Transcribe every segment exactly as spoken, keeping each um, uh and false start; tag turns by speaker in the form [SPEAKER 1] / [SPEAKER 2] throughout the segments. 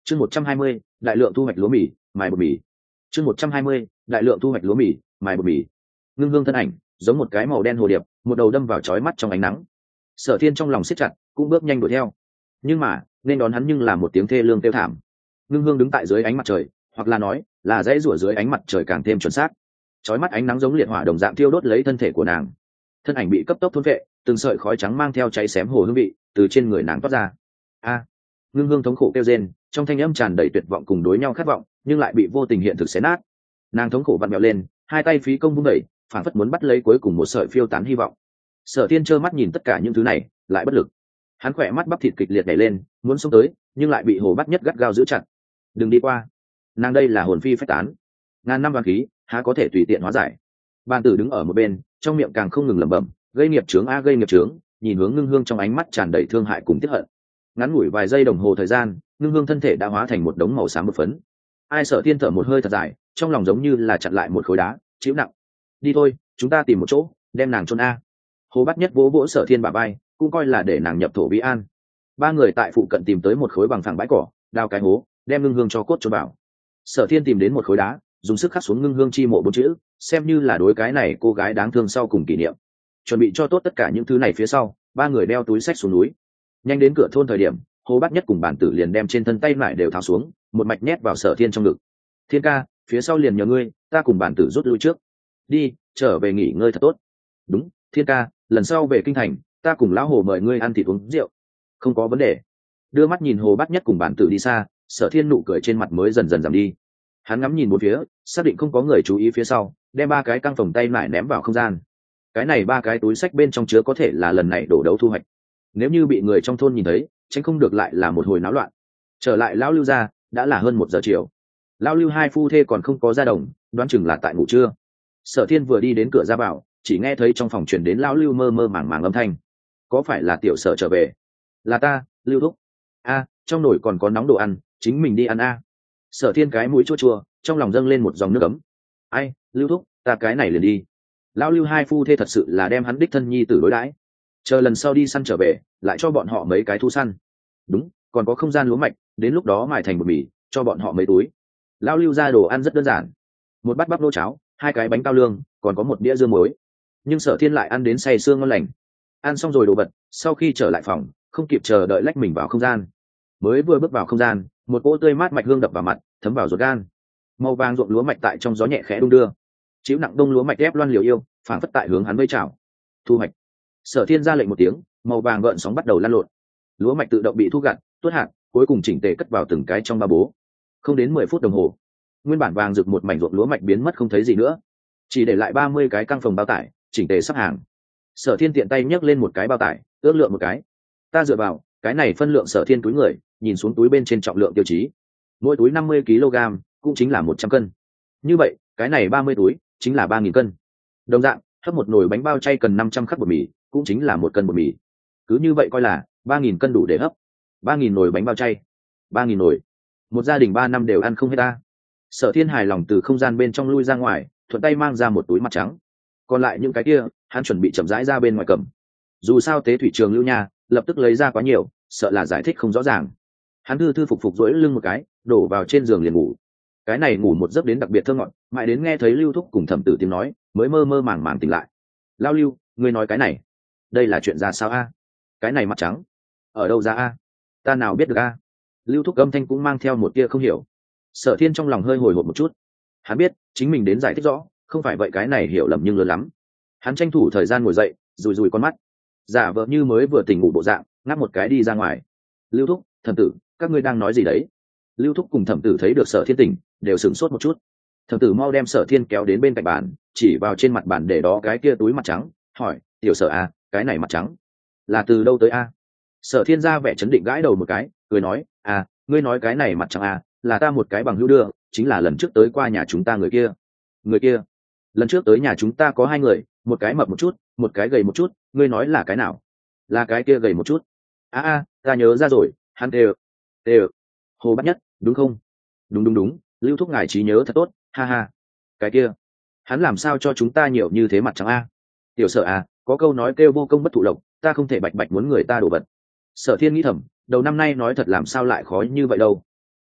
[SPEAKER 1] chương một trăm hai mươi đại lượng thu hoạch lúa mì mài bột mì. chương một trăm hai mươi đại lượng thu hoạch lúa mì mài bột mì. Ngưng hương thân ảnh giống một cái màu đen hồ điệp, một đầu đâm vào chói mắt trong ánh nắng. Sở Thiên trong lòng siết chặt, cũng bước nhanh đuổi theo. Nhưng mà nên đón hắn nhưng là một tiếng thê lương kêu thảm. Ngưng hương đứng tại dưới ánh mặt trời, hoặc là nói là dãy rủa dưới ánh mặt trời càng thêm chuẩn xác. Chói mắt ánh nắng giống liệt hỏa đồng dạng thiêu đốt lấy thân thể của nàng. Thân ảnh bị cấp tốc thôn vệ, từng sợi khói trắng mang theo cháy xém hồ hương vị từ trên người nàng toát ra. A! Ngưng hương thống khổ kêu rên, trong thanh âm tràn đầy tuyệt vọng cùng đối nhau khát vọng, nhưng lại bị vô tình hiện thực xé nát. Nàng thống khổ vặn vẹo lên, hai tay phí công vung đẩy, phản phất muốn bắt lấy cuối cùng một sợi phiêu tán hy vọng. Sở Thiên trơ mắt nhìn tất cả những thứ này, lại bất lực. Hắn khỏe mắt bắp thịt kịch liệt nhảy lên, muốn xông tới, nhưng lại bị Hồ Bát Nhất gắt gao giữ chặt. Đừng đi qua, nàng đây là hồn phi phách tán, ngàn năm vàng khí, há có thể tùy tiện hóa giải. Bàn tử đứng ở một bên, trong miệng càng không ngừng lẩm bẩm, gây nghiệp chướng a gây nghiệp chướng, nhìn hướng Ngưng hương trong ánh mắt tràn đầy thương hại cùng tiếc hận. Ngắn ngủi vài giây đồng hồ thời gian, Ngưng hương thân thể đã hóa thành một đống màu xám bột phấn. Ai Sở Thiên thở một hơi thật dài, trong lòng giống như là chặn lại một khối đá, chịu nặng. Đi thôi, chúng ta tìm một chỗ, đem nàng chôn a. Hồ Bát Nhất vỗ vỗ Sở Thiên bả vai, cũng coi là để nàng nhập thổ bí an. Ba người tại phụ cận tìm tới một khối bằng phẳng bãi cỏ, đào cái hố, đem Ngưng hương cho cốt cho vào. Sở Thiên tìm đến một khối đá, dùng sức khắc xuống Ngưng hương chi mộ bốn chữ, xem như là đối cái này cô gái đáng thương sau cùng kỷ niệm. Chuẩn bị cho tốt tất cả những thứ này phía sau, ba người đeo túi xách xuống núi. Nhanh đến cửa thôn thời điểm, Hồ Bát Nhất cùng Bản Tử liền đem trên thân tay lại đều tháo xuống, một mạch nhét vào Sở Thiên trong ngực. Thiên ca, phía sau liền nhờ ngươi, ta cùng Bản Tử rút lui trước. Đi, trở về nghỉ ngơi thật tốt. Đúng, Thiên ca, lần sau về kinh thành, ta cùng lão Hồ mời ngươi ăn thịt uống rượu. Không có vấn đề. Đưa mắt nhìn Hồ Bát Nhất cùng Bản Tử đi xa, Sở Thiên nụ cười trên mặt mới dần dần giảm đi. Hắn ngắm nhìn một phía, xác định không có người chú ý phía sau, đem ba cái căng phòng tay lại ném vào không gian. Cái này ba cái túi sách bên trong chứa có thể là lần này đổ đấu thu hoạch. Nếu như bị người trong thôn nhìn thấy, tránh không được lại là một hồi náo loạn. Trở lại lão Lưu gia, đã là hơn một giờ chiều. Lão Lưu hai phu thê còn không có ra đồng, đoán chừng là tại ngủ trưa. Sở Thiên vừa đi đến cửa ra vào, chỉ nghe thấy trong phòng truyền đến lão Lưu mơ mơ màng màng âm thanh. Có phải là tiểu Sở trở về? Là ta, Lưu thúc. A, trong nồi còn có nóng đồ ăn, chính mình đi ăn a. Sở Thiên cái mũi chua chua, trong lòng dâng lên một dòng nước ấm. Ai, Lưu thúc, ta cái này liền đi. Lão Lưu hai phu thê thật sự là đem hắn đích thân nhi tử đối đãi. Chờ lần sau đi săn trở về, lại cho bọn họ mấy cái thu săn. Đúng, còn có không gian lúa mạch, đến lúc đó mài thành bột mì, cho bọn họ mấy túi. Lão Lưu ra đồ ăn rất đơn giản, một bát bắp nô cháo, hai cái bánh cao lương, còn có một đĩa dưa muối. Nhưng Sở Thiên lại ăn đến say sương ngon lành. Ăn xong rồi đồ vật, sau khi trở lại phòng, không kịp chờ đợi lách mình vào không gian. Mới vừa bước vào không gian, một cỗ tươi mát mạch hương đập vào mặt, thấm vào ruột gan. Màu vàng ruộng lúa mạch tại trong gió nhẹ khẽ đung đưa, chịu nặng đông lúa mạch ép loan liều yêu, phảng phất tại hướng hắn vây chảo. Thu hoạch. Sở Thiên ra lệnh một tiếng, màu vàng gợn sóng bắt đầu lan lộn. Lúa mạch tự động bị thu gặt, tuốt hạt, cuối cùng chỉnh tề cất vào từng cái trong ba bố. Không đến mười phút đồng hồ, nguyên bản vàng rực một mảnh ruộng lúa mạch biến mất không thấy gì nữa, chỉ để lại ba mươi cái căng phòng bao tải, chỉnh tề sắp hàng. Sở Thiên tiện tay nhấc lên một cái bao tải, ước lượng một cái. Ta dựa vào, cái này phân lượng. Sở Thiên túi người, nhìn xuống túi bên trên trọng lượng tiêu chí. Mỗi túi năm mươi ki lô gam, cũng chính là một trăm cân. Như vậy, cái này ba mươi túi, chính là ba nghìn cân. Đồng dạng, hấp một nồi bánh bao chay cần năm trăm khắc bột mì, cũng chính là một cân bột mì. Cứ như vậy coi là ba nghìn cân đủ để hấp ba nghìn nồi bánh bao chay. ba nghìn nồi, một gia đình ba năm đều ăn không hết ta. Sở Thiên hài lòng từ không gian bên trong lui ra ngoài, thuận tay mang ra một túi mặt trắng. Còn lại những cái kia, hắn chuẩn bị chậm rãi ra bên ngoài cầm. Dù sao tế thủy trường lưu nha, lập tức lấy ra quá nhiều, sợ là giải thích không rõ ràng. Hắn thư thư phục phục duỗi lưng một cái, đổ vào trên giường liền ngủ. Cái này ngủ một giấc đến đặc biệt thơ ngọt, mãi đến nghe thấy Lưu thúc cùng Thẩm Tử tiếng nói, mới mơ mơ màng màng tỉnh lại. Lao Lưu, ngươi nói cái này, đây là chuyện ra sao a? Cái này mặt trắng, ở đâu ra a? Ta nào biết được a? Lưu thúc âm thanh cũng mang theo một tia không hiểu. Sở Thiên trong lòng hơi hồi hộp một chút. Hắn biết chính mình đến giải thích rõ, không phải vậy cái này hiểu lầm nhưng lớn lắm. Hắn tranh thủ thời gian ngồi dậy, rùi rùi con mắt, giả vờ như mới vừa tỉnh ngủ bộ dạng, ngáp một cái đi ra ngoài. Lưu thúc, Thẩm Tử, các ngươi đang nói gì đấy? Lưu thúc cùng Thẩm Tử thấy được Sở Thiên tỉnh, đều sửng sốt một chút. Thẩm Tử mau đem Sở Thiên kéo đến bên cạnh bàn, chỉ vào trên mặt bàn để đó cái kia túi mặt trắng, hỏi, tiểu Sở a, cái này mặt trắng là từ đâu tới a? Sở Thiên ra vẻ chấn định gãi đầu một cái, cười nói, à, ngươi nói cái này mặt trắng a, là ta một cái bằng hữu đưa, chính là lần trước tới qua nhà chúng ta người kia. Người kia? Lần trước tới nhà chúng ta có hai người, một cái mập một chút, một cái gầy một chút, ngươi nói là cái nào? Là cái kia gầy một chút. A a, ta nhớ ra rồi, hắn đều đều Hồ Bát Nhất, đúng không? Đúng đúng đúng, Lưu thúc ngài trí nhớ thật tốt, ha ha. Cái kia, hắn làm sao cho chúng ta nhiều như thế mặt trắng a? Tiểu Sở à, có câu nói kêu vô công bất thụ lộc, ta không thể bạch bạch muốn người ta đổ vật. Sở Thiên nghĩ thầm, đầu năm nay nói thật làm sao lại khó như vậy đâu.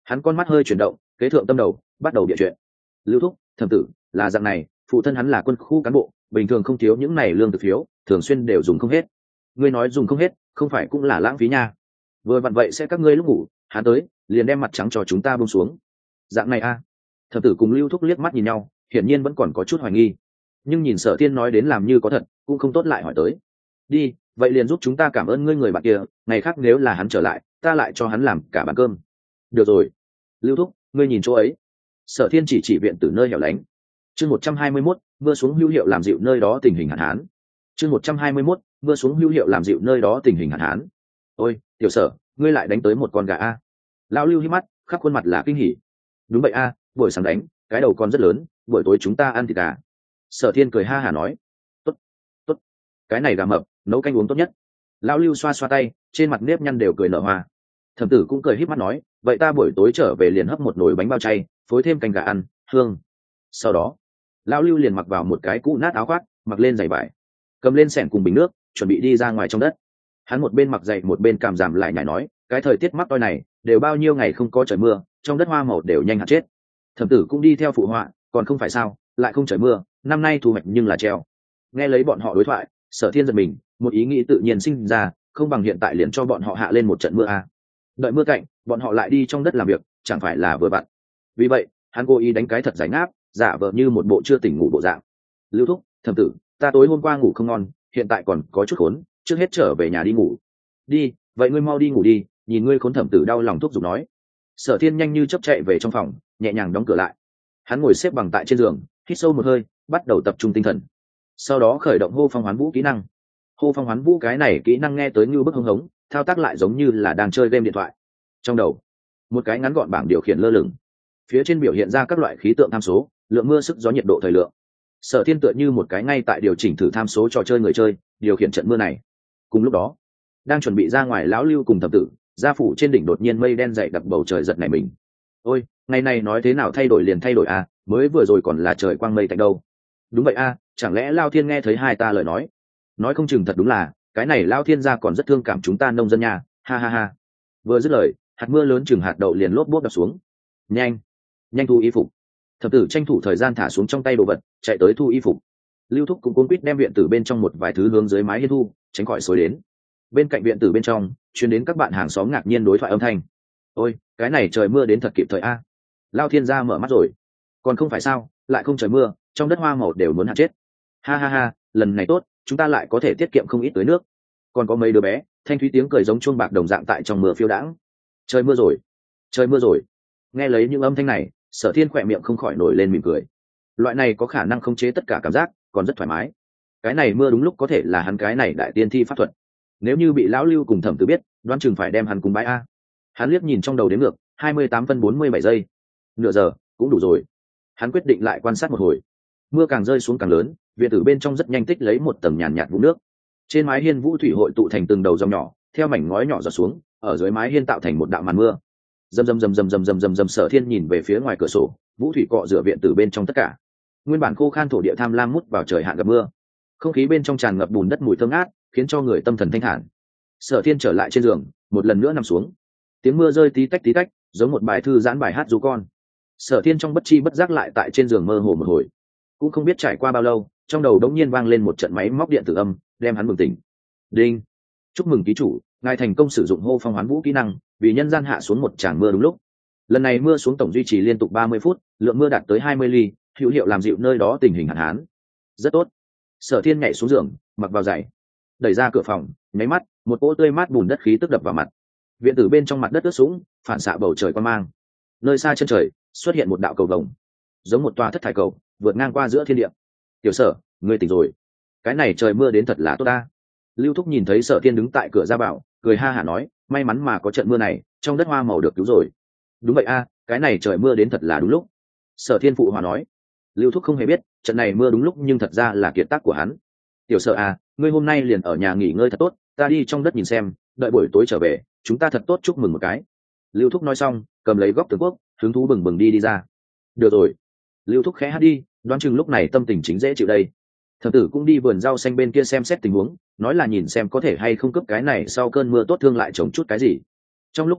[SPEAKER 1] Hắn con mắt hơi chuyển động, kế thượng tâm đầu, bắt đầu địa chuyện. Lưu thúc, thẩm tử là dạng này, phụ thân hắn là quân khu cán bộ, bình thường không thiếu những này lương thực phiếu, thường xuyên đều dùng không hết. Ngươi nói dùng không hết, không phải cũng là lãng phí nha. Vừa vặn vậy sẽ các ngươi lúc ngủ, hắn tới, liền đem mặt trắng cho chúng ta buông xuống. Dạng này a. À. Thẩm tử cùng Lưu thúc liếc mắt nhìn nhau, hiển nhiên vẫn còn có chút hoài nghi. Nhưng nhìn Sở Thiên nói đến làm như có thật, cũng không tốt lại hỏi tới. Đi, vậy liền giúp chúng ta cảm ơn ngươi người bạn kia, ngày khác nếu là hắn trở lại, ta lại cho hắn làm cả bàn cơm. Được rồi. Lưu thúc, ngươi nhìn chỗ ấy. Sở Thiên chỉ chỉ viện từ nơi hẻo lánh. Chương một trăm hai mươi mốt, mưa xuống hữu hiệu làm dịu nơi đó tình hình hạn hán. Chương một trăm hai mươi mốt, mưa xuống hữu hiệu làm dịu nơi đó tình hình hạn hán. Ôi, tiểu Sở, ngươi lại đánh tới một con gà a. Lão Lưu hí mắt, khắp khuôn mặt là kinh hỉ. Đúng vậy a, buổi sáng đánh, cái đầu con rất lớn, buổi tối chúng ta ăn thịt gà. Sở Thiên cười ha hả nói. Tốt, tốt, cái này gà mập, nấu canh uống tốt nhất. Lão Lưu xoa xoa tay, trên mặt nếp nhăn đều cười nở hoa. Thẩm tử cũng cười híp mắt nói, vậy ta buổi tối trở về liền hấp một nồi bánh bao chay, phối thêm canh gà ăn, hương. Sau đó, Lão Lưu liền mặc vào một cái cũ nát áo khoác, mặc lên giày vải, cầm lên xẻng cùng bình nước, chuẩn bị đi ra ngoài trong đất. Hắn một bên mặc giày một bên cảm giảm lại nhảy nói, cái thời tiết mắc toi này, đều bao nhiêu ngày không có trời mưa, trong đất hoa màu đều nhanh hạt chết. Thẩm tử cũng đi theo phụ họa, còn không phải sao, lại không trời mưa, năm nay thu hoạch nhưng là treo. Nghe lấy bọn họ đối thoại, Sở Thiên giật mình, một ý nghĩ tự nhiên sinh ra, không bằng hiện tại liền cho bọn họ hạ lên một trận mưa a. Đợi mưa cạnh, bọn họ lại đi trong đất làm việc, chẳng phải là vừa vặn. Vì vậy, hắn cố ý đánh cái thật giải ngáp, giả vờ như một bộ chưa tỉnh ngủ bộ dạng. Lưu thúc, thẩm tử, ta tối hôm qua ngủ không ngon, hiện tại còn có chút khốn, trước hết trở về nhà đi ngủ. Đi, vậy ngươi mau đi ngủ đi, nhìn ngươi khốn. Thẩm tử đau lòng thúc giục nói. Sở Thiên nhanh như chớp chạy về trong phòng, nhẹ nhàng đóng cửa lại. Hắn ngồi xếp bằng tại trên giường, hít sâu một hơi, bắt đầu tập trung tinh thần. Sau đó khởi động hô phong hoán vũ kỹ năng. Hô phong hoán vũ cái này kỹ năng nghe tới như bức hưng hống, thao tác lại giống như là đang chơi game điện thoại. Trong đầu, một cái ngắn gọn bảng điều khiển lơ lửng, phía trên biểu hiện ra các loại khí tượng tham số, lượng mưa, sức gió, nhiệt độ, thời lượng. Sở Thiên tựa như một cái ngay tại điều chỉnh thử tham số trò chơi người chơi, điều khiển trận mưa này. Cùng lúc đó, đang chuẩn bị ra ngoài lão Lưu cùng thẩm tử, gia phủ trên đỉnh đột nhiên mây đen dày đặc, bầu trời giật nảy mình. Ôi, ngày này nói thế nào thay đổi liền thay đổi à, mới vừa rồi còn là trời quang mây tạnh đâu. Đúng vậy à, chẳng lẽ Lao Thiên nghe thấy hai ta lời nói? Nói không chừng thật đúng là, cái này Lao Thiên gia còn rất thương cảm chúng ta nông dân nhà, ha ha ha. Vừa dứt lời, hạt mưa lớn chừng hạt đậu liền lốp bốp đập xuống. Nhanh, nhanh thu y phục. Thập tử tranh thủ thời gian thả xuống trong tay đồ vật, chạy tới thu y phục. Lưu thúc cũng cuốn quýt đem viện tử bên trong một vài thứ hướng dưới mái hiên thu, tránh khỏi xối đến. Bên cạnh viện tử bên trong, truyền đến các bạn hàng xóm ngạc nhiên đối thoại âm thanh. Ôi, cái này trời mưa đến thật kịp thời a. Lao Thiên gia mở mắt rồi. Còn không phải sao, lại không trời mưa, trong đất hoa màu đều muốn hạt chết. Ha ha ha, lần này tốt, chúng ta lại có thể tiết kiệm không ít tưới nước. Còn có mấy đứa bé, thanh thúy tiếng cười giống chuông bạc đồng dạng tại trong mưa phiêu đãng. Trời mưa rồi, trời mưa rồi. Nghe lấy những âm thanh này, Sở Thiên khỏe miệng không khỏi nổi lên mỉm cười. Loại này có khả năng khống chế tất cả cảm giác, còn rất thoải mái. Cái này mưa đúng lúc có thể là hắn cái này đại tiên thi pháp thuật. Nếu như bị lão Lưu cùng thẩm tử biết, đoán chừng phải đem hắn cùng bái a. Hắn liếc nhìn trong đầu đếm ngược, hai mươi tám phân bốn mươi bảy giây. Nửa giờ, cũng đủ rồi. Hắn quyết định lại quan sát một hồi. Mưa càng rơi xuống càng lớn, viện tử bên trong rất nhanh tích lấy một tầng nhàn nhạt vũng nước. Trên mái hiên vũ thủy hội tụ thành từng đầu dòng nhỏ, theo mảnh ngói nhỏ giọt xuống, ở dưới mái hiên tạo thành một đạo màn mưa. Rầm rầm rầm rầm rầm rầm rầm rầm. Sở Thiên nhìn về phía ngoài cửa sổ, vũ thủy cọ rửa viện tử bên trong tất cả. Nguyên bản khô khan thổ địa tham lam mút vào trời hạn gặp mưa. Không khí bên trong tràn ngập bùn đất mùi thơm ngát, khiến cho người tâm thần thanh thản. Sở Thiên trở lại trên giường, một lần nữa nằm xuống. Tiếng mưa rơi tí tách tí tách, giống một bài thư giãn bài hát ru con. Sở Thiên trong bất chi bất giác lại tại trên giường mơ hồ một hồi. Cũng không biết trải qua bao lâu, trong đầu đống nhiên vang lên một trận máy móc điện tử âm, đem hắn bừng tỉnh. Đinh, chúc mừng ký chủ, ngài thành công sử dụng hô phong hoán vũ kỹ năng, vì nhân gian hạ xuống một tràng mưa đúng lúc. Lần này mưa xuống tổng duy trì liên tục ba mươi phút, lượng mưa đạt tới hai mươi ly, hữu hiệu làm dịu nơi đó tình hình hạn hán. Rất tốt. Sở Thiên nhảy xuống giường, mặc vào giày, đẩy ra cửa phòng, nháy mắt, một cỗ tươi mát bùn đất khí tức đập vào mặt. Viện tử bên trong mặt đất ướt sũng, phản xạ bầu trời quang mang. Nơi xa chân trời xuất hiện một đạo cầu vồng, giống một tòa thất thải cầu, vượt ngang qua giữa thiên địa. Tiểu Sở, ngươi tỉnh rồi. Cái này trời mưa đến thật là tốt ta. Lưu thúc nhìn thấy Sở Thiên đứng tại cửa ra bảo, cười ha hả nói, may mắn mà có trận mưa này, trong đất hoa màu được cứu rồi. Đúng vậy a, cái này trời mưa đến thật là đúng lúc. Sở Thiên phụ hòa nói. Lưu thúc không hề biết, trận này mưa đúng lúc nhưng thật ra là kiệt tác của hắn. Tiểu Sở à, ngươi hôm nay liền ở nhà nghỉ ngơi thật tốt, ta đi trong đất nhìn xem, đợi buổi tối trở về, chúng ta thật tốt chúc mừng một cái. Lưu thúc nói xong, cầm lấy góc tường quốc, hứng thú bừng bừng đi đi ra. Được rồi. Lưu thúc khẽ hát đi, đoán chừng lúc này tâm tình chính dễ chịu đây. Thẩm tử cũng đi vườn rau xanh bên kia xem xét tình huống, nói là nhìn xem có thể hay không cướp cái này sau cơn mưa tốt thương lại trồng chút cái gì. Trong lúc nhất thời,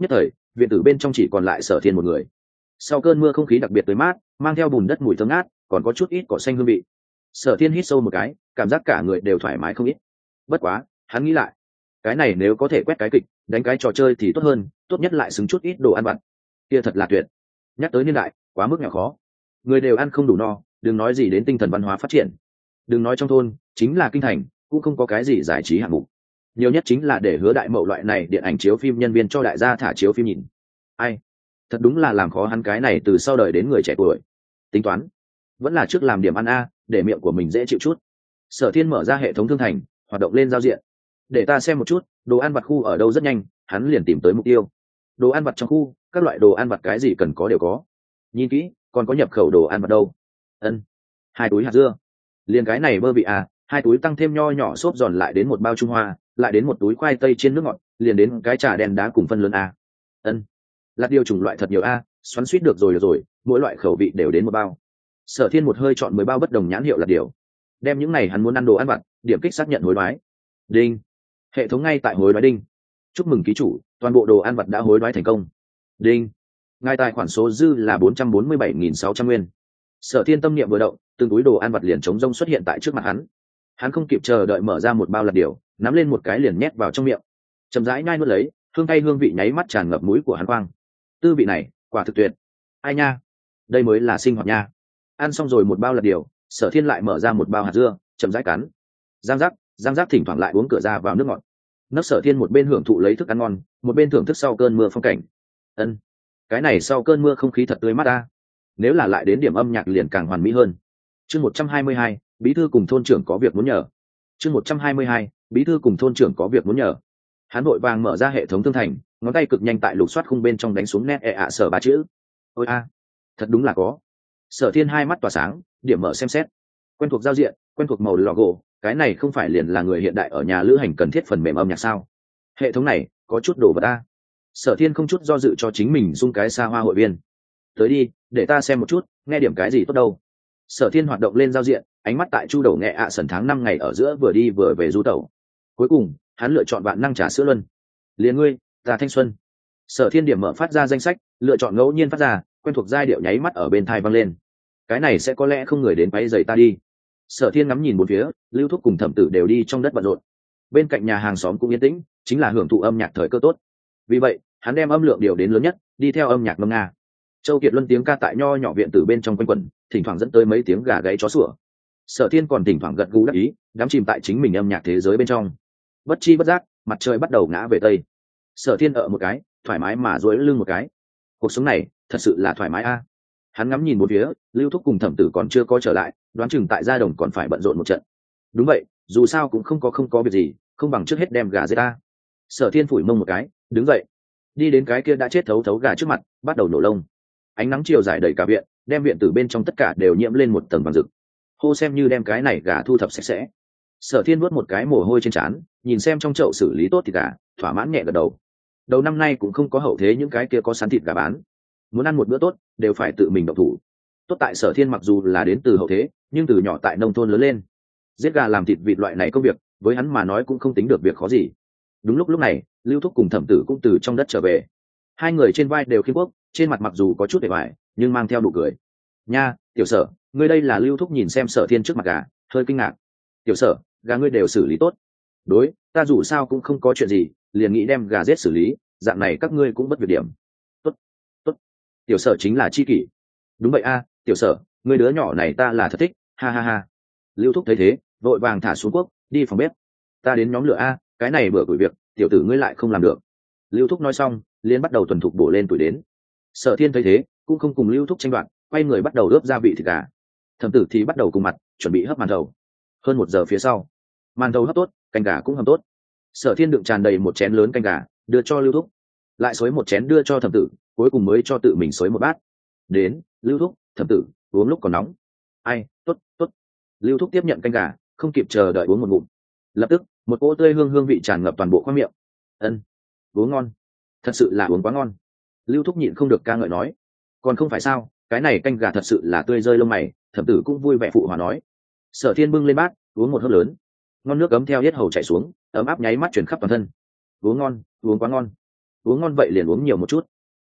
[SPEAKER 1] viện tử bên trong chỉ còn lại Sở Thiên một người. Sau cơn mưa không khí đặc biệt tươi mát, mang theo bùn đất mùi thơm ngát, còn có chút ít cỏ xanh hương vị. Sở Thiên hít sâu một cái, cảm giác cả người đều thoải mái không ít. Bất quá, hắn nghĩ lại, cái này nếu có thể quét cái kịch, đánh cái trò chơi thì tốt hơn, tốt nhất lại xứng chút ít đồ ăn vặt. Kia thật là tuyệt. Nhắc tới niên đại, quá mức nghèo khó, người đều ăn không đủ no, đừng nói gì đến tinh thần văn hóa phát triển. Đừng nói trong thôn, chính là kinh thành, cũng không có cái gì giải trí hạng mục. Nhiều nhất chính là để Hứa Đại Mậu loại này điện ảnh chiếu phim nhân viên cho đại gia thả chiếu phim nhìn. Ai, thật đúng là làm khó hắn cái này từ sau đời đến người trẻ tuổi. Tính toán, vẫn là trước làm điểm ăn a, để miệng của mình dễ chịu chút. Sở Thiên mở ra hệ thống thương thành, hoạt động lên giao diện. Để ta xem một chút, đồ ăn vặt khu ở đâu. Rất nhanh, hắn liền tìm tới mục tiêu. Đồ ăn vặt trong khu, các loại đồ ăn vặt cái gì cần có đều có. Nhìn kỹ, còn có nhập khẩu đồ ăn vặt đâu. Ân, hai túi hạt dưa. Liền cái này bơ vị à, hai túi tăng thêm nho nhỏ xốp giòn, lại đến một bao Trung Hoa, lại đến một túi khoai tây chiên nước ngọt, liền đến cái trà đen đá cùng phân lớn a. Ân, lát điều chủng loại thật nhiều a, xoắn suýt được rồi được rồi, mỗi loại khẩu vị đều đến một bao. Sở Thiên một hơi chọn mười bao bất đồng nhãn hiệu lát điều, đem những này hắn muốn ăn đồ ăn vặt, điểm kích xác nhận hối đoái. Đinh, hệ thống ngay tại hối đoái đinh. Chúc mừng ký chủ, toàn bộ đồ ăn vặt đã hối đoái thành công. Đinh, ngài tài khoản số dư là bốn trăm bốn mươi bảy nghìn sáu trăm nguyên. Sở Thiên tâm niệm vừa động, từng túi đồ ăn vặt liền trống rông xuất hiện tại trước mặt hắn. Hắn không kịp chờ đợi mở ra một bao lạt điều, nắm lên một cái liền nhét vào trong miệng, chậm rãi nhai nuốt lấy, hương cay hương vị nháy mắt tràn ngập mũi của hắn quang. Tư vị này, quả thực tuyệt. Ai nha, đây mới là sinh hoạt nha. Ăn xong rồi một bao lạt điều, Sở Thiên lại mở ra một bao hạt dưa, chậm rãi cắn. Giang giác, giang giác, thỉnh thoảng lại uống cửa ra vào nước ngọt. Nấc Sở Thiên một bên hưởng thụ lấy thức ăn ngon, một bên thưởng thức sau cơn mưa phong cảnh. Ân, cái này sau cơn mưa không khí thật tươi mát ta. Nếu là lại đến điểm âm nhạc liền càng hoàn mỹ hơn. Chương một trăm hai mươi hai, bí thư cùng thôn trưởng có việc muốn nhờ. Chương một trăm hai mươi hai, bí thư cùng thôn trưởng có việc muốn nhờ. Hắn vội vàng mở ra hệ thống thương thành, ngón tay cực nhanh tại lục soát khung bên trong đánh xuống nét e ạ sở ba chữ. Ôi a, thật đúng là có. Sở Thiên hai mắt tỏa sáng, điểm mở xem xét. Quen thuộc giao diện, quen thuộc màu logo, cái này không phải liền là người hiện đại ở nhà lữ hành cần thiết phần mềm âm nhạc sao? Hệ thống này có chút đồ vật a. Sở Thiên không chút do dự cho chính mình dung cái xa hoa hội viên. Tới đi, để ta xem một chút, nghe điểm cái gì tốt đâu. Sở Thiên hoạt động lên giao diện, ánh mắt tại chu đầu nghệ ạ à sần tháng năm ngày ở giữa vừa đi vừa về du tẩu. Cuối cùng, hắn lựa chọn vạn năng trà sữa luân. Liền ngươi, ta thanh xuân. Sở Thiên điểm mở phát ra danh sách, lựa chọn ngẫu nhiên phát ra, quen thuộc giai điệu nháy mắt ở bên tai vang lên. Cái này sẽ có lẽ không người đến quấy rầy ta đi. Sở Thiên ngắm nhìn bốn phía, Lưu Thúc cùng Thẩm Tử đều đi trong đất bận rộn. Bên cạnh nhà hàng xóm cũng yên tĩnh, chính là hưởng thụ âm nhạc thời cơ tốt. Vì vậy, hắn đem âm lượng điều đến lớn nhất, đi theo âm nhạc ngâm nga. Châu Kiệt Luân tiếng ca tại nho nhỏ viện tử bên trong quanh quẩn, thỉnh thoảng dẫn tới mấy tiếng gà gáy chó sủa. Sở Thiên còn thỉnh thoảng gật gù đắc ý, đắm chìm tại chính mình âm nhạc thế giới bên trong. Bất chi bất giác, mặt trời bắt đầu ngã về tây. Sở Thiên ở một cái, thoải mái mà duỗi lưng một cái. Cuộc sống này, thật sự là thoải mái a. Hắn ngắm nhìn một phía, Lưu Thúc cùng Thẩm Tử còn chưa có trở lại, đoán chừng tại gia đồng còn phải bận rộn một trận. Đúng vậy, dù sao cũng không có không có việc gì, không bằng trước hết đem gà giết ta. Sở Thiên phủi mông một cái, đứng dậy, đi đến cái kia đã chết thấu thấu gà trước mặt, bắt đầu nổ lông. Ánh nắng chiều rải đầy cả viện, đem viện tử bên trong tất cả đều nhiễm lên một tầng vàng rực. Hô xem như đem cái này gà thu thập sạch sẽ. Sở Thiên vuốt một cái mồ hôi trên trán, nhìn xem trong chậu xử lý tốt thịt gà, thỏa mãn nhẹ gật đầu. Đầu năm nay cũng không có hậu thế những cái kia có sẵn thịt gà bán, muốn ăn một bữa tốt đều phải tự mình động thủ. Tốt tại Sở Thiên mặc dù là đến từ hậu thế, nhưng từ nhỏ tại nông thôn lớn lên, giết gà làm thịt vịt loại này công việc với hắn mà nói cũng không tính được việc khó gì. Đúng lúc lúc này, Lưu Thúc cùng Thẩm Tử cũng từ trong đất trở về. Hai người trên vai đều khiêm quốc, trên mặt mặc dù có chút để hoài, nhưng mang theo nụ cười. Nha, tiểu Sở, ngươi đây là Lưu Thúc nhìn xem Sở Thiên trước mặt gà, hơi kinh ngạc. Tiểu Sở, gà ngươi đều xử lý tốt. Đối, ta dù sao cũng không có chuyện gì, liền nghĩ đem gà giết xử lý, dạng này các ngươi cũng bất việc điểm. Tốt, tốt. Tiểu Sở chính là chi kỷ. Đúng vậy a, tiểu Sở, ngươi đứa nhỏ này ta là thật thích, ha ha ha. Lưu Thúc thấy thế, vội vàng thả xuống quốc, đi phòng bếp. Ta đến nhóm lửa a, cái này bữa củi việc, tiểu tử ngươi lại không làm được. Lưu Thúc nói xong, liền bắt đầu tuần thục bổ lên tuổi đến. Sở Thiên thấy thế, cũng không cùng Lưu Thúc tranh đoạt, quay người bắt đầu ướp gia vị thịt gà. Thẩm Tử thì bắt đầu cùng mặt, chuẩn bị hấp màn thầu. Hơn một giờ phía sau, màn thầu hấp tốt, canh gà cũng hầm tốt. Sở Thiên đựng tràn đầy một chén lớn canh gà, đưa cho Lưu Thúc, lại xối một chén đưa cho Thẩm Tử, cuối cùng mới cho tự mình xối một bát. Đến, Lưu Thúc, Thẩm Tử, uống lúc còn nóng. Ai, tốt, tốt. Lưu Thúc tiếp nhận canh gà, không kịp chờ đợi uống một ngụm. Lập tức, một cỗ tươi hương hương vị tràn ngập toàn bộ khoang miệng. Ân, uống ngon, thật sự là uống quá ngon. Lưu Thúc nhịn không được ca ngợi nói. Còn không phải sao, cái này canh gà thật sự là tươi rơi lông mày. Thẩm Tử cũng vui vẻ phụ hòa nói. Sở Thiên bưng lên bát, uống một hớp lớn, ngon nước ấm theo hết hầu chảy xuống, ấm áp nháy mắt chuyển khắp toàn thân. Uống ngon, uống quá ngon. Uống ngon vậy liền uống nhiều một chút.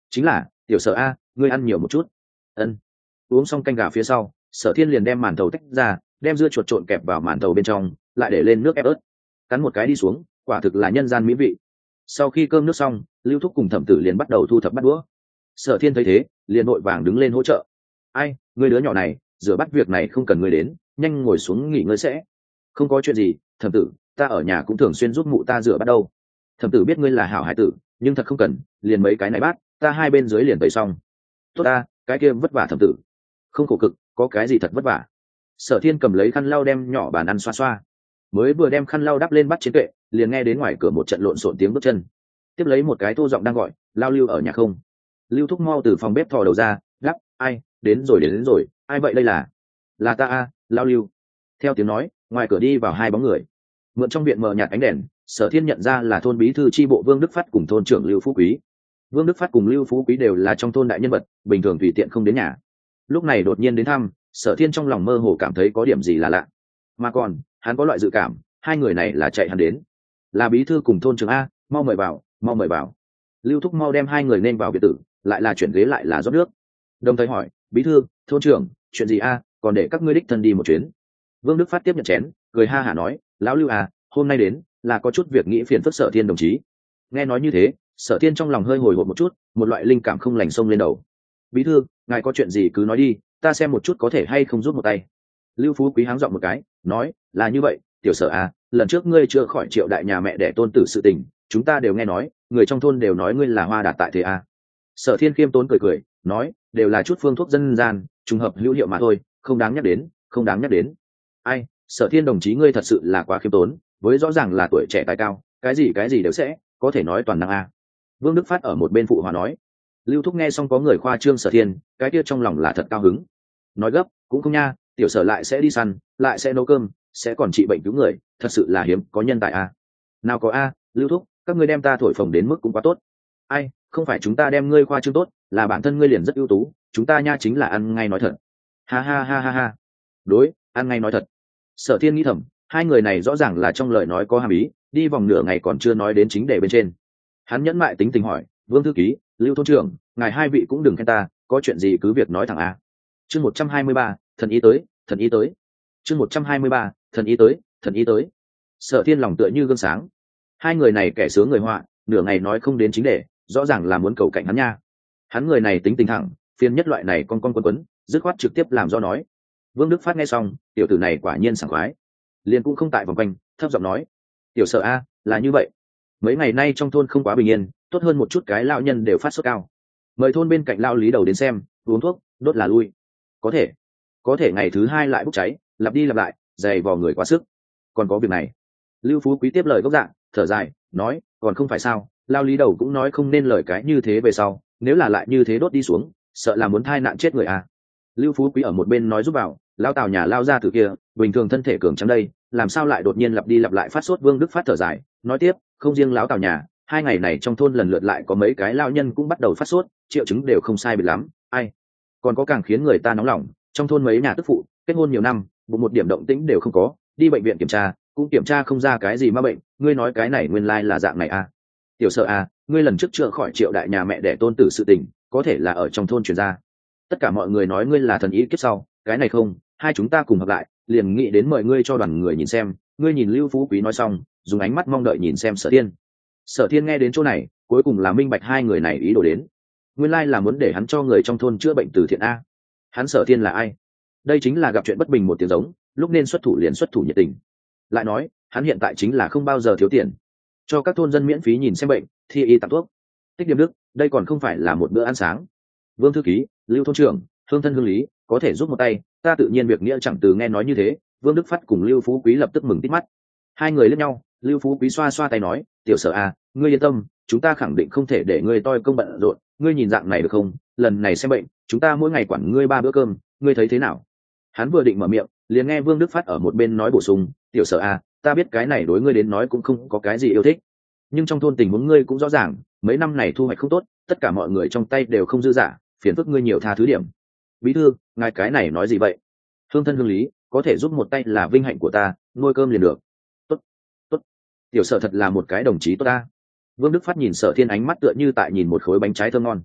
[SPEAKER 1] chính là tiểu sở a, ngươi ăn nhiều một chút. Ân. Uống xong canh gà phía sau, Sở Thiên liền đem màn thầu tách ra, đem dưa chuột trộn kẹp vào màn thầu bên trong, lại để lên nước ép ớt, cắn một cái đi xuống, quả thực là nhân gian mỹ vị. Sau khi cơm nước xong, Lưu Thúc cùng Thẩm Tử liền bắt đầu thu thập bát đũa. Sở Thiên thấy thế, liền vội vàng đứng lên hỗ trợ. Ai, ngươi đứa nhỏ này, rửa bát việc này không cần ngươi đến, nhanh ngồi xuống nghỉ ngơi sẽ. Không có chuyện gì, Thẩm Tử, ta ở nhà cũng thường xuyên giúp mụ ta rửa bát đâu. Thẩm Tử biết ngươi là hảo hải tử, nhưng thật không cần, liền mấy cái này bát, ta hai bên dưới liền tẩy xong. Tốt ta, cái kia vất vả Thẩm Tử. Không khổ cực, có cái gì thật vất vả. Sở Thiên cầm lấy khăn lau đem nhỏ bàn ăn xoa xoa, mới vừa đem khăn lau đắp lên bắt chiến kệ, liền nghe đến ngoài cửa một trận lộn xộn tiếng bước chân. Tiếp lấy một cái thô giọng đang gọi, lao Lưu ở nhà không? Lưu Thúc mau từ phòng bếp thò đầu ra, gắp, ai, đến rồi đến, đến rồi, ai vậy đây là? Là ta a, lao Lưu. Theo tiếng nói, ngoài cửa đi vào hai bóng người. Mượn trong viện mờ nhạt ánh đèn, Sở Thiên nhận ra là thôn bí thư chi bộ Vương Đức Phát cùng thôn trưởng Lưu Phú Quý. Vương Đức Phát cùng Lưu Phú Quý đều là trong thôn đại nhân vật, bình thường tùy tiện không đến nhà. Lúc này đột nhiên đến thăm, Sở Thiên trong lòng mơ hồ cảm thấy có điểm gì là lạ. Mà còn, hắn có loại dự cảm, hai người này là chạy hắn đến. Là bí thư cùng thôn trưởng a, mau mời vào, mau mời vào. Lưu Thúc mau đem hai người nên vào biệt tử, lại là chuyển ghế lại là rót nước. Đồng thời hỏi, bí thư, thôn trưởng, chuyện gì a, còn để các ngươi đích thân đi một chuyến. Vương Đức Phát tiếp nhận chén, cười ha hả nói, lão Lưu à, hôm nay đến là có chút việc nghĩ phiền phức Sở Thiên đồng chí. Nghe nói như thế, Sở Thiên trong lòng hơi hồi hộp một chút, một loại linh cảm không lành xông lên đầu. Bí thư, ngài có chuyện gì cứ nói đi, ta xem một chút có thể hay không giúp một tay. Lưu Phú Quý háng giọng một cái, nói, là như vậy, tiểu Sở à, lần trước ngươi chưa khỏi Triệu đại nhà mẹ đẻ tôn tử sự tình, chúng ta đều nghe nói, người trong thôn đều nói ngươi là hoa đạt tại thế à. Sở Thiên khiêm tốn cười cười, nói, đều là chút phương thuốc dân gian, trùng hợp hữu hiệu mà thôi, không đáng nhắc đến, không đáng nhắc đến. Ai, Sở Thiên đồng chí ngươi thật sự là quá khiêm tốn, với rõ ràng là tuổi trẻ tài cao, cái gì cái gì đều sẽ, có thể nói toàn năng a. Vương Đức Phát ở một bên phụ hòa nói. Lưu Thúc nghe xong có người khoa trương Sở Thiên, cái kia trong lòng là thật cao hứng. Nói gấp, cũng không nha, tiểu Sở lại sẽ đi săn, lại sẽ nấu cơm, sẽ còn trị bệnh cứu người, thật sự là hiếm có nhân tài a. Nào có a, Lưu Thúc, các ngươi đem ta thổi phồng đến mức cũng quá tốt. Ai, không phải chúng ta đem ngươi khoa trương tốt, là bản thân ngươi liền rất ưu tú, chúng ta nha chính là ăn ngay nói thật. Ha ha ha ha ha. Đối, ăn ngay nói thật. Sở Thiên nghĩ thầm, hai người này rõ ràng là trong lời nói có hàm ý, đi vòng nửa ngày còn chưa nói đến chính đề bên trên. Hắn nhẫn mại tính tình hỏi, Vương thư ký, Lưu thôn trưởng, ngài hai vị cũng đừng khen ta, có chuyện gì cứ việc nói thẳng a. Chương một trăm hai mươi ba, thần ý tới, thần ý tới. Chương một trăm hai mươi ba, thần ý tới, thần ý tới. Sở Thiên lòng tựa như gương sáng. Hai người này kẻ sướng người họa, nửa ngày nói không đến chính đề, rõ ràng là muốn cầu cạnh hắn nha. Hắn người này tính tình thẳng, phiền nhất loại này con con quấn quấn, dứt khoát trực tiếp làm do nói. Vương Đức Phát nghe xong, tiểu tử này quả nhiên sảng khoái, liền cũng không tại vòng quanh, thấp giọng nói, tiểu Sở a, là như vậy, mấy ngày nay trong thôn không quá bình yên, tốt hơn một chút cái lão nhân đều phát sốt cao, mời thôn bên cạnh lão lý đầu đến xem, uống thuốc, đốt là lui, có thể có thể ngày thứ hai lại bốc cháy, lặp đi lặp lại, dày vò người quá sức. Còn có việc này. Lưu Phú Quý tiếp lời gốc dạng, thở dài, nói, còn không phải sao, lão lý đầu cũng nói không nên lời cái như thế về sau, nếu là lại như thế đốt đi xuống, sợ là muốn thai nạn chết người à. Lưu Phú Quý ở một bên nói giúp vào, lao tào nhà lao ra từ kia, bình thường thân thể cường trắng đây, làm sao lại đột nhiên lặp đi lặp lại phát sốt. Vương Đức Phát thở dài, nói tiếp, không riêng lão tào nhà, hai ngày này trong thôn lần lượt lại có mấy cái lao nhân cũng bắt đầu phát sốt, triệu chứng đều không sai biệt lắm. Ai, còn có càng khiến người ta nóng lòng, trong thôn mấy nhà tức phụ kết hôn nhiều năm, bụng một điểm động tĩnh đều không có, đi bệnh viện kiểm tra cũng kiểm tra không ra cái gì ma bệnh, ngươi nói cái này nguyên lai là dạng này à. Tiểu Sở à, ngươi lần trước chữa khỏi Triệu đại nhà mẹ đẻ tôn tử sự tình, có thể là ở trong thôn truyền ra, tất cả mọi người nói ngươi là thần ý kiếp sau, cái này không, hai chúng ta cùng hợp lại, liền nghĩ đến mời ngươi cho đoàn người nhìn xem. Ngươi nhìn Lưu Phú Quý nói xong, dùng ánh mắt mong đợi nhìn xem Sở Thiên. Sở Thiên nghe đến chỗ này, cuối cùng là minh bạch hai người này ý đồ đến, nguyên lai là muốn để hắn cho người trong thôn chữa bệnh từ thiện a. Hắn Sở Thiên là ai? Đây chính là gặp chuyện bất bình một tiếng giống, lúc nên xuất thủ liền xuất thủ nhiệt tình. Lại nói, hắn hiện tại chính là không bao giờ thiếu tiền, cho các thôn dân miễn phí nhìn xem bệnh, thi y tặng thuốc, tích điểm đức, đây còn không phải là một bữa ăn sáng. Vương thư ký, Lưu thôn trưởng, hương thân hương lý, có thể giúp một tay, ta tự nhiên việc nghĩa chẳng từ nghe nói như thế. Vương Đức Phát cùng Lưu Phú Quý lập tức mừng tít mắt. Hai người liếc nhau, Lưu Phú Quý xoa xoa tay nói, tiểu Sở à, ngươi yên tâm, chúng ta khẳng định không thể để ngươi toi công bận rộn, ngươi nhìn dạng này được không, lần này xem bệnh, chúng ta mỗi ngày quản ngươi ba bữa cơm, ngươi thấy thế nào? Hắn vừa định mở miệng, liền nghe Vương Đức Phát ở một bên nói bổ sung, tiểu Sở à, ta biết cái này đối ngươi đến nói cũng không có cái gì yêu thích, nhưng trong thôn tình huống ngươi cũng rõ ràng, mấy năm này thu hoạch không tốt, tất cả mọi người trong tay đều không dư giả, phiền phức ngươi nhiều tha thứ điểm. Bí thư, ngài cái này nói gì vậy? Hương thân hương lý, có thể giúp một tay là vinh hạnh của ta, nuôi cơm liền được. Tốt, tốt, tiểu Sở thật là một cái đồng chí tốt ta. Vương Đức Phát nhìn Sở Thiên ánh mắt tựa như tại nhìn một khối bánh trái thơm ngon.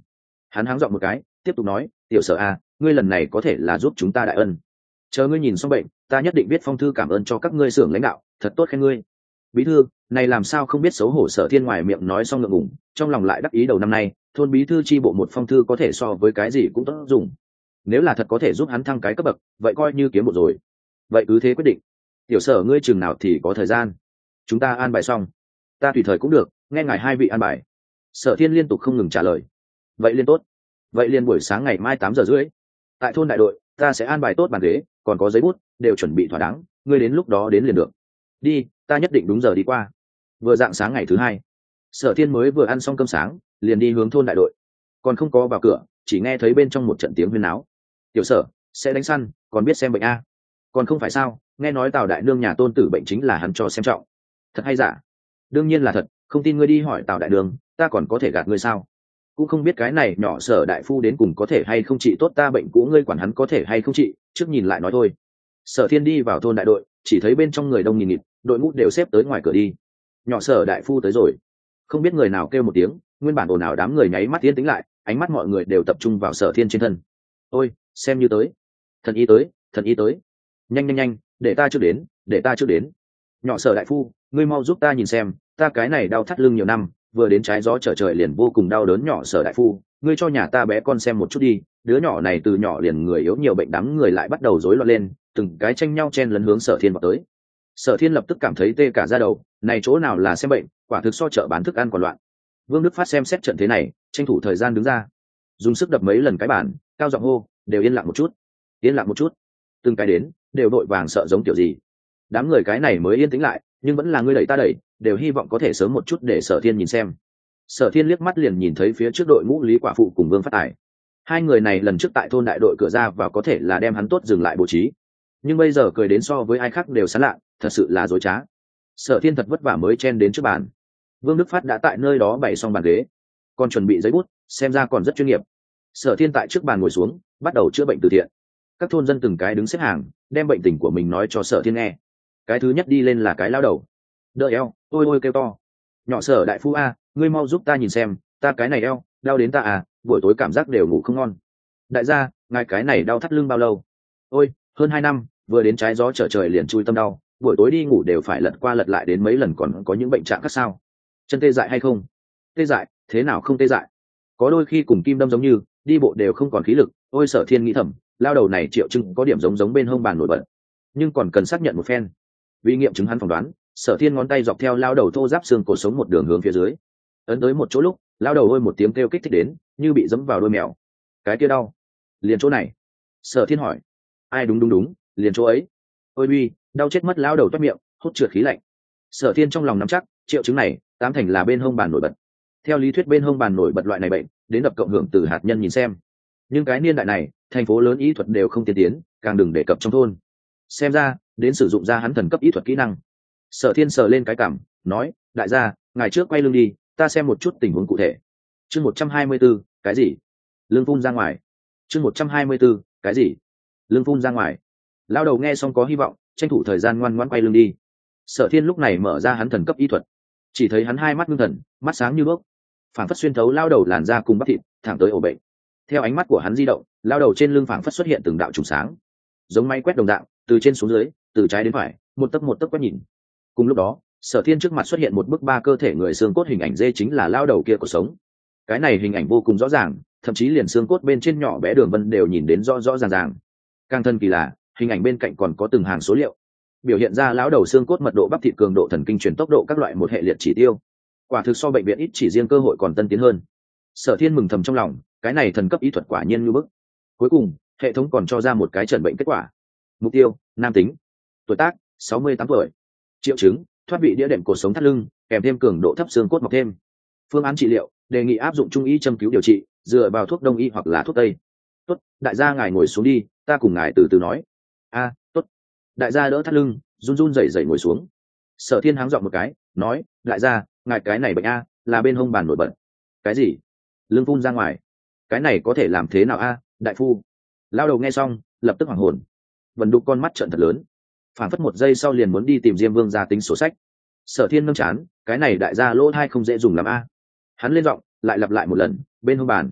[SPEAKER 1] Hắn háng giọng một cái tiếp tục nói, tiểu sở a, ngươi lần này có thể là giúp chúng ta đại ân, chờ ngươi nhìn xong bệnh ta nhất định viết phong thư cảm ơn cho các ngươi xưởng lãnh đạo, thật tốt khen ngươi. Bí thư này làm sao không biết xấu hổ. Sở Thiên ngoài miệng nói xong ngượng ngùng, trong lòng lại đắc ý, đầu năm nay thôn bí thư chi bộ một phong thư có thể so với cái gì cũng tốt dùng, nếu là thật có thể giúp hắn thăng cái cấp bậc vậy coi như kiếm một rồi. Vậy cứ thế quyết định. Tiểu sở ngươi chừng nào thì có thời gian, chúng ta an bài xong ta tùy thời cũng được, nghe ngài hai vị an bài. Sở Thiên liên tục không ngừng trả lời. Vậy liên tốt, vậy liên buổi sáng ngày mai tám giờ rưỡi tại thôn đại đội ta sẽ an bài tốt bàn ghế còn có giấy bút đều chuẩn bị thỏa đáng, ngươi đến lúc đó đến liền được. Đi, ta nhất định đúng giờ đi qua. Vừa dạng sáng ngày thứ hai, Sở Thiên mới vừa ăn xong cơm sáng liền đi hướng thôn đại đội, còn không có vào cửa chỉ nghe thấy bên trong một trận tiếng huyên náo. Tiểu sở sẽ đánh săn còn biết xem bệnh a? Còn không phải sao, nghe nói Tào đại nương nhà tôn tử bệnh chính là hắn cho xem trọng. Thật hay giả? Đương nhiên là thật, không tin ngươi đi hỏi Tào đại nương, ta còn có thể gạt ngươi sao? Cũng không biết cái này nhỏ Sở đại phu đến cùng có thể hay không trị tốt ta bệnh cũ, ngươi quản hắn có thể hay không trị, trước nhìn lại nói thôi. Sở Thiên đi vào thôn đại đội chỉ thấy bên trong người đông nghìn nghịt, đội ngũ đều xếp tới ngoài cửa đi. Nhỏ Sở đại phu tới rồi. Không biết người nào kêu một tiếng, nguyên bản ồn ào đám người nháy mắt yên tĩnh lại, ánh mắt mọi người đều tập trung vào Sở Thiên trên thân. Ôi, xem như tới. Thần y tới, thần y tới. Nhanh nhanh nhanh, để ta trước đến, để ta trước đến. Nhỏ Sở đại phu, ngươi mau giúp ta nhìn xem, ta cái này đau thắt lưng nhiều năm, vừa đến trái gió trở trời liền vô cùng đau đớn. Nhỏ Sở đại phu, ngươi cho nhà ta bé con xem một chút đi, đứa nhỏ này từ nhỏ liền người yếu nhiều bệnh, đám người lại bắt đầu rối loạn lên, từng cái tranh nhau chen lấn hướng Sở Thiên vào tới. Sở Thiên lập tức cảm thấy tê cả da đầu, này chỗ nào là xem bệnh, quả thực so chợ bán thức ăn còn loạn. Vương Đức Phát xem xét trận thế này, tranh thủ thời gian đứng ra, dùng sức đập mấy lần cái bàn, cao giọng hô, đều yên lặng một chút, yên lặng một chút. Từng cái đến đều đội vàng sợ giống kiểu gì. Đám người cái này mới yên tĩnh lại, nhưng vẫn là ngươi đẩy ta đẩy, đều hy vọng có thể sớm một chút để Sở Thiên nhìn xem. Sở Thiên liếc mắt liền nhìn thấy phía trước đội ngũ Lý Quả Phụ cùng Vương Phát Tài. Hai người này lần trước tại thôn đại đội cửa ra và có thể là đem hắn tốt dừng lại bố trí, nhưng bây giờ cười đến so với ai khác đều sán lạ, thật sự là dối trá. Sở Thiên thật vất vả mới chen đến trước bàn. Vương Đức Phát đã tại nơi đó bày xong bàn ghế, còn chuẩn bị giấy bút, xem ra còn rất chuyên nghiệp. Sở Thiên tại trước bàn ngồi xuống, bắt đầu chữa bệnh từ thiện. Các thôn dân từng cái đứng xếp hàng, đem bệnh tình của mình nói cho Sở Thiên nghe. Cái thứ nhất đi lên là cái lao đầu, đỡ eo, ôi ôi kêu to. Nhỏ Sở đại phu a, ngươi mau giúp ta nhìn xem, ta cái này eo đau đến ta à, buổi tối cảm giác đều ngủ không ngon. Đại gia, ngài cái này đau thắt lưng bao lâu? Ôi, hơn hai năm, vừa đến trái gió trở trời liền chui tâm đau, buổi tối đi ngủ đều phải lật qua lật lại đến mấy lần, còn có những bệnh trạng khác sao? Chân tê dại hay không? Tê dại, thế nào không tê dại? Có đôi khi cùng kim đâm giống như, đi bộ đều không còn khí lực. Ôi Sở Thiên nghĩ thầm, lao đầu này triệu chứng có điểm giống giống bên hông bàn nổi bật, nhưng còn cần xác nhận một phen. Vì nghiệm chứng hắn phỏng đoán, Sở Thiên ngón tay dọc theo lao đầu thô giáp xương cổ sống một đường hướng phía dưới, ấn tới một chỗ lúc, lao đầu ôi một tiếng kêu kích thích đến, như bị giẫm vào đôi mèo. Cái kia đau, liền chỗ này. Sở Thiên hỏi. Ai, đúng đúng đúng, liền chỗ ấy. Ôi uy, đau chết mất. Lao đầu toát miệng, hốt trượt khí lạnh. Sở Thiên trong lòng nắm chắc, triệu chứng này tám thành là bên hông bàn nổi bật. Theo lý thuyết bên hông bàn nổi bật loại này bệnh đến đập cộng hưởng từ hạt nhân nhìn xem, nhưng cái niên đại này thành phố lớn y thuật đều không tiên tiến, càng đừng đề cập trong thôn. Xem ra đến sử dụng ra hắn thần cấp y thuật kỹ năng. Sở Thiên sờ lên cái cảm, nói, đại gia, ngài trước quay lưng đi, ta xem một chút tình huống cụ thể. Chương một trăm hai mươi 124, cái gì? Lưng phun ra ngoài. Chương một trăm hai mươi 124, cái gì? Lưng phun ra ngoài. Lao đầu nghe xong có hy vọng, tranh thủ thời gian ngoan ngoãn quay lưng đi. Sở Thiên lúc này mở ra hắn thần cấp y thuật, chỉ thấy hắn hai mắt ngưng thần, mắt sáng như đuốc, phảng phất xuyên thấu lao đầu làn da cùng bắp thịt, thẳng tới ổ bệnh. Theo ánh mắt của hắn di động, lao đầu trên lưng phảng phất xuất hiện từng đạo trùng sáng, giống máy quét đồng dạng, từ trên xuống dưới, từ trái đến phải, một tấc một tấc quét nhìn. Cùng lúc đó, Sở Thiên trước mặt xuất hiện một bức ba cơ thể người xương cốt hình ảnh dê, chính là lao đầu kia của sống. Cái này hình ảnh vô cùng rõ ràng, thậm chí liền xương cốt bên trên nhỏ bé đường vân đều nhìn đến rõ rõ ràng ràng. Càng thân kỳ lạ, hình ảnh bên cạnh còn có từng hàng số liệu, biểu hiện ra lão đầu xương cốt mật độ, bắp thịt cường độ, thần kinh truyền tốc độ, các loại một hệ liệt chỉ tiêu. Quả thực so bệnh viện ít chỉ riêng cơ hội còn tân tiến hơn. Sở Thiên mừng thầm trong lòng, cái này thần cấp y thuật quả nhiên như bức. Cuối cùng, hệ thống còn cho ra một cái chẩn bệnh kết quả. Mục tiêu, nam tính, tuổi tác sáu mươi tám tuổi, triệu chứng thoát vị đĩa đệm cột sống thắt lưng, kèm thêm cường độ thấp xương cốt mọc thêm. Phương án trị liệu, đề nghị áp dụng trung y châm cứu điều trị, dựa vào thuốc đông y hoặc là thuốc tây. Tốt, đại gia ngài ngồi xuống đi, ta cùng ngài từ từ nói. A, tốt. Đại gia đỡ thắt lưng, run run rẩy rẩy ngồi xuống. Sở Thiên háng giọng một cái, nói, đại gia, ngài cái này bệnh a, là bên hông bàn nổi bật. Cái gì? Lưng phun ra ngoài. Cái này có thể làm thế nào a, đại phu? Lao đầu nghe xong, lập tức hoảng hồn, vần đục con mắt trợn thật lớn, phản phất một giây sau liền muốn đi tìm Diêm Vương ra tính sổ sách. Sở Thiên nâng chán, cái này đại gia lỗ thai không dễ dùng lắm a. Hắn lên giọng, lại lặp lại một lần, bên hông bàn.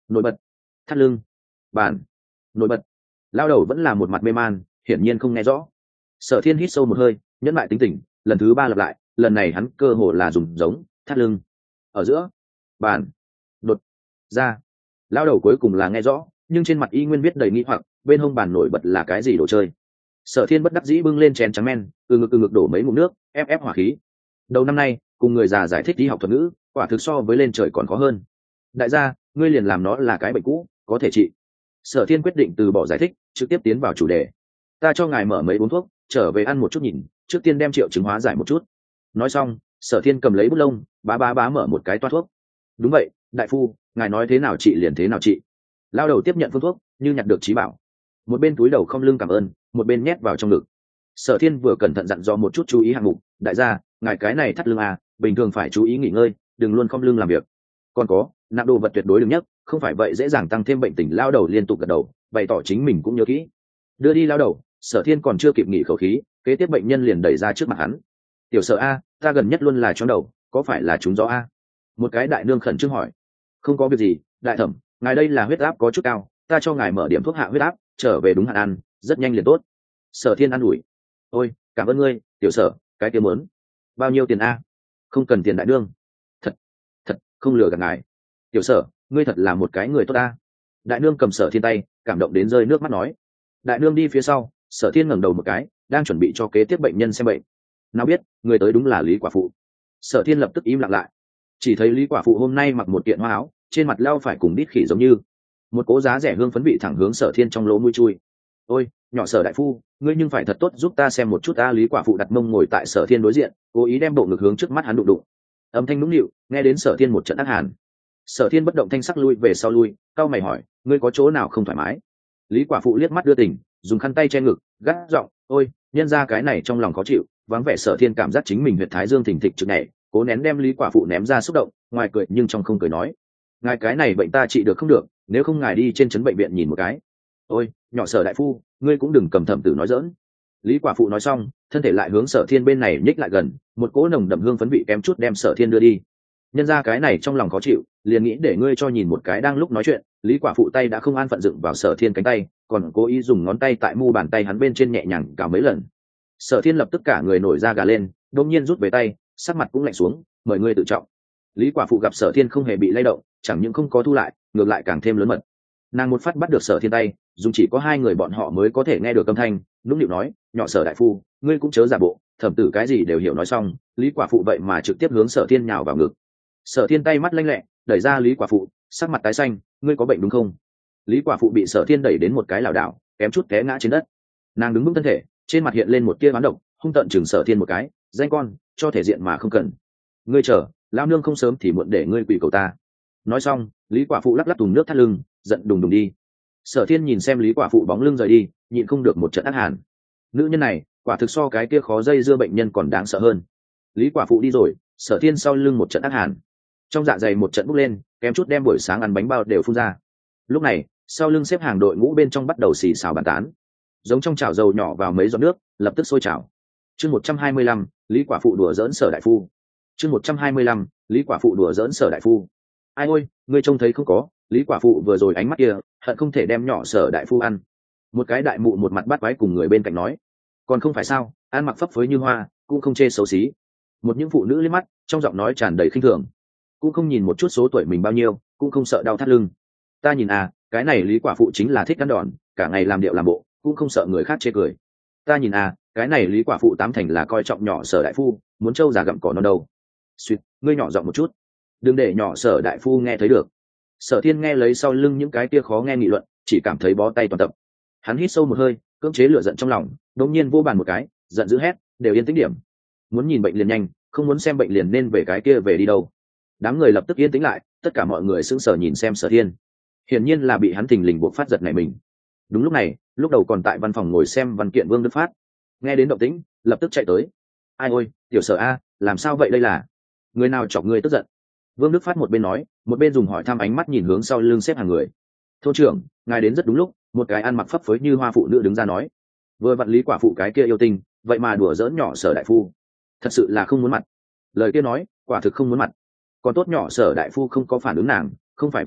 [SPEAKER 1] nổi bật, thắt lưng, bàn, nổi bật. Lao đầu vẫn là một mặt mê man, hiển nhiên không nghe rõ. Sở Thiên hít sâu một hơi, nhẫn lại tính tình, lần thứ ba lặp lại, lần này hắn cơ hồ là dùng giống thắt lưng, ở giữa, bàn, đột, ra. Lao đầu cuối cùng là nghe rõ, nhưng trên mặt y nguyên viết đầy nghi hoặc, bên hông bàn nổi bật là cái gì đồ chơi. Sở Thiên bất đắc dĩ bưng lên chén trắng men, từ ngực từ ngực đổ mấy ngụm nước, ép ép hỏa khí. Đầu năm nay, cùng người già giải thích đi học thuật ngữ, quả thực so với lên trời còn khó hơn. Đại gia, ngươi liền làm nó là cái bệnh cũ, có thể trị. Sở Thiên quyết định từ bỏ giải thích, trực tiếp tiến vào chủ đề. Ta cho ngài mở mấy uống thuốc, trở về ăn một chút nhìn, trước tiên đem triệu chứng hóa giải một chút. Nói xong, Sở Thiên cầm lấy bút lông, bá bá bá mở một cái toa thuốc. Đúng vậy, đại phu, ngài nói thế nào trị liền thế nào trị. Lao đầu tiếp nhận phương thuốc, như nhặt được trí bảo. Một bên túi đầu không lưng cảm ơn, một bên nhét vào trong ngực. Sở Thiên vừa cẩn thận dặn dò một chút chú ý hạng mục, đại gia, ngài cái này thắt lưng à, bình thường phải chú ý nghỉ ngơi, đừng luôn không lưng làm việc. Còn có, nặng đồ vật tuyệt đối đừng nhấc, không phải vậy dễ dàng tăng thêm bệnh tình. Lao đầu liên tục gật đầu, bày tỏ chính mình cũng nhớ kỹ. Đưa đi lao đầu, Sở Thiên còn chưa kịp nghỉ khẩu khí, kế tiếp bệnh nhân liền đẩy ra trước mặt hắn. Tiểu Sở a, ta gần nhất luôn là chóng đầu, có phải là trúng gió a? Một cái đại nương khẩn trương hỏi. Không có việc gì, đại thẩm, ngài đây là huyết áp có chút cao, ta cho ngài mở điểm thuốc hạ huyết áp, trở về đúng hạn ăn, rất nhanh liền tốt. Sở Thiên an ủi. Ôi, cảm ơn ngươi, Tiểu Sở, cái kia muốn bao nhiêu tiền a? Không cần tiền đại nương. Thật, thật, không lừa gạt ngài. Tiểu Sở, ngươi thật là một cái người tốt a. Đại nương cầm Sở Thiên tay, cảm động đến rơi nước mắt nói. Đại nương đi phía sau, Sở Thiên ngẩng đầu một cái, đang chuẩn bị cho kế tiếp bệnh nhân xem bệnh. Nào biết, người tới đúng là Lý quả phụ. Sở Thiên lập tức im lặng lại, chỉ thấy Lý quả phụ hôm nay mặc một kiện hoa áo, trên mặt lau phải cùng đít khỉ giống như. Một cố giá rẻ hương phấn vị thẳng hướng Sở Thiên trong lỗ mũi chui. Ôi, nhỏ Sở đại phu, ngươi nhưng phải thật tốt giúp ta xem một chút ta. Lý quả phụ đặt mông ngồi tại Sở Thiên đối diện, cố ý đem bộ ngực hướng trước mắt hắn đụng đụng. Âm thanh nũng nịu, nghe đến Sở Thiên một trận ác hàn. Sở Thiên bất động thanh sắc lui về sau lui, cau mày hỏi, ngươi có chỗ nào không thoải mái? Lý quả phụ liếc mắt đưa tình, dùng khăn tay che ngực, gắt giọng, ôi, nhân ra cái này trong lòng khó chịu, vắng vẻ. Sở Thiên cảm giác chính mình huyệt thái dương thình thịch trực nhảy, cố nén đem Lý quả phụ ném ra xúc động, ngoài cười nhưng trong không cười nói, ngài cái này bệnh ta trị được không được, nếu không ngài đi trên trấn bệnh viện nhìn một cái. Ôi, nhỏ Sở đại phu, ngươi cũng đừng cầm thẩm tử nói dỡn. Lý quả phụ nói xong, thân thể lại hướng Sở Thiên bên này nhích lại gần, một cỗ nồng đậm hương phấn vị kém chút đem Sở Thiên đưa đi. Nhân ra cái này trong lòng khó chịu, liền nghĩ để ngươi cho nhìn một cái. Đang lúc nói chuyện, Lý quả phụ tay đã không an phận dựng vào Sở Thiên cánh tay, còn cố ý dùng ngón tay tại mu bàn tay hắn bên trên nhẹ nhàng cào mấy lần. Sở Thiên lập tức cả người nổi da gà lên, đột nhiên rút về tay, sắc mặt cũng lạnh xuống, mời ngươi tự trọng. Lý quả phụ gặp Sở Thiên không hề bị lay động, chẳng những không có thu lại, ngược lại càng thêm lớn mật. Nàng một phát bắt được Sở Thiên tay, dùng chỉ có hai người bọn họ mới có thể nghe được âm thanh, nũng nịu nói, nhỏ Sở đại phu, ngươi cũng chớ giả bộ, thẩm tử cái gì đều hiểu. Nói xong, Lý quả phụ vậy mà trực tiếp hướng Sở Thiên nhào vào ngực. Sở Thiên tay mắt lanh lẹ, đẩy ra Lý quả phụ, sắc mặt tái xanh, ngươi có bệnh đúng không? Lý quả phụ bị Sở Thiên đẩy đến một cái lảo đảo, kém chút té ngã trên đất. Nàng đứng vững thân thể, trên mặt hiện lên một tia oán độc, hung tợn chừng Sở Thiên một cái, danh con, cho thể diện mà không cần. Ngươi chờ, lão nương không sớm thì muộn để ngươi quỳ cầu ta. Nói xong, Lý quả phụ lắc lắc thùng nước thắt lưng, giận đùng đùng đi. Sở Thiên nhìn xem Lý quả phụ bóng lưng rời đi, nhịn không được một trận ác hàn. Nữ nhân này, quả thực so cái kia khó dây dưa bệnh nhân còn đáng sợ hơn. Lý quả phụ đi rồi, Sở Thiên sau lưng một trận ác hàn, trong dạ dày một trận bốc lên, kém chút đem buổi sáng ăn bánh bao đều phun ra. Lúc này, sau lưng xếp hàng đội ngũ bên trong bắt đầu xì xào bàn tán, giống trong chảo dầu nhỏ vào mấy giọt nước, lập tức sôi trào. Chương một trăm hai mươi lăm, Lý quả phụ đùa giỡn Sở đại phu. Chương một trăm hai mươi lăm, Lý quả phụ đùa giỡn Sở đại phu. Ai ôi, ngươi trông thấy không có, Lý quả phụ vừa rồi ánh mắt kia, hận không thể đem nhỏ Sở đại phu ăn. Một cái đại mụ một mặt bắt quái cùng người bên cạnh nói, còn không phải sao, ăn mặc phấp phới như hoa, cũng không chê xấu xí. Một những phụ nữ liếc mắt, trong giọng nói tràn đầy khinh thường, cũng không nhìn một chút số tuổi mình bao nhiêu, cũng không sợ đau thắt lưng. Ta nhìn à, cái này Lý quả phụ chính là thích cắn đòn, cả ngày làm điệu làm bộ, cũng không sợ người khác chê cười. Ta nhìn à, cái này Lý quả phụ tám thành là coi trọng nhỏ Sở đại phu, muốn trâu già gặm cỏ non đâu. Suýt, ngươi nhỏ giọng một chút, đừng để nhỏ Sở đại phu nghe thấy được. Sở Thiên nghe lấy sau lưng những cái kia khó nghe nghị luận, chỉ cảm thấy bó tay toàn tập. Hắn hít sâu một hơi, cưỡng chế lửa giận trong lòng, đột nhiên vô bàn một cái, giận dữ hét, đều yên tĩnh điểm. Muốn nhìn bệnh liền nhanh, không muốn xem bệnh liền nên về cái kia về đi đâu. Đám người lập tức yên tĩnh lại, tất cả mọi người sững sờ nhìn xem Sở Thiên, hiển nhiên là bị hắn thình lình buộc phát giật này mình. Đúng lúc này, lúc đầu còn tại văn phòng ngồi xem văn kiện Vương Đức Phát nghe đến động tĩnh, lập tức chạy tới. Ai ôi, Tiểu Sở a, làm sao vậy, đây là người nào chọc ngươi tức giận? Vương Đức Phát một bên nói, một bên dùng hỏi thăm ánh mắt nhìn hướng sau lưng xếp hàng người. Thôn trưởng, ngài đến rất đúng lúc. Một cái ăn mặc phấp phới như hoa phụ nữ đứng ra nói, vừa vặn Lý quả phụ cái kia yêu tinh, vậy mà đùa giỡn nhỏ Sở đại phu, thật sự là không muốn mặt. Lời kia nói, quả thực không muốn mặt. Còn tốt nhỏ Sở đại phu không có phản ứng nàng, không phải vậy à,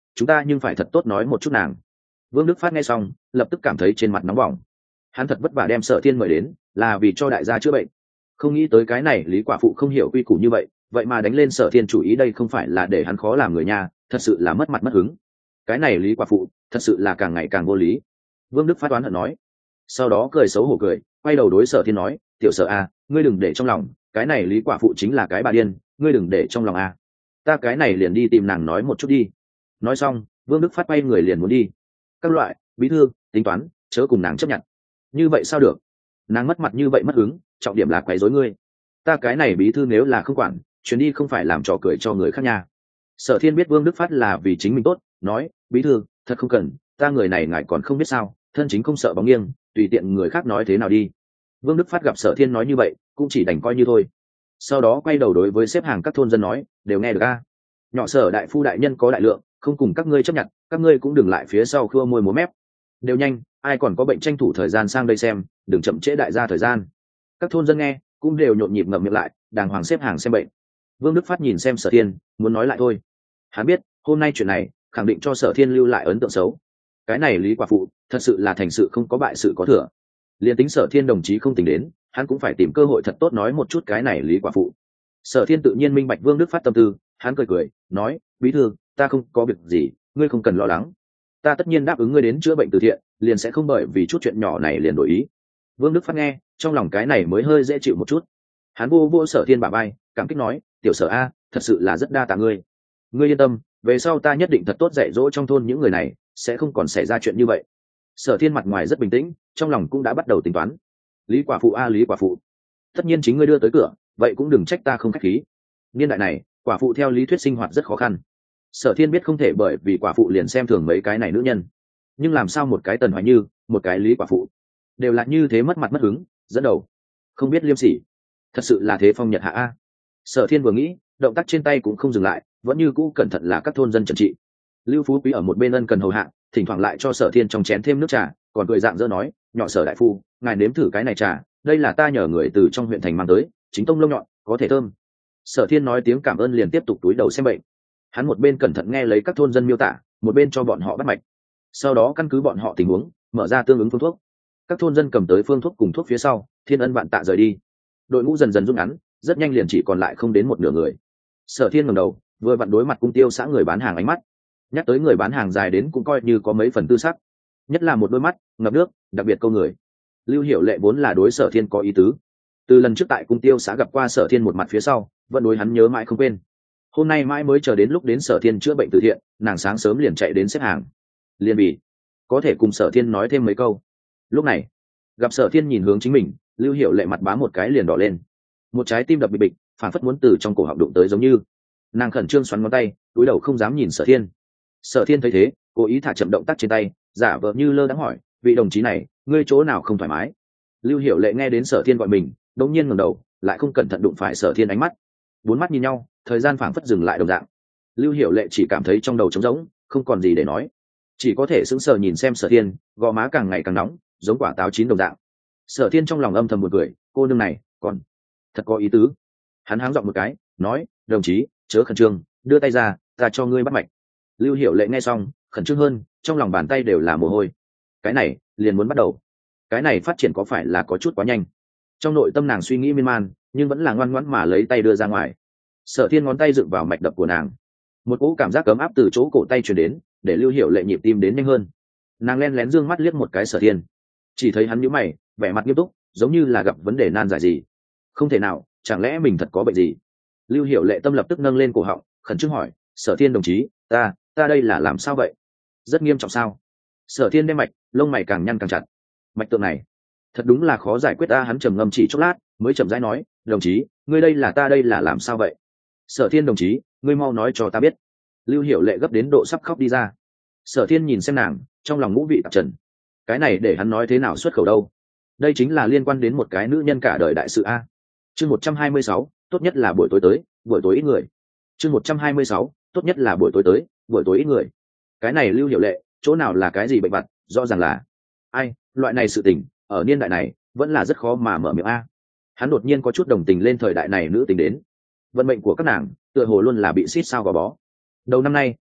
[SPEAKER 1] chúng ta nhưng phải thật tốt nói một chút nàng. Vương Đức Phát nghe xong lập tức cảm thấy trên mặt nóng bỏng. Hắn thật vất vả đem Sở Thiên mời đến là vì cho đại gia chữa bệnh, không nghĩ tới cái này Lý quả phụ không hiểu quy củ như vậy, vậy mà đánh lên Sở Thiên chủ ý, đây không phải là để hắn khó làm người nhà, thật sự là mất mặt mất hứng. Cái này Lý quả phụ thật sự là càng ngày càng vô lý. Vương Đức Phát đoán hận nói, sau đó cười xấu hổ cười, quay đầu đối Sở Thiên nói, tiểu Sở a, ngươi đừng để trong lòng, cái này Lý quả phụ chính là cái bà điên, ngươi đừng để trong lòng a. Ta cái này liền đi tìm nàng nói một chút đi. Nói xong, Vương Đức Phát quay người liền muốn đi. Các loại, bí thư, tính toán, chớ cùng nàng chấp nhận. Như vậy sao được? Nàng mất mặt như vậy mất hứng, trọng điểm là quấy rối ngươi. Ta cái này bí thư nếu là không quản, chuyến đi không phải làm trò cười cho người khác nha. Sở Thiên biết Vương Đức Phát là vì chính mình tốt, nói, bí thư, thật không cần, ta người này ngài còn không biết sao, thân chính không sợ bóng nghiêng, tùy tiện người khác nói thế nào đi. Vương Đức Phát gặp Sở Thiên nói như vậy, cũng chỉ đành coi như thôi. Sau đó quay đầu đối với xếp hàng các thôn dân nói, đều nghe được a. Nhỏ Sở đại phu đại nhân có đại lượng, không cùng các ngươi chấp nhận, các ngươi cũng đừng lại phía sau khua môi múa mép. Đều nhanh, ai còn có bệnh tranh thủ thời gian sang đây xem, đừng chậm trễ đại gia thời gian. Các thôn dân nghe cũng đều nhộn nhịp ngậm miệng lại, đàng hoàng xếp hàng xem bệnh. Vương Đức Phát nhìn xem Sở Thiên, muốn nói lại thôi. Hắn biết hôm nay chuyện này khẳng định cho Sở Thiên lưu lại ấn tượng xấu. Cái này Lý quả phụ thật sự là thành sự không có bại sự có thừa. Liên tính Sở Thiên đồng chí không tính đến, hắn cũng phải tìm cơ hội thật tốt nói một chút cái này Lý quả phụ. Sở Thiên tự nhiên minh bạch Vương Đức Phát tâm tư, hắn cười cười nói, bí thư, ta không có việc gì, ngươi không cần lo lắng, ta tất nhiên đáp ứng ngươi đến chữa bệnh từ thiện, liền sẽ không bởi vì chút chuyện nhỏ này liền đổi ý. Vương Đức Phát nghe trong lòng cái này mới hơi dễ chịu một chút. Hắn vô vô Sở Thiên bả vai, cảm kích nói, tiểu Sở a, thật sự là rất đa tạ ngươi. Ngươi yên tâm, về sau ta nhất định thật tốt dạy dỗ trong thôn những người này, sẽ không còn xảy ra chuyện như vậy. Sở Thiên mặt ngoài rất bình tĩnh, trong lòng cũng đã bắt đầu tính toán. Lý quả phụ a, Lý quả phụ, tất nhiên chính ngươi đưa tới cửa, vậy cũng đừng trách ta không khách khí. Niên đại này quả phụ theo lý thuyết sinh hoạt rất khó khăn. Sở Thiên biết không thể bởi vì quả phụ liền xem thường mấy cái này nữ nhân, nhưng làm sao một cái Tần Hoài Như, một cái Lý quả phụ đều là như thế mất mặt mất hứng, dẫn đầu không biết liêm sỉ, thật sự là thế phong nhật hạ a. Sở Thiên vừa nghĩ, động tác trên tay cũng không dừng lại, vẫn như cũ cẩn thận là các thôn dân trần trị. Lưu Phú Quý ở một bên ân cần hầu hạ, thỉnh thoảng lại cho Sở Thiên trong chén thêm nước trà, còn cười dạng dỡ nói, nhỏ Sở đại phu, ngài nếm thử cái này trà, đây là ta nhờ người từ trong huyện thành mang tới, chính tông lông nhọn, có thể thơm. Sở Thiên nói tiếng cảm ơn liền tiếp tục túi đầu xem bệnh. Hắn một bên cẩn thận nghe lấy các thôn dân miêu tả, một bên cho bọn họ bắt mạch. Sau đó căn cứ bọn họ tình huống, mở ra tương ứng phương thuốc. Các thôn dân cầm tới phương thuốc cùng thuốc phía sau, Thiên ân vạn tạ rời đi. Đội ngũ dần dần rút ngắn, rất nhanh liền chỉ còn lại không đến một nửa người. Sở Thiên ngẩng đầu, vừa vặn đối mặt cung tiêu xã người bán hàng ánh mắt. Nhắc tới người bán hàng dài đến cũng coi như có mấy phần tư sắc, nhất là một đôi mắt ngập nước, đặc biệt câu người. Lưu Hiểu Lệ vốn là đối Sở Thiên có ý tứ, từ lần trước tại cung tiêu xã gặp qua Sở Thiên một mặt phía sau, vẫn đối hắn nhớ mãi không quên. Hôm nay mãi mới chờ đến lúc đến Sở Thiên chữa bệnh từ thiện, nàng sáng sớm liền chạy đến xếp hàng, liền bị có thể cùng Sở Thiên nói thêm mấy câu. Lúc này gặp Sở Thiên nhìn hướng chính mình, Lưu Hiểu Lệ mặt bám một cái liền đỏ lên, một trái tim đập bịch bịch, phản phất muốn từ trong cổ họng đụng tới giống như. Nàng khẩn trương xoắn ngón tay, cúi đầu không dám nhìn Sở Thiên. Sở Thiên thấy thế, cố ý thả chậm động tác trên tay, giả vờ như lơ đãng hỏi, vị đồng chí này, ngươi chỗ nào không thoải mái? Lưu Hiểu Lệ nghe đến Sở Thiên gọi mình, đột nhiên ngẩng đầu, lại không cẩn thận đụng phải Sở Thiên ánh mắt. Bốn mắt nhìn nhau, thời gian phảng phất dừng lại đồng dạng. Lưu Hiểu Lệ chỉ cảm thấy trong đầu trống rỗng, không còn gì để nói, chỉ có thể sững sờ nhìn xem Sở Thiên, gò má càng ngày càng nóng, giống quả táo chín đồng dạng. Sở Thiên trong lòng âm thầm một cười, cô nương này còn thật có ý tứ. Hắn háng giọng một cái, nói, đồng chí, chớ khẩn trương, đưa tay ra, ta cho ngươi bắt mạch. Lưu Hiểu Lệ nghe xong, khẩn trương hơn, trong lòng bàn tay đều là mồ hôi. Cái này liền muốn bắt đầu, cái này phát triển có phải là có chút quá nhanh? Trong nội tâm nàng suy nghĩ miên man, nhưng vẫn là ngoan ngoãn mà lấy tay đưa ra ngoài. Sở Thiên ngón tay dựng vào mạch đập của nàng, một cỗ cảm giác ấm áp từ chỗ cổ tay truyền đến, để Lưu Hiểu Lệ nhịp tim đến nhanh hơn. Nàng len lén dương mắt liếc một cái Sở Thiên, chỉ thấy hắn nhíu mày, vẻ mặt nghiêm túc, giống như là gặp vấn đề nan giải gì. Không thể nào, chẳng lẽ mình thật có bệnh gì? Lưu Hiểu Lệ tâm lập tức nâng lên cổ họng, khẩn trương hỏi, Sở Thiên đồng chí, ta ta đây là làm sao vậy? Rất nghiêm trọng sao? Sở Thiên đem mạch, lông mày càng nhăn càng chặt. Mạch tượng này thật đúng là khó giải quyết ta. Hắn trầm ngâm chỉ chốc lát, mới chậm rãi nói, đồng chí, ngươi đây là ta đây là làm sao vậy? Sở Thiên đồng chí, ngươi mau nói cho ta biết. Lưu Hiểu Lệ gấp đến độ sắp khóc đi ra. Sở Thiên nhìn xem nàng, trong lòng ngũ vị tạp trần. Cái này để hắn nói thế nào xuất khẩu đâu? Đây chính là liên quan đến một cái nữ nhân cả đời đại sự a. Chương một trăm hai mươi sáu, tốt nhất là buổi tối tới, buổi tối ít người. Chương một trăm hai mươi sáu, tốt nhất là buổi tối tới, buổi tối ít người. Cái này Lưu Hiểu Lệ, chỗ nào là cái gì bệnh vặt, rõ ràng là ai, loại này sự tình, ở niên đại này vẫn là rất khó mà mở miệng a. Hắn đột nhiên có chút đồng tình lên thời đại này nữ tính đến. Vận mệnh của các nàng, tựa hồ luôn là bị xít sao gò bó. Đầu năm nay,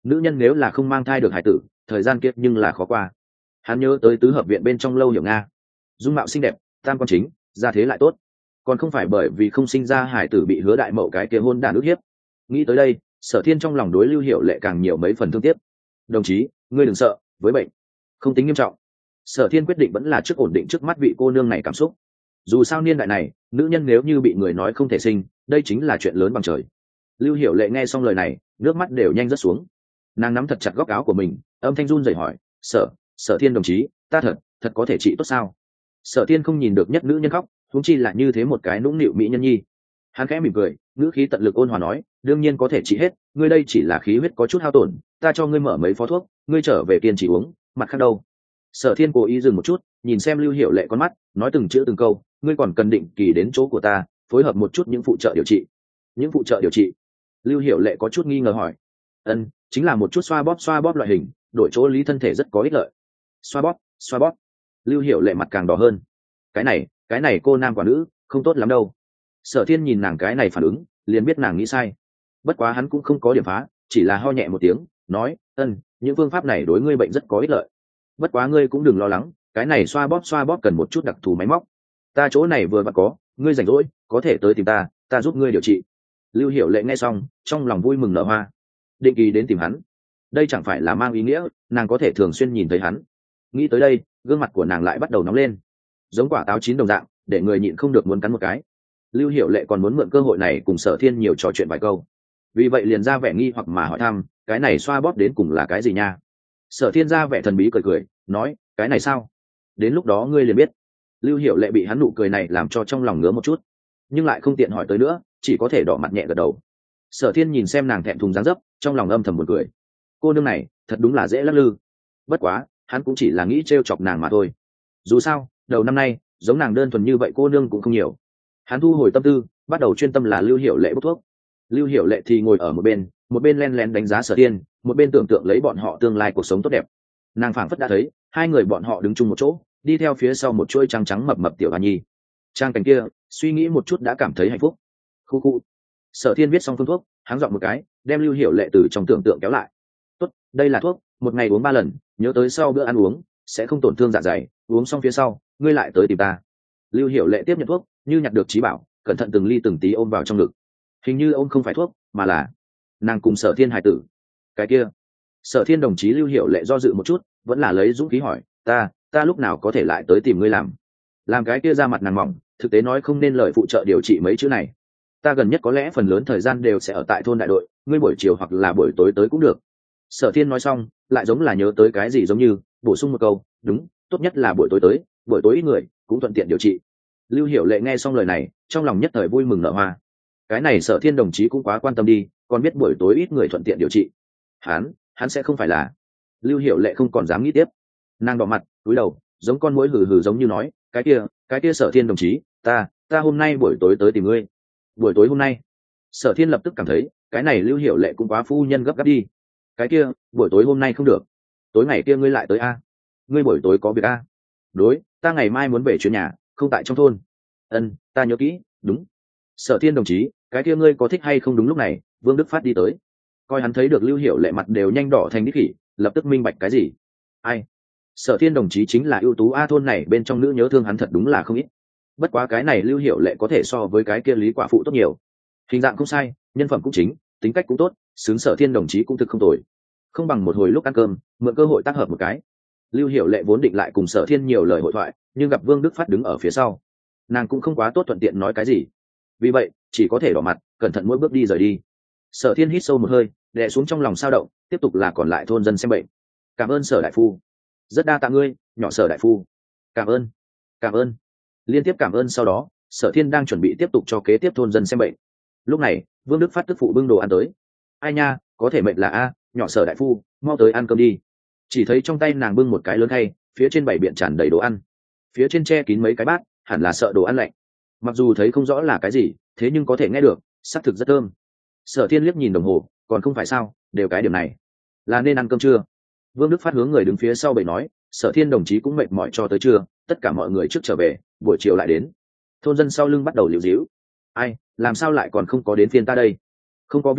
[SPEAKER 1] nữ nhân nếu là không mang thai được hải tử thời gian kiếp nhưng là khó qua. Hắn nhớ tới tứ hợp viện bên trong Lâu Hiểu Nga, dung mạo xinh đẹp, tam quan chính, gia thế lại tốt, còn không phải bởi vì không sinh ra hải tử bị Hứa Đại Mậu cái kia hôn đản ức hiếp. Nghĩ tới đây, Sở Thiên trong lòng đối Lưu Hiểu Lệ càng nhiều mấy phần thương tiếc. Đồng chí, ngươi đừng sợ, với bệnh không tính nghiêm trọng. Sở Thiên quyết định vẫn là trước ổn định trước mắt vị cô nương này cảm xúc. Dù sao niên đại này, nữ nhân nếu như bị người nói không thể sinh, đây chính là chuyện lớn bằng trời. Lưu Hiểu Lệ nghe xong lời này, nước mắt đều nhanh rớt xuống. Nàng nắm thật chặt góc áo của mình, âm thanh run rẩy hỏi: sở sở Thiên đồng chí, ta thật thật có thể trị tốt sao? Sở Thiên không nhìn được nhất nữ nhân khóc, huống chi là như thế một cái nũng nịu mỹ nhân nhi. Hắn khẽ mỉm cười, ngữ khí tận lực ôn hòa nói: đương nhiên có thể trị hết, ngươi đây chỉ là khí huyết có chút hao tổn, ta cho ngươi mở mấy phó thuốc, ngươi trở về kiên trì uống, mặt khác đâu? Sở Thiên cố ý dừng một chút, nhìn xem Lưu Hiểu Lệ con mắt, nói từng chữ từng câu: ngươi còn cần định kỳ đến chỗ của ta, phối hợp một chút những phụ trợ điều trị. Những phụ trợ điều trị? Lưu Hiểu Lệ có chút nghi ngờ hỏi. Ân, chính là một chút xoa bóp xoa bóp loại hình, đổi chỗ lý thân thể rất có ích lợi. Xoa bóp, xoa bóp. Lưu Hiểu Lệ mặt càng đỏ hơn. Cái này, cái này cô nam quả nữ, không tốt lắm đâu. Sở Thiên nhìn nàng cái này phản ứng, liền biết nàng nghĩ sai. Bất quá hắn cũng không có điểm phá, chỉ là ho nhẹ một tiếng, nói: ân, những phương pháp này đối ngươi bệnh rất có ích lợi. Bất quá ngươi cũng đừng lo lắng, cái này xoa bóp xoa bóp cần một chút đặc thù máy móc. Ta chỗ này vừa vặn có, ngươi rảnh rỗi, có thể tới tìm ta, ta giúp ngươi điều trị. Lưu Hiểu Lệ nghe xong, trong lòng vui mừng nở hoa. Định kỳ đến tìm hắn, đây chẳng phải là mang ý nghĩa nàng có thể thường xuyên nhìn thấy hắn. Nghĩ tới đây, gương mặt của nàng lại bắt đầu nóng lên, giống quả táo chín đồng dạng, để người nhịn không được muốn cắn một cái. Lưu Hiểu Lệ còn muốn mượn cơ hội này cùng Sở Thiên nhiều trò chuyện vài câu, vì vậy liền ra vẻ nghi hoặc mà hỏi thăm: cái này xoa bóp đến cùng là cái gì nha? Sở Thiên ra vẻ thần bí cười cười, nói: cái này sao? Đến lúc đó ngươi liền biết. Lưu Hiểu Lệ bị hắn nụ cười này làm cho trong lòng ngứa một chút, nhưng lại không tiện hỏi tới nữa, chỉ có thể đỏ mặt nhẹ gật đầu. Sở Thiên nhìn xem nàng thẹn thùng dáng dấp, trong lòng âm thầm buồn cười. Cô nương này thật đúng là dễ lắc lư. Bất quá hắn cũng chỉ là nghĩ trêu chọc nàng mà thôi. Dù sao đầu năm nay giống nàng đơn thuần như vậy cô nương cũng không nhiều. Hắn thu hồi tâm tư, bắt đầu chuyên tâm là Lưu Hiểu Lệ bốc thuốc. Lưu Hiểu Lệ thì ngồi ở một bên, một bên len lén đánh giá Sở Thiên, một bên tưởng tượng lấy bọn họ tương lai cuộc sống tốt đẹp. Nàng phảng phất đã thấy hai người bọn họ đứng chung một chỗ, đi theo phía sau một chuỗi trắng trắng mập mập tiểu Hoa Nhi. Trang cảnh kia, suy nghĩ một chút đã cảm thấy hạnh phúc. Khu khu. Sở Thiên viết xong phương thuốc, hắn giọng một cái, đem Lưu Hiểu Lệ từ trong tưởng tượng kéo lại. Tốt, đây là thuốc, một ngày uống ba lần, nhớ tới sau bữa ăn uống sẽ không tổn thương dạ dày, uống xong phía sau ngươi lại tới tìm ta. Lưu Hiểu Lệ tiếp nhận thuốc, như nhặt được trí bảo, cẩn thận từng ly từng tí ôm vào trong ngực. Hình như ôm không phải thuốc, mà là nàng cùng Sở Thiên hài tử. Cái kia, Sở Thiên đồng chí Lưu Hiểu Lệ do dự một chút, vẫn là lấy dũng khí hỏi: ta, ta lúc nào có thể lại tới tìm ngươi làm? Làm cái kia ra mặt nàng mỏng, thực tế nói không nên lời phụ trợ điều trị mấy chữ này. Ta gần nhất có lẽ phần lớn thời gian đều sẽ ở tại thôn đại đội, ngươi buổi chiều hoặc là buổi tối tới cũng được. Sở Thiên nói xong, lại giống là nhớ tới cái gì giống như bổ sung một câu: đúng, tốt nhất là buổi tối tới, buổi tối ít người, cũng thuận tiện điều trị. Lưu Hiểu Lệ nghe xong lời này, trong lòng nhất thời vui mừng nở hoa. Cái này Sở Thiên đồng chí cũng quá quan tâm đi, còn biết buổi tối ít người thuận tiện điều trị. Hắn, hắn sẽ không phải là... Lưu Hiểu Lệ không còn dám nghĩ tiếp. Nàng đỏ mặt, cúi đầu, giống con muỗi hừ hừ giống như nói: cái kia, cái kia Sở Thiên đồng chí, ta, ta hôm nay buổi tối tới tìm ngươi. Buổi tối hôm nay? Sở Thiên lập tức cảm thấy cái này Lưu Hiểu Lệ cũng quá phu nhân gấp gáp đi. Cái kia, buổi tối hôm nay không được, tối ngày kia ngươi lại tới a? Ngươi buổi tối có việc a? Đối, ta ngày mai muốn về chuyến nhà, không tại trong thôn. Ân, ta nhớ kỹ. Đúng. Sở Thiên đồng chí, cái kia ngươi có thích hay không? Đúng lúc này Vương Đức Phát đi tới, coi hắn thấy được Lưu Hiểu Lệ mặt đều nhanh đỏ thành đít khỉ, lập tức minh bạch cái gì. Ai? Sở Thiên đồng chí chính là ưu tú a, thôn này bên trong nữ nhớ thương hắn thật đúng là không ít. Bất quá cái này Lưu Hiểu Lệ có thể so với cái kia Lý quả phụ tốt nhiều. Hình dạng cũng sai, nhân phẩm cũng chính, tính cách cũng tốt, xứng Sở Thiên đồng chí cũng thực không tồi. Không bằng một hồi lúc ăn cơm, mượn cơ hội tác hợp một cái. Lưu Hiểu Lệ vốn định lại cùng Sở Thiên nhiều lời hội thoại, nhưng gặp Vương Đức Phát đứng ở phía sau, nàng cũng không quá tốt thuận tiện nói cái gì, vì vậy chỉ có thể đỏ mặt, cẩn thận mỗi bước đi rời đi. Sở Thiên hít sâu một hơi, đè xuống trong lòng sao động, tiếp tục là còn lại thôn dân xem bệnh. Cảm ơn Sở đại phu, rất đa tạ ngươi, nhỏ Sở đại phu. Cảm ơn, cảm ơn. Liên tiếp cảm ơn sau đó, Sở Thiên đang chuẩn bị tiếp tục cho kế tiếp thôn dân xem bệnh. Lúc này Vương Đức Phát tức phụ bưng đồ ăn tới. Ai nha, có thể mệnh là a, nhỏ Sở đại phu, mau tới ăn cơm đi. Chỉ thấy trong tay nàng bưng một cái lớn khay, phía trên bảy biện tràn đầy đồ ăn, phía trên che kín mấy cái bát, hẳn là sợ đồ ăn lạnh. Mặc dù thấy không rõ là cái gì, thế nhưng có thể nghe được, xác thực rất thơm. Sở Thiên liếc nhìn đồng hồ, còn không phải sao, đều cái điểm này là nên ăn cơm chưa? Vương Đức Phát hướng người đứng phía sau bậy nói: Sở Thiên đồng chí cũng mệt mỏi cho tới trưa, tất cả mọi người trước trở về, buổi chiều lại đến. Thôn dân sau lưng bắt đầu liễu díu: ai, làm sao lại còn không có đến phiên ta đây? Không có việc gì,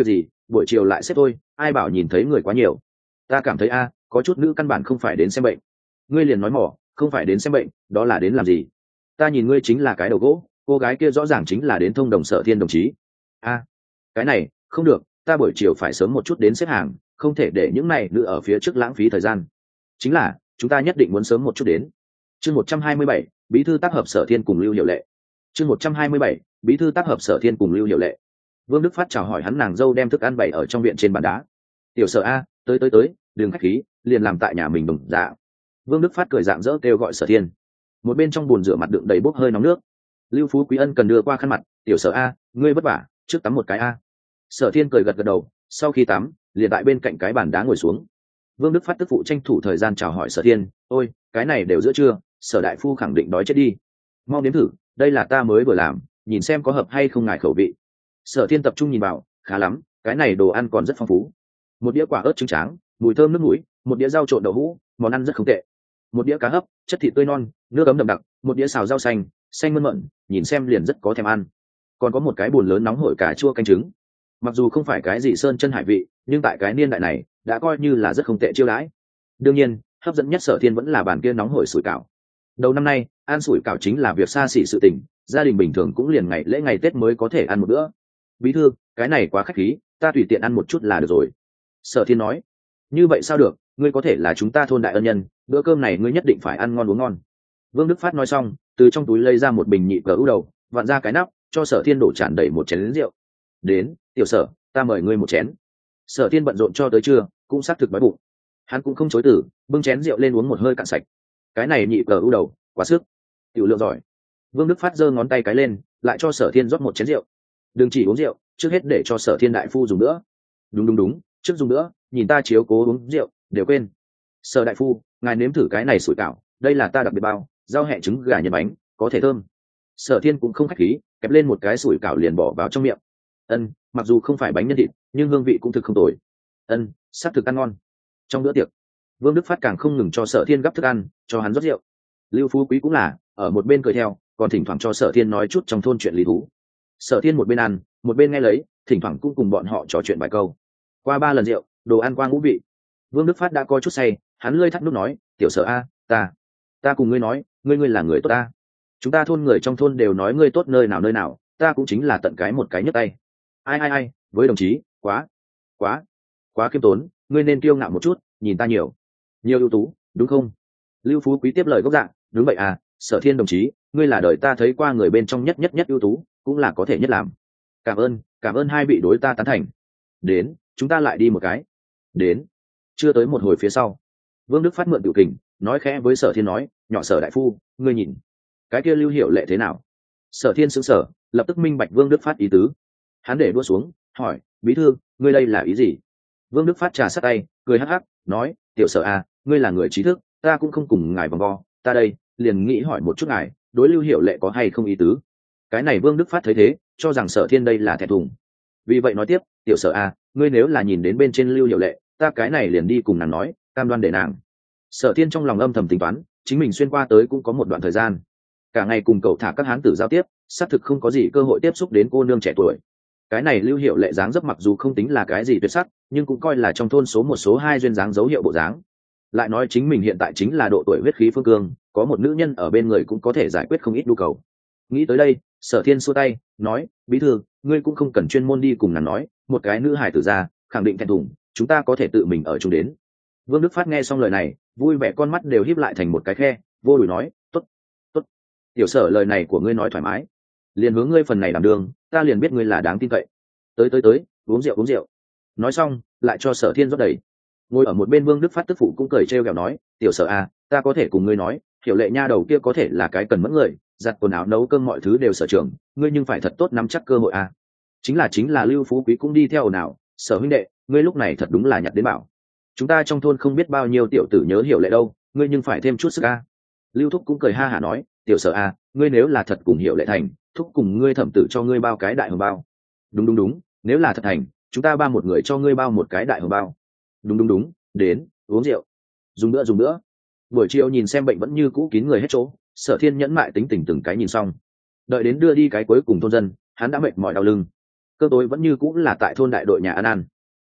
[SPEAKER 1] buổi chiều lại xếp thôi, ai bảo nhìn thấy người quá nhiều. Ta cảm thấy a có chút nữ căn bản không phải đến xem bệnh. Ngươi liền nói mỏ, không phải đến xem bệnh, đó là đến làm gì? Ta nhìn ngươi chính là cái đầu gỗ, cô gái kia rõ ràng chính là đến thông đồng Sở Thiên đồng chí. A, cái này không được, ta buổi chiều phải sớm một chút đến xếp hàng, không thể để những này nữ ở phía trước lãng phí thời gian. Chính là chúng ta nhất định muốn sớm một chút đến. Chương một trăm hai mươi bảy, bí thư tác hợp Sở Thiên cùng Lưu Hiệu Lệ. Chương một trăm hai mươi bảy, bí thư tác hợp Sở Thiên cùng Lưu Hiệu Lệ. Vương Đức Phát chào hỏi hắn nàng dâu đem thức ăn bày ở trong viện trên bàn đá. Tiểu Sở a, tới tới tới, đừng khách khí, liền làm tại nhà mình đồng dạ. Vương Đức Phát cười rạng rỡ kêu gọi Sở Thiên. Một bên trong bồn rửa mặt đựng đầy bốc hơi nóng nước. Lưu Phú Quý Ân cần đưa qua khăn mặt, tiểu Sở a, ngươi vất vả, trước tắm một cái a. Sở Thiên cười gật gật đầu, sau khi tắm, liền tại bên cạnh cái bàn đá ngồi xuống. Vương Đức Phát tức phụ tranh thủ thời gian chào hỏi Sở Thiên, ôi, cái này đều giữa trưa, Sở đại phu khẳng định đói chết đi. Mau nếm thử, đây là ta mới vừa làm, nhìn xem có hợp hay không ngài khẩu vị. Sở Thiên tập trung nhìn vào, khá lắm, cái này đồ ăn còn rất phong phú. Một đĩa quả ớt trứng tráng, mùi thơm nước mũi, một đĩa rau trộn đậu hũ, món ăn rất không tệ. Một đĩa cá hấp, chất thịt tươi non, nước ấm đậm đặc, một đĩa xào rau xanh, xanh mơn mởn, nhìn xem liền rất có thèm ăn. Còn có một cái bồn lớn nóng hổi cà chua canh trứng. Mặc dù không phải cái gì sơn chân hải vị, nhưng tại cái niên đại này đã coi như là rất không tệ chiêu đãi. Đương nhiên, hấp dẫn nhất Sở Thiên vẫn là bàn kia nóng hổi sủi cảo. Đầu năm nay, ăn sủi cảo chính là việc xa xỉ sự tình, gia đình bình thường cũng liền ngày lễ ngày Tết mới có thể ăn một bữa. Bí thư, cái này quá khách khí, ta tùy tiện ăn một chút là được rồi. Sở Thiên nói. Như vậy sao được, ngươi có thể là chúng ta thôn đại ân nhân, bữa cơm này ngươi nhất định phải ăn ngon uống ngon. Vương Đức Phát nói xong, từ trong túi lấy ra một bình nhị cờ ưu đầu, vặn ra cái nắp, cho Sở Thiên đổ tràn đầy một chén rượu. Đến, tiểu Sở, ta mời ngươi một chén. Sở Thiên bận rộn cho tới trưa, cũng xác thực đói bụng. Hắn cũng không chối từ, bưng chén rượu lên uống một hơi cạn sạch. Cái này nhị cờ ưu đầu, quá sức. Tiểu lượng giỏi. Vương Đức Phát giơ ngón tay cái lên, lại cho Sở Thiên rót một chén rượu. Đừng chỉ uống rượu, trước hết để cho Sở Thiên đại phu dùng nữa. Đúng đúng đúng, trước dùng nữa, nhìn ta chiếu cố uống rượu, đều quên. Sở đại phu, ngài nếm thử cái này sủi cảo, đây là ta đặc biệt bao, rau hẹ trứng gà nhân bánh, có thể thơm. Sở Thiên cũng không khách khí, kẹp lên một cái sủi cảo liền bỏ vào trong miệng. Ân, mặc dù không phải bánh nhân thịt, nhưng hương vị cũng thực không tồi. Ân, sắc thực ăn ngon. Trong bữa tiệc, Vương Đức Phát càng không ngừng cho Sở Thiên gắp thức ăn, cho hắn rót rượu. Lưu Phú Quý cũng là ở một bên cười theo, còn thỉnh thoảng cho Sở Thiên nói chút trong thôn chuyện lý thú. Sở Thiên một bên ăn, một bên nghe lấy, thỉnh thoảng cũng cùng bọn họ trò chuyện vài câu. Qua ba lần rượu, đồ ăn qua ngũ vị. Vương Đức Phát đã coi chút say, hắn lơi thắt nút nói, tiểu Sở a, ta, ta cùng ngươi nói, ngươi ngươi là người tốt ta. Chúng ta thôn người trong thôn đều nói ngươi tốt nơi nào nơi nào, ta cũng chính là tận cái một cái nhấc tay. Ai ai ai, với đồng chí, quá, quá, quá khiêm tốn, ngươi nên kiêu ngạo một chút, nhìn ta nhiều, nhiều ưu tú, đúng không? Lưu Phú Quý tiếp lời gốc dạng, đúng vậy à, Sở Thiên đồng chí, ngươi là đời ta thấy qua người bên trong nhất nhất nhất ưu tú, cũng là có thể nhất làm. Cảm ơn, cảm ơn hai vị đối ta tán thành. Đến, chúng ta lại đi một cái. Đến. Chưa tới một hồi phía sau, Vương Đức Phát mượn tiểu kình, nói khẽ với Sở Thiên nói, nhỏ Sở đại phu, ngươi nhìn, cái kia Lưu Hiệu Lệ thế nào? Sở Thiên sững sờ, lập tức minh bạch Vương Đức Phát ý tứ. Hắn để đua xuống, hỏi, bí thư, ngươi đây là ý gì? Vương Đức Phát trà sát tay, cười hắc hắc, nói, tiểu Sở à, ngươi là người trí thức, ta cũng không cùng ngài vòng vo, ta đây liền nghĩ hỏi một chút ngài, đối Lưu Hiệu Lệ có hay không ý tứ? Cái này Vương Đức Phát thấy thế, cho rằng Sở Thiên đây là thẹn thùng. Vì vậy nói tiếp, tiểu Sở à, ngươi nếu là nhìn đến bên trên Lưu Hiệu Lệ, ta cái này liền đi cùng nàng nói, cam đoan để nàng. Sở Thiên trong lòng âm thầm tính toán, chính mình xuyên qua tới cũng có một đoạn thời gian, cả ngày cùng cậu thả các hán tử giao tiếp, xác thực không có gì cơ hội tiếp xúc đến cô nương trẻ tuổi. Cái này Lưu Hiệu Lệ dáng dấp mặc dù không tính là cái gì tuyệt sắc, nhưng cũng coi là trong thôn số một số hai duyên dáng dấu hiệu bộ dáng. Lại nói chính mình hiện tại chính là độ tuổi huyết khí phương cương, có một nữ nhân ở bên người cũng có thể giải quyết không ít nhu cầu. Nghĩ tới đây, Sở Thiên xua tay, nói, bí thư, ngươi cũng không cần chuyên môn đi cùng nàng nói, một cái nữ hài tử ra, khẳng định thẹn thùng, chúng ta có thể tự mình ở chung đến. Vương Đức Phát nghe xong lời này, vui vẻ con mắt đều híp lại thành một cái khe, vô đùi nói, tốt, tốt, tiểu Sở lời này của ngươi nói thoải mái, liền hướng ngươi phần này đảm đường, ta liền biết ngươi là đáng tin cậy. Tới tới tới, uống rượu uống rượu. Nói xong, lại cho Sở Thiên rót đầy. Ngồi ở một bên Vương Đức Phát tức phụ cũng cười trêu ghẹo nói, tiểu Sở à, ta có thể cùng ngươi nói, Hiệu Lệ nha đầu kia có thể là cái cần mẫn người, giặt quần áo nấu cơm mọi thứ đều sở trường, ngươi nhưng phải thật tốt nắm chắc cơ hội à. Chính là chính là Lưu Phú Quý cũng đi theo nào, Sở huynh đệ, ngươi lúc này thật đúng là nhặt đến bảo. Chúng ta trong thôn không biết bao nhiêu tiểu tử nhớ Hiệu Lệ đâu, ngươi nhưng phải thêm chút sức a. Lưu Thúc cũng cười ha hả nói, tiểu Sở à, ngươi nếu là thật cùng Hiệu Lệ thành, thúc cùng ngươi thẩm tử cho ngươi bao cái đại hồng bao. Đúng đúng đúng, nếu là thật thành, chúng ta ba một người cho ngươi bao một cái đại hồng bao. Đúng đúng đúng, đến, uống rượu. Dùng nữa dùng nữa. Buổi chiều nhìn xem bệnh vẫn như cũ kín người hết chỗ, Sở Thiên nhẫn mại tính tình từng cái nhìn xong. Đợi đến đưa đi cái cuối cùng thôn dân, hắn đã mệt mỏi đau lưng. Cơ tối vẫn như cũ là tại thôn đại đội nhà ăn ăn.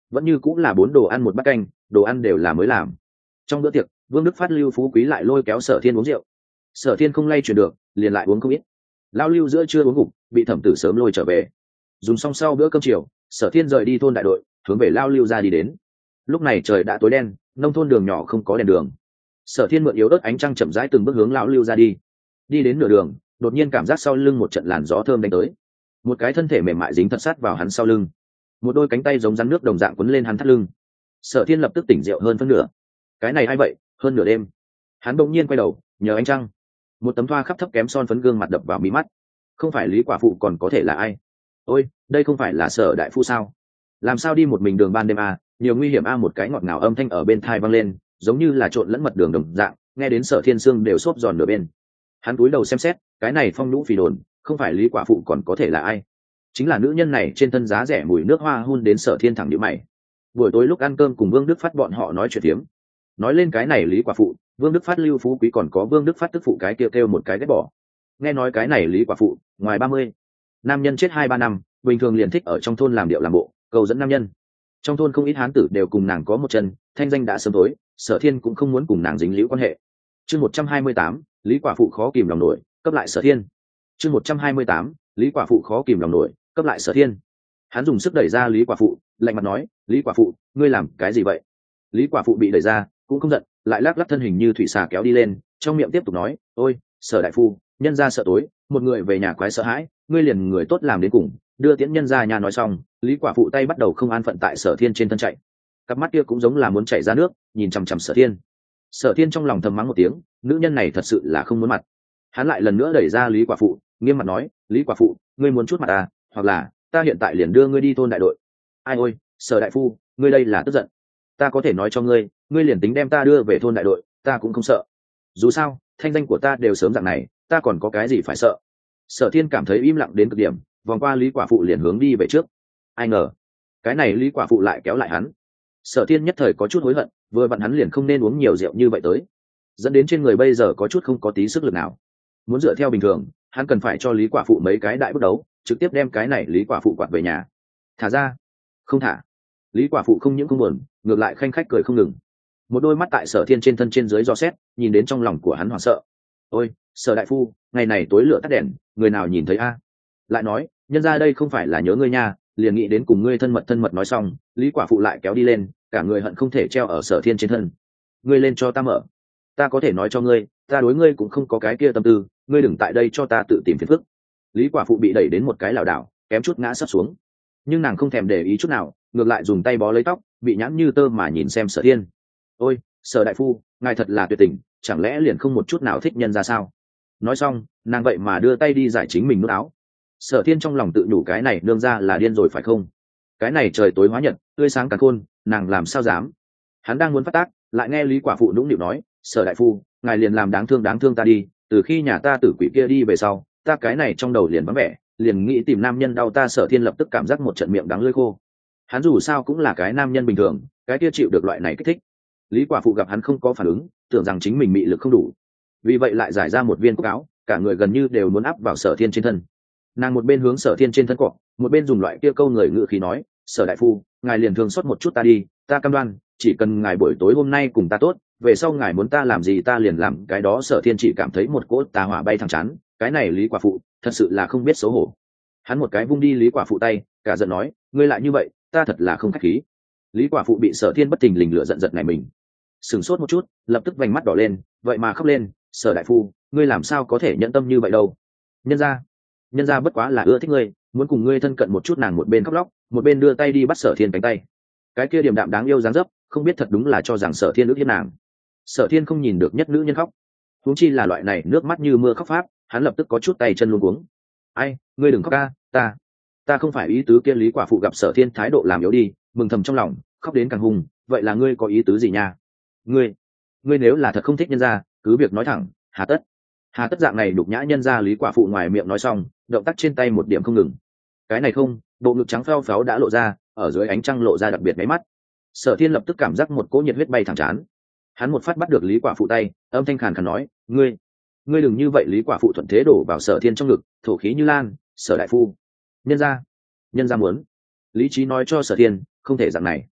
[SPEAKER 1] vẫn như cũng là bốn đồ ăn một bát canh, đồ ăn đều là mới làm. Trong bữa tiệc, Vương Đức Phát, Lưu Phú Quý lại lôi kéo Sở Thiên uống rượu. Sở Thiên không lay chuyển được, liền lại uống không ít. Lão Lưu giữa chưa uống gục, bị Thẩm Tử sớm lôi trở về. Dùng xong sau bữa cơm chiều, Sở Thiên rời đi thôn đại đội, hướng về Lão Lưu ra đi đến. Lúc này trời đã tối đen, nông thôn đường nhỏ không có đèn đường. Sở Thiên mượn yếu ớt ánh trăng chậm rãi từng bước hướng Lão Lưu ra đi. Đi đến nửa đường, đột nhiên cảm giác sau lưng một trận làn gió thơm đánh tới. Một cái thân thể mềm mại dính thật sát vào hắn sau lưng, một đôi cánh tay giống rắn nước đồng dạng quấn lên hắn thắt lưng. Sở Thiên lập tức tỉnh rượu hơn phân nửa. Cái này hay vậy, hơn nửa đêm. Hắn bỗng nhiên quay đầu, nhờ ánh trăng, một tấm thoa khắp thấp kém son phấn gương mặt đập vào mí mắt. Không phải Lý Quả Phụ còn có thể là ai? Ôi, đây không phải là Sở đại phu sao? Làm sao đi một mình đường ban đêm à? Nhiều nguy hiểm a. Một cái ngọt ngào âm thanh ở bên tai vang lên, giống như là trộn lẫn mật đường đồng dạng, nghe đến Sở Thiên xương đều xốp giòn nửa bên. Hắn cúi đầu xem xét, cái này phong nhũ phì đồn, không phải Lý Quả Phụ còn có thể là ai? Chính là nữ nhân này trên thân giá rẻ mùi nước hoa hun đến Sở Thiên thẳng nhíu mày. Buổi tối lúc ăn cơm cùng Vương Đức Phát bọn họ nói chuyện phiếm, nói lên cái này Lý Quả Phụ, Vương Đức Phát, Lưu Phú Quý còn có Vương Đức Phát tức phụ cái kêu kêu một cái ghét bỏ. Nghe nói cái này Lý Quả Phụ ngoài ba mươi, nam nhân chết hai ba năm, bình thường liền thích ở trong thôn làm điệu làm bộ, cầu dẫn nam nhân. Trong thôn không ít hán tử đều cùng nàng có một chân, thanh danh đã sớm tối, Sở Thiên cũng không muốn cùng nàng dính líu quan hệ. Chương một trăm hai mươi tám, Lý Quả Phụ khó kìm lòng nổi, cấp lại Sở Thiên. Chương một trăm hai mươi tám, Lý Quả Phụ khó kìm lòng nổi, cấp lại Sở Thiên. Hắn dùng sức đẩy ra Lý Quả Phụ, lạnh mặt nói, Lý Quả Phụ, ngươi làm cái gì vậy? Lý Quả Phụ bị đẩy ra, cũng không giận, lại lắc lắc thân hình như thủy xà kéo đi lên, trong miệng tiếp tục nói, ôi, Sở đại phu, nhân gia sợ tối, một người về nhà quái sợ hãi, ngươi liền người tốt làm đến cùng, đưa tiễn nhân gia nhà. Nói xong, Lý Quả Phụ tay bắt đầu không an phận tại Sở Thiên trên thân chạy, cặp mắt kia cũng giống là muốn chảy ra nước, nhìn chằm chằm Sở Thiên. Sở Thiên trong lòng thầm mắng một tiếng, nữ nhân này thật sự là không muốn mặt. Hắn lại lần nữa đẩy ra Lý Quả Phụ, nghiêm mặt nói, Lý Quả Phụ, ngươi muốn chút mặt à, hoặc là ta hiện tại liền đưa ngươi đi thôn đại đội. Ai ôi, Sở đại phu, ngươi đây là tức giận. Ta có thể nói cho ngươi, ngươi liền tính đem ta đưa về thôn đại đội, ta cũng không sợ. Dù sao, thanh danh của ta đều sớm dạng này, ta còn có cái gì phải sợ? Sở Thiên cảm thấy im lặng đến cực điểm, vòng qua Lý Quả Phụ liền hướng đi về trước. Ai ngờ, cái này Lý Quả Phụ lại kéo lại hắn. Sở Thiên nhất thời có chút hối hận, vừa vặn hắn liền không nên uống nhiều rượu như vậy tới, dẫn đến trên người bây giờ có chút không có tí sức lực nào. Muốn dựa theo bình thường, hắn cần phải cho Lý Quả Phụ mấy cái đại bước đấu, trực tiếp đem cái này Lý Quả Phụ quạt về nhà. Thả ra, không thả. Lý Quả Phụ không những không buồn, ngược lại khanh khách cười không ngừng, một đôi mắt tại Sở Thiên trên thân trên dưới dò xét, nhìn đến trong lòng của hắn hoảng sợ. Ôi, Sở đại phu, ngày này tối lửa tắt đèn, người nào nhìn thấy a? Lại nói, nhân ra đây không phải là nhớ ngươi nha, liền nghĩ đến cùng ngươi thân mật thân mật. Nói xong, Lý Quả Phụ lại kéo đi lên, cả người hận không thể treo ở Sở Thiên trên thân. Ngươi lên cho ta mở, ta có thể nói cho ngươi, ta đối ngươi cũng không có cái kia tâm tư, ngươi đừng tại đây cho ta tự tìm phiền phức. Lý Quả Phụ bị đẩy đến một cái lảo đảo, kém chút ngã sấp xuống, nhưng nàng không thèm để ý chút nào, ngược lại dùng tay bó lấy tóc, bị nhãn như tơ mà nhìn xem Sở Thiên. Ôi, Sở đại phu, ngài thật là tuyệt tình, chẳng lẽ liền không một chút nào thích nhân ra sao? Nói xong, nàng vậy mà đưa tay đi giải chính mình nút áo. Sở Thiên trong lòng tự nhủ, cái này nương ra là điên rồi phải không? Cái này trời tối hóa nhật, tươi sáng càn khôn, nàng làm sao dám? Hắn đang muốn phát tác, lại nghe Lý Quả Phụ nũng nịu nói, Sở đại phu, ngài liền làm đáng thương đáng thương ta đi, từ khi nhà ta tử quỷ kia đi về sau, ta cái này trong đầu liền vắng vẻ, liền nghĩ tìm nam nhân đau ta. Sở Thiên lập tức cảm giác một trận miệng đắng lưỡi khô. Hắn dù sao cũng là cái nam nhân bình thường, cái kia chịu được loại này kích thích. Lý Quả Phụ gặp hắn không có phản ứng, tưởng rằng chính mình mị lực không đủ, vì vậy lại giải ra một viên cúc áo, cả người gần như đều muốn áp vào Sở Thiên trên thân. Nàng một bên hướng Sở Thiên trên thân cọ, một bên dùng loại kia câu người ngự khí nói, Sở đại phu, ngài liền thương xót một chút ta đi, ta cam đoan, chỉ cần ngài buổi tối hôm nay cùng ta tốt, về sau ngài muốn ta làm gì ta liền làm cái đó. Sở Thiên chỉ cảm thấy một cỗ tà hỏa bay thẳng chán, cái này Lý Quả Phụ thật sự là không biết xấu hổ. Hắn một cái vung đi Lý Quả Phụ tay, cả giận nói, ngươi lại như vậy, ta thật là không khách khí. Lý Quả Phụ bị Sở Thiên bất thình lình lửa giận giật này mình, sửng sốt một chút, lập tức vành mắt đỏ lên, vậy mà khóc lên, Sở đại phu, ngươi làm sao có thể nhẫn tâm như vậy đâu? Nhân gia, nhân gia bất quá là ưa thích ngươi, muốn cùng ngươi thân cận một chút. Nàng một bên khóc lóc, một bên đưa tay đi bắt Sở Thiên cánh tay. Cái kia điềm đạm đáng yêu dáng dấp, không biết thật đúng là cho rằng Sở Thiên ước hiếp nàng. Sở Thiên không nhìn được nhất nữ nhân khóc, huống chi là loại này nước mắt như mưa khóc pháp, hắn lập tức có chút tay chân luống cuống. Ai, ngươi đừng khóc ca, ta, ta không phải ý tứ kia. Lý Quả Phụ gặp Sở Thiên thái độ làm yếu đi, mừng thầm trong lòng, khóc đến càng hùng. Vậy là ngươi có ý tứ gì nha? Ngươi, ngươi nếu là thật không thích nhân gia, cứ việc nói thẳng, hà tất, hà tất dạng này đục nhã nhân gia. Lý Quả Phụ ngoài miệng nói xong, động tác trên tay một điểm không ngừng. Cái này không, bộ ngực trắng phèo pháo đã lộ ra, ở dưới ánh trăng lộ ra đặc biệt máy mắt. Sở Thiên lập tức cảm giác một cỗ nhiệt huyết bay thẳng chán. Hắn một phát bắt được Lý Quả Phụ tay, âm thanh khàn khàn nói, ngươi, ngươi đừng như vậy. Lý Quả Phụ thuận thế đổ vào Sở Thiên trong ngực, thổ khí như lan, Sở đại phu, nhân gia, nhân gia muốn. Lý trí nói cho Sở Thiên, không thể dạng này.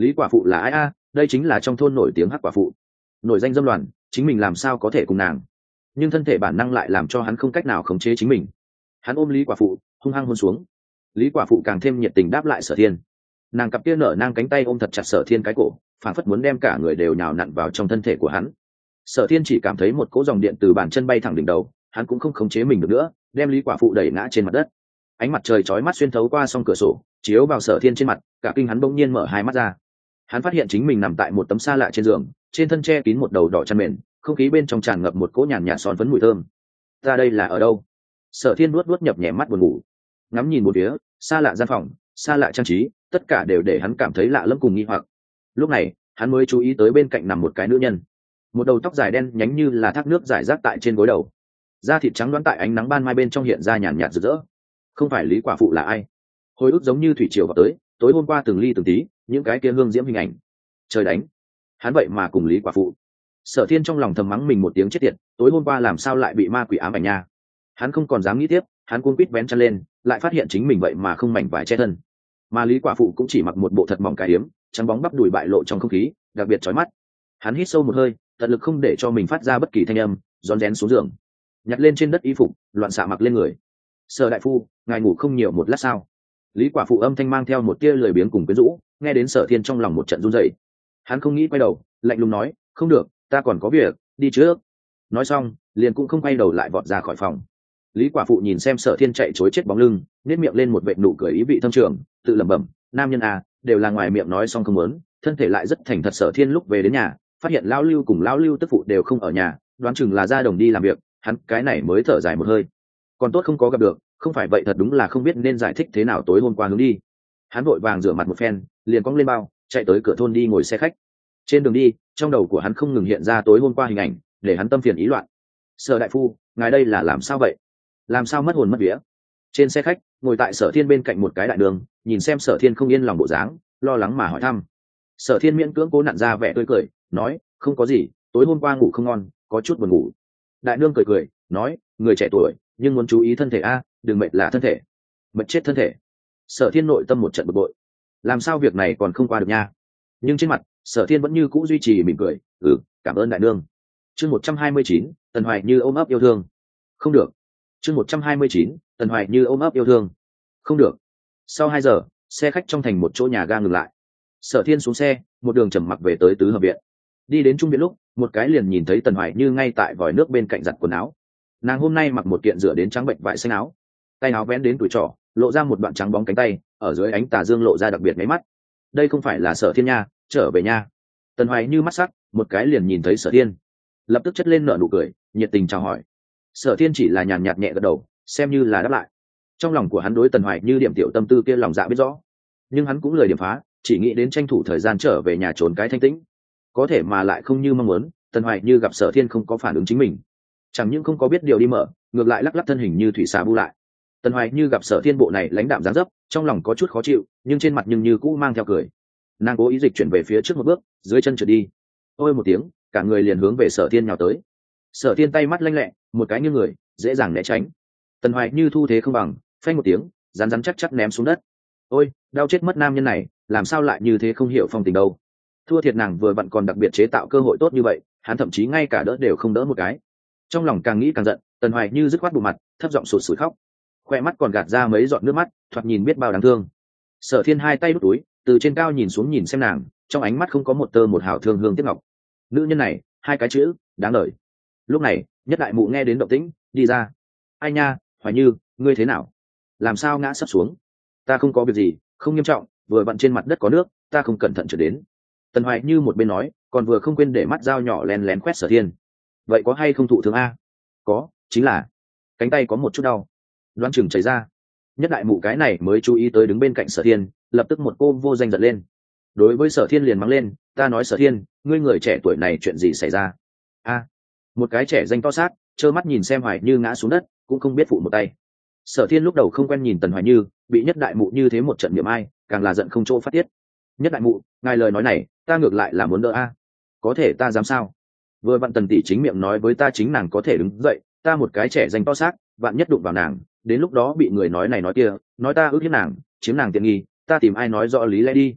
[SPEAKER 1] Lý quả phụ là ai a? Đây chính là trong thôn nổi tiếng hắc quả phụ, nổi danh dâm loạn, chính mình làm sao có thể cùng nàng? Nhưng thân thể bản năng lại làm cho hắn không cách nào khống chế chính mình. Hắn ôm Lý quả phụ, hung hăng hôn xuống. Lý quả phụ càng thêm nhiệt tình đáp lại Sở Thiên. Nàng cặp kia nở nang cánh tay ôm thật chặt Sở Thiên cái cổ, phảng phất muốn đem cả người đều nhào nặn vào trong thân thể của hắn. Sở Thiên chỉ cảm thấy một cỗ dòng điện từ bàn chân bay thẳng đỉnh đầu, hắn cũng không khống chế mình được nữa, đem Lý quả phụ đẩy ngã trên mặt đất. Ánh mặt trời chói mắt xuyên thấu qua song cửa sổ, chiếu vào Sở Thiên trên mặt, cả kinh hắn bỗng nhiên mở hai mắt ra. Hắn phát hiện chính mình nằm tại một tấm xa lạ trên giường, trên thân che kín một đầu đỏ chăn mền, không khí bên trong tràn ngập một cỗ nhàn nhạt son phấn mùi thơm. Ta đây là ở đâu? Sở Thiên nuốt nuốt nhập nhẹ mắt buồn ngủ, ngắm nhìn một phía, xa lạ gian phòng, xa lạ trang trí, tất cả đều để hắn cảm thấy lạ lẫm cùng nghi hoặc. Lúc này, hắn mới chú ý tới bên cạnh nằm một cái nữ nhân, một đầu tóc dài đen nhánh như là thác nước rải rác tại trên gối đầu, da thịt trắng đoán tại ánh nắng ban mai bên trong hiện ra nhàn nhạt rực rỡ. Không phải Lý quả phụ là ai? Hồi ức giống như thủy triều vào tới, tối hôm qua từng ly từng tí, những cái kia hương diễm hình ảnh. Trời đánh, hắn vậy mà cùng Lý quả phụ. Sở Thiên trong lòng thầm mắng mình một tiếng chết tiệt, tối hôm qua làm sao lại bị ma quỷ ám ảnh nha. Hắn không còn dám nghĩ tiếp, hắn cuống quýt vén chân lên, lại phát hiện chính mình vậy mà không mảnh vải che thân, mà Lý quả phụ cũng chỉ mặc một bộ thật mỏng cái yếm, trắng bóng bắp đùi bại lộ trong không khí, đặc biệt chói mắt. Hắn hít sâu một hơi, tận lực không để cho mình phát ra bất kỳ thanh âm, rón rén xuống giường, nhặt lên trên đất y phục, loạn xạ mặc lên người. Sở đại phu, ngài ngủ không nhiều một lát sao? Lý quả phụ âm thanh mang theo một tia lười biếng cùng quyến rũ, nghe đến Sở Thiên trong lòng một trận run rẩy. Hắn không nghĩ quay đầu, lạnh lùng nói, không được, ta còn có việc, đi trước. Nói xong, liền cũng không quay đầu lại vọt ra khỏi phòng. Lý quả phụ nhìn xem Sở Thiên chạy chối chết bóng lưng, nét miệng lên một vệt nụ cười ý vị thâm trường, tự lẩm bẩm, nam nhân à, đều là ngoài miệng nói xong không muốn, thân thể lại rất thành thật. Sở Thiên lúc về đến nhà, phát hiện lão Lưu cùng lão Lưu tức phụ đều không ở nhà, đoán chừng là ra đồng đi làm việc, hắn cái này mới thở dài một hơi. Còn tốt không có gặp được, không phải vậy thật đúng là không biết nên giải thích thế nào tối hôm qua hướng đi. Hắn vội vàng rửa mặt một phen, liền cong lên bao, chạy tới cửa thôn đi ngồi xe khách. Trên đường đi, trong đầu của hắn không ngừng hiện ra tối hôm qua hình ảnh, để hắn tâm phiền ý loạn. Sở đại phu, ngài đây là làm sao vậy? Làm sao mất hồn mất vía? Trên xe khách, ngồi tại Sở Thiên bên cạnh một cái đại đường, nhìn xem Sở Thiên không yên lòng bộ dáng, lo lắng mà hỏi thăm. Sở Thiên miễn cưỡng cố nặn ra vẻ tươi cười, nói, không có gì, tối hôm qua ngủ không ngon, có chút buồn ngủ. Đại nương cười cười, nói, người trẻ tuổi, nhưng muốn chú ý thân thể a, đừng mệt là thân thể, mệt chết thân thể. Sở Thiên nội tâm một trận bực bội, làm sao việc này còn không qua được nha? Nhưng trên mặt, Sở Thiên vẫn như cũ duy trì mỉm cười, ừ, cảm ơn đại nương. Chương một trăm hai mươi chín, Tần Hoài Như ôm ấp yêu thương. Không được. Chương một trăm hai mươi chín, Tần Hoài Như ôm ấp yêu thương. Không được. Sau hai giờ, xe khách trong thành một chỗ nhà ga ngừng lại. Sở Thiên xuống xe, một đường trầm mặc về tới tứ hợp viện. Đi đến trung viện lúc, một cái liền nhìn thấy Tần Hoài Như ngay tại vòi nước bên cạnh giặt quần áo. Nàng hôm nay mặc một kiện rửa đến trắng bệnh vải xanh áo, tay áo vén đến tuổi trỏ, lộ ra một đoạn trắng bóng cánh tay, ở dưới ánh tà dương lộ ra đặc biệt mấy mắt. Đây không phải là Sở Thiên nha, trở về nha. Tần Hoài Như mắt sắc, một cái liền nhìn thấy Sở Thiên, lập tức chất lên nở nụ cười, nhiệt tình chào hỏi. Sở Thiên chỉ là nhàn nhạt nhẹ gật đầu, xem như là đáp lại. Trong lòng của hắn đối Tần Hoài Như điểm tiểu tâm tư kia lòng dạ biết rõ, nhưng hắn cũng lười điểm phá, chỉ nghĩ đến tranh thủ thời gian trở về nhà trốn cái thanh tĩnh. Có thể mà lại không như mong muốn, Tần Hoài Như gặp Sở Thiên không có phản ứng chính mình, chẳng những không có biết điều đi mở, ngược lại lắc lắc thân hình như thủy xà bu lại. Tần Hoài Như gặp Sở Thiên bộ này lãnh đạm dáng dấp, trong lòng có chút khó chịu, nhưng trên mặt nhưng như cũ mang theo cười. Nàng cố ý dịch chuyển về phía trước một bước, dưới chân trượt đi, ôi một tiếng, cả người liền hướng về Sở Thiên nhào tới. Sở Thiên tay mắt lanh lẹ, một cái như người, dễ dàng né tránh. Tần Hoài Như thu thế không bằng, phanh một tiếng, rắn rắn chắc chắc ném xuống đất. Ôi, đau chết mất nam nhân này, làm sao lại như thế không hiểu phong tình đâu. Thua thiệt nàng vừa vặn còn đặc biệt chế tạo cơ hội tốt như vậy, hắn thậm chí ngay cả đỡ đều không đỡ một cái. Trong lòng càng nghĩ càng giận, Tần Hoài Như dứt khoát bù mặt, thấp giọng sụt sùi khóc, khoe mắt còn gạt ra mấy giọt nước mắt, thoạt nhìn biết bao đáng thương. Sở Thiên hai tay đút túi, từ trên cao nhìn xuống nhìn xem nàng, trong ánh mắt không có một tơ một hào thương hương tiếc ngọc. Nữ nhân này, hai cái chữ, đáng đời. Lúc này, Nhất đại mụ nghe đến động tĩnh, đi ra. Ai nha, Hoài Như, ngươi thế nào? Làm sao ngã sắp xuống? Ta không có việc gì, không nghiêm trọng, vừa vặn trên mặt đất có nước, ta không cẩn thận trở đến. Tần Hoài Như một bên nói, còn vừa không quên để mắt dao nhỏ lén lén quét Sở Thiên. Vậy có hay không thụ thương a? Có, chính là cánh tay có một chút đau, đoán chừng chảy ra. Nhất đại mụ cái này mới chú ý tới đứng bên cạnh Sở Thiên, lập tức một cô vô danh giật lên. Đối với Sở Thiên liền mắng lên, ta nói Sở Thiên, ngươi người trẻ tuổi này chuyện gì xảy ra? A, một cái trẻ danh to xác, trơ mắt nhìn xem Hoài Như ngã xuống đất, cũng không biết phụ một tay. Sở Thiên lúc đầu không quen nhìn Tần Hoài Như, bị Nhất đại mụ như thế một trận niệm ai, càng là giận không chỗ phát tiết. Nhất đại mụ, ngài lời nói này, ta ngược lại là muốn đỡ a. Có thể ta dám sao? Vừa vặn Tần tỷ chính miệng nói với ta chính nàng có thể đứng dậy, ta một cái trẻ danh to xác, vạn nhất đụng vào nàng, đến lúc đó bị người nói này nói kia, nói ta ước hiếp nàng, chiếm nàng tiện nghi, ta tìm ai nói rõ lý lẽ đi.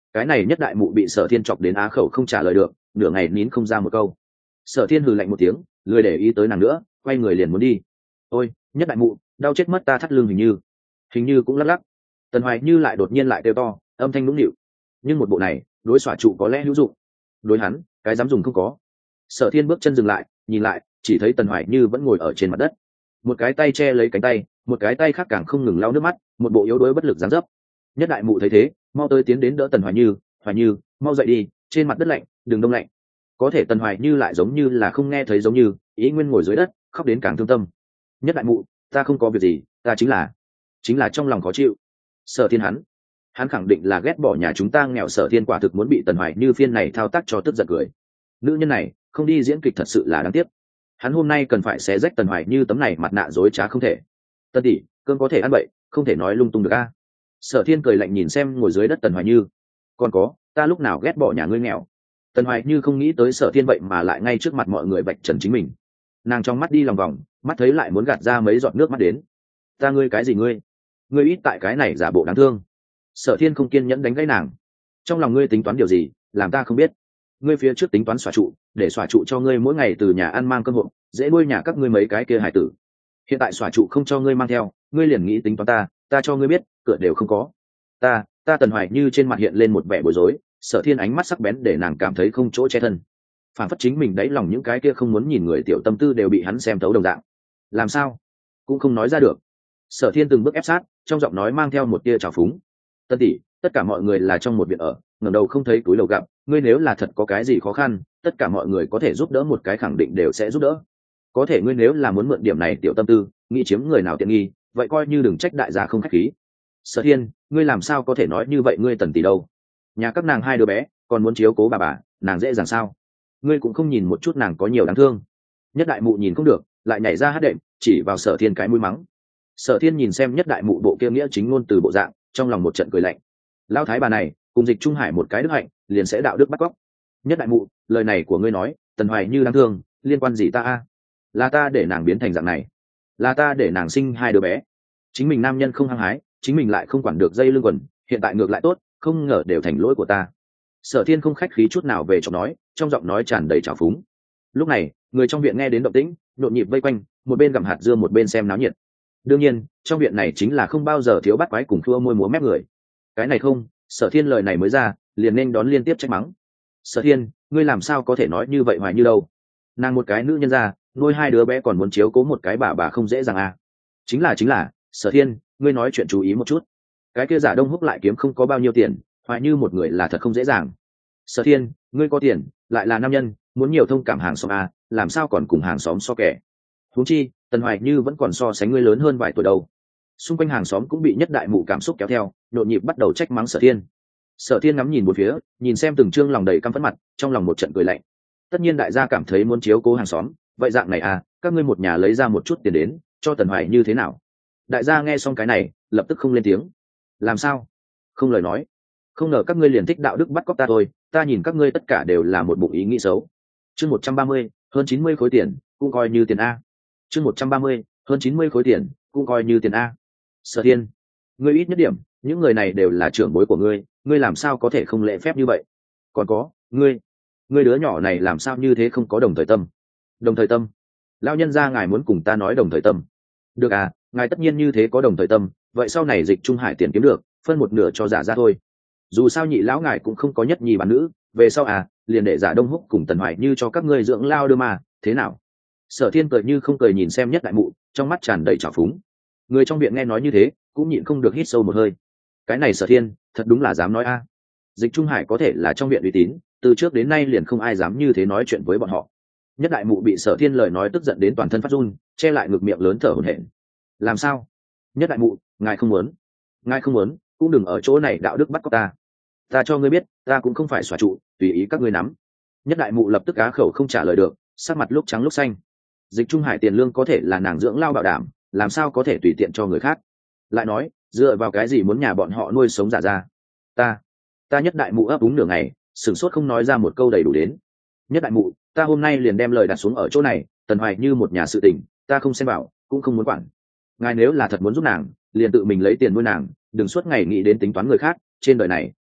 [SPEAKER 1] Cái này nhất đại mụ bị Sở Thiên chọc đến á khẩu không trả lời được, nửa ngày nín không ra một câu. Sở Thiên hừ lạnh một tiếng, lười để ý tới nàng nữa, quay người liền muốn đi. Ôi, nhất đại mụ, đau chết mất ta thắt lưng hình như, hình như cũng lắc lắc. Tần Hoài Như lại đột nhiên lại kêu to, âm thanh nũng nịu. Nhưng một bộ này, đối xỏa trụ có lẽ hữu dụng, đối hắn, cái dám dùng không có. Sở Thiên bước chân dừng lại, nhìn lại, chỉ thấy Tần Hoài Như vẫn ngồi ở trên mặt đất, một cái tay che lấy cánh tay, một cái tay khác càng không ngừng lau nước mắt, một bộ yếu đuối bất lực dáng dấp. Nhất đại mụ thấy thế, mau tới tiến đến đỡ Tần Hoài Như, Hoài Như, mau dậy đi, trên mặt đất lạnh, đừng đông lạnh. Có thể Tần Hoài Như lại giống như là không nghe thấy giống như, ý nguyên ngồi dưới đất, khóc đến càng thương tâm. Nhất đại mụ, ta không có việc gì, ta chính là, chính là trong lòng khó chịu. Sở Thiên hắn, hắn khẳng định là ghét bỏ nhà chúng ta nghèo. Sở Thiên quả thực muốn bị Tần Hoài Như phiên này thao tác cho tức giận cười. Nữ nhân này, không đi diễn kịch thật sự là đáng tiếc. Hắn hôm nay cần phải xé rách Tần Hoài Như tấm này mặt nạ dối trá không thể. Tân tỷ, cơm có thể ăn bậy, không thể nói lung tung được a. Sở Thiên cười lạnh nhìn xem ngồi dưới đất Tần Hoài Như. Còn có, ta lúc nào ghét bỏ nhà ngươi nghèo. Tần Hoài Như không nghĩ tới Sở Thiên vậy mà lại ngay trước mặt mọi người vạch trần chính mình. Nàng trong mắt đi lòng vòng, mắt thấy lại muốn gạt ra mấy giọt nước mắt đến. Ta ngươi cái gì ngươi? Ngươi ít tại cái này giả bộ đáng thương. Sở Thiên không kiên nhẫn đánh gãy nàng. Trong lòng ngươi tính toán điều gì, làm ta không biết. Ngươi phía trước tính toán xóa trụ, để xóa trụ cho ngươi mỗi ngày từ nhà ăn mang cơm hộp, dễ nuôi nhà các ngươi mấy cái kia hải tử. Hiện tại xóa trụ không cho ngươi mang theo, ngươi liền nghĩ tính toán ta, ta cho ngươi biết, cửa đều không có. Ta, ta Tần Hoài Như trên mặt hiện lên một vẻ bối rối, Sở Thiên ánh mắt sắc bén để nàng cảm thấy không chỗ che thân. Phản phất chính mình đáy lòng những cái kia không muốn nhìn người tiểu tâm tư đều bị hắn xem thấu đồng dạng. Làm sao? Cũng không nói ra được. Sở Thiên từng bước ép sát, trong giọng nói mang theo một tia trào phúng. Tân tỷ, tất cả mọi người là trong một viện ở, ngẩng đầu không thấy túi lầu gặp, ngươi nếu là thật có cái gì khó khăn, tất cả mọi người có thể giúp đỡ một cái khẳng định đều sẽ giúp đỡ. Có thể ngươi nếu là muốn mượn điểm này tiểu tâm tư, nghĩ chiếm người nào tiện nghi, vậy coi như đừng trách đại gia không khách khí. Sở Thiên, ngươi làm sao có thể nói như vậy? Ngươi Tần tỷ đâu? Nhà các nàng hai đứa bé, còn muốn chiếu cố bà bà, nàng dễ dàng sao? Ngươi cũng không nhìn một chút nàng có nhiều đáng thương. Nhất đại mụ nhìn không được, lại nhảy ra hát đệm, chỉ vào Sở Thiên cái mũi mắng. Sở Thiên nhìn xem nhất đại mụ bộ kia nghĩa chính ngôn từ bộ dạng, trong lòng một trận cười lạnh. Lão thái bà này, cùng Dịch Trung Hải một cái đức hạnh, liền sẽ đạo đức bắt cóc. Nhất đại mụ, lời này của ngươi nói, Tần Hoài Như đáng thương, liên quan gì ta a? Là ta để nàng biến thành dạng này, là ta để nàng sinh hai đứa bé. Chính mình nam nhân không hăng hái, chính mình lại không quản được dây lưng quần, hiện tại ngược lại tốt, không ngờ đều thành lỗi của ta. Sở Thiên không khách khí chút nào về trong nói, trong giọng nói tràn đầy trào phúng. Lúc này, người trong viện nghe đến động tĩnh, nhộn nhịp vây quanh, một bên gặm hạt dưa một bên xem náo nhiệt. Đương nhiên, trong viện này chính là không bao giờ thiếu bắt quái cùng thua môi múa mép người. Cái này không, Sở Thiên lời này mới ra, liền nên đón liên tiếp trách mắng. Sở Thiên, ngươi làm sao có thể nói như vậy Hoài Như đâu? Nàng một cái nữ nhân gia, nuôi hai đứa bé còn muốn chiếu cố một cái bà bà không dễ dàng à? Chính là chính là, Sở Thiên, ngươi nói chuyện chú ý một chút. Cái kia giả Đông Húc lại kiếm không có bao nhiêu tiền, Hoài Như một người là thật không dễ dàng. Sở Thiên, ngươi có tiền, lại là nam nhân, muốn nhiều thông cảm hàng xóm à, làm sao còn cùng hàng xóm so kẻ? Huống chi, Tần Hoài Như vẫn còn so sánh ngươi lớn hơn vài tuổi đâu. Xung quanh hàng xóm cũng bị nhất đại mụ cảm xúc kéo theo, nhộn nhịp bắt đầu trách mắng Sở Thiên. Sở Thiên ngắm nhìn một phía, nhìn xem từng trương lòng đầy căm phẫn mặt, trong lòng một trận cười lạnh. Tất nhiên đại gia cảm thấy muốn chiếu cố hàng xóm, vậy dạng này à, các ngươi một nhà lấy ra một chút tiền đến, cho Tần Hoài Như thế nào? Đại gia nghe xong cái này, lập tức không lên tiếng. Làm sao? Không lời nói. Không ngờ các ngươi liền thích đạo đức bắt cóc ta thôi, ta nhìn các ngươi tất cả đều là một bụng ý nghĩ xấu. Chương một trăm ba mươi, hơn chín mươi khối tiền, cũng coi như tiền a. Chương một trăm ba mươi, hơn chín mươi khối tiền, cũng coi như tiền a. Sở Thiên, ngươi ít nhất điểm, những người này đều là trưởng bối của ngươi, ngươi làm sao có thể không lễ phép như vậy? Còn có, ngươi, ngươi đứa nhỏ này làm sao như thế không có đồng thời tâm? Đồng thời tâm? Lão nhân gia ngài muốn cùng ta nói đồng thời tâm? Được à, ngài tất nhiên như thế có đồng thời tâm, vậy sau này Dịch Trung Hải tiền kiếm được, phân một nửa cho giả ra thôi. Dù sao nhị lão ngài cũng không có nhất nhì bán nữ, về sau à, liền để giả Đông Húc cùng Tần Hoài Như cho các ngươi dưỡng lao đưa mà, thế nào? Sở Thiên cười như không cười nhìn xem nhất đại mụ, trong mắt tràn đầy trào phúng. Người trong viện nghe nói như thế, cũng nhịn không được hít sâu một hơi. Cái này Sở Thiên, thật đúng là dám nói a. Dịch Trung Hải có thể là trong viện uy tín, từ trước đến nay liền không ai dám như thế nói chuyện với bọn họ. Nhất đại mụ bị Sở Thiên lời nói tức giận đến toàn thân phát run, che lại ngực miệng lớn thở hổn hển. Làm sao? Nhất đại mụ, ngài không muốn, ngài không muốn, cũng đừng ở chỗ này đạo đức bắt cóc ta. Ta cho ngươi biết, ta cũng không phải xóa trụ, tùy ý các ngươi nắm. Nhất đại mụ lập tức á khẩu không trả lời được, sắc mặt lúc trắng lúc xanh. Dịch Trung Hải tiền lương có thể là nàng dưỡng lao bảo đảm, làm sao có thể tùy tiện cho người khác? Lại nói, dựa vào cái gì muốn nhà bọn họ nuôi sống giả ra? Ta, ta nhất đại mụ ấp úng nửa ngày, sửng sốt không nói ra một câu đầy đủ đến. Nhất đại mụ, ta hôm nay liền đem lời đặt xuống ở chỗ này, Tần Hoài Như một nhà sự tình, ta không xem vào, cũng không muốn quản. Ngài nếu là thật muốn giúp nàng, liền tự mình lấy tiền nuôi nàng, đừng suốt ngày nghĩ đến tính toán người khác, trên đời này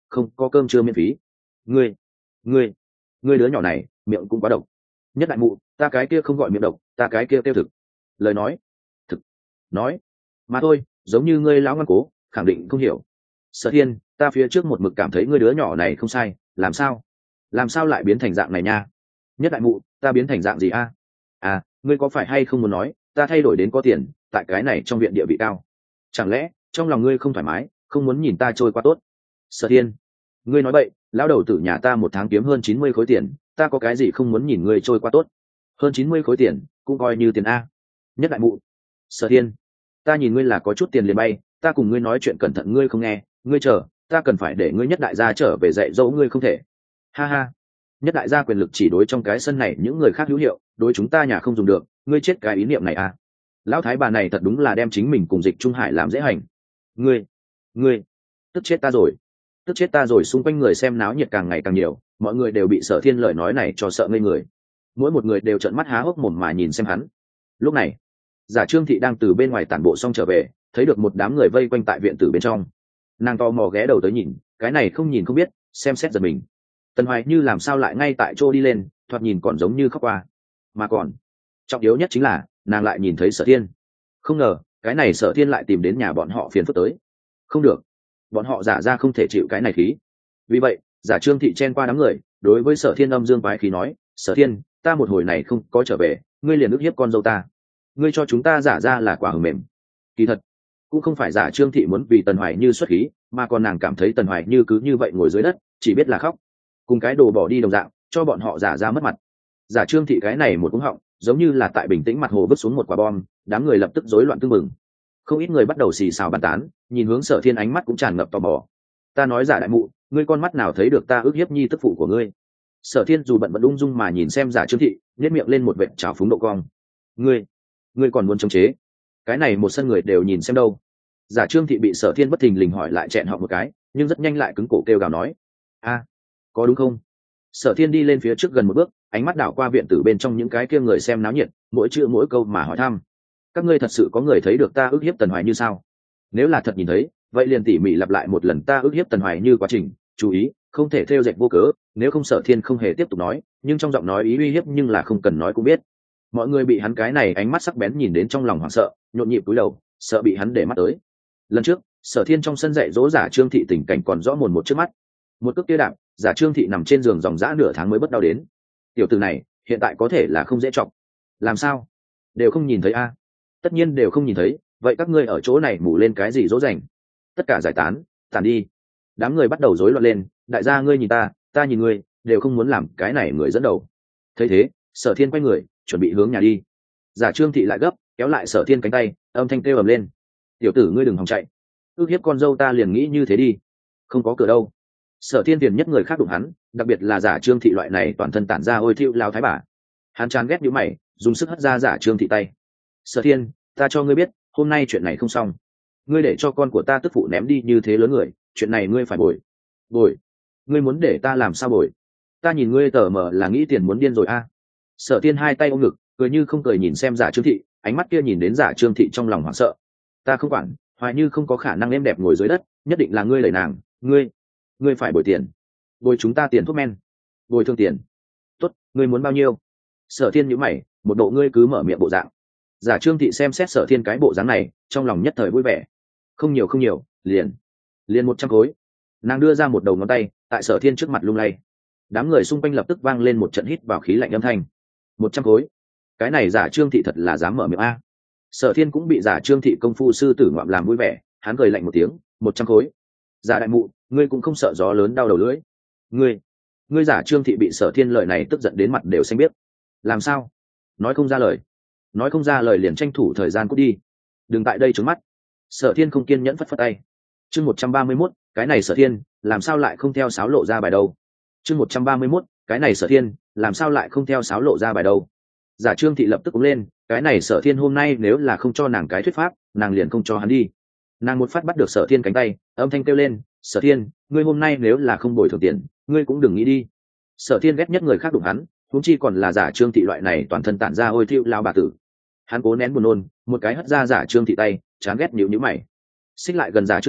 [SPEAKER 1] không có cơm trưa miễn phí. Ngươi, ngươi, ngươi đứa nhỏ này miệng cũng quá độc. Nhất đại mụ, ta cái kia không gọi miệng độc, ta cái kia tiêu thực. Lời nói, thực, nói, mà thôi, giống như ngươi lão ngoan cố, khẳng định không hiểu. Sở Thiên, ta phía trước một mực cảm thấy ngươi đứa nhỏ này không sai, làm sao? Làm sao lại biến thành dạng này nha? Nhất đại mụ, ta biến thành dạng gì a? À, ngươi có phải hay không muốn nói, ta thay đổi đến có tiền, tại cái này trong viện địa vị cao. Chẳng lẽ, trong lòng ngươi không thoải mái, không muốn nhìn ta trôi qua tốt? Sở Thiên, ngươi nói bậy, lão đầu tử nhà ta một tháng kiếm hơn chín mươi khối tiền, ta có cái gì không muốn nhìn ngươi trôi qua tốt? Hơn chín mươi khối tiền, cũng coi như tiền a. Nhất đại mụ, Sở Thiên, ta nhìn ngươi là có chút tiền liền bay, ta cùng ngươi nói chuyện cẩn thận ngươi không nghe, ngươi chờ, ta cần phải để ngươi nhất đại gia trở về dạy dỗ ngươi không thể. Ha ha, nhất đại gia quyền lực chỉ đối trong cái sân này những người khác hữu hiệu, đối chúng ta nhà không dùng được, ngươi chết cái ý niệm này à? Lão thái bà này thật đúng là đem chính mình cùng Dịch Trung Hải làm dễ hành. Ngươi, ngươi, tức chết ta rồi, tức chết ta rồi. Xung quanh người xem náo nhiệt càng ngày càng nhiều, mọi người đều bị Sở Thiên lời nói này cho sợ ngây người, mỗi một người đều trợn mắt há hốc mồm mà nhìn xem hắn. Lúc này, Giả Trương Thị đang từ bên ngoài tản bộ xong trở về, thấy được một đám người vây quanh tại viện tử bên trong, nàng to mò ghé đầu tới nhìn, cái này không nhìn không biết, xem xét giật mình. Tần Hoài Như làm sao lại ngay tại chỗ đi lên, thoạt nhìn còn giống như khóc qua, mà còn trọng yếu nhất chính là nàng lại nhìn thấy Sở Thiên. Không ngờ cái này Sở Thiên lại tìm đến nhà bọn họ phiền phức tới. Không được, bọn họ giả ra không thể chịu cái này khí. Vì vậy Giả Trương Thị chen qua đám người, đối với Sở Thiên âm dương quái khí nói, Sở Thiên, ta một hồi này không có trở về, ngươi liền ức hiếp con dâu ta, ngươi cho chúng ta giả ra là quả hờ mềm. Kỳ thật cũng không phải Giả Trương Thị muốn vì Tần Hoài Như xuất khí, mà còn nàng cảm thấy Tần Hoài Như cứ như vậy ngồi dưới đất chỉ biết là khóc, cùng cái đồ bỏ đi đồng dạng, cho bọn họ giả ra mất mặt. Giả Trương Thị cái này một cúng họng giống như là tại bình tĩnh mặt hồ vứt xuống một quả bom, đám người lập tức rối loạn tương mừng. Không ít người bắt đầu xì xào bàn tán, nhìn hướng Sở Thiên ánh mắt cũng tràn ngập tò mò. Ta nói Giả đại mụ, ngươi con mắt nào thấy được ta ức hiếp nhi tức phụ của ngươi? Sở Thiên dù bận vẫn ung dung mà nhìn xem Giả Trương Thị, nhếch miệng lên một vệt trào phúng độ cong. Ngươi, ngươi còn muốn chống chế? Cái này một sân người đều nhìn xem đâu. Giả Trương Thị bị Sở Thiên bất thình lình hỏi lại chẹn họng một cái, nhưng rất nhanh lại cứng cổ kêu gào nói, a, có đúng không? Sở Thiên đi lên phía trước gần một bước, ánh mắt đảo qua viện tử bên trong những cái kia người xem náo nhiệt, mỗi chữ mỗi câu mà hỏi thăm. Các ngươi thật sự có người thấy được ta ức hiếp Tần Hoài Như sao? Nếu là thật nhìn thấy, vậy liền tỉ mỉ lặp lại một lần ta ức hiếp Tần Hoài Như quá trình, chú ý, không thể thêu dệt vô cớ, nếu không Sở Thiên không hề tiếp tục nói, nhưng trong giọng nói ý uy hiếp nhưng là không cần nói cũng biết. Mọi người bị hắn cái này ánh mắt sắc bén nhìn đến trong lòng hoảng sợ, nhộn nhịp cúi đầu, sợ bị hắn để mắt tới. Lần trước, Sở Thiên trong sân dạy dỗ Giả Trương Thị tình cảnh còn rõ mồn một trước mắt. Một cước kia đạp, Giả Trương Thị nằm trên giường dòng dã nửa tháng mới bất đau đến. Tiểu tử này, hiện tại có thể là không dễ chọc. Làm sao? Đều không nhìn thấy a? Tất nhiên đều không nhìn thấy, vậy các ngươi ở chỗ này mù lên cái gì dỗ dành? Tất cả giải tán, tản đi. Đám người bắt đầu rối loạn lên, đại gia ngươi nhìn ta, ta nhìn ngươi, đều không muốn làm cái này người dẫn đầu. Thấy thế, Sở Thiên quay người, chuẩn bị hướng nhà đi. Giả Trương Thị lại gấp, kéo lại Sở Thiên cánh tay, âm thanh kêu ầm lên. Tiểu tử ngươi đừng hòng chạy, ước hiếp con dâu ta liền nghĩ như thế đi. Không có cửa đâu. Sở Thiên tiền nhất người khác đụng hắn, đặc biệt là Giả Trương Thị loại này toàn thân tản ra ôi thiêu lao thái bà. Hắn chán ghét nhíu mày, dùng sức hất ra Giả Trương Thị tay. Sở Thiên, ta cho ngươi biết, hôm nay chuyện này không xong. Ngươi để cho con của ta tức phụ ném đi như thế lớn người, chuyện này ngươi phải bồi. Bồi? Ngươi muốn để ta làm sao bồi? Ta nhìn ngươi tờ mờ là nghĩ tiền muốn điên rồi a. À. Sở Thiên hai tay ôm ngực, cười như không cười nhìn xem Giả Trương Thị, ánh mắt kia nhìn đến Giả Trương Thị trong lòng hoảng sợ. Ta không quản, Hoài Như không có khả năng êm đẹp ngồi dưới đất, nhất định là ngươi đẩy nàng, ngươi, ngươi phải bồi tiền. Bồi chúng ta tiền thuốc men. Bồi thương tiền. Tốt, ngươi muốn bao nhiêu? Sở Thiên nhíu mày, một bộ ngươi cứ mở miệng bộ dạng. Giả Trương Thị xem xét Sở Thiên cái bộ dáng này, trong lòng nhất thời vui vẻ. Không nhiều không nhiều, liền, liền một trăm khối. Nàng đưa ra một đầu ngón tay, tại Sở Thiên trước mặt lung lay. Đám người xung quanh lập tức vang lên một trận hít vào khí lạnh âm thanh. Một trăm khối. Cái này Giả Trương Thị thật là dám mở miệng a. Sở Thiên cũng bị Giả Trương Thị công phu sư tử ngoạm làm vui vẻ, hắn cười lạnh một tiếng, một trăm khối. Giả đại mụ, ngươi cũng không sợ gió lớn đau đầu lưỡi. Ngươi, ngươi Giả Trương Thị bị Sở Thiên lời này tức giận đến mặt đều xanh biếc. Làm sao? Nói không ra lời. Nói không ra lời liền tranh thủ thời gian cút đi. Đừng tại đây trướng mắt. Sở Thiên không kiên nhẫn phất phất tay. Chương một trăm ba mươi mốt, cái này Sở Thiên, làm sao lại không theo sáo lộ ra bài đâu? Chương một trăm ba mươi mốt, cái này Sở Thiên, làm sao lại không theo sáo lộ ra bài đâu? Giả Trương Thị lập tức cũng lên, cái này Sở Thiên hôm nay nếu là không cho nàng cái thuyết pháp, nàng liền không cho hắn đi. Nàng một phát bắt được Sở Thiên cánh tay, âm thanh kêu lên, Sở Thiên, ngươi hôm nay nếu là không bồi thường tiền, ngươi cũng đừng nghĩ đi. Sở Thiên ghét nhất người khác đụng hắn, huống chi còn là Giả Trương Thị loại này toàn thân tản ra ôi thiêu lao bà tử. Hắn cố nén buồn nôn, một cái hất ra Giả Trương Thị tay, chán ghét nhíu nhíu mày. Xích lại gần Giả Trương Thị,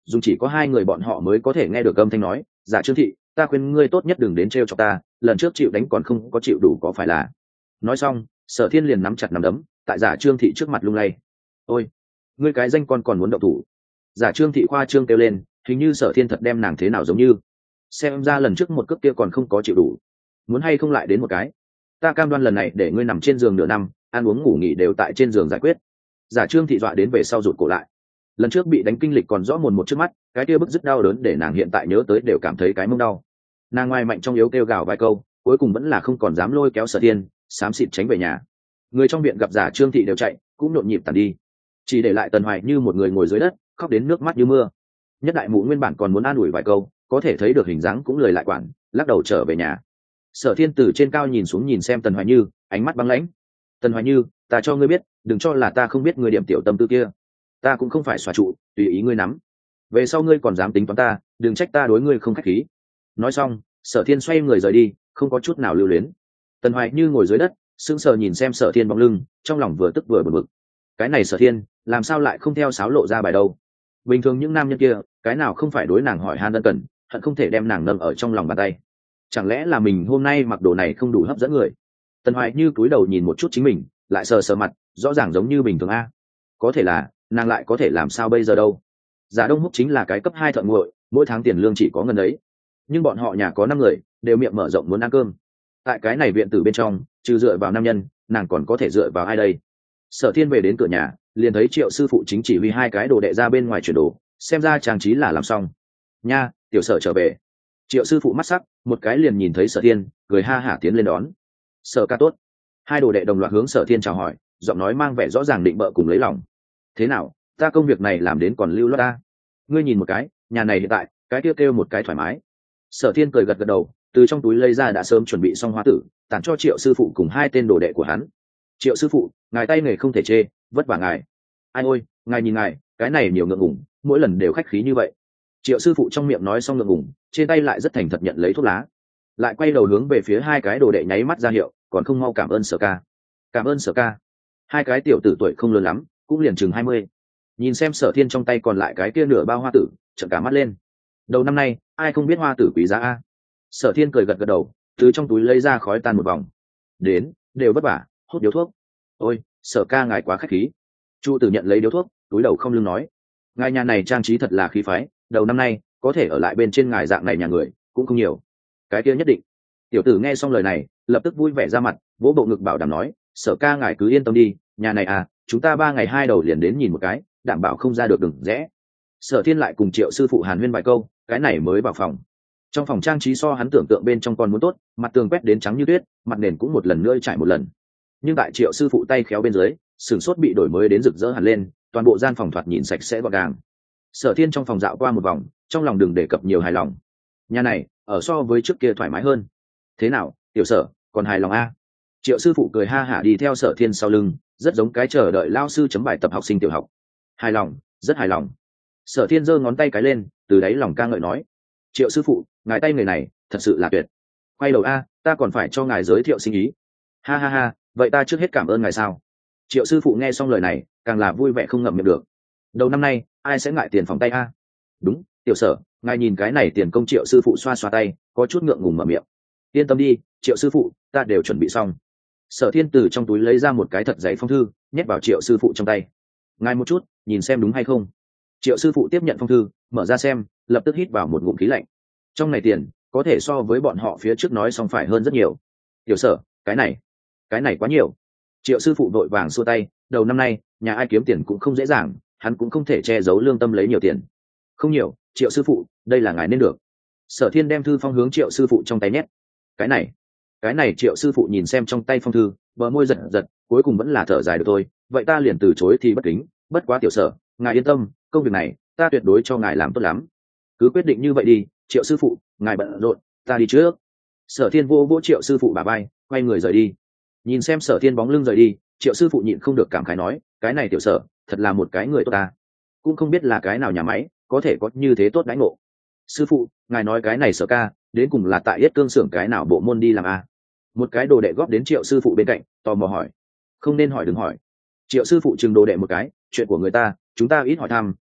[SPEAKER 1] dùng chỉ có hai người bọn họ mới có thể nghe được âm thanh nói: Giả Trương Thị, ta khuyên ngươi tốt nhất đừng đến trêu cho ta, lần trước chịu đánh còn không có chịu đủ có phải là. Nói xong, Sở Thiên liền nắm chặt nắm đấm tại Giả Trương Thị trước mặt lung lay. Ôi, ngươi cái danh con còn muốn động thủ. Giả Trương Thị khoa trương kêu lên, hình như Sở Thiên thật đem nàng thế nào giống như. Xem ra lần trước một cước kia còn không có chịu đủ, muốn hay không lại đến một cái. Ta cam đoan lần này để ngươi nằm trên giường nửa năm, ăn uống ngủ nghỉ đều tại trên giường giải quyết. Giả Trương Thị dọa đến về sau rụt cổ lại. Lần trước bị đánh kinh lịch còn rõ mồn một trước mắt, cái kia bức dứt đau đớn để nàng hiện tại nhớ tới đều cảm thấy cái mông đau. Nàng ngoài mạnh trong yếu kêu gào vài câu, cuối cùng vẫn là không còn dám lôi kéo Sở Thiên, xám xịt tránh về nhà. Người trong viện gặp Giả Trương Thị đều chạy, cũng nhộn nhịp tàn đi, chỉ để lại Tần Hoài Như một người ngồi dưới đất, khóc đến nước mắt như mưa. Nhất đại mụ nguyên bản còn muốn an ủi vài câu, có thể thấy được hình dáng cũng lười lại quản, lắc đầu trở về nhà. Sở Thiên từ trên cao nhìn xuống nhìn xem Tần Hoài Như, ánh mắt băng lãnh. Tần Hoài Như, ta cho ngươi biết, đừng cho là ta không biết ngươi điểm tiểu tâm tư kia. Ta cũng không phải xòa trụ, tùy ý ngươi nắm. Về sau ngươi còn dám tính toán ta, đừng trách ta đối ngươi không khách khí. Nói xong, Sở Thiên xoay người rời đi, không có chút nào lưu luyến. Tần Hoài Như ngồi dưới đất, sững sờ nhìn xem Sở Thiên bóng lưng, trong lòng vừa tức vừa bực bực. Cái này Sở Thiên, làm sao lại không theo sáo lộ ra bài đâu? Bình thường những nam nhân kia, cái nào không phải đối nàng hỏi han ân cần, hận không thể đem nàng nâng ở trong lòng bàn tay. Chẳng lẽ là mình hôm nay mặc đồ này không đủ hấp dẫn người? Tần Hoài Như cúi đầu nhìn một chút chính mình, lại sờ sờ mặt, rõ ràng giống như bình thường a. Có thể là, nàng lại có thể làm sao bây giờ đâu? Giả Đông Húc chính là cái cấp hai thợ nguội, mỗi tháng tiền lương chỉ có ngần ấy. Nhưng bọn họ nhà có năm người, đều miệng mở rộng muốn ăn cơm. Tại cái này viện tử bên trong, trừ dựa vào nam nhân, nàng còn có thể dựa vào ai đây? Sở Thiên về đến cửa nhà, liền thấy Triệu sư phụ chính chỉ huy hai cái đồ đệ ra bên ngoài chuyển đồ, xem ra trang trí là làm xong. Nha, tiểu Sở trở về. Triệu sư phụ mắt sắc, một cái liền nhìn thấy Sở Thiên, cười ha hả tiến lên đón. Sở ca tốt. Hai đồ đệ đồng loạt hướng Sở Thiên chào hỏi, giọng nói mang vẻ rõ ràng định bợ cùng lấy lòng. Thế nào, ta công việc này làm đến còn lưu loát ta? Ngươi nhìn một cái, nhà này hiện tại, cái kia kêu, kêu một cái thoải mái. Sở Thiên cười gật gật đầu, từ trong túi lấy ra đã sớm chuẩn bị xong hoa tử, tặng cho Triệu sư phụ cùng hai tên đồ đệ của hắn. Triệu sư phụ, ngài tay nghề không thể chê, vất vả ngài. Ai ôi, ngài nhìn ngài, cái này nhiều ngượng ngùng, mỗi lần đều khách khí như vậy. Triệu sư phụ trong miệng nói xong ngượng ngùng, trên tay lại rất thành thật nhận lấy thuốc lá, lại quay đầu hướng về phía hai cái đồ đệ nháy mắt ra hiệu, còn không mau cảm ơn Sở ca. Cảm ơn Sở ca. Hai cái tiểu tử tuổi không lớn lắm, cũng liền chừng hai mươi. Nhìn xem Sở Thiên trong tay còn lại cái kia nửa bao hoa tử, trợn cả mắt lên. Đầu năm nay, ai không biết hoa tử quý giá a? Sở Thiên cười gật gật đầu, từ trong túi lấy ra khói tan một vòng. Đến, đều vất vả, hút điếu thuốc. Ôi, Sở ca ngài quá khách khí. Chu tử nhận lấy điếu thuốc, túi đầu không lưng nói: ngài nhà này trang trí thật là khí phái, đầu năm nay có thể ở lại bên trên ngài dạng này nhà người cũng không nhiều. Cái kia nhất định. Tiểu tử nghe xong lời này, lập tức vui vẻ ra mặt, vỗ bộ ngực bảo đảm nói: Sở ca ngài cứ yên tâm đi, nhà này à, chúng ta ba ngày hai đầu liền đến nhìn một cái, đảm bảo không ra được đừng rẽ. Sở Thiên lại cùng Triệu sư phụ hàn huyên vài câu, cái này mới vào phòng. Trong phòng trang trí so hắn tưởng tượng bên trong còn muốn tốt, mặt tường quét đến trắng như tuyết, mặt nền cũng một lần nữa trải một lần. Nhưng tại Triệu sư phụ tay khéo bên dưới, sừng sốt bị đổi mới đến rực rỡ hẳn lên, toàn bộ gian phòng thoạt nhìn sạch sẽ gọn gàng. Sở Thiên trong phòng dạo qua một vòng, trong lòng đừng đề cập nhiều hài lòng. Nhà này ở so với trước kia thoải mái hơn. Thế nào, tiểu Sở, còn hài lòng a? Triệu sư phụ cười ha hả đi theo Sở Thiên sau lưng, rất giống cái chờ đợi lao sư chấm bài tập học sinh tiểu học. Hài lòng, rất hài lòng. Sở Thiên giơ ngón tay cái lên, từ đáy lòng ca ngợi nói: Triệu sư phụ, ngài tay người này thật sự là tuyệt. Quay đầu a, ta còn phải cho ngài giới thiệu sinh ý. Ha ha ha, vậy ta trước hết cảm ơn ngài sao? Triệu sư phụ nghe xong lời này, càng là vui vẻ không ngậm miệng được. Đầu năm nay, ai sẽ ngại tiền phòng tay a? Đúng, tiểu Sở, ngài nhìn cái này tiền công. Triệu sư phụ xoa xoa tay, có chút ngượng ngùng mở miệng. Yên tâm đi, Triệu sư phụ, ta đều chuẩn bị xong. Sở Thiên từ trong túi lấy ra một cái thật giấy phong thư, nhét vào Triệu sư phụ trong tay. Ngài một chút, nhìn xem đúng hay không. Triệu sư phụ tiếp nhận phong thư, mở ra xem, lập tức hít vào một ngụm khí lạnh. Trong này tiền, có thể so với bọn họ phía trước nói xong phải hơn rất nhiều. Tiểu Sở, cái này, cái này quá nhiều. Triệu sư phụ vội vàng xua tay, đầu năm nay, nhà ai kiếm tiền cũng không dễ dàng, hắn cũng không thể che giấu lương tâm lấy nhiều tiền. Không nhiều, Triệu sư phụ, đây là ngài nên được. Sở Thiên đem thư phong hướng Triệu sư phụ trong tay nhét. Cái này, cái này Triệu sư phụ nhìn xem trong tay phong thư, bờ môi giật giật, cuối cùng vẫn là thở dài được thôi. Vậy ta liền từ chối thì bất kính, bất quá tiểu Sở, ngài yên tâm, công việc này ta tuyệt đối cho ngài làm tốt lắm. Cứ quyết định như vậy đi, Triệu sư phụ, ngài bận rộn, ta đi trước. Sở Thiên vô vỗ Triệu sư phụ bả vai, quay người rời đi. Nhìn xem Sở Thiên bóng lưng rời đi, Triệu sư phụ nhịn không được cảm khái nói: cái này tiểu Sở, thật là một cái người tốt ta. Cũng không biết là cái nào nhà máy có thể có như thế tốt đãi ngộ. Sư phụ, ngài nói cái này Sở ca đến cùng là tại Yết Cương xưởng cái nào bộ môn đi làm a? Một cái đồ đệ góp đến Triệu sư phụ bên cạnh, tò mò hỏi. Không nên hỏi đừng hỏi. Triệu sư phụ chừng đồ đệ một cái, chuyện của người ta chúng ta ít hỏi thăm,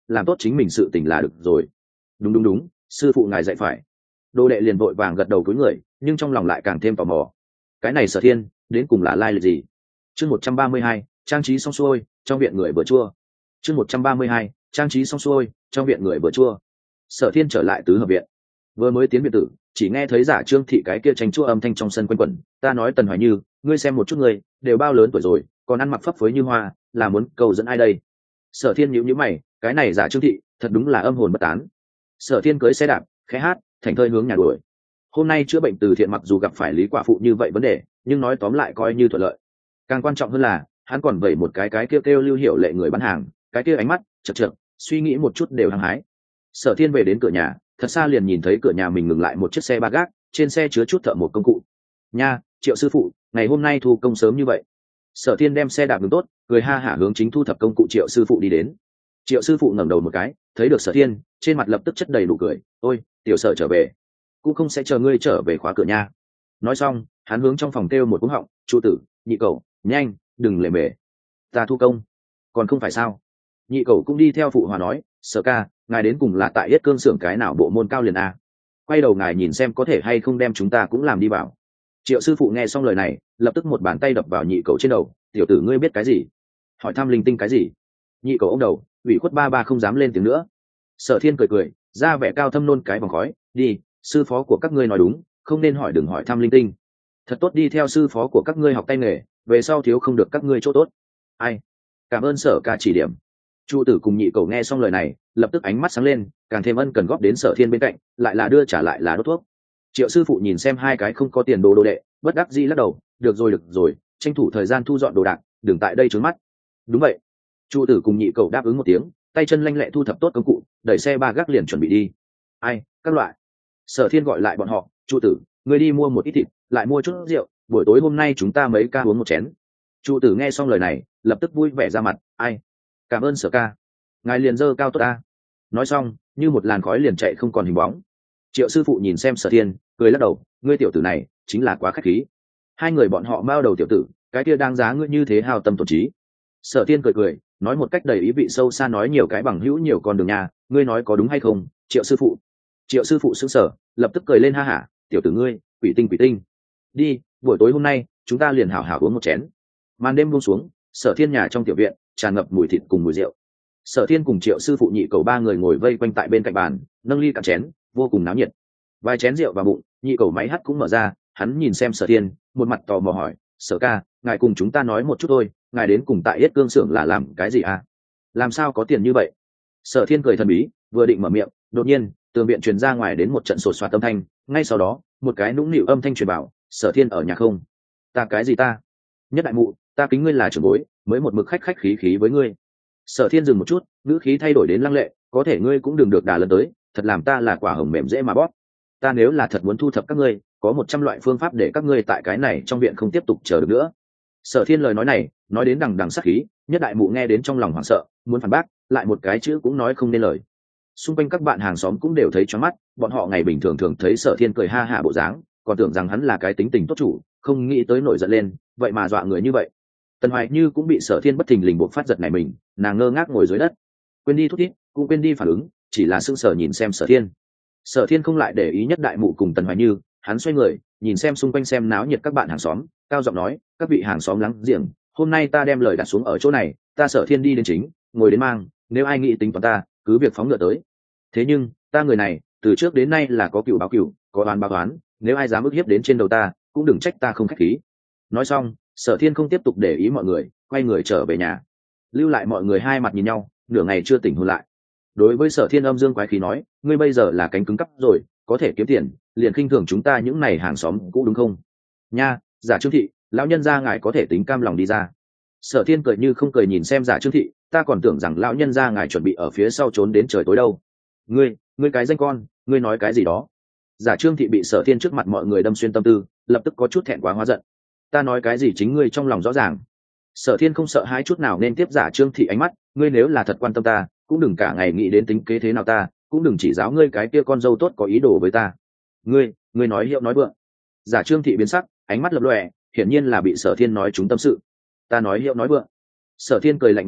[SPEAKER 1] làm tốt chính mình sự tình là được rồi. Đúng đúng đúng, sư phụ ngài dạy phải. Đồ đệ liền vội vàng gật đầu cúi người, nhưng trong lòng lại càng thêm tò mò. Cái này Sở Thiên đến cùng là lai lịch gì? Chương một trăm ba mươi hai, trang trí xong xuôi, trong viện người vừa chua. Chương một trăm ba mươi hai, trang trí xong xuôi, trong viện người vừa chua. Sở Thiên trở lại tứ hợp viện, vừa mới tiến viện tử, chỉ nghe thấy Giả Trương thị cái kia tranh chua âm thanh trong sân quanh quẩn. Ta nói Tần Hoài Như, ngươi xem một chút người, đều bao lớn tuổi rồi, còn ăn mặc phấp phới như hoa, là muốn cầu dẫn ai đây? Sở Thiên nhíu nhíu mày, cái này Giả Trương thị, thật đúng là âm hồn bất tán. Sở Thiên cưỡi xe đạp, khẽ hát, thành thơi hướng nhà đuổi. Hôm nay chữa bệnh từ thiện mặc dù gặp phải Lý quả phụ như vậy vấn đề, nhưng nói tóm lại coi như thuận lợi. Càng quan trọng hơn là, hắn còn vẩy một cái cái kêu kêu lưu hiệu lệ người bán hàng, cái kia ánh mắt chật chật, suy nghĩ một chút đều hăng hái. Sở Thiên về đến cửa nhà, thật xa liền nhìn thấy cửa nhà mình ngừng lại một chiếc xe ba gác, trên xe chứa chút thợ một công cụ. Nha, Triệu sư phụ, ngày hôm nay thu công sớm như vậy. Sở Thiên đem xe đạp ngừng tốt, cười ha hả hướng chính thu thập công cụ Triệu sư phụ đi đến. Triệu sư phụ ngẩng đầu một cái, thấy được Sở Thiên, trên mặt lập tức chất đầy nụ cười. Ôi, tiểu Sở trở về, cũng không sẽ chờ ngươi trở về khóa cửa nha. Nói xong, hắn hướng trong phòng kêu một cú họng, Chu tử, Nhị cậu, nhanh, đừng lề mề, ta thu công. Còn không phải sao? Nhị cậu cũng đi theo phụ hòa nói, Sở ca, ngài đến cùng là tại Yết Cương xưởng cái nào bộ môn cao liền a? Quay đầu ngài nhìn xem có thể hay không đem chúng ta cũng làm đi vào. Triệu sư phụ nghe xong lời này, lập tức một bàn tay đập vào nhị cậu trên đầu. Tiểu tử ngươi biết cái gì? Hỏi thăm linh tinh cái gì? Nhị cậu ông đầu, ủy khuất ba ba không dám lên tiếng nữa. Sở Thiên cười cười, ra vẻ cao thâm nôn cái vòng khói, đi, sư phó của các ngươi nói đúng, không nên hỏi đừng hỏi thăm linh tinh. Thật tốt đi theo sư phó của các ngươi học tay nghề, về sau thiếu không được các ngươi chỗ tốt. Ai? Cảm ơn Sở ca chỉ điểm. Chu tử cùng nhị cậu nghe xong lời này, lập tức ánh mắt sáng lên, càng thêm ân cần góp đến Sở Thiên bên cạnh, lại là đưa trả lại là đốt thuốc. Triệu sư phụ nhìn xem hai cái không có tiền đồ đồ đệ, bất đắc dĩ lắc đầu, được rồi được rồi, tranh thủ thời gian thu dọn đồ đạc, đừng tại đây trướng mắt. Đúng vậy. Chu tử cùng nhị cậu đáp ứng một tiếng, tay chân lanh lẹ thu thập tốt công cụ, đẩy xe ba gác liền chuẩn bị đi. Ai, các loại. Sở Thiên gọi lại bọn họ, Chu tử, ngươi đi mua một ít thịt, lại mua chút rượu, buổi tối hôm nay chúng ta mấy ca uống một chén. Chu tử nghe xong lời này, lập tức vui vẻ ra mặt, ai, cảm ơn Sở ca, ngài liền dơ cao tốt ta. Nói xong, như một làn khói liền chạy không còn hình bóng. Triệu sư phụ nhìn xem Sở Thiên, cười lắc đầu, ngươi tiểu tử này chính là quá khách khí. Hai người bọn họ bao đầu tiểu tử, cái kia đáng giá ngươi như thế hao tâm tổn trí. Sở Thiên cười cười, nói một cách đầy ý vị sâu xa, nói nhiều cái bằng hữu nhiều con đường nhà, ngươi nói có đúng hay không, Triệu sư phụ? Triệu sư phụ sững sờ, lập tức cười lên ha hả, tiểu tử ngươi, quỷ tinh quỷ tinh. Đi, buổi tối hôm nay chúng ta liền hảo hảo uống một chén. Màn đêm buông xuống, Sở Thiên nhà trong tiểu viện tràn ngập mùi thịt cùng mùi rượu. Sở Thiên cùng Triệu sư phụ nhị cầu ba người ngồi vây quanh tại bên cạnh bàn, nâng ly cạn chén, vô cùng náo nhiệt. Vài chén rượu vào bụng, nhị cầu máy hắt cũng mở ra, hắn nhìn xem Sở Thiên, một mặt tò mò hỏi, Sở ca, ngài cùng chúng ta nói một chút thôi, ngài đến cùng tại Yết Cương xưởng là làm cái gì à? Làm sao có tiền như vậy? Sở Thiên cười thần bí, vừa định mở miệng, đột nhiên tường viện truyền ra ngoài đến một trận sột soạt âm thanh, ngay sau đó một cái nũng nịu âm thanh truyền bảo, Sở Thiên ở nhà không? Ta cái gì ta? Nhất đại mụ, ta kính ngươi là trưởng bối, mới một mực khách khách khí khí với ngươi. Sở Thiên dừng một chút, ngữ khí thay đổi đến lăng lệ, có thể ngươi cũng đừng được đà lần tới, thật làm ta là quả hồng mềm dễ mà bóp. Ta nếu là thật muốn thu thập các ngươi, có một trăm loại phương pháp để các ngươi tại cái này trong viện không tiếp tục chờ được nữa. Sở Thiên lời nói này nói đến đằng đằng sát khí, nhất đại mụ nghe đến trong lòng hoảng sợ, muốn phản bác, lại một cái chữ cũng nói không nên lời. Xung quanh các bạn hàng xóm cũng đều thấy choáng mắt, bọn họ ngày bình thường thường thấy Sở Thiên cười ha hả bộ dáng, còn tưởng rằng hắn là cái tính tình tốt chủ, không nghĩ tới nổi giận lên, vậy mà dọa người như vậy. Tần Hoài Như cũng bị Sở Thiên bất thình lình buộc phát giật này mình, nàng ngơ ngác ngồi dưới đất, quên đi thút thít, cũng quên đi phản ứng, chỉ là sững sờ nhìn xem Sở Thiên. Sở Thiên không lại để ý nhất đại mụ cùng Tần Hoài Như, hắn xoay người, nhìn xem xung quanh xem náo nhiệt các bạn hàng xóm, cao giọng nói, các vị hàng xóm láng giềng, hôm nay ta đem lời đặt xuống ở chỗ này, ta Sở Thiên đi đến chính, ngồi đến mang, nếu ai nghĩ tính toán ta, cứ việc phóng ngựa tới. Thế nhưng, ta người này, từ trước đến nay là có cựu báo cựu, có oán báo oán, nếu ai dám ức hiếp đến trên đầu ta, cũng đừng trách ta không khách khí. Nói xong, Sở Thiên không tiếp tục để ý mọi người, quay người trở về nhà, lưu lại mọi người hai mặt nhìn nhau, nửa ngày chưa tỉnh hồn lại. Đối với Sở Thiên âm dương quái khí nói, ngươi bây giờ là cánh cứng cắp rồi, có thể kiếm tiền, liền khinh thường chúng ta những này hàng xóm cũ đúng không? Nha, Giả Trương thị, lão nhân gia ngài có thể tính cam lòng đi ra. Sở Thiên cười như không cười nhìn xem Giả Trương thị, ta còn tưởng rằng lão nhân gia ngài chuẩn bị ở phía sau trốn đến trời tối đâu. Ngươi, ngươi cái danh con, ngươi nói cái gì đó? Giả Trương thị bị Sở Thiên trước mặt mọi người đâm xuyên tâm tư, lập tức có chút thẹn quá hóa giận. Ta nói cái gì chính ngươi trong lòng rõ ràng. Sở Thiên không sợ hãi chút nào nên tiếp Giả Trương thị ánh mắt, ngươi nếu là thật quan tâm ta, cũng đừng cả ngày nghĩ đến tính kế thế nào ta, cũng đừng chỉ giáo ngươi cái kia con dâu tốt có ý đồ với ta. Ngươi, ngươi nói hiệu nói vượng. Giả Trương thị biến sắc, ánh mắt lập lòe, hiển nhiên là bị Sở Thiên nói trúng tâm sự. Ta nói hiệu nói vượng. Sở Thiên cười lạnh một tiếng,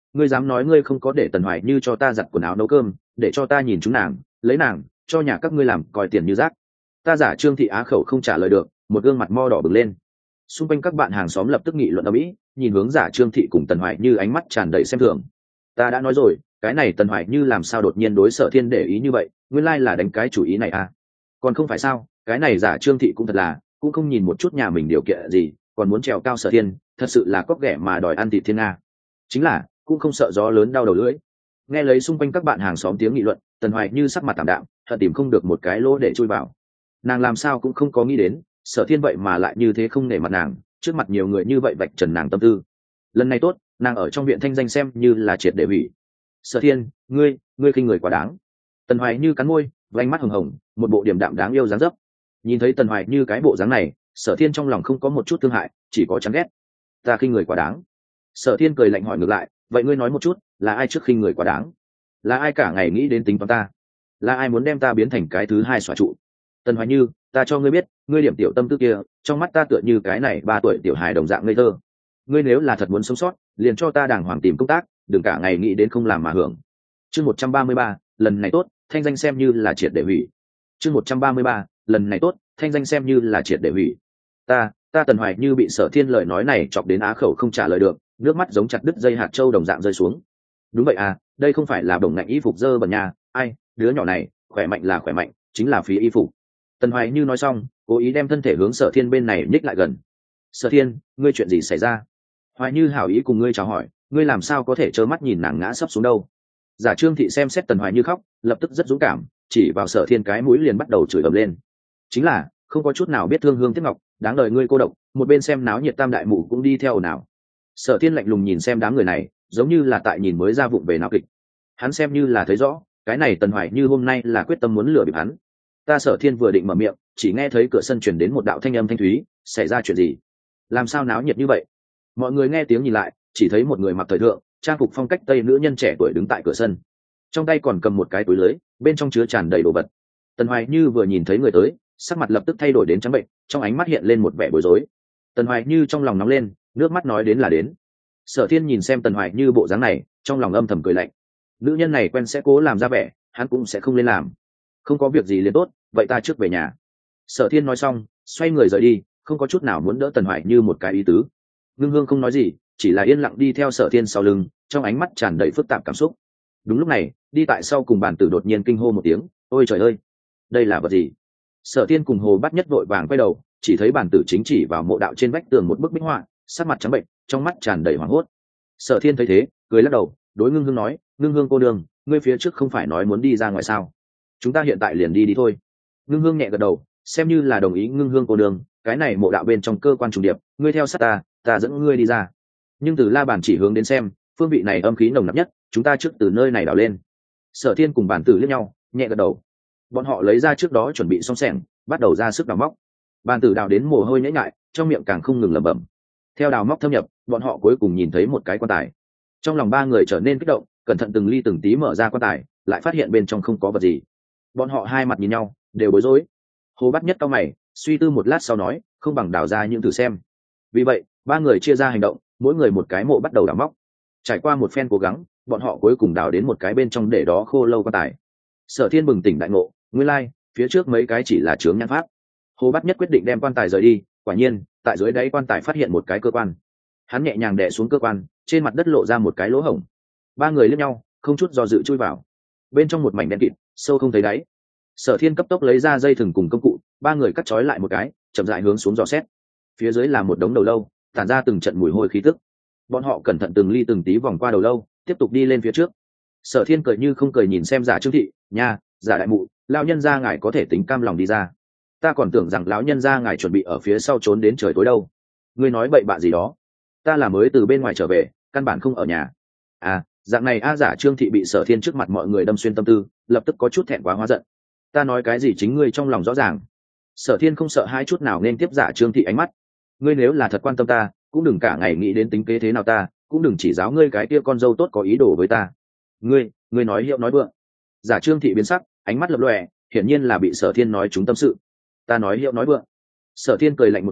[SPEAKER 1] ngươi dám nói ngươi không có để Tần Hoài Như cho ta giặt quần áo nấu cơm, để cho ta nhìn chúng nàng, lấy nàng cho nhà các ngươi làm coi tiền như rác. Ta giả Trương thị á khẩu không trả lời được, một gương mặt mo đỏ bừng lên. Xung quanh các bạn hàng xóm lập tức nghị luận ầm ĩ, nhìn hướng giả Trương thị cùng Tần Hoài Như ánh mắt tràn đầy xem thường. Ta đã nói rồi, cái này Tần Hoài Như làm sao đột nhiên đối Sở Thiên để ý như vậy, nguyên lai là đánh cái chủ ý này à? Còn không phải sao, cái này giả Trương thị cũng thật là, cũng không nhìn một chút nhà mình điều kiện gì, còn muốn trèo cao Sở Thiên, thật sự là cóc ghẻ mà đòi ăn thịt thiên nga. Chính là, cũng không sợ gió lớn đau đầu lưỡi. Nghe lấy xung quanh các bạn hàng xóm tiếng nghị luận, Tần Hoài Như sắc mặt tạm đạm, thật tìm không được một cái lỗ để chui vào. Nàng làm sao cũng không có nghĩ đến, Sở Thiên vậy mà lại như thế không nể mặt nàng, trước mặt nhiều người như vậy vạch trần nàng tâm tư. Lần này tốt, nàng ở trong viện thanh danh xem như là triệt để hủy. Sở Thiên, ngươi, ngươi khinh người quá đáng. Tần Hoài Như cắn môi, vành mắt hồng hồng, một bộ điềm đạm đáng yêu dáng dấp. Nhìn thấy Tần Hoài Như cái bộ dáng này, Sở Thiên trong lòng không có một chút thương hại, chỉ có chán ghét. Ta khinh người quá đáng. Sở Thiên cười lạnh hỏi ngược lại, vậy ngươi nói một chút, là ai trước khinh người quá đáng? Là ai cả ngày nghĩ đến tính toán ta? Là ai muốn đem ta biến thành cái thứ hai xóa trụ? Tần Hoài Như, ta cho ngươi biết, ngươi điểm tiểu tâm tư kia, trong mắt ta tựa như cái này ba tuổi tiểu hài đồng dạng ngây thơ. Ngươi nếu là thật muốn sống sót, liền cho ta đàng hoàng tìm công tác, đừng cả ngày nghĩ đến không làm mà hưởng. Chương một trăm ba mươi ba, lần này tốt, thanh danh xem như là triệt để hủy. Chương một trăm ba mươi ba, lần này tốt, thanh danh xem như là triệt để hủy. Ta, ta Tần Hoài Như bị Sở Thiên lời nói này chọc đến á khẩu không trả lời được, nước mắt giống chặt đứt dây hạt châu đồng dạng rơi xuống. Đúng vậy à, đây không phải là đồng ngạnh y phục dơ bẩn nhà, ai, đứa nhỏ này, khỏe mạnh là khỏe mạnh, chính là phí y phục. Tần Hoài Như nói xong, cố ý đem thân thể hướng Sở Thiên bên này nhích lại gần. Sở Thiên, ngươi chuyện gì xảy ra? Hoài Như hảo ý cùng ngươi chào hỏi, ngươi làm sao có thể trơ mắt nhìn nàng ngã sấp xuống đâu? Giả Trương thị xem xét Tần Hoài Như khóc, lập tức rất dũng cảm, chỉ vào Sở Thiên cái mũi liền bắt đầu chửi ầm lên. Chính là, không có chút nào biết thương hương tiếc ngọc, đáng đời ngươi cô độc, một bên xem náo nhiệt tam đại mụ cũng đi theo ồn ào. Sở Thiên lạnh lùng nhìn xem đám người này, giống như là tại nhìn mới ra vụng về náo kịch. Hắn xem như là thấy rõ, cái này Tần Hoài Như hôm nay là quyết tâm muốn lừa bịp hắn. Ta Sở Thiên vừa định mở miệng, chỉ nghe thấy cửa sân truyền đến một đạo thanh âm thanh thúy, xảy ra chuyện gì? Làm sao náo nhiệt như vậy? Mọi người nghe tiếng nhìn lại, chỉ thấy một người mặc thời thượng, trang phục phong cách tây nữ nhân trẻ tuổi đứng tại cửa sân, trong tay còn cầm một cái túi lưới, bên trong chứa tràn đầy đồ vật. Tần Hoài Như vừa nhìn thấy người tới, sắc mặt lập tức thay đổi đến trắng bệnh, trong ánh mắt hiện lên một vẻ bối rối. Tần Hoài Như trong lòng nóng lên, nước mắt nói đến là đến. Sở Thiên nhìn xem Tần Hoài Như bộ dáng này, trong lòng âm thầm cười lạnh. Nữ nhân này quen sẽ cố làm ra vẻ, hắn cũng sẽ không lên làm. Không có việc gì liền tốt, vậy ta trước về nhà. Sở Thiên nói xong, xoay người rời đi, không có chút nào muốn đỡ Tần Hoài Như một cái ý tứ. Ngưng Hương không nói gì, chỉ là yên lặng đi theo Sở Thiên sau lưng, trong ánh mắt tràn đầy phức tạp cảm xúc. Đúng lúc này, đi tại sau cùng bàn tử đột nhiên kinh hô một tiếng, ôi trời ơi, đây là vật gì? Sở Thiên cùng Hồ Bát Nhất vội vàng quay đầu, chỉ thấy bàn tử chính chỉ vào mộ đạo trên vách tường một bức bích họa, sắc mặt trắng bệnh, trong mắt tràn đầy hoảng hốt. Sở Thiên thấy thế, cười lắc đầu, đối Ngưng Hương nói, Ngưng Hương cô nương, ngươi phía trước không phải nói muốn đi ra ngoài sao? Chúng ta hiện tại liền đi đi thôi. Ngưng Hương nhẹ gật đầu, xem như là đồng ý. Ngưng Hương cô nương, cái này mộ đạo bên trong cơ quan trùng điệp, ngươi theo sát ta, ta dẫn ngươi đi ra. Nhưng từ la bàn chỉ hướng đến xem, phương vị này âm khí nồng nặc nhất, chúng ta trước từ nơi này đào lên. Sở Thiên cùng bàn tử liếc nhau, nhẹ gật đầu. Bọn họ lấy ra trước đó chuẩn bị xong xẻng, bắt đầu ra sức đào móc. Bàn tử đào đến mồ hôi nhễ nhại, trong miệng càng không ngừng lẩm bẩm. Theo đào móc thâm nhập, bọn họ cuối cùng nhìn thấy một cái quan tài. Trong lòng ba người trở nên kích động, cẩn thận từng ly từng tí mở ra quan tài, lại phát hiện bên trong không có vật gì. Bọn họ hai mặt nhìn nhau, đều bối rối. Hồ Bát Nhất cau mày, suy tư một lát sau nói, không bằng đào ra những thử xem. Vì vậy, ba người chia ra hành động, mỗi người một cái mộ bắt đầu đào móc. Trải qua một phen cố gắng, bọn họ cuối cùng đào đến một cái bên trong để đó khô lâu quan tài. Sở Thiên bừng tỉnh đại ngộ, nguyên lai, phía trước mấy cái chỉ là chướng nhãn pháp. Hồ Bát Nhất quyết định đem quan tài rời đi, quả nhiên, tại dưới đáy quan tài phát hiện một cái cơ quan. Hắn nhẹ nhàng đè xuống cơ quan, trên mặt đất lộ ra một cái lỗ hổng. Ba người liếc nhau, không chút do dự chui vào. Bên trong một mảnh đen kịt, sâu không thấy đáy. Sở Thiên cấp tốc lấy ra dây thừng cùng công cụ, ba người cắt trói lại một cái, chậm rãi hướng xuống dò xét. Phía dưới là một đống đầu lâu, tản ra từng trận mùi hôi khí tức. Bọn họ cẩn thận từng ly từng tí vòng qua đầu lâu, tiếp tục đi lên phía trước. Sở Thiên cười như không cười nhìn xem giả Trương thị, nha, giả đại mụ, lão nhân gia ngài có thể tính cam lòng đi ra. Ta còn tưởng rằng lão nhân gia ngài chuẩn bị ở phía sau trốn đến trời tối đâu. Ngươi nói bậy bạ gì đó? Ta là mới từ bên ngoài trở về, căn bản không ở nhà. À, dạng này a giả Trương thị bị Sở Thiên trước mặt mọi người đâm xuyên tâm tư, lập tức có chút thẹn quá hóa giận. Ta nói cái gì chính ngươi trong lòng rõ ràng. Sở Thiên không sợ hai chút nào nên tiếp giả Trương thị ánh mắt. Ngươi nếu là thật quan tâm ta, cũng đừng cả ngày nghĩ đến tính kế thế nào ta, cũng đừng chỉ giáo ngươi cái kia con dâu tốt có ý đồ với ta. Ngươi, ngươi nói hiệu nói vượng. Giả Trương thị biến sắc, ánh mắt lập lòe, hiển nhiên là bị Sở Thiên nói trúng tâm sự. Ta nói hiệu nói vượng. Sở Thiên cười lạnh một tiếng,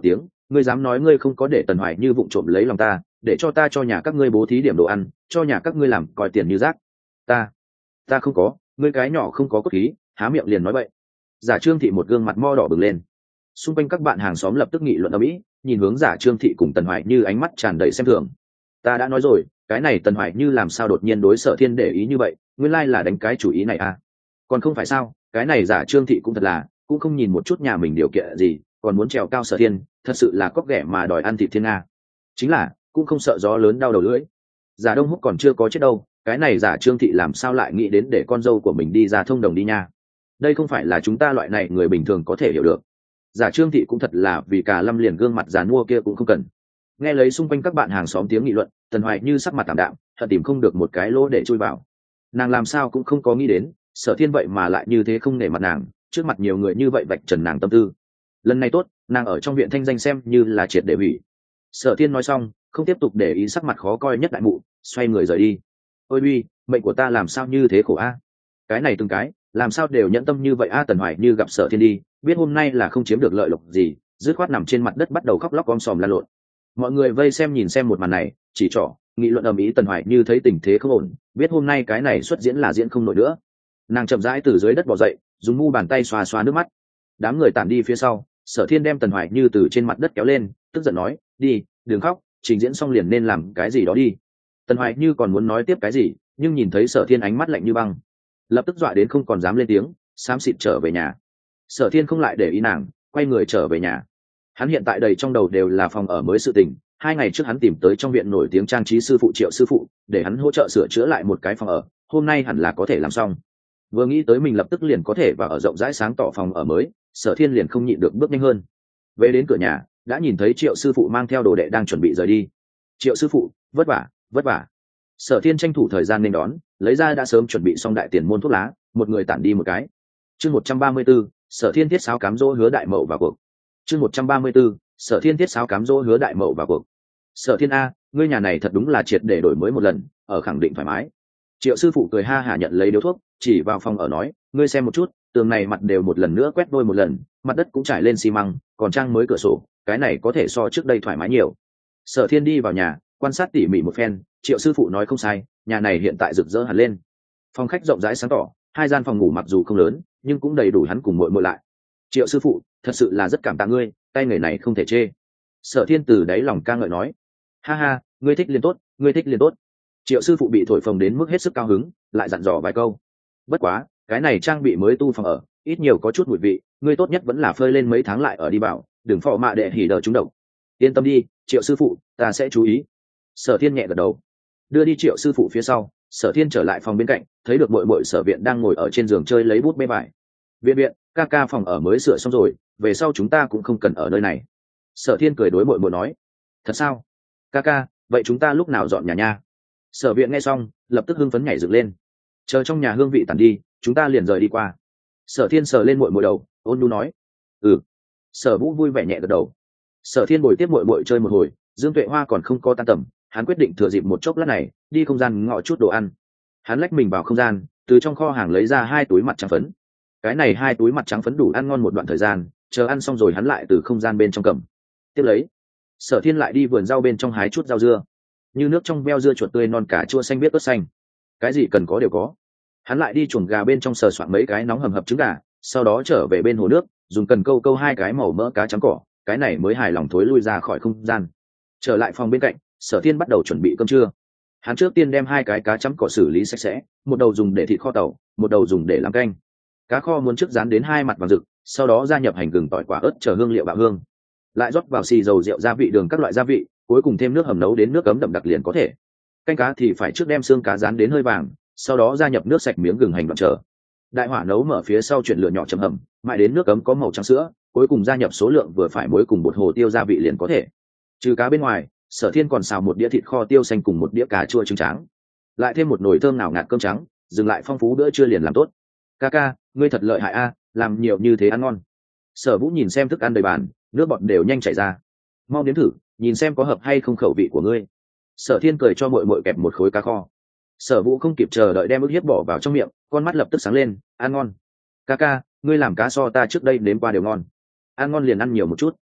[SPEAKER 1] ngươi dám nói ngươi không có để Tần Hoài Như vụng trộm lấy lòng ta, để cho ta cho nhà các ngươi bố thí điểm đồ ăn, cho nhà các ngươi làm coi tiền như rác. Ta, ta không có, ngươi cái nhỏ không có cốt khí, há miệng liền nói bậy. Giả Trương Thị một gương mặt mo đỏ bừng lên. Xung quanh các bạn hàng xóm lập tức nghị luận ầm ĩ, nhìn hướng Giả Trương Thị cùng Tần Hoài Như ánh mắt tràn đầy xem thường. Ta đã nói rồi, cái này Tần Hoài Như làm sao đột nhiên đối Sở Thiên để ý như vậy, nguyên lai là đánh cái chủ ý này à? Còn không phải sao, cái này Giả Trương Thị cũng thật là, cũng không nhìn một chút nhà mình điều kiện gì, còn muốn trèo cao Sở Thiên, thật sự là cóc ghẻ mà đòi ăn thịt thiên nga. Chính là, cũng không sợ gió lớn đau đầu lưỡi. Giả Đông Húc còn chưa có chết đâu, cái này Giả Trương Thị làm sao lại nghĩ đến để con dâu của mình đi ra thông đồng đi nha? Đây không phải là chúng ta loại này người bình thường có thể hiểu được. Giả Trương Thị cũng thật là vì cả lâm liền gương mặt già nua kia cũng không cần. Nghe lấy xung quanh các bạn hàng xóm tiếng nghị luận, Tần Hoài Như sắc mặt tạm đạm, thật tìm không được một cái lỗ để chui vào. Nàng làm sao cũng không có nghĩ đến, Sở Thiên vậy mà lại như thế không nể mặt nàng, trước mặt nhiều người như vậy vạch trần nàng tâm tư. Lần này tốt, nàng ở trong viện thanh danh xem như là triệt để hủy. Sở Thiên nói xong, không tiếp tục để ý sắc mặt khó coi nhất đại mụ, xoay người rời đi. Ôi uy, mệnh của ta làm sao như thế khổ a? Cái này từng cái, làm sao đều nhẫn tâm như vậy a? Tần Hoài Như gặp Sở Thiên đi, biết hôm nay là không chiếm được lợi lộc gì, dứt khoát nằm trên mặt đất bắt đầu khóc lóc om sòm la lộn. Mọi người vây xem nhìn xem một màn này, chỉ trỏ, nghị luận ầm ĩ. Tần Hoài Như thấy tình thế không ổn, biết hôm nay cái này xuất diễn là diễn không nổi nữa. Nàng chậm rãi từ dưới đất bò dậy, dùng mu bàn tay xoa xoa nước mắt. Đám người tản đi phía sau, Sở Thiên đem Tần Hoài Như từ trên mặt đất kéo lên, tức giận nói, đi, đừng khóc, trình diễn xong liền nên làm cái gì đó đi. Tần Hoài Như còn muốn nói tiếp cái gì, nhưng nhìn thấy Sở Thiên ánh mắt lạnh như băng, lập tức dọa đến không còn dám lên tiếng, xám xịt trở về nhà. Sở Thiên không lại để ý nàng, quay người trở về nhà. Hắn hiện tại đầy trong đầu đều là phòng ở mới sự tình. Hai ngày trước hắn tìm tới trong viện nổi tiếng trang trí sư phụ Triệu sư phụ, để hắn hỗ trợ sửa chữa lại một cái phòng ở, hôm nay hẳn là có thể làm xong. Vừa nghĩ tới mình lập tức liền có thể vào ở rộng rãi sáng tỏ phòng ở mới, Sở Thiên liền không nhịn được bước nhanh hơn. Về đến cửa nhà, đã nhìn thấy Triệu sư phụ mang theo đồ đệ đang chuẩn bị rời đi. Triệu sư phụ, vất vả, vất vả. Sở Thiên tranh thủ thời gian nên đón, lấy ra đã sớm chuẩn bị xong đại tiền môn thuốc lá, một người tản đi một cái. Chương một trăm ba mươi 134, Sở Thiên thiết sáo cám dỗ hứa đại mậu vào cuộc. Chương một trăm ba mươi 134, Sở Thiên thiết sáo cám dỗ hứa đại mậu vào cuộc. Sở Thiên a, ngươi nhà này thật đúng là triệt để đổi mới một lần, ở khẳng định thoải mái. Triệu sư phụ cười ha hả nhận lấy điếu thuốc, chỉ vào phòng ở nói, ngươi xem một chút, tường này mặt đều một lần nữa quét đôi một lần, mặt đất cũng trải lên xi măng, còn trang mới cửa sổ, cái này có thể so trước đây thoải mái nhiều. Sở Thiên đi vào nhà, quan sát tỉ mỉ một phen, Triệu sư phụ nói không sai, nhà này hiện tại rực rỡ hẳn lên. Phòng khách rộng rãi sáng tỏ, hai gian phòng ngủ mặc dù không lớn, nhưng cũng đầy đủ hắn cùng muội muội lại. Triệu sư phụ, thật sự là rất cảm tạ ngươi, tay nghề này không thể chê. Sở Thiên từ đáy lòng ca ngợi nói, ha ha, ngươi thích liền tốt, ngươi thích liền tốt. Triệu sư phụ bị thổi phồng đến mức hết sức cao hứng, lại dặn dò vài câu. Bất quá, cái này trang bị mới tu phòng ở, ít nhiều có chút mùi vị, ngươi tốt nhất vẫn là phơi lên mấy tháng lại ở đi bảo, đừng phò mạ đệ hỉ đờ trúng độc. Yên tâm đi, Triệu sư phụ, ta sẽ chú ý. Sở Thiên nhẹ gật đầu, đưa đi Triệu sư phụ phía sau. Sở Thiên trở lại phòng bên cạnh, thấy được muội muội Sở Viện đang ngồi ở trên giường chơi lấy bút bê vải. Viện viện, ca ca phòng ở mới sửa xong rồi, về sau chúng ta cũng không cần ở nơi này. Sở Thiên cười đối muội muội nói, thật sao? Ca ca, vậy chúng ta lúc nào dọn nhà nha? Sở Viện nghe xong, lập tức hưng phấn nhảy dựng lên. Chờ trong nhà hương vị tàn đi, chúng ta liền rời đi qua. Sở Thiên sờ lên muội muội đầu, ôn nhu nói, ừ. Sở Vũ vui vẻ nhẹ gật đầu. Sở Thiên bồi tiếp muội muội chơi một hồi, Dương Tuệ Hoa còn không có tan tầm, hắn quyết định thừa dịp một chốc lát này, đi không gian ngọ chút đồ ăn. Hắn lách mình vào không gian, từ trong kho hàng lấy ra hai túi mặt trắng phấn. Cái này hai túi mặt trắng phấn đủ ăn ngon một đoạn thời gian, chờ ăn xong rồi hắn lại từ không gian bên trong cầm. Tiếp lấy, Sở Thiên lại đi vườn rau bên trong hái chút rau dưa, như nước trong veo dưa chuột tươi non, cà chua xanh biết ớt xanh, cái gì cần có đều có. Hắn lại đi chuồng gà bên trong sờ soạn mấy cái nóng hầm hập trứng gà, sau đó trở về bên hồ nước, dùng cần câu câu hai cái màu mỡ cá trắng cỏ, cái này mới hài lòng thối lui ra khỏi không gian. Trở lại phòng bên cạnh, Sở Thiên bắt đầu chuẩn bị cơm trưa. Hắn trước tiên đem hai cái cá chấm cỏ xử lý sạch sẽ, một đầu dùng để thịt kho tàu, một đầu dùng để làm canh. Cá kho muốn trước dán đến hai mặt vàng rực, sau đó gia nhập hành gừng, tỏi, quả ớt chờ hương liệu bạo hương, lại rót vào xì dầu, rượu, gia vị, đường các loại gia vị, cuối cùng thêm nước hầm nấu đến nước cấm đậm đặc liền có thể. Canh cá thì phải trước đem xương cá dán đến hơi vàng, sau đó gia nhập nước sạch, miếng gừng, hành đoạn chờ. Đại hỏa nấu mở phía sau chuyển lửa nhỏ chậm hầm, mãi đến nước cấm có màu trắng sữa, cuối cùng gia nhập số lượng vừa phải muối cùng bột hồ tiêu gia vị liền có thể. Trừ cá bên ngoài, Sở Thiên còn xào một đĩa thịt kho tiêu xanh cùng một đĩa cà chua trứng trắng, lại thêm một nồi thơm nào ngạt cơm trắng, dừng lại phong phú bữa trưa liền làm tốt. Ca ca, ngươi thật lợi hại a, làm nhiều như thế ăn ngon. Sở Vũ nhìn xem thức ăn đầy bàn, nước bọt đều nhanh chảy ra. Mau nếm thử, nhìn xem có hợp hay không khẩu vị của ngươi. Sở Thiên cười cho muội muội kẹp một khối cá kho. Sở Vũ không kịp chờ đợi đem ức hiếp bỏ vào trong miệng, con mắt lập tức sáng lên, ăn ngon. Ca ca, ngươi làm cá so ta trước đây nếm qua đều ngon. Ăn ngon liền ăn nhiều một chút.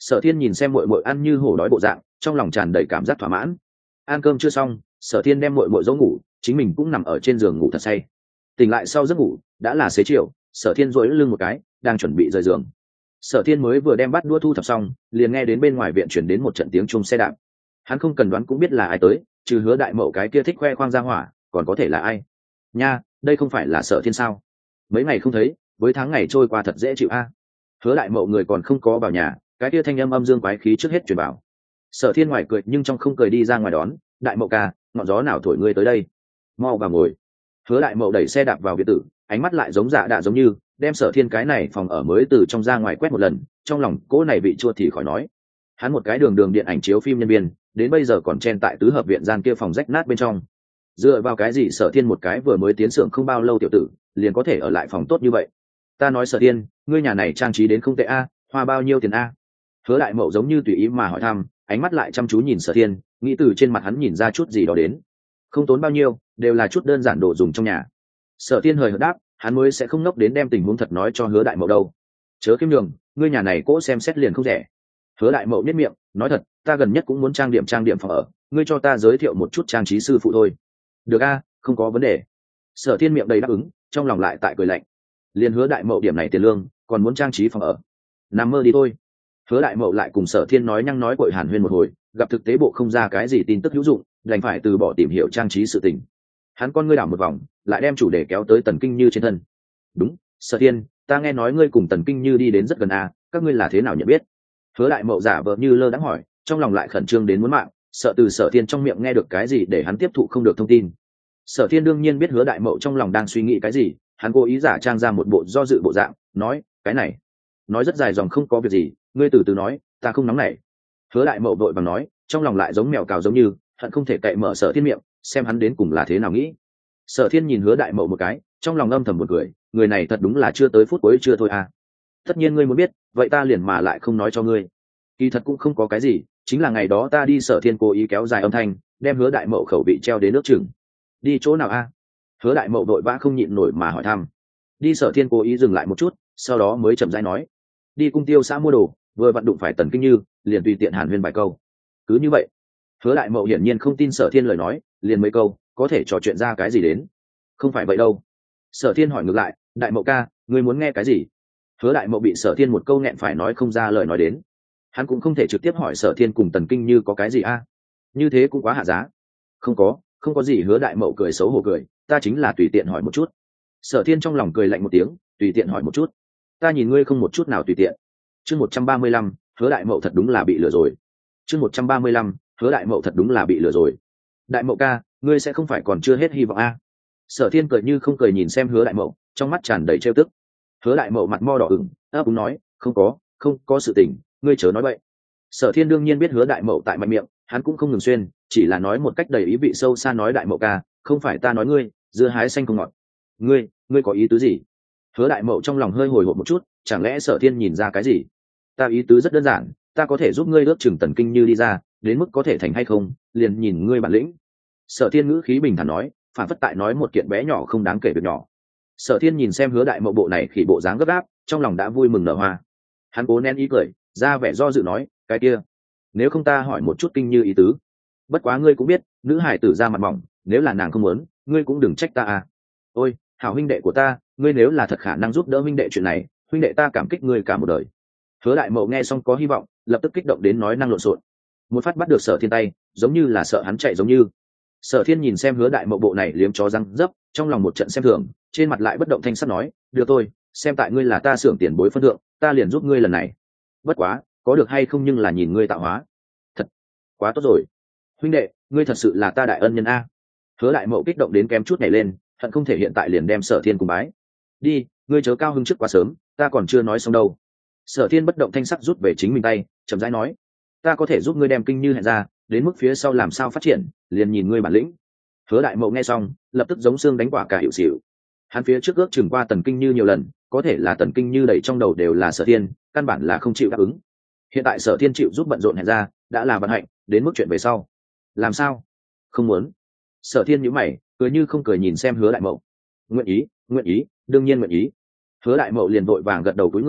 [SPEAKER 1] Sở Thiên nhìn xem muội muội ăn như hổ đói bộ dạng, trong lòng tràn đầy cảm giác thỏa mãn. Ăn cơm chưa xong, Sở Thiên đem muội muội dỗ ngủ, chính mình cũng nằm ở trên giường ngủ thật say. Tỉnh lại sau giấc ngủ, đã là xế chiều, Sở Thiên duỗi lưng một cái, đang chuẩn bị rời giường. Sở Thiên mới vừa đem bát đũa thu thập xong, liền nghe đến bên ngoài viện chuyển đến một trận tiếng chuông xe đạp. Hắn không cần đoán cũng biết là ai tới, trừ Hứa Đại Mậu cái kia thích khoe khoang ra hỏa, còn có thể là ai? Nha, đây không phải là Sở Thiên sao? Mấy ngày không thấy, với tháng ngày trôi qua thật dễ chịu a. Hứa Đại Mậu người còn không có vào nhà, cái kia thanh âm âm dương quái khí trước hết truyền bảo. Sở Thiên ngoài cười nhưng trong không cười đi ra ngoài đón. Đại Mậu ca, ngọn gió nào thổi ngươi tới đây? Mau vào ngồi. Hứa Đại Mậu đẩy xe đạp vào biệt tử, ánh mắt lại giống dạ đạ giống như đem Sở Thiên cái này phòng ở mới từ trong ra ngoài quét một lần, trong lòng cỗ này bị chua thì khỏi nói. Hắn một cái đường đường điện ảnh chiếu phim nhân viên, đến bây giờ còn chen tại tứ hợp viện gian kia phòng rách nát bên trong. Dựa vào cái gì Sở Thiên một cái vừa mới tiến xưởng không bao lâu tiểu tử, liền có thể ở lại phòng tốt như vậy? Ta nói Sở Thiên, ngươi nhà này trang trí đến không tệ a, hoa bao nhiêu tiền a? Hứa Đại Mậu giống như tùy ý mà hỏi thăm, ánh mắt lại chăm chú nhìn Sở Thiên, nghĩ từ trên mặt hắn nhìn ra chút gì đó đến. Không tốn bao nhiêu, đều là chút đơn giản đồ dùng trong nhà. Sở Thiên hời hợt đáp, hắn mới sẽ không ngốc đến đem tình huống thật nói cho Hứa Đại Mậu đâu. Chớ kiếm đường, ngươi nhà này cỗ xem xét liền không rẻ. Hứa Đại Mậu nhếch miệng, nói thật, ta gần nhất cũng muốn trang điểm trang điểm phòng ở, ngươi cho ta giới thiệu một chút trang trí sư phụ thôi. Được a, không có vấn đề. Sở Thiên miệng đầy đáp ứng, trong lòng lại tại cười lạnh. Liên Hứa Đại Mậu điểm này tiền lương, còn muốn trang trí phòng ở, nằm mơ đi thôi. Hứa Đại Mậu lại cùng Sở Thiên nói nhăng nói cội hàn huyên một hồi, gặp thực tế bộ không ra cái gì tin tức hữu dụng, đành phải từ bỏ tìm hiểu trang trí sự tình. Hắn con ngươi đảo một vòng, lại đem chủ đề kéo tới Tần Kinh Như trên thân. Đúng, Sở Thiên, ta nghe nói ngươi cùng Tần Kinh Như đi đến rất gần à, các ngươi là thế nào nhận biết? Hứa Đại Mậu giả vờ như lơ đãng hỏi, trong lòng lại khẩn trương đến muốn mạng, sợ từ Sở Thiên trong miệng nghe được cái gì để hắn tiếp thụ không được thông tin. Sở Thiên đương nhiên biết Hứa Đại Mậu trong lòng đang suy nghĩ cái gì, hắn cố ý giả trang ra một bộ do dự bộ dạng, nói, cái này, nói rất dài dòng không có việc gì, ngươi từ từ nói, ta không nóng nảy. Hứa Đại Mậu vội vàng nói, trong lòng lại giống mèo cào giống như hận không thể cậy mở Sở Thiên miệng, xem hắn đến cùng là thế nào nghĩ. Sở Thiên nhìn Hứa Đại Mậu một cái, trong lòng âm thầm một cười, người này thật đúng là chưa tới phút cuối chưa thôi à. Tất nhiên ngươi muốn biết, vậy ta liền mà lại không nói cho ngươi. Kỳ thật cũng không có cái gì, chính là ngày đó ta đi Sở Thiên cố ý kéo dài âm thanh, đem Hứa Đại Mậu khẩu vị treo đến nước chừng. Đi chỗ nào a? À? Hứa Đại Mậu vội vã không nhịn nổi mà hỏi thăm. Đi Sở Thiên cố ý dừng lại một chút, sau đó mới chậm rãi nói, đi cung tiêu xã mua đồ, vừa vặn đụng phải Tần Kinh Như, liền tùy tiện hàn huyên vài câu. Cứ như vậy. Hứa Đại Mậu hiển nhiên không tin Sở Thiên lời nói, liền mấy câu, có thể trò chuyện ra cái gì đến? Không phải vậy đâu. Sở Thiên hỏi ngược lại, Đại Mậu ca, ngươi muốn nghe cái gì? Hứa Đại Mậu bị Sở Thiên một câu nghẹn phải nói không ra lời nói đến. Hắn cũng không thể trực tiếp hỏi Sở Thiên cùng Tần Kinh Như có cái gì a? À? Như thế cũng quá hạ giá. Không có, không có gì. Hứa Đại Mậu cười xấu hổ cười, ta chính là tùy tiện hỏi một chút. Sở Thiên trong lòng cười lạnh một tiếng, tùy tiện hỏi một chút, ta nhìn ngươi không một chút nào tùy tiện. Chương một trăm ba mươi lăm, Hứa Đại Mậu thật đúng là bị lừa rồi. Chương một trăm ba mươi lăm, Hứa Đại Mậu thật đúng là bị lừa rồi. Đại Mậu ca, ngươi sẽ không phải còn chưa hết hy vọng a? À? Sở Thiên cười như không cười nhìn xem Hứa Đại Mậu, trong mắt tràn đầy trêu tức. Hứa Đại Mậu mặt mo đỏ ửng, ấp úng nói, không có, không có sự tình, ngươi chớ nói vậy. Sở Thiên đương nhiên biết Hứa Đại Mậu tại mạnh miệng, hắn cũng không ngừng xuyên, chỉ là nói một cách đầy ý vị sâu xa nói Đại Mậu ca, không phải ta nói ngươi, dưa hái xanh không ngọt. Ngươi, ngươi có ý tứ gì? Hứa Đại Mậu trong lòng hơi hồi hộp một chút, chẳng lẽ Sở Thiên nhìn ra cái gì? Ta ý tứ rất đơn giản, ta có thể giúp ngươi ước chừng Tần Kinh Như đi ra, đến mức có thể thành hay không, liền nhìn ngươi bản lĩnh. Sở Thiên ngữ khí bình thản nói, phản phất tại nói một kiện bé nhỏ không đáng kể việc nhỏ. Sở Thiên nhìn xem Hứa Đại Mậu bộ này khỉ bộ dáng gấp gáp, trong lòng đã vui mừng nở hoa. Hắn cố nén ý cười, ra vẻ do dự nói, cái kia, nếu không ta hỏi một chút Kinh Như ý tứ. Bất quá ngươi cũng biết, nữ hải tử ra mặt mỏng, nếu là nàng không muốn, ngươi cũng đừng trách ta à. Ôi, hảo huynh đệ của ta, ngươi nếu là thật khả năng giúp đỡ huynh đệ chuyện này, huynh đệ ta cảm kích ngươi cả một đời. Hứa Đại Mậu nghe xong có hy vọng, lập tức kích động đến nói năng lộn xộn. Một phát bắt được Sở Thiên tay, giống như là sợ hắn chạy giống như. Sở Thiên nhìn xem Hứa Đại Mậu bộ này liếm chó răng dấp, trong lòng một trận xem thường, trên mặt lại bất động thanh sắc nói, được thôi, xem tại ngươi là ta xưởng tiền bối phân thượng, ta liền giúp ngươi lần này. Bất quá, có được hay không nhưng là nhìn ngươi tạo hóa. Thật, quá tốt rồi. Huynh đệ, ngươi thật sự là ta đại ân nhân a. Hứa Đại Mậu kích động đến kém chút nhảy lên, hận không thể hiện tại liền đem Sở Thiên cùng bái. Đi, ngươi chớ cao hứng trước quá sớm, ta còn chưa nói xong đâu. Sở Thiên bất động thanh sắc rút về chính mình tay, chậm rãi nói, ta có thể giúp ngươi đem Kinh Như hẹn ra, đến mức phía sau làm sao phát triển, liền nhìn ngươi bản lĩnh. Hứa Đại Mậu nghe xong, lập tức giống xương đánh quả cả hiệu xỉu. Hắn phía trước ước chừng qua Tần Kinh Như nhiều lần, có thể là Tần Kinh Như đầy trong đầu đều là Sở Thiên, căn bản là không chịu đáp ứng. Hiện tại Sở Thiên chịu giúp bận rộn hẹn ra, đã là vận hạnh, đến mức chuyện về sau, làm sao? Không muốn. Sở Thiên nhíu mày, cười như không cười nhìn xem Hứa Đại Mậu. Nguyện ý, nguyện ý, đương nhiên nguyện ý. Hứa Đại Mậu liền vội vàng gật đầu cúi người,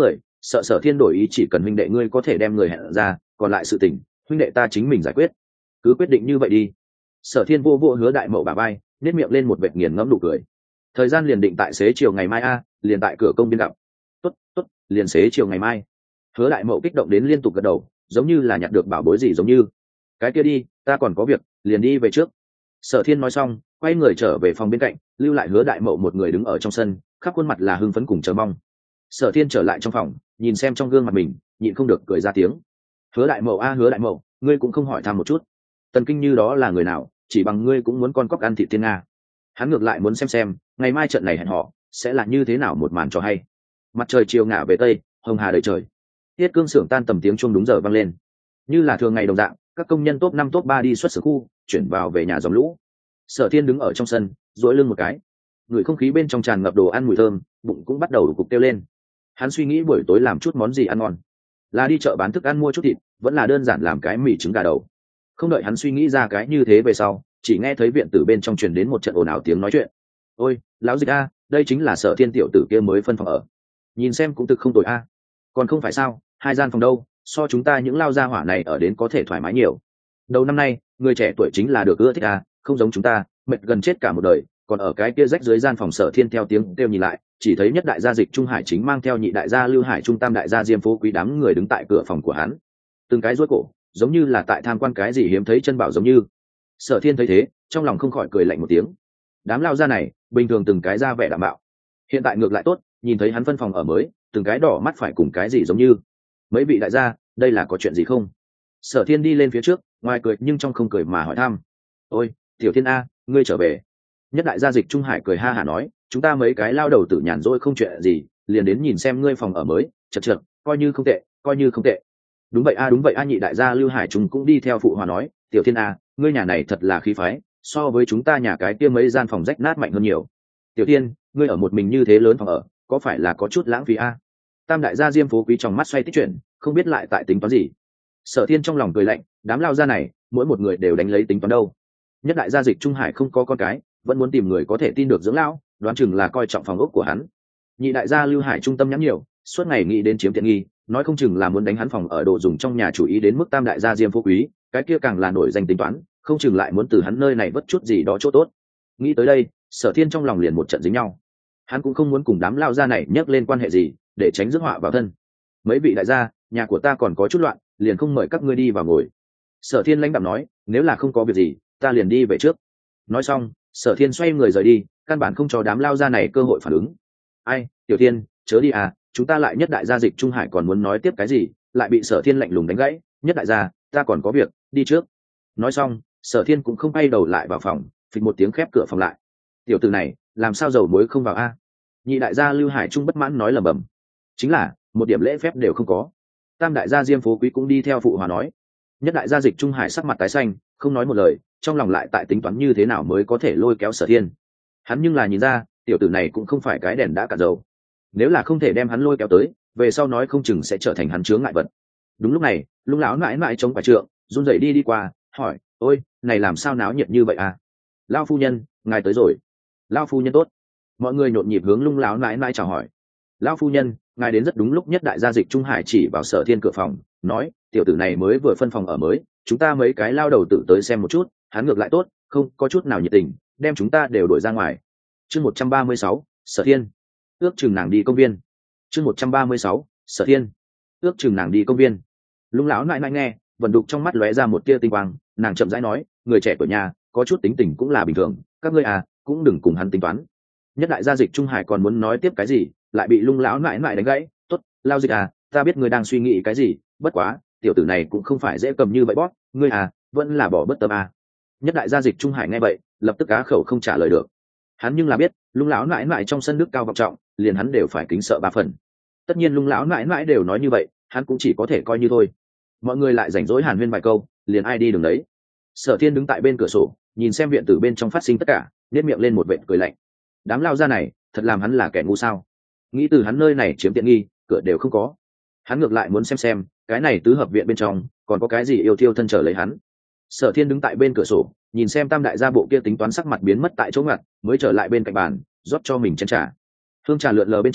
[SPEAKER 1] sợ Sở Thiên đổi ý, chỉ cần huynh đệ ngươi có thể đem người hẹn ra, còn lại sự tình huynh đệ ta chính mình giải quyết. Cứ quyết định như vậy đi. Sở Thiên vô vô Hứa Đại Mậu bả vai, nét miệng lên một vệt nghiền ngẫm nụ cười. Thời gian liền định tại xế chiều ngày mai a, liền tại cửa công viên gặp. Tốt, tốt, liền xế chiều ngày mai. Hứa Đại Mậu kích động đến liên tục gật đầu, giống như là nhặt được bảo bối gì giống như. Cái kia đi, ta còn có việc, liền đi về trước. Sở Thiên nói xong, quay người trở về phòng bên cạnh, lưu lại Hứa Đại Mậu một người đứng ở trong sân, khắp khuôn mặt là hưng phấn cùng chờ mong. Sở Thiên trở lại trong phòng, nhìn xem trong gương mặt mình, nhịn không được cười ra tiếng. Hứa Đại Mậu a, Hứa Đại Mậu, ngươi cũng không hỏi thăm một chút, Tần Kinh Như đó là người nào, chỉ bằng ngươi cũng muốn con cóc ăn thịt tiên nga. Hắn ngược lại muốn xem xem, ngày mai trận này hẹn họ sẽ là như thế nào một màn cho hay. Mặt trời chiều ngả về tây, hồng hà đầy trời. Tiết cương xưởng tan tầm tiếng chuông đúng giờ vang lên. Như là thường ngày đồng dạng, các công nhân top năm top ba đi xuất xưởng khu, chuyển vào về nhà dòng lũ. Sở Thiên đứng ở trong sân, duỗi lưng một cái. Người không khí bên trong tràn ngập đồ ăn mùi thơm, bụng cũng bắt đầu cục kêu lên. Hắn suy nghĩ buổi tối làm chút món gì ăn ngon, là đi chợ bán thức ăn mua chút thịt, vẫn là đơn giản làm cái mì trứng gà đầu. Không đợi hắn suy nghĩ ra cái như thế về sau, chỉ nghe thấy viện tử bên trong truyền đến một trận ồn ào tiếng nói chuyện. Ôi, lão dịch a, đây chính là Sở Thiên tiểu tử kia mới phân phòng ở. Nhìn xem cũng thực không tồi a. Còn không phải sao, hai gian phòng đâu, so chúng ta những lao gia hỏa này ở đến có thể thoải mái nhiều. Đầu năm nay, người trẻ tuổi chính là được ưa thích a, không giống chúng ta, mệt gần chết cả một đời, còn ở cái kia rách dưới gian phòng. Sở Thiên theo tiếng kêu nhìn lại, chỉ thấy nhất đại gia Dịch Trung Hải chính mang theo nhị đại gia Lưu Hải Trung, tam đại gia Diêm Phố Quý đám người đứng tại cửa phòng của hắn. Từng cái rối cổ, giống như là tại tham quan cái gì hiếm thấy chân bảo giống như. Sở Thiên thấy thế, trong lòng không khỏi cười lạnh một tiếng. Đám lao gia này, bình thường từng cái ra vẻ đảm bảo, hiện tại ngược lại tốt, nhìn thấy hắn phân phòng ở mới, từng cái đỏ mắt phải cùng cái gì giống như. Mấy vị đại gia, đây là có chuyện gì không? Sở Thiên đi lên phía trước, ngoài cười nhưng trong không cười mà hỏi thăm. Ôi, Tiểu Thiên a, ngươi trở về. Nhất đại gia Dịch Trung Hải cười ha hả nói, chúng ta mấy cái lao đầu tử nhàn rỗi không chuyện gì, liền đến nhìn xem ngươi phòng ở mới, chật chật, coi như không tệ, coi như không tệ. Đúng vậy a, đúng vậy a. Nhị đại gia Lưu Hải Trung cũng đi theo phụ hòa nói, Tiểu Thiên a, ngươi nhà này thật là khí phái, so với chúng ta nhà cái kia mấy gian phòng rách nát mạnh hơn nhiều. Tiểu Thiên, ngươi ở một mình như thế lớn phòng ở, có phải là có chút lãng phí a? Tam đại gia Diêm Phố Quý trong mắt xoay tích chuyển, không biết lại tại tính toán gì. Sở Thiên trong lòng cười lạnh, đám lao gia này, mỗi một người đều đánh lấy tính toán đâu. Nhất đại gia Dịch Trung Hải không có con cái, vẫn muốn tìm người có thể tin được dưỡng lão, đoán chừng là coi trọng phòng ốc của hắn. Nhị đại gia Lưu Hải trung tâm nhắm nhiều, suốt ngày nghĩ đến chiếm tiện nghi, nói không chừng là muốn đánh hắn phòng ở đồ dùng trong nhà, chủ ý đến mức tam đại gia Diêm Phố Quý, cái kia càng là nổi danh tính toán, không chừng lại muốn từ hắn nơi này vất chút gì đó chỗ tốt. Nghĩ tới đây, Sở Thiên trong lòng liền một trận dính nhau. Hắn cũng không muốn cùng đám lao gia này nhắc lên quan hệ gì, để tránh rước họa vào thân. Mấy vị đại gia, nhà của ta còn có chút loạn, liền không mời các ngươi đi vào ngồi. Sở Thiên lãnh đạm nói, nếu là không có việc gì, ta liền đi về trước. Nói xong, Sở Thiên xoay người rời đi, căn bản không cho đám lao gia này cơ hội phản ứng. Ai, Tiểu Thiên, chớ đi à, chúng ta lại nhất đại gia Dịch Trung Hải còn muốn nói tiếp cái gì, lại bị Sở Thiên lạnh lùng đánh gãy. Nhất đại gia, ta còn có việc, đi trước. Nói xong, Sở Thiên cũng không quay đầu lại vào phòng, phịch một tiếng khép cửa phòng lại. Tiểu tử này, làm sao dầu muối không vào a? Nhị đại gia Lưu Hải Trung bất mãn nói lẩm bẩm. Chính là, một điểm lễ phép đều không có. Tam đại gia Diêm Phố Quý cũng đi theo phụ hòa nói. Nhất đại gia Dịch Trung Hải sắc mặt tái xanh, không nói một lời, trong lòng lại tại tính toán như thế nào mới có thể lôi kéo Sở Thiên. Hắn nhưng là nhìn ra, tiểu tử này cũng không phải cái đèn đã cạn dầu. Nếu là không thể đem hắn lôi kéo tới, về sau nói không chừng sẽ trở thành hắn chướng ngại vật. Đúng lúc này, Lung lão mãi mãi chống quả trượng, run rẩy đi đi qua, hỏi, ôi, này làm sao náo nhiệt như vậy à? Lão phu nhân, ngài tới rồi. Lão phu nhân tốt. Mọi người nhộn nhịp hướng Lung lão mãi mãi chào hỏi. Lão phu nhân, ngài đến rất đúng lúc. Nhất đại gia Dịch Trung Hải chỉ vào Sở Thiên cửa phòng, nói, tiểu tử này mới vừa phân phòng ở mới, chúng ta mấy cái lao đầu tử tới xem một chút, hắn ngược lại tốt, không có chút nào nhiệt tình, đem chúng ta đều đuổi ra ngoài. Chương một trăm ba mươi sáu, Sở Thiên. Ước chừng nàng đi công viên. Chương một trăm ba mươi sáu, Sở Thiên. Ước chừng nàng đi công viên. Lung lão nại nại nghe, vận đục trong mắt lóe ra một tia tinh quang, nàng chậm rãi nói, người trẻ tuổi nhà, có chút tính tình cũng là bình thường, các ngươi à, cũng đừng cùng hắn tính toán. Nhất đại gia Dịch Trung Hải còn muốn nói tiếp cái gì, lại bị Lung lão nại nại đánh gãy. Tốt, lao Dịch à, ta biết ngươi đang suy nghĩ cái gì, bất quá, tiểu tử này cũng không phải dễ cầm như vậy bóp, ngươi à, vẫn là bỏ bất tâm à. Nhất đại gia Dịch Trung Hải nghe vậy, lập tức cá khẩu không trả lời được. Hắn nhưng là biết, Lung lão nại nại trong sân nước cao vọng trọng, liền hắn đều phải kính sợ ba phần. Tất nhiên Lung lão nại nại đều nói như vậy, hắn cũng chỉ có thể coi như thôi. Mọi người lại rảnh rỗi hàn huyên vài câu, liền ai đi đường đấy. Sở Thiên đứng tại bên cửa sổ, nhìn xem viện tử bên trong phát sinh tất cả, nét miệng lên một vệt cười lạnh. Đám lao gia này, thật làm hắn là kẻ ngu sao? Nghĩ từ hắn nơi này chiếm tiện nghi, cửa đều không có. Hắn ngược lại muốn xem xem, cái này tứ hợp viện bên trong còn có cái gì yêu thiêu thân trở lấy hắn. Sở Thiên đứng tại bên cửa sổ, nhìn xem tam đại gia bộ kia tính toán, sắc mặt biến mất tại chỗ ngặt, mới trở lại bên cạnh bàn, rót cho mình chén trà. Hương trà lượn lờ bên trong,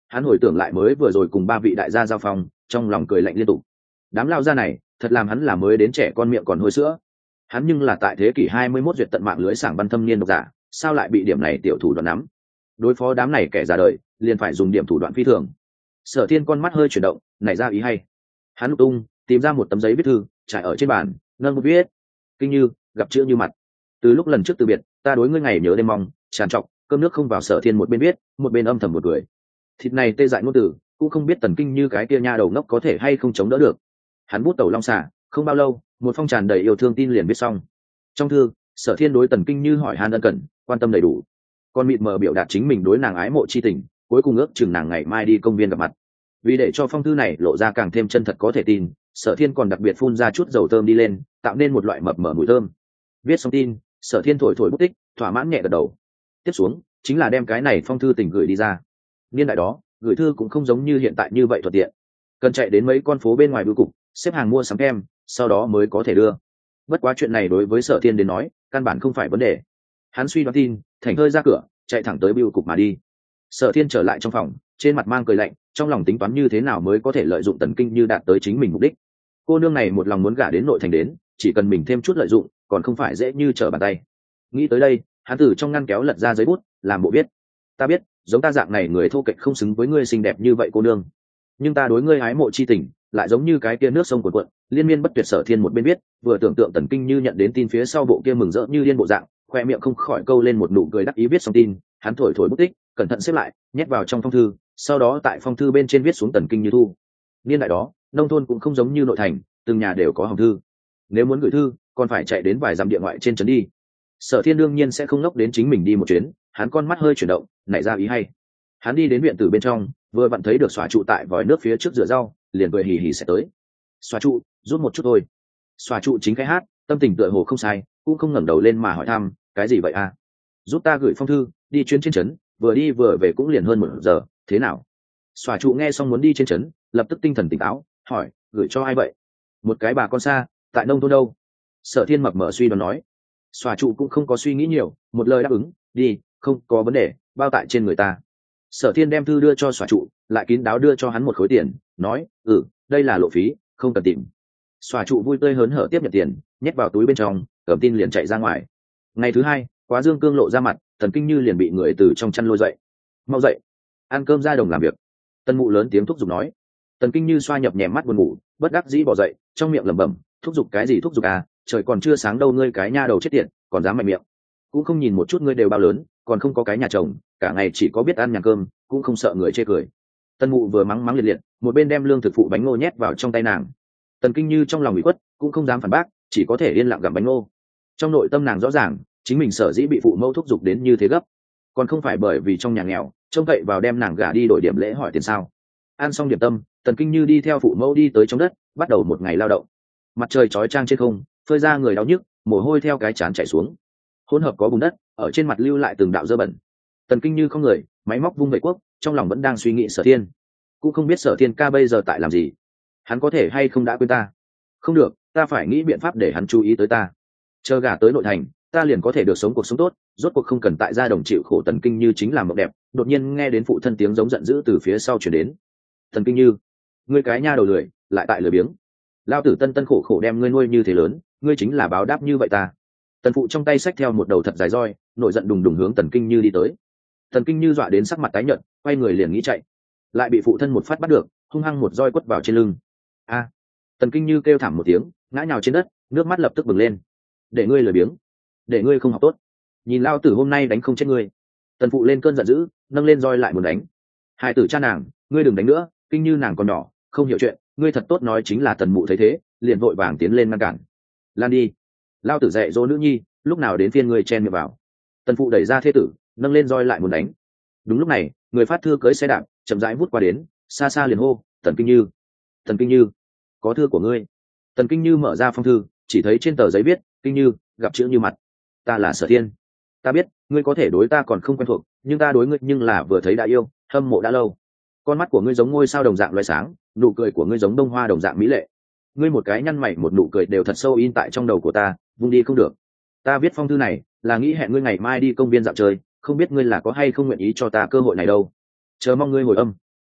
[SPEAKER 1] hắn hồi tưởng lại mới vừa rồi cùng ba vị đại gia giao phong, trong lòng cười lạnh liên tục. Đám lao gia này thật làm hắn là mới đến trẻ con miệng còn hôi sữa. Hắn nhưng là tại thế kỷ hai mươi mốt duyệt tận mạng lưới sảng văn thâm niên độc giả, sao lại bị điểm này tiểu thủ đoạn nắm? Đối phó đám này kẻ già đời, liền phải dùng điểm thủ đoạn phi thường. Sở Thiên con mắt hơi chuyển động, nảy ra ý hay. Hắn lục tung, tìm ra một tấm giấy viết thư, trải ở trên bàn, nâng một viết: Kinh Như, gặp chữ Như mặt. Từ lúc lần trước từ biệt, ta đối ngươi ngày nhớ đêm mong, tràn trọc, cơm nước không vào. Sở Thiên một bên viết, một bên âm thầm một cười. Thịt này tê dại ngôn từ, cũng không biết Tần Kinh Như cái kia nha đầu ngốc có thể hay không chống đỡ được. Hắn bút tẩu long xả, không bao lâu, một phong tràn đầy yêu thương tin liền viết xong. Trong thư, Sở Thiên đối Tần Kinh Như hỏi han ân cần, quan tâm đầy đủ, còn mịt mờ biểu đạt chính mình đối nàng ái mộ chi tình, cuối cùng ước chừng nàng ngày mai đi công viên gặp mặt. Vì để cho phong thư này lộ ra càng thêm chân thật có thể tin, Sở Thiên còn đặc biệt phun ra chút dầu thơm đi lên, tạo nên một loại mập mờ mùi thơm. Viết xong tin, Sở Thiên thổi thổi bút tích, thỏa mãn nhẹ gật đầu. Tiếp xuống chính là đem cái này phong thư tình gửi đi ra. Niên đại đó, gửi thư cũng không giống như hiện tại như vậy thuận tiện, cần chạy đến mấy con phố bên ngoài bưu cục xếp hàng mua sắm kem, sau đó mới có thể đưa. Bất quá chuyện này đối với Sở Thiên đến nói căn bản không phải vấn đề. Hắn suy đoán tin, thành thơi ra cửa, chạy thẳng tới bưu cục mà đi. Sở Thiên trở lại trong phòng, trên mặt mang cười lạnh, trong lòng tính toán như thế nào mới có thể lợi dụng Tần Kinh Như đạt tới chính mình mục đích. Cô nương này một lòng muốn gả đến nội thành đến, chỉ cần mình thêm chút lợi dụng, còn không phải dễ như trở bàn tay. Nghĩ tới đây, hắn từ trong ngăn kéo lật ra giấy bút, làm bộ viết: Ta biết, giống ta dạng này người thô kệch không xứng với ngươi xinh đẹp như vậy cô nương, nhưng ta đối ngươi ái mộ chi tình, lại giống như cái kia nước sông cuồn cuộn, liên miên bất tuyệt. Sở Thiên một bên viết, vừa tưởng tượng Tần Kinh Như nhận đến tin phía sau bộ kia mừng rỡ như điên bộ dạng, khoe miệng không khỏi câu lên một nụ cười đắc ý. Viết xong tin, hắn thổi thổi bút tích, cẩn thận xếp lại, nhét vào trong phong thư, sau đó tại phong thư bên trên viết xuống Tần Kinh Như thu. Niên đại đó, nông thôn cũng không giống như nội thành, từng nhà đều có hòm thư. Nếu muốn gửi thư, còn phải chạy đến vài dặm địa ngoại trên trấn đi. Sở Thiên đương nhiên sẽ không ngốc đến chính mình đi một chuyến, hắn con mắt hơi chuyển động, nảy ra ý hay. Hắn đi đến viện tử bên trong, vừa vặn thấy được Xóa trụ tại vòi nước phía trước rửa rau, liền cười hì hì sẽ tới. Xóa trụ, giúp một chút thôi. Xóa trụ chính cái hát, tâm tình tựa hồ không sai, cũng không ngẩng đầu lên mà hỏi thăm: Cái gì vậy à? Giúp ta gửi phong thư, đi chuyến trên trấn, vừa đi vừa về cũng liền hơn một giờ, thế nào? Xóa trụ nghe xong muốn đi trên trấn, lập tức tinh thần tỉnh táo, hỏi: Gửi cho ai vậy? Một cái bà con xa, tại nông thôn đâu? Sở Thiên mập mờ suy đoán nói. Xóa trụ cũng không có suy nghĩ nhiều, một lời đáp ứng: Đi, không có vấn đề, bao tại trên người ta. Sở Thiên đem thư đưa cho Xóa trụ, lại kín đáo đưa cho hắn một khối tiền, nói: Ừ, đây là lộ phí, không cần tìm. Xóa trụ vui tươi hớn hở tiếp nhận tiền, nhét vào túi bên trong, cầm tin liền chạy ra ngoài. Ngày thứ hai, Quá Dương Cương lộ ra mặt, Tần Kinh Như liền bị người từ trong chăn lôi dậy. Mau dậy, ăn cơm ra đồng làm việc. Tân Mụ lớn tiếng thúc giục nói. Tần Kinh Như xoa nhập nhèm mắt buồn ngủ, bất đắc dĩ bỏ dậy, trong miệng lẩm bẩm: Thúc giục cái gì thúc giục à, trời còn chưa sáng đâu, ngươi cái nha đầu chết tiệt, còn dám mạnh miệng. Cũng không nhìn một chút ngươi đều bao lớn, còn không có cái nhà chồng, cả ngày chỉ có biết ăn nhàn cơm, cũng không sợ người chê cười. Tân Mụ vừa mắng mắng liệt liệt, một bên đem lương thực phụ bánh ngô nhét vào trong tay nàng. Tần Kinh Như trong lòng ủy khuất, cũng không dám phản bác, chỉ có thể yên lặng gặm bánh ngô. Trong nội tâm nàng rõ ràng, chính mình sở dĩ bị phụ mẫu thúc giục đến như thế gấp, còn không phải bởi vì trong nhà nghèo, trông cậy vào đem nàng gả đi đổi điểm lễ hỏi tiền sao. Ăn xong điểm tâm, Tần Kinh Như đi theo phụ mẫu đi tới trong đất, bắt đầu một ngày lao động. Mặt trời chói chang trên không, phơi ra người đau nhức, mồ hôi theo cái trán chảy xuống, hỗn hợp có bùn đất ở trên mặt lưu lại từng đạo dơ bẩn. Tần Kinh Như không người, máy móc vung vệ quốc, trong lòng vẫn đang suy nghĩ Sở Thiên, cũng không biết Sở Thiên ca bây giờ tại làm gì, hắn có thể hay không đã quên ta. Không được, ta phải nghĩ biện pháp để hắn chú ý tới ta, chờ gả tới nội thành, ta liền có thể được sống cuộc sống tốt, rốt cuộc không cần tại gia đồng chịu khổ. Tần Kinh Như chính là mộng đẹp, đột nhiên nghe đến phụ thân tiếng giống giận dữ từ phía sau chuyển đến. Tần Kinh Như, ngươi cái nha đầu lười, lại tại lười biếng, lao tử tân tân khổ khổ đem ngươi nuôi như thế lớn, ngươi chính là báo đáp như vậy ta. Tần phụ trong tay xách theo một đầu thật dài roi, nổi giận đùng đùng hướng Tần Kinh Như đi tới. Tần Kinh Như dọa đến sắc mặt tái nhợt, quay người liền nghĩ chạy, lại bị phụ thân một phát bắt được, hung hăng một roi quất vào trên lưng. A! Tần Kinh Như kêu thảm một tiếng, ngã nhào trên đất, nước mắt lập tức bừng lên. Để ngươi lười biếng, để ngươi không học tốt, nhìn lao tử hôm nay đánh không chết ngươi. Tần phụ lên cơn giận dữ, nâng lên roi lại muốn đánh. Hai tử cha nàng, ngươi đừng đánh nữa, Kinh Như nàng còn nhỏ, không hiểu chuyện, ngươi thật tốt nói chính là. Tần mụ thấy thế, liền vội vàng tiến lên ngăn cản. Lan đi, lao tử dạy dỗ nữ nhi, lúc nào đến phiên ngươi chen miệng vào. Tần phụ đẩy ra thê tử, nâng lên roi lại muốn đánh. Đúng lúc này, người phát thư cưới xe đạp chậm rãi vút qua đến, xa xa liền hô: Tần Kinh Như, Tần Kinh Như, có thư của ngươi. Tần Kinh Như mở ra phong thư, chỉ thấy trên tờ giấy viết: Kinh Như, gặp chữ Như mặt, ta là Sở Thiên. Ta biết ngươi có thể đối ta còn không quen thuộc, nhưng ta đối ngươi nhưng là vừa thấy đã yêu, hâm mộ đã lâu. Con mắt của ngươi giống ngôi sao đồng dạng loé sáng, nụ cười của ngươi giống đông hoa đồng dạng mỹ lệ. Ngươi một cái nhăn mày một nụ cười đều thật sâu in tại trong đầu của ta, vung đi không được. Ta viết phong thư này là nghĩ hẹn ngươi ngày mai đi công viên dạo chơi, không biết ngươi là có hay không nguyện ý cho ta cơ hội này đâu. Chờ mong ngươi hồi âm.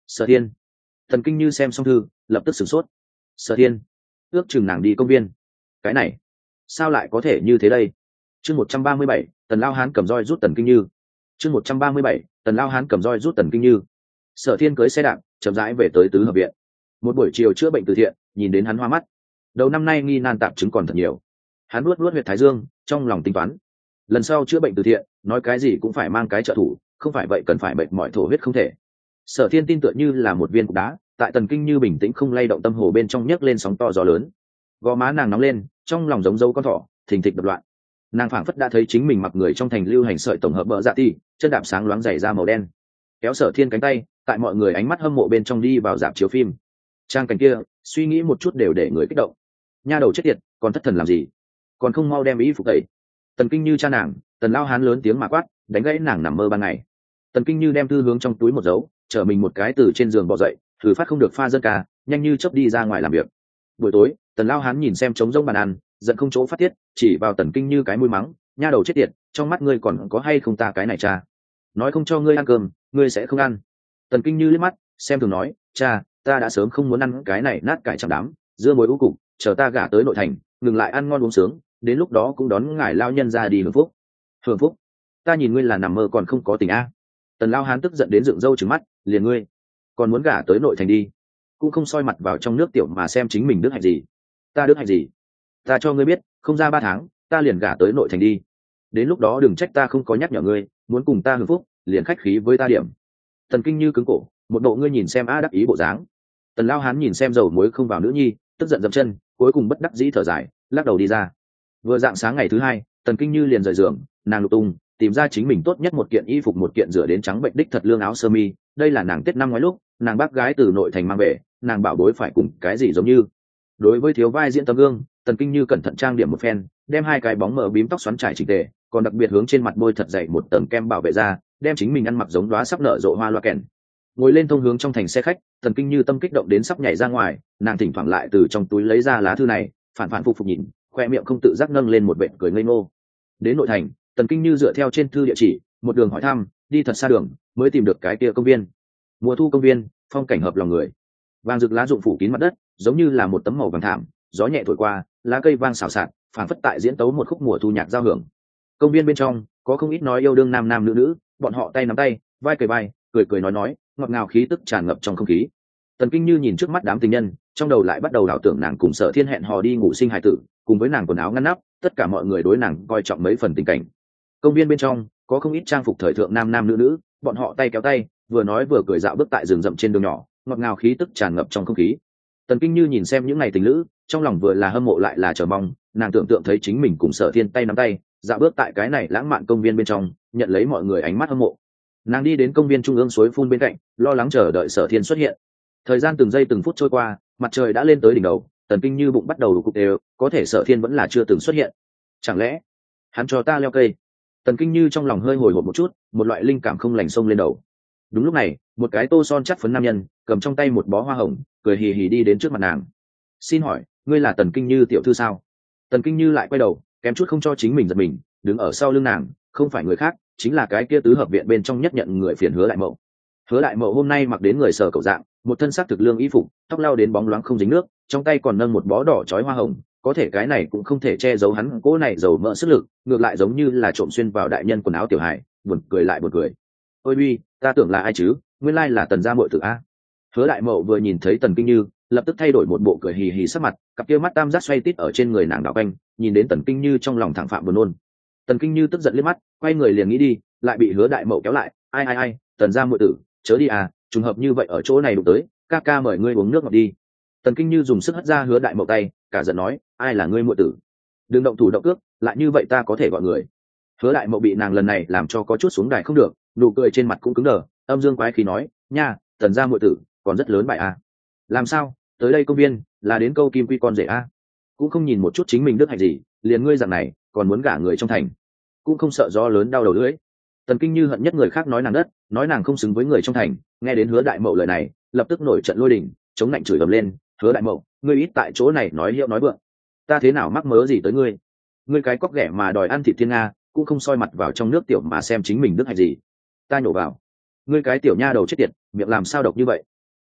[SPEAKER 1] Sở Thiên. Tần Kinh Như xem xong thư lập tức sửng sốt. Sở Thiên, ước chừng nàng đi công viên. Cái này sao lại có thể như thế đây? Chương một trăm ba mươi bảy, Tần Lao Hán cầm roi rút Tần Kinh Như. Chương một trăm ba mươi bảy, Tần Lao Hán cầm roi rút Tần Kinh Như. Sở Thiên cưỡi xe đạp chậm rãi về tới tứ hợp viện. Một buổi chiều chữa bệnh từ thiện, nhìn đến hắn hoa mắt. Đầu năm nay nghi nan tạp chứng còn thật nhiều. Hắn nuốt nuốt huyệt thái dương, trong lòng tính toán. Lần sau chữa bệnh từ thiện, nói cái gì cũng phải mang cái trợ thủ, không phải vậy cần phải mệt mỏi thổ huyết không thể. Sở Thiên tin tựa như là một viên cục đá, tại Tần Kinh Như bình tĩnh không lay động tâm hồ bên trong nhấc lên sóng to gió lớn. Gò má nàng nóng lên, trong lòng giống dâu con thỏ, thình thịch đập loạn. Nàng phảng phất đã thấy chính mình mặc người trong thành lưu hành sợi tổng hợp bờ dạ ti, chân đạp sáng loáng giày da màu đen, kéo Sở Thiên cánh tay, tại mọi người ánh mắt hâm mộ bên trong đi vào rạp chiếu phim. Trang cảnh kia, suy nghĩ một chút đều để người kích động. Nha đầu chết tiệt, còn thất thần làm gì? Còn không mau đem ý phục tẩy. Tần Kinh Như cha nàng, Tần Lao Hán lớn tiếng mà quát, đánh gãy nàng nằm mơ ban ngày. Tần Kinh Như đem thư hướng trong túi một dấu, chở mình một cái từ trên giường bò dậy, thử phát không được pha dân ca, nhanh như chớp đi ra ngoài làm việc. Buổi tối, Tần Lao Hán nhìn xem trống rỗng bàn ăn, giận không chỗ phát tiết, chỉ vào Tần Kinh Như cái mũi mắng, nha đầu chết tiệt, trong mắt ngươi còn có hay không ta cái này cha? Nói không cho ngươi ăn cơm, ngươi sẽ không ăn. Tần Kinh Như liếc mắt, xem thường nói, cha, ta đã sớm không muốn ăn cái này nát cải chẳng đám, dưa muối u cục, chờ ta gả tới nội thành, ngừng lại ăn ngon uống sướng, đến lúc đó cũng đón ngài lao nhân ra đi hưởng phúc. Hưởng phúc? Ta nhìn ngươi là nằm mơ còn không có tình a. Tần Lao Hán tức giận đến dựng râu trừng mắt, liền ngươi, còn muốn gả tới nội thành đi, cũng không soi mặt vào trong nước tiểu mà xem chính mình đức hạnh gì. Ta đức hạnh gì? Ta cho ngươi biết, không ra ba tháng, ta liền gả tới nội thành đi. Đến lúc đó đừng trách ta không có nhắc nhở ngươi, muốn cùng ta hưởng phúc, liền khách khí với ta điểm. Tần Kinh Như cứng cổ, một bộ ngươi nhìn xem a đắc ý bộ dáng. Tần Lao Hán nhìn xem dầu muối không vào nữ nhi, tức giận dậm chân, cuối cùng bất đắc dĩ thở dài, lắc đầu đi ra. Vừa dạng sáng ngày thứ hai, Tần Kinh Như liền rời giường, nàng lục tung tìm ra chính mình tốt nhất một kiện y phục, một kiện rửa đến trắng bệnh đích thật lương áo sơ mi. Đây là nàng Tết năm ngoái lúc nàng bác gái từ nội thành mang về, nàng bảo bối phải cùng cái gì giống như. Đối với thiếu vai diễn tấm gương, Tần Kinh Như cẩn thận trang điểm một phen, đem hai cái bóng mờ bím tóc xoắn trải chỉnh tề, còn đặc biệt hướng trên mặt bôi thật dày một tầng kem bảo vệ da, đem chính mình ăn mặc giống đóa sắp nở rộ hoa loa kèn. Ngồi lên thông hướng trong thành xe khách, Tần Kinh Như tâm kích động đến sắp nhảy ra ngoài, nàng thỉnh thoảng lại từ trong túi lấy ra lá thư này, phản phản phục phục nhìn, khoe miệng không tự giác nâng lên một vệt cười ngây ngô. Đến nội thành, Tần Kinh Như dựa theo trên thư địa chỉ, một đường hỏi thăm, đi thật xa đường mới tìm được cái kia công viên. Mùa thu công viên, phong cảnh hợp lòng người, vàng rực lá rụng phủ kín mặt đất, giống như là một tấm màu vàng thảm, gió nhẹ thổi qua, lá cây vang xào xạc, phảng phất tại diễn tấu một khúc mùa thu nhạc giao hưởng. Công viên bên trong có không ít nói yêu đương nam nam nữ nữ, bọn họ tay nắm tay, vai kề vai, cười cười nói nói, ngọt ngào khí tức tràn ngập trong không khí. Tần Kinh Như nhìn trước mắt đám tình nhân, trong đầu lại bắt đầu đảo tưởng nàng cùng Sở Thiên hẹn hò đi ngủ sinh hài tử, cùng với nàng quần áo ngăn nắp, tất cả mọi người đối nàng coi trọng mấy phần tình cảnh. Công viên bên trong có không ít trang phục thời thượng nam nam nữ nữ, bọn họ tay kéo tay, vừa nói vừa cười dạo bước tại rừng rậm trên đường nhỏ, ngọt ngào khí tức tràn ngập trong không khí. Tần Kinh Như nhìn xem những ngày tình lữ, trong lòng vừa là hâm mộ lại là chờ mong, nàng tưởng tượng thấy chính mình cùng Sở Thiên tay nắm tay, dạo bước tại cái này lãng mạn công viên bên trong, nhận lấy mọi người ánh mắt hâm mộ. Nàng đi đến công viên trung ương suối phun bên cạnh, lo lắng chờ đợi Sở Thiên xuất hiện. Thời gian từng giây từng phút trôi qua, mặt trời đã lên tới đỉnh đầu, Tần Kinh Như bụng bắt đầu đục cục đều, có thể Sở Thiên vẫn là chưa từng xuất hiện. Chẳng lẽ hắn cho ta leo cây? Tần Kinh Như trong lòng hơi hồi hộp một chút, một loại linh cảm không lành xông lên đầu. Đúng lúc này, một cái tô son chắc phấn nam nhân cầm trong tay một bó hoa hồng, cười hì hì đi đến trước mặt nàng. Xin hỏi, ngươi là Tần Kinh Như tiểu thư sao? Tần Kinh Như lại quay đầu, kém chút không cho chính mình giật mình, đứng ở sau lưng nàng, không phải người khác, chính là cái kia tứ hợp viện bên trong nhất nhận người phiền Hứa Đại Mậu. Hứa Đại Mậu hôm nay mặc đến người sở cậu dạng, một thân sắc thực lương y phục, tóc lau đến bóng loáng không dính nước, trong tay còn nâng một bó đỏ chói hoa hồng, có thể cái này cũng không thể che giấu hắn cỗ này dầu mỡ sức lực, ngược lại giống như là trộm xuyên vào đại nhân quần áo tiểu hài, buồn cười lại buồn cười. Ôi uy, ta tưởng là ai chứ, nguyên lai là Tần gia muội tử a. Hứa Đại Mậu vừa nhìn thấy Tần Kinh Như, lập tức thay đổi một bộ cười hì hì sắc mặt, cặp kia mắt tam giác xoay tít ở trên người nàng đảo quanh, nhìn đến Tần Kinh Như trong lòng thẳng phạm buồn nôn. Tần Kinh Như tức giận liếc mắt, quay người liền nghĩ đi, lại bị Hứa Đại Mậu kéo lại, ai ai ai, Tần gia muội tử, chớ đi à, trùng hợp như vậy ở chỗ này đụng tới, ca ca mời ngươi uống nước ngọt đi. Tần Kinh Như dùng sức hất ra Hứa Đại Mậu tay, cả giận nói, ai là ngươi muội tử? Đừng động thủ động cước, lại như vậy ta có thể gọi người. Hứa Đại Mậu bị nàng lần này làm cho có chút xuống đài không được, nụ cười trên mặt cũng cứng đờ, âm dương quái khí nói, nha, Tần gia muội tử, còn rất lớn bại à? Làm sao, tới đây công viên, là đến câu kim quy con rể à? Cũng không nhìn một chút chính mình đức hạnh gì, liền ngươi dạng này, còn muốn gả người trong thành, cũng không sợ gió lớn đau đầu lưỡi. Tần Kinh Như hận nhất người khác nói nàng đất, nói nàng không xứng với người trong thành, nghe đến Hứa Đại Mậu lời này, lập tức nổi trận lôi đình, chống lạnh chửi ầm lên, Hứa Đại Mậu, ngươi ít tại chỗ này nói hiệu nói vượng, ta thế nào mắc mớ gì tới ngươi? Ngươi cái cóc ghẻ mà đòi ăn thịt thiên nga, cũng không soi mặt vào trong nước tiểu mà xem chính mình đức hạnh gì. Ta nhổ vào, ngươi cái tiểu nha đầu chết tiệt, miệng làm sao độc như vậy?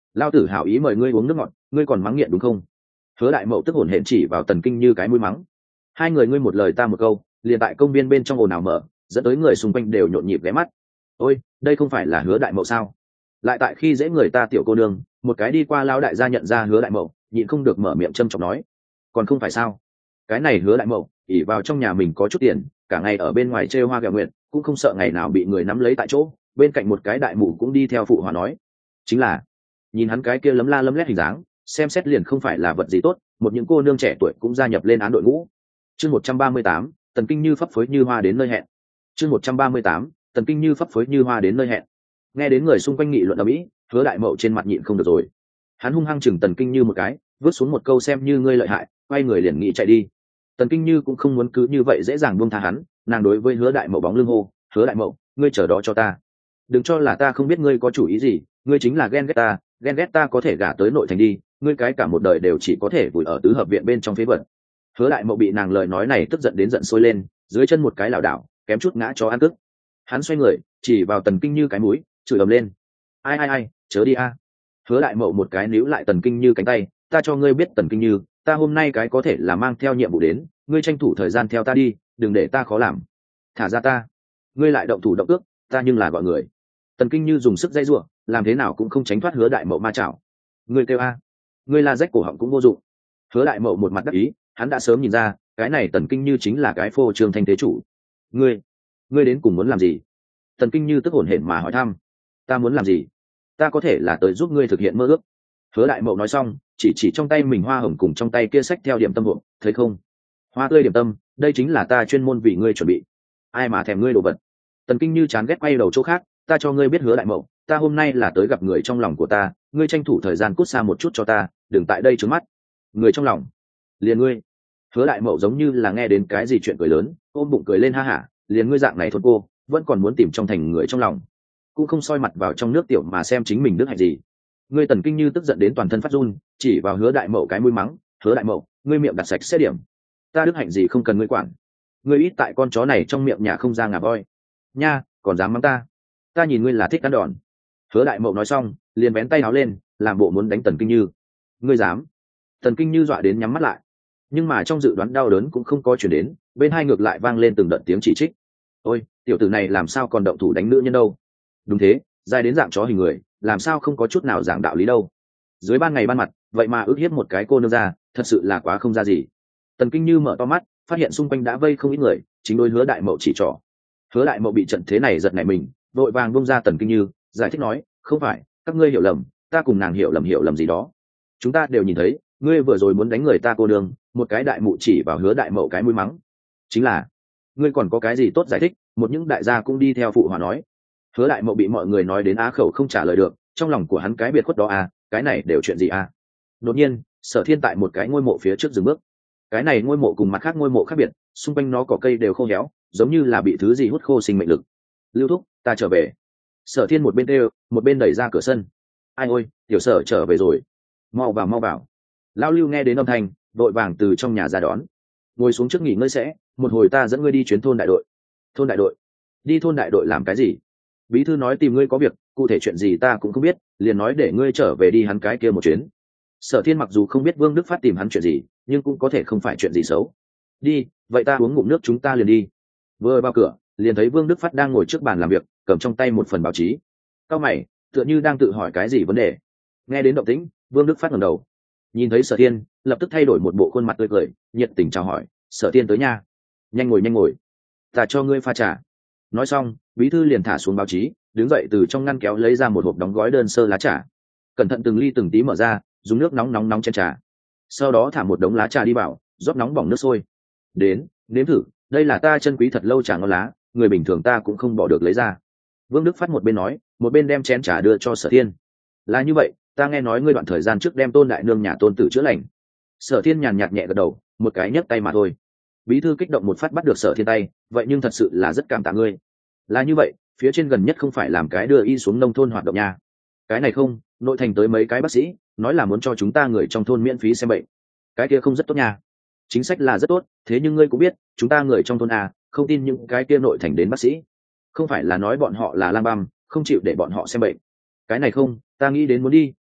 [SPEAKER 1] Lao tử hảo ý mời ngươi uống nước ngọt, ngươi còn mắng nghiện đúng không? Hứa đại mậu tức hổn hển chỉ vào Tần Kinh Như cái mũi mắng. Hai người ngươi một lời ta một câu, liền tại công viên bên trong ồn ào mở, dẫn tới người xung quanh đều nhộn nhịp ghé mắt. Ôi, đây không phải là Hứa đại mậu sao? Lại tại khi dễ người ta tiểu cô nương, một cái đi qua lao đại gia nhận ra Hứa đại mậu, nhịn không được mở miệng châm chọc nói. Còn không phải sao? Cái này Hứa đại mậu, ỉ vào trong nhà mình có chút tiền, cả ngày ở bên ngoài trêu hoa gẹo nguyện, cũng không sợ ngày nào bị người nắm lấy tại chỗ. Bên cạnh một cái đại mụ cũng đi theo phụ hòa nói, chính là nhìn hắn cái kia lấm la lấm lét hình dáng, xem xét liền không phải là vật gì tốt. Một những cô nương trẻ tuổi cũng gia nhập lên án đội ngũ. Chương một trăm ba mươi tám, Tần Kinh Như phấp phới như hoa đến nơi hẹn. Chương một trăm ba mươi tám, Tần Kinh Như phấp phới như hoa đến nơi hẹn. Nghe đến người xung quanh nghị luận ầm ĩ, Hứa đại mậu trên mặt nhịn không được rồi. Hắn hung hăng chừng Tần Kinh Như một cái, vứt xuống một câu xem như ngươi lợi hại, quay người liền nghĩ chạy đi. Tần Kinh Như cũng không muốn cứ như vậy dễ dàng buông tha hắn, nàng đối với Hứa đại mậu bóng lưng hô, Hứa đại mậu, ngươi chờ đó cho ta. Đừng cho là ta không biết ngươi có chủ ý gì, ngươi chính là ghen ghét ta, ghen ghét ta có thể gả tới nội thành đi, ngươi cái cả một đời đều chỉ có thể vùi ở tứ hợp viện bên trong phế vật. Hứa đại mậu bị nàng lời nói này tức giận đến giận sôi lên, dưới chân một cái lảo đảo, kém chút ngã cho ăn cức. Hắn xoay người, chỉ vào Tần Kinh Như cái mũi, chửi ầm lên. Ai ai ai, chớ đi a. Hứa đại mậu một cái níu lại Tần Kinh Như cánh tay, ta cho ngươi biết Tần Kinh Như, ta hôm nay cái có thể là mang theo nhiệm vụ đến, ngươi tranh thủ thời gian theo ta đi, đừng để ta khó làm. Thả ra ta. Ngươi lại động thủ động ước, ta nhưng là gọi người. Tần Kinh Như dùng sức dây giụa, làm thế nào cũng không tránh thoát Hứa đại mậu ma chảo. Ngươi kêu a. Ngươi la rách cổ họng cũng vô dụng. Hứa đại mậu một mặt đắc ý, hắn đã sớm nhìn ra, cái này Tần Kinh Như chính là cái phô trương thanh thế chủ. Ngươi, ngươi đến cùng muốn làm gì? Tần Kinh Như tức hổn hển mà hỏi thăm. Ta muốn làm gì? Ta có thể là tới giúp ngươi thực hiện mơ ước. Hứa đại mậu nói xong, chỉ chỉ trong tay mình hoa hồng cùng trong tay kia sách theo điểm tâm hộp, thấy không? Hoa tươi điểm tâm, đây chính là ta chuyên môn vì ngươi chuẩn bị. Ai mà thèm ngươi đồ vật? Tần Kinh Như chán ghét quay đầu chỗ khác, ta cho ngươi biết Hứa đại mậu, ta hôm nay là tới gặp người trong lòng của ta, ngươi tranh thủ thời gian cút xa một chút cho ta, đừng tại đây trướng mắt. Người trong lòng? Liền ngươi? Hứa đại mậu giống như là nghe đến cái gì chuyện cười lớn, ôm bụng cười lên ha hả, liền ngươi dạng này thôi cô, vẫn còn muốn tìm trong thành người trong lòng, cũng không soi mặt vào trong nước tiểu mà xem chính mình đức hạnh gì. Ngươi Tần Kinh Như tức giận đến toàn thân phát run, chỉ vào Hứa đại mậu cái mũi mắng, Hứa đại mậu, ngươi miệng đặt sạch sẽ điểm, ta đức hạnh gì không cần ngươi quản, ngươi ít tại con chó này trong miệng nhà không ra ngà voi nha, còn dám mắng ta, ta nhìn ngươi là thích ăn đòn. Hứa đại mậu nói xong, liền vén tay áo lên, làm bộ muốn đánh Tần Kinh Như. Ngươi dám? Tần Kinh Như dọa đến nhắm mắt lại, nhưng mà trong dự đoán đau đớn cũng không có chuyển đến, bên hai ngược lại vang lên từng đợt tiếng chỉ trích. Ôi, tiểu tử này làm sao còn động thủ đánh nữ nhân đâu? Đúng thế, dài đến dạng chó hình người, làm sao không có chút nào giảng đạo lý đâu? Dưới ban ngày ban mặt, vậy mà ước hiếp một cái cô nương ra, thật sự là quá không ra gì. Tần Kinh Như mở to mắt, phát hiện xung quanh đã vây không ít người, chính đối Hứa đại mậu chỉ trỏ. Hứa đại mậu bị trận thế này giật nảy mình, vội vàng bông ra Tần Kinh Như, giải thích nói, không phải, các ngươi hiểu lầm, ta cùng nàng hiểu lầm hiểu lầm gì đó. Chúng ta đều nhìn thấy, ngươi vừa rồi muốn đánh người ta cô nương, một cái đại mụ chỉ vào Hứa đại mậu cái mũi mắng. Chính là, ngươi còn có cái gì tốt giải thích? Một những đại gia cũng đi theo phụ hòa nói. Hứa đại mậu bị mọi người nói đến á khẩu không trả lời được, trong lòng của hắn cái biệt khuất đó à, cái này đều chuyện gì à? Đột nhiên, Sở Thiên tại một cái ngôi mộ phía trước dừng bước. Cái này ngôi mộ cùng mặt khác ngôi mộ khác biệt, xung quanh nó cỏ cây đều khô héo, giống như là bị thứ gì hút khô sinh mệnh lực. Lưu thúc, ta trở về. Sở Thiên một bên đều, một bên đẩy ra cửa sân. Ai ôi, tiểu Sở trở về rồi. Mau vào mau vào. Lão Lưu nghe đến âm thanh, vội vàng từ trong nhà ra đón. Ngồi xuống trước nghỉ ngơi sẽ, một hồi ta dẫn ngươi đi chuyến thôn đại đội. Thôn đại đội? Đi thôn đại đội làm cái gì? Bí thư nói tìm ngươi có việc, cụ thể chuyện gì ta cũng không biết, liền nói để ngươi trở về đi hắn cái kia một chuyến. Sở Thiên mặc dù không biết Vương Đức Phát tìm hắn chuyện gì, nhưng cũng có thể không phải chuyện gì xấu. Đi, vậy ta uống ngụm nước chúng ta liền đi. Vừa vào cửa, liền thấy Vương Đức Phát đang ngồi trước bàn làm việc, cầm trong tay một phần báo chí. Cao mày, tựa như đang tự hỏi cái gì vấn đề. Nghe đến động tĩnh, Vương Đức Phát ngẩng đầu, nhìn thấy Sở Thiên, lập tức thay đổi một bộ khuôn mặt tươi cười, nhiệt tình chào hỏi, Sở Thiên tới nha. Nhanh ngồi nhanh ngồi, ta cho ngươi pha trà. Nói xong, bí thư liền thả xuống báo chí, đứng dậy từ trong ngăn kéo lấy ra một hộp đóng gói đơn sơ lá trà, cẩn thận từng ly từng tí mở ra, dùng nước nóng nóng nóng chén trà, sau đó thả một đống lá trà đi vào, rót nóng bỏng nước sôi. Đến, nếm thử, đây là ta chân quý thật lâu trà ngon lá, người bình thường ta cũng không bỏ được lấy ra. Vương Đức Phát một bên nói, một bên đem chén trà đưa cho Sở Thiên. Là như vậy, ta nghe nói ngươi đoạn thời gian trước đem Tôn đại nương nhà Tôn tử chữa lành. Sở Thiên nhàn nhạt nhẹ gật đầu, một cái nhấc tay mà thôi. Bí thư kích động một phát bắt được Sở Thiên tay, vậy nhưng thật sự là rất cảm tạ ngươi. Là như vậy, phía trên gần nhất không phải làm cái đưa y xuống nông thôn hoạt động nha. Cái này không, nội thành tới mấy cái bác sĩ, nói là muốn cho chúng ta người trong thôn miễn phí xem bệnh. Cái kia không rất tốt nha. Chính sách là rất tốt, thế nhưng ngươi cũng biết, chúng ta người trong thôn à, không tin những cái kia nội thành đến bác sĩ. Không phải là nói bọn họ là lang băm, không chịu để bọn họ xem bệnh. Cái này không, ta nghĩ đến muốn đi,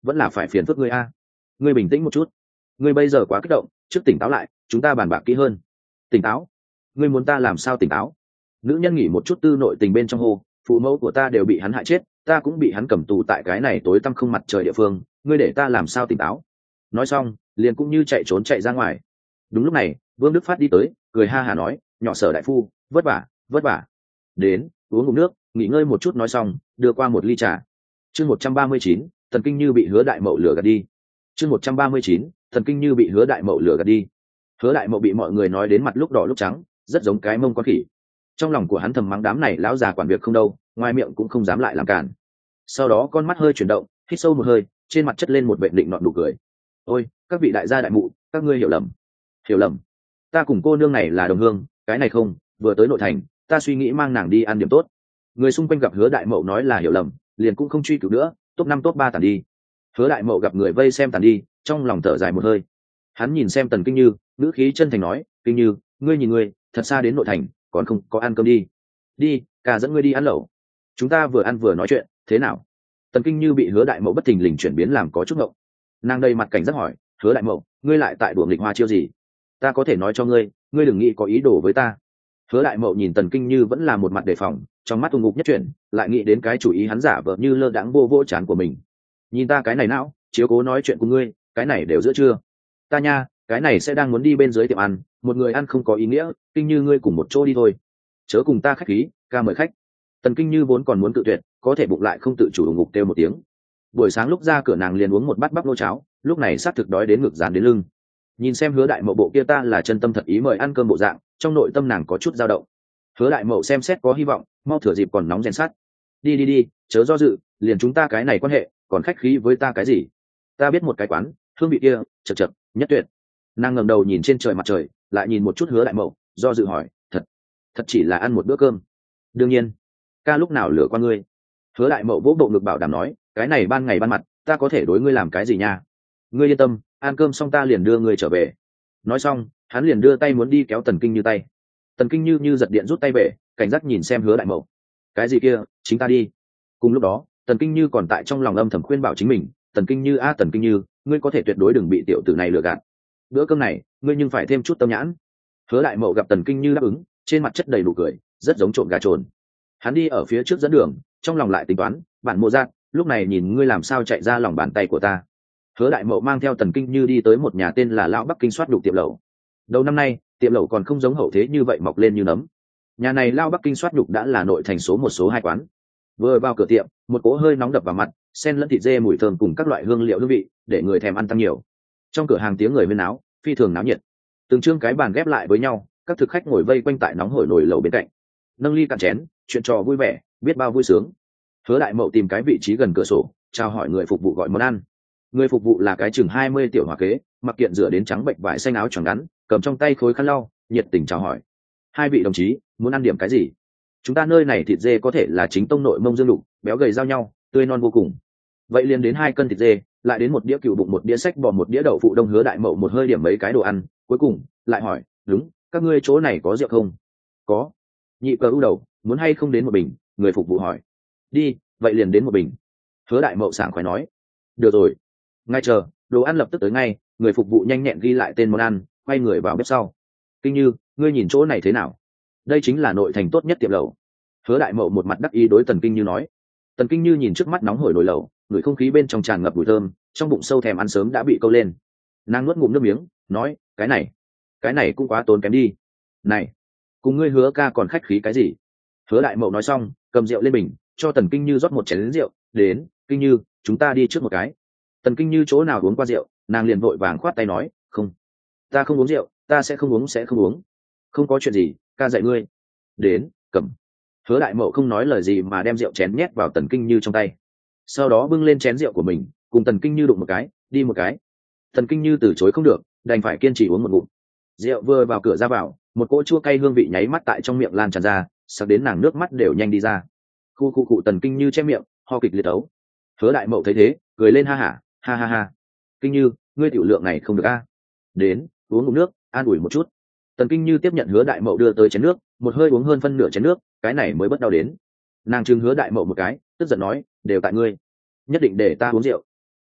[SPEAKER 1] vẫn là phải phiền phức ngươi a. Ngươi bình tĩnh một chút, ngươi bây giờ quá kích động, trước tỉnh táo lại, chúng ta bàn bạc kỹ hơn. Tỉnh táo? Ngươi muốn ta làm sao tỉnh táo? Nữ nhân nghỉ một chút tư nội tình bên trong hồ, phụ mẫu của ta đều bị hắn hại chết, ta cũng bị hắn cầm tù tại cái này tối tăm không mặt trời địa phương, ngươi để ta làm sao tỉnh táo? Nói xong, liền cũng như chạy trốn chạy ra ngoài. Đúng lúc này, Vương Đức Phát đi tới, cười ha hà nói, nhỏ Sở đại phu, vất vả, vất vả. Đến, uống ngụm nước, nghỉ ngơi một chút. Nói xong, đưa qua một ly trà. Chương một trăm ba mươi chín, Thần Kinh Như bị Hứa Đại Mậu lừa gạt đi. Chương một trăm ba mươi chín, Thần Kinh Như bị Hứa Đại Mậu lừa gạt đi. Hứa Đại Mậu bị mọi người nói đến mặt lúc đỏ lúc trắng, rất giống cái mông con khỉ. Trong lòng của hắn thầm mắng đám này lão già quản việc không đâu, ngoài miệng cũng không dám lại làm cản. Sau đó con mắt hơi chuyển động, hít sâu một hơi, trên mặt chất lên một vệt định nọt nụ cười. Ôi, các vị đại gia đại mụ, các ngươi hiểu lầm. Hiểu lầm? Ta cùng cô nương này là đồng hương, cái này không, vừa tới nội thành, ta suy nghĩ mang nàng đi ăn điểm tốt. Người xung quanh gặp Hứa Đại Mậu nói là hiểu lầm, liền cũng không truy cứu nữa, top năm top ba tàn đi. Hứa Đại Mậu gặp người vây xem tàn đi, trong lòng thở dài một hơi. Hắn nhìn xem Tần Kinh Như, ngữ khí chân thành nói, Kinh Như, ngươi nhìn ngươi, thật xa đến nội thành, còn không có ăn cơm đi. Đi, ca dẫn ngươi đi ăn lẩu. Chúng ta vừa ăn vừa nói chuyện, thế nào? Tần Kinh Như bị Hứa Đại Mậu bất thình lình chuyển biến làm có chút ngộng. Nàng đầy mặt cảnh giác hỏi, Hứa Đại Mậu, ngươi lại tại đùa nghịch hoa chiêu gì? Ta có thể nói cho ngươi, ngươi đừng nghĩ có ý đồ với ta. Hứa Đại Mậu nhìn Tần Kinh Như vẫn là một mặt đề phòng, trong mắt ung ngục nhất chuyển, lại nghĩ đến cái chủ ý hắn giả vờ như lơ đãng vô vô chán của mình. Nhìn ta cái này não, chiếu cố nói chuyện của ngươi, cái này đều giữa trưa. Ta nha, cái này sẽ đang muốn đi bên dưới tiệm ăn, một người ăn không có ý nghĩa, Kinh Như ngươi cùng một chỗ đi thôi. Chớ cùng ta khách khí, ca mời khách. Tần Kinh Như vốn còn muốn tự tuyệt, có thể bụng lại không tự chủ ung ngục kêu một tiếng. Buổi sáng lúc ra cửa nàng liền uống một bát bắp nô cháo, lúc này xác thực đói đến ngực dán đến lưng. Nhìn xem Hứa Đại Mậu bộ kia ta là chân tâm thật ý mời ăn cơm bộ dạng, trong nội tâm nàng có chút dao động. Hứa Đại Mậu xem xét có hy vọng, mau thừa dịp còn nóng rèn sắt. Đi đi đi, chớ do dự, liền chúng ta cái này quan hệ, còn khách khí với ta cái gì? Ta biết một cái quán, hương vị kia, chậc chậc, nhất tuyệt. Nàng ngẩng đầu nhìn trên trời mặt trời, lại nhìn một chút Hứa Đại Mậu, do dự hỏi, thật, thật chỉ là ăn một bữa cơm? Đương nhiên. Ca lúc nào lừa qua ngươi? Hứa Đại Mậu vỗ bộ ngực bảo đảm nói, cái này ban ngày ban mặt, ta có thể đối ngươi làm cái gì nha? Ngươi yên tâm, ăn cơm xong ta liền đưa ngươi trở về. Nói xong, hắn liền đưa tay muốn đi kéo Tần Kinh Như tay. Tần Kinh Như như giật điện rút tay về, cảnh giác nhìn xem Hứa Đại Mậu. Cái gì kia, chính ta đi. Cùng lúc đó, Tần Kinh Như còn tại trong lòng âm thầm khuyên bảo chính mình, Tần Kinh Như a Tần Kinh Như, ngươi có thể tuyệt đối đừng bị tiểu tử này lừa gạt. Bữa cơm này, ngươi nhưng phải thêm chút tâm nhãn. Hứa Đại Mậu gặp Tần Kinh Như đáp ứng, trên mặt chất đầy nụ cười, rất giống trộm gà trồn. Hắn đi ở phía trước dẫn đường, trong lòng lại tính toán, bản mộ giác, lúc này nhìn ngươi làm sao chạy ra lòng bàn tay của ta. Hứa Đại Mậu mang theo Tần Kinh Như đi tới một nhà tên là Lão Bắc Kinh soát đục tiệm lẩu. Đầu năm nay, tiệm lẩu còn không giống hậu thế như vậy mọc lên như nấm. Nhà này Lão Bắc Kinh soát đục đã là nội thành số một số hai quán. Vừa vào cửa tiệm, một cỗ hơi nóng đập vào mặt, xen lẫn thịt dê mùi thơm cùng các loại hương liệu hương vị, để người thèm ăn tăng nhiều. Trong cửa hàng tiếng người huyên náo, phi thường náo nhiệt. Từng trương cái bàn ghép lại với nhau, các thực khách ngồi vây quanh tại nóng hổi nồi lẩu bên cạnh, nâng ly cạn chén, chuyện trò vui vẻ, biết bao vui sướng. Hứa Đại Mậu tìm cái vị trí gần cửa sổ, chào hỏi người phục vụ gọi món ăn. Người phục vụ là cái chừng hai mươi tiểu hòa kế, mặc kiện rửa đến trắng bệnh vải xanh áo choàng ngắn, cầm trong tay khối khăn lau, nhiệt tình chào hỏi. Hai vị đồng chí, muốn ăn điểm cái gì? Chúng ta nơi này thịt dê có thể là chính tông nội mông dương lục, béo gầy giao nhau, tươi non vô cùng. Vậy liền đến hai cân thịt dê, lại đến một đĩa cừu bụng, một đĩa sách bò, một đĩa đậu phụ đông. Hứa Đại Mậu một hơi điểm mấy cái đồ ăn, cuối cùng lại hỏi, đúng, các ngươi chỗ này có rượu không? Có. Nhị cờ u đầu, muốn hay không đến một bình? Người phục vụ hỏi. Đi, vậy liền đến một bình. Hứa Đại Mậu sảng khoái nói. Được rồi. Ngay chờ, đồ ăn lập tức tới ngay. Người phục vụ nhanh nhẹn ghi lại tên món ăn, quay người vào bếp sau. Kinh Như, ngươi nhìn chỗ này thế nào? Đây chính là nội thành tốt nhất tiệm lẩu. Hứa Đại Mậu một mặt đắc ý đối Tần Kinh Như nói. Tần Kinh Như nhìn trước mắt nóng hổi nồi lẩu, ngửi không khí bên trong tràn ngập mùi thơm, trong bụng sâu thèm ăn sớm đã bị câu lên. Nàng nuốt ngụm nước miếng, nói, cái này, cái này cũng quá tốn kém đi. Này, cùng ngươi Hứa ca còn khách khí cái gì? Hứa Đại Mậu nói xong, cầm rượu lên bình, cho Tần Kinh Như rót một chén rượu. Đến, Kinh Như, chúng ta đi trước một cái. Tần Kinh Như chỗ nào uống qua rượu, nàng liền vội vàng khoát tay nói, không, ta không uống rượu, ta sẽ không uống sẽ không uống. Không có chuyện gì, ca dạy ngươi. Đến, cầm. Hứa Đại Mậu không nói lời gì mà đem rượu chén nhét vào Tần Kinh Như trong tay, sau đó bưng lên chén rượu của mình, cùng Tần Kinh Như đụng một cái, đi một cái. Tần Kinh Như từ chối không được, đành phải kiên trì uống một ngụm. Rượu vừa vào cửa ra vào, một cỗ chua cay hương vị nháy mắt tại trong miệng lan tràn ra, sặc đến nàng nước mắt đều nhanh đi ra. Khu khu cụ Tần Kinh Như che miệng, ho kịch liệt ấu. Hứa Đại Mậu thấy thế, cười lên ha hả, ha ha ha. Kinh Như, ngươi tiểu lượng này không được a. Đến, uống ngụm nước, an ủi một chút. Tần Kinh Như tiếp nhận Hứa Đại Mậu đưa tới chén nước, một hơi uống hơn phân nửa chén nước, cái này mới bất đau đến. Nàng trừng Hứa Đại Mậu một cái, tức giận nói, đều tại ngươi, nhất định để ta uống rượu.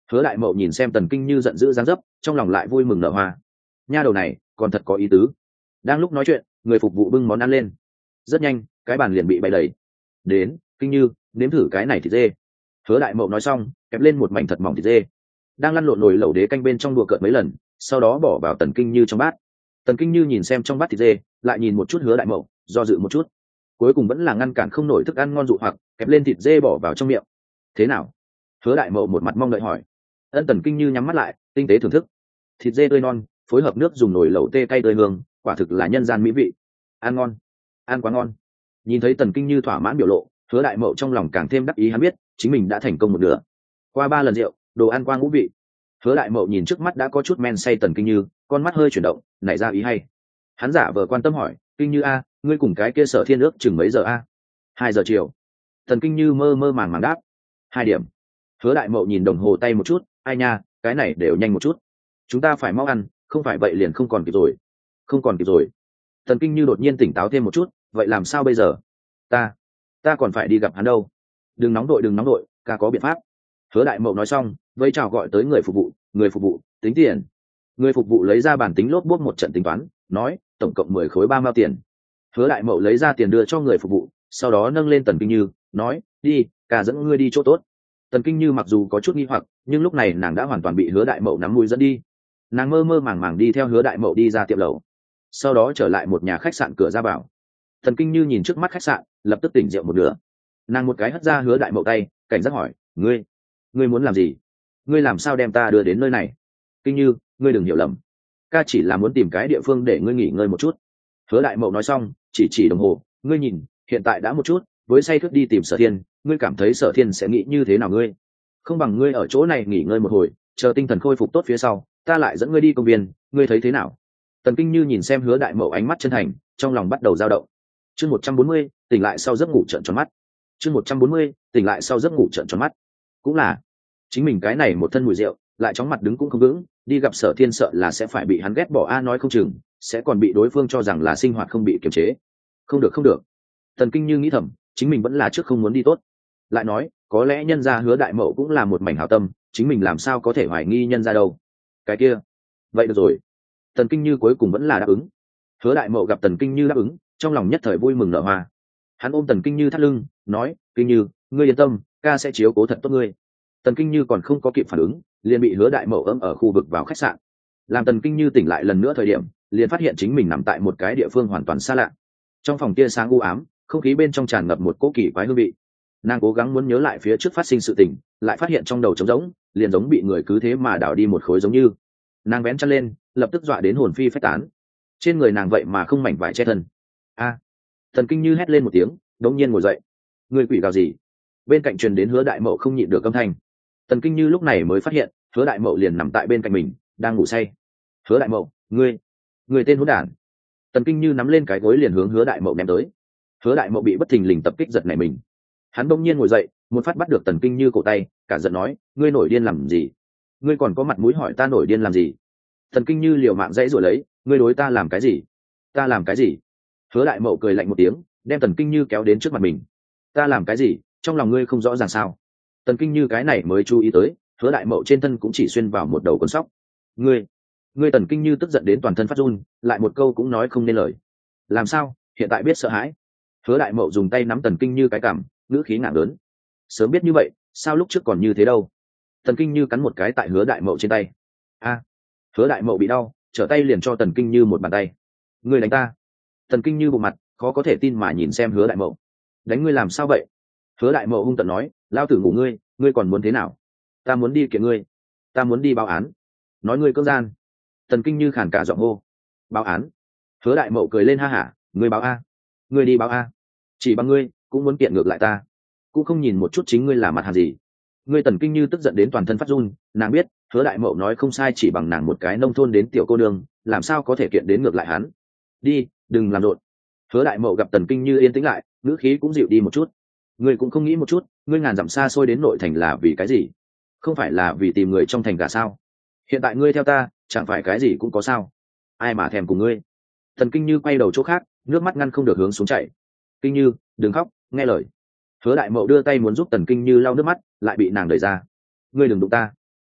[SPEAKER 1] Hứa đại mậu nhìn xem tần kinh như giận dữ dáng dấp, trong lòng lại vui mừng nở hoa. Nha đầu này còn thật có ý tứ. Đang lúc nói chuyện, người phục vụ bưng món ăn lên. Rất nhanh cái bàn liền bị bày đầy. Đến, kinh như nếm thử cái này thịt dê. Hứa đại mậu nói xong kẹp lên một mảnh thật mỏng thịt dê, đang lăn lộn nồi lẩu đế canh bên trong đùa cợt mấy lần, sau đó bỏ vào tần kinh như trong bát. Tần kinh như nhìn xem trong bát thịt dê, lại nhìn một chút hứa đại mậu, do dự một chút, cuối cùng vẫn là ngăn cản không nổi thức ăn ngon dụ hoặc, kẹp lên thịt dê bỏ vào trong miệng. Thế nào? Hứa đại mậu một mặt mong đợi hỏi. Ân Tần kinh như nhắm mắt lại tinh tế thưởng thức. Thịt dê tươi non phối hợp nước dùng nồi lẩu tê cay tươi hương, quả thực là nhân gian mỹ vị. Ăn ngon, ăn quá ngon. Nhìn thấy tần kinh như thỏa mãn biểu lộ, hứa đại mậu trong lòng càng thêm đắc ý, hắn biết chính mình đã thành công một nửa. Qua ba lần rượu, đồ ăn qua ngũ vị. Hứa đại mậu nhìn trước mắt đã có chút men say tần kinh như, con mắt hơi chuyển động, nảy ra ý hay. Hắn giả vờ quan tâm hỏi, kinh như a, ngươi cùng cái kia Sở Thiên ước chừng mấy giờ a? Hai giờ chiều. Tần kinh như mơ mơ màng màng đáp. Hai điểm. Hứa đại mậu nhìn đồng hồ tay một chút, ai nha, cái này đều nhanh một chút, chúng ta phải mau ăn, không phải vậy liền không còn kịp rồi. Không còn kịp rồi. Tần kinh như đột nhiên tỉnh táo thêm một chút, vậy làm sao bây giờ? Ta, ta còn phải đi gặp hắn đâu. Đừng nóng đội đừng nóng đội, ca có biện pháp. Hứa đại mậu nói xong vẫy chào gọi tới người phục vụ. Người phục vụ tính tiền. Người phục vụ lấy ra bản tính lốp bốp một trận tính toán, nói tổng cộng mười khối ba mao tiền. Hứa đại mậu lấy ra tiền đưa cho người phục vụ, sau đó nâng lên tần kinh như, nói đi, ca dẫn ngươi đi chỗ tốt. Tần kinh như mặc dù có chút nghi hoặc, nhưng lúc này nàng đã hoàn toàn bị hứa đại mậu nắm mũi dẫn đi. Nàng mơ mơ màng màng đi theo hứa đại mậu đi ra tiệm lẩu, sau đó trở lại một nhà khách sạn cửa ra vào. Tần kinh như nhìn trước mắt khách sạn, lập tức tỉnh rượu một nửa. Nàng một cái hất ra hứa đại mậu tay, cảnh giác hỏi, ngươi ngươi muốn làm gì? Ngươi làm sao đem ta đưa đến nơi này? Kinh như, ngươi đừng hiểu lầm, ca chỉ là muốn tìm cái địa phương để ngươi nghỉ ngơi một chút. Hứa đại mậu nói xong chỉ chỉ đồng hồ, ngươi nhìn hiện tại đã một chút, với say thức đi tìm Sở Thiên, ngươi cảm thấy Sở Thiên sẽ nghĩ như thế nào? Ngươi không bằng ngươi ở chỗ này nghỉ ngơi một hồi, chờ tinh thần khôi phục tốt phía sau ta lại dẫn ngươi đi công viên, ngươi thấy thế nào? Tần kinh như nhìn xem hứa đại mậu ánh mắt chân thành, trong lòng bắt đầu dao động. Chương một trăm bốn mươi, tỉnh lại sau giấc ngủ trợn tròn mắt. Chương một trăm bốn mươi, tỉnh lại sau giấc ngủ trợn tròn mắt. Cũng là chính mình cái này một thân mùi rượu, lại chóng mặt đứng cũng không vững, đi gặp Sở Thiên sợ là sẽ phải bị hắn ghét bỏ a, nói không chừng sẽ còn bị đối phương cho rằng là sinh hoạt không bị kiềm chế. Không được không được. Tần kinh như nghĩ thầm, chính mình vẫn là trước không muốn đi tốt. Lại nói có lẽ nhân gia hứa đại mậu cũng là một mảnh hảo tâm, chính mình làm sao có thể hoài nghi nhân gia đâu. Cái kia vậy được rồi. Tần kinh như cuối cùng vẫn là đáp ứng. Hứa đại mậu gặp tần kinh như đáp ứng, trong lòng nhất thời vui mừng nở hoa. Hắn ôm tần kinh như thắt lưng, nói, kinh như, ngươi yên tâm, ca sẽ chiếu cố thật tốt ngươi. Tần kinh như còn không có kịp phản ứng, liền bị hứa đại mậu ấm ở khu vực vào khách sạn. Làm tần kinh như tỉnh lại lần nữa thời điểm, liền phát hiện chính mình nằm tại một cái địa phương hoàn toàn xa lạ. Trong phòng tia sáng u ám, không khí bên trong tràn ngập một cỗ kỳ quái hương vị. Nàng cố gắng muốn nhớ lại phía trước phát sinh sự tình, lại phát hiện trong đầu trống rỗng, liền giống bị người cứ thế mà đảo đi một khối giống như. Nàng vén chăn lên, lập tức dọa đến hồn phi phách tán. Trên người nàng vậy mà không mảnh vải che thân. A! Thần kinh như hét lên một tiếng, đống nhiên ngồi dậy. Người quỷ gào gì? Bên cạnh truyền đến hứa đại mậu không nhịn được âm thanh. Tần kinh như lúc này mới phát hiện hứa đại mậu liền nằm tại bên cạnh mình, đang ngủ say. Hứa đại mậu, ngươi ngươi tên hỗn đản. Tần kinh như nắm lên cái gối liền hướng hứa đại mậu ném tới. Hứa đại mậu bị bất thình lình tập kích giật nảy mình, hắn bỗng nhiên ngồi dậy, một phát bắt được tần kinh như cổ tay, cả giận nói, ngươi nổi điên làm gì? Ngươi còn có mặt mũi hỏi ta nổi điên làm gì? Tần kinh như liều mạng dãy rồi lấy, ngươi đối ta làm cái gì? Ta làm cái gì? Hứa đại mậu cười lạnh một tiếng, đem tần kinh như kéo đến trước mặt mình. Ta làm cái gì? Trong lòng ngươi không rõ ràng sao? Tần kinh như cái này mới chú ý tới, hứa đại mậu trên thân cũng chỉ xuyên vào một đầu con sóc. Ngươi, ngươi tần kinh như tức giận đến toàn thân phát run, lại một câu cũng nói không nên lời. Làm sao? Hiện tại biết sợ hãi? Hứa đại mậu dùng tay nắm tần kinh như cái cằm, ngữ khí nặng lớn. Sớm biết như vậy, sao lúc trước còn như thế đâu? Tần kinh như cắn một cái tại hứa đại mậu trên tay. A! Hứa đại mậu bị đau, trở tay liền cho tần kinh như một bàn tay. Ngươi đánh ta? Tần kinh như bộ mặt khó có thể tin mà nhìn xem hứa đại mậu. Đánh ngươi làm sao vậy? Hứa đại mậu hung tợn nói, lao tử ngủ ngươi, ngươi còn muốn thế nào? Ta muốn đi kiện ngươi, ta muốn đi báo án. Nói ngươi cưỡng gian. Tần kinh như khàn cả giọng hô. Báo án? Hứa đại mậu cười lên ha hả, ngươi báo a? Ngươi đi báo a? Chỉ bằng ngươi cũng muốn kiện ngược lại ta, cũng không nhìn một chút chính ngươi là mặt hàng gì. Ngươi tần kinh như tức giận đến toàn thân phát run, nàng biết hứa đại mậu nói không sai, chỉ bằng nàng một cái nông thôn đến tiểu cô nương, làm sao có thể kiện đến ngược lại hắn. Đi, đừng làm rộn. Hứa đại mậu gặp tần kinh như yên tĩnh lại, ngữ khí cũng dịu đi một chút. Ngươi cũng không nghĩ một chút, ngươi ngàn dặm xa xôi đến nội thành là vì cái gì? Không phải là vì tìm người trong thành cả sao? Hiện tại ngươi theo ta, chẳng phải cái gì cũng có sao? Ai mà thèm cùng ngươi? Tần kinh như quay đầu chỗ khác, nước mắt ngăn không được hướng xuống chảy. Kinh như, đừng khóc, nghe lời. Hứa đại mậu đưa tay muốn giúp tần kinh như lau nước mắt, lại bị nàng đẩy ra. Ngươi đừng đụng ta.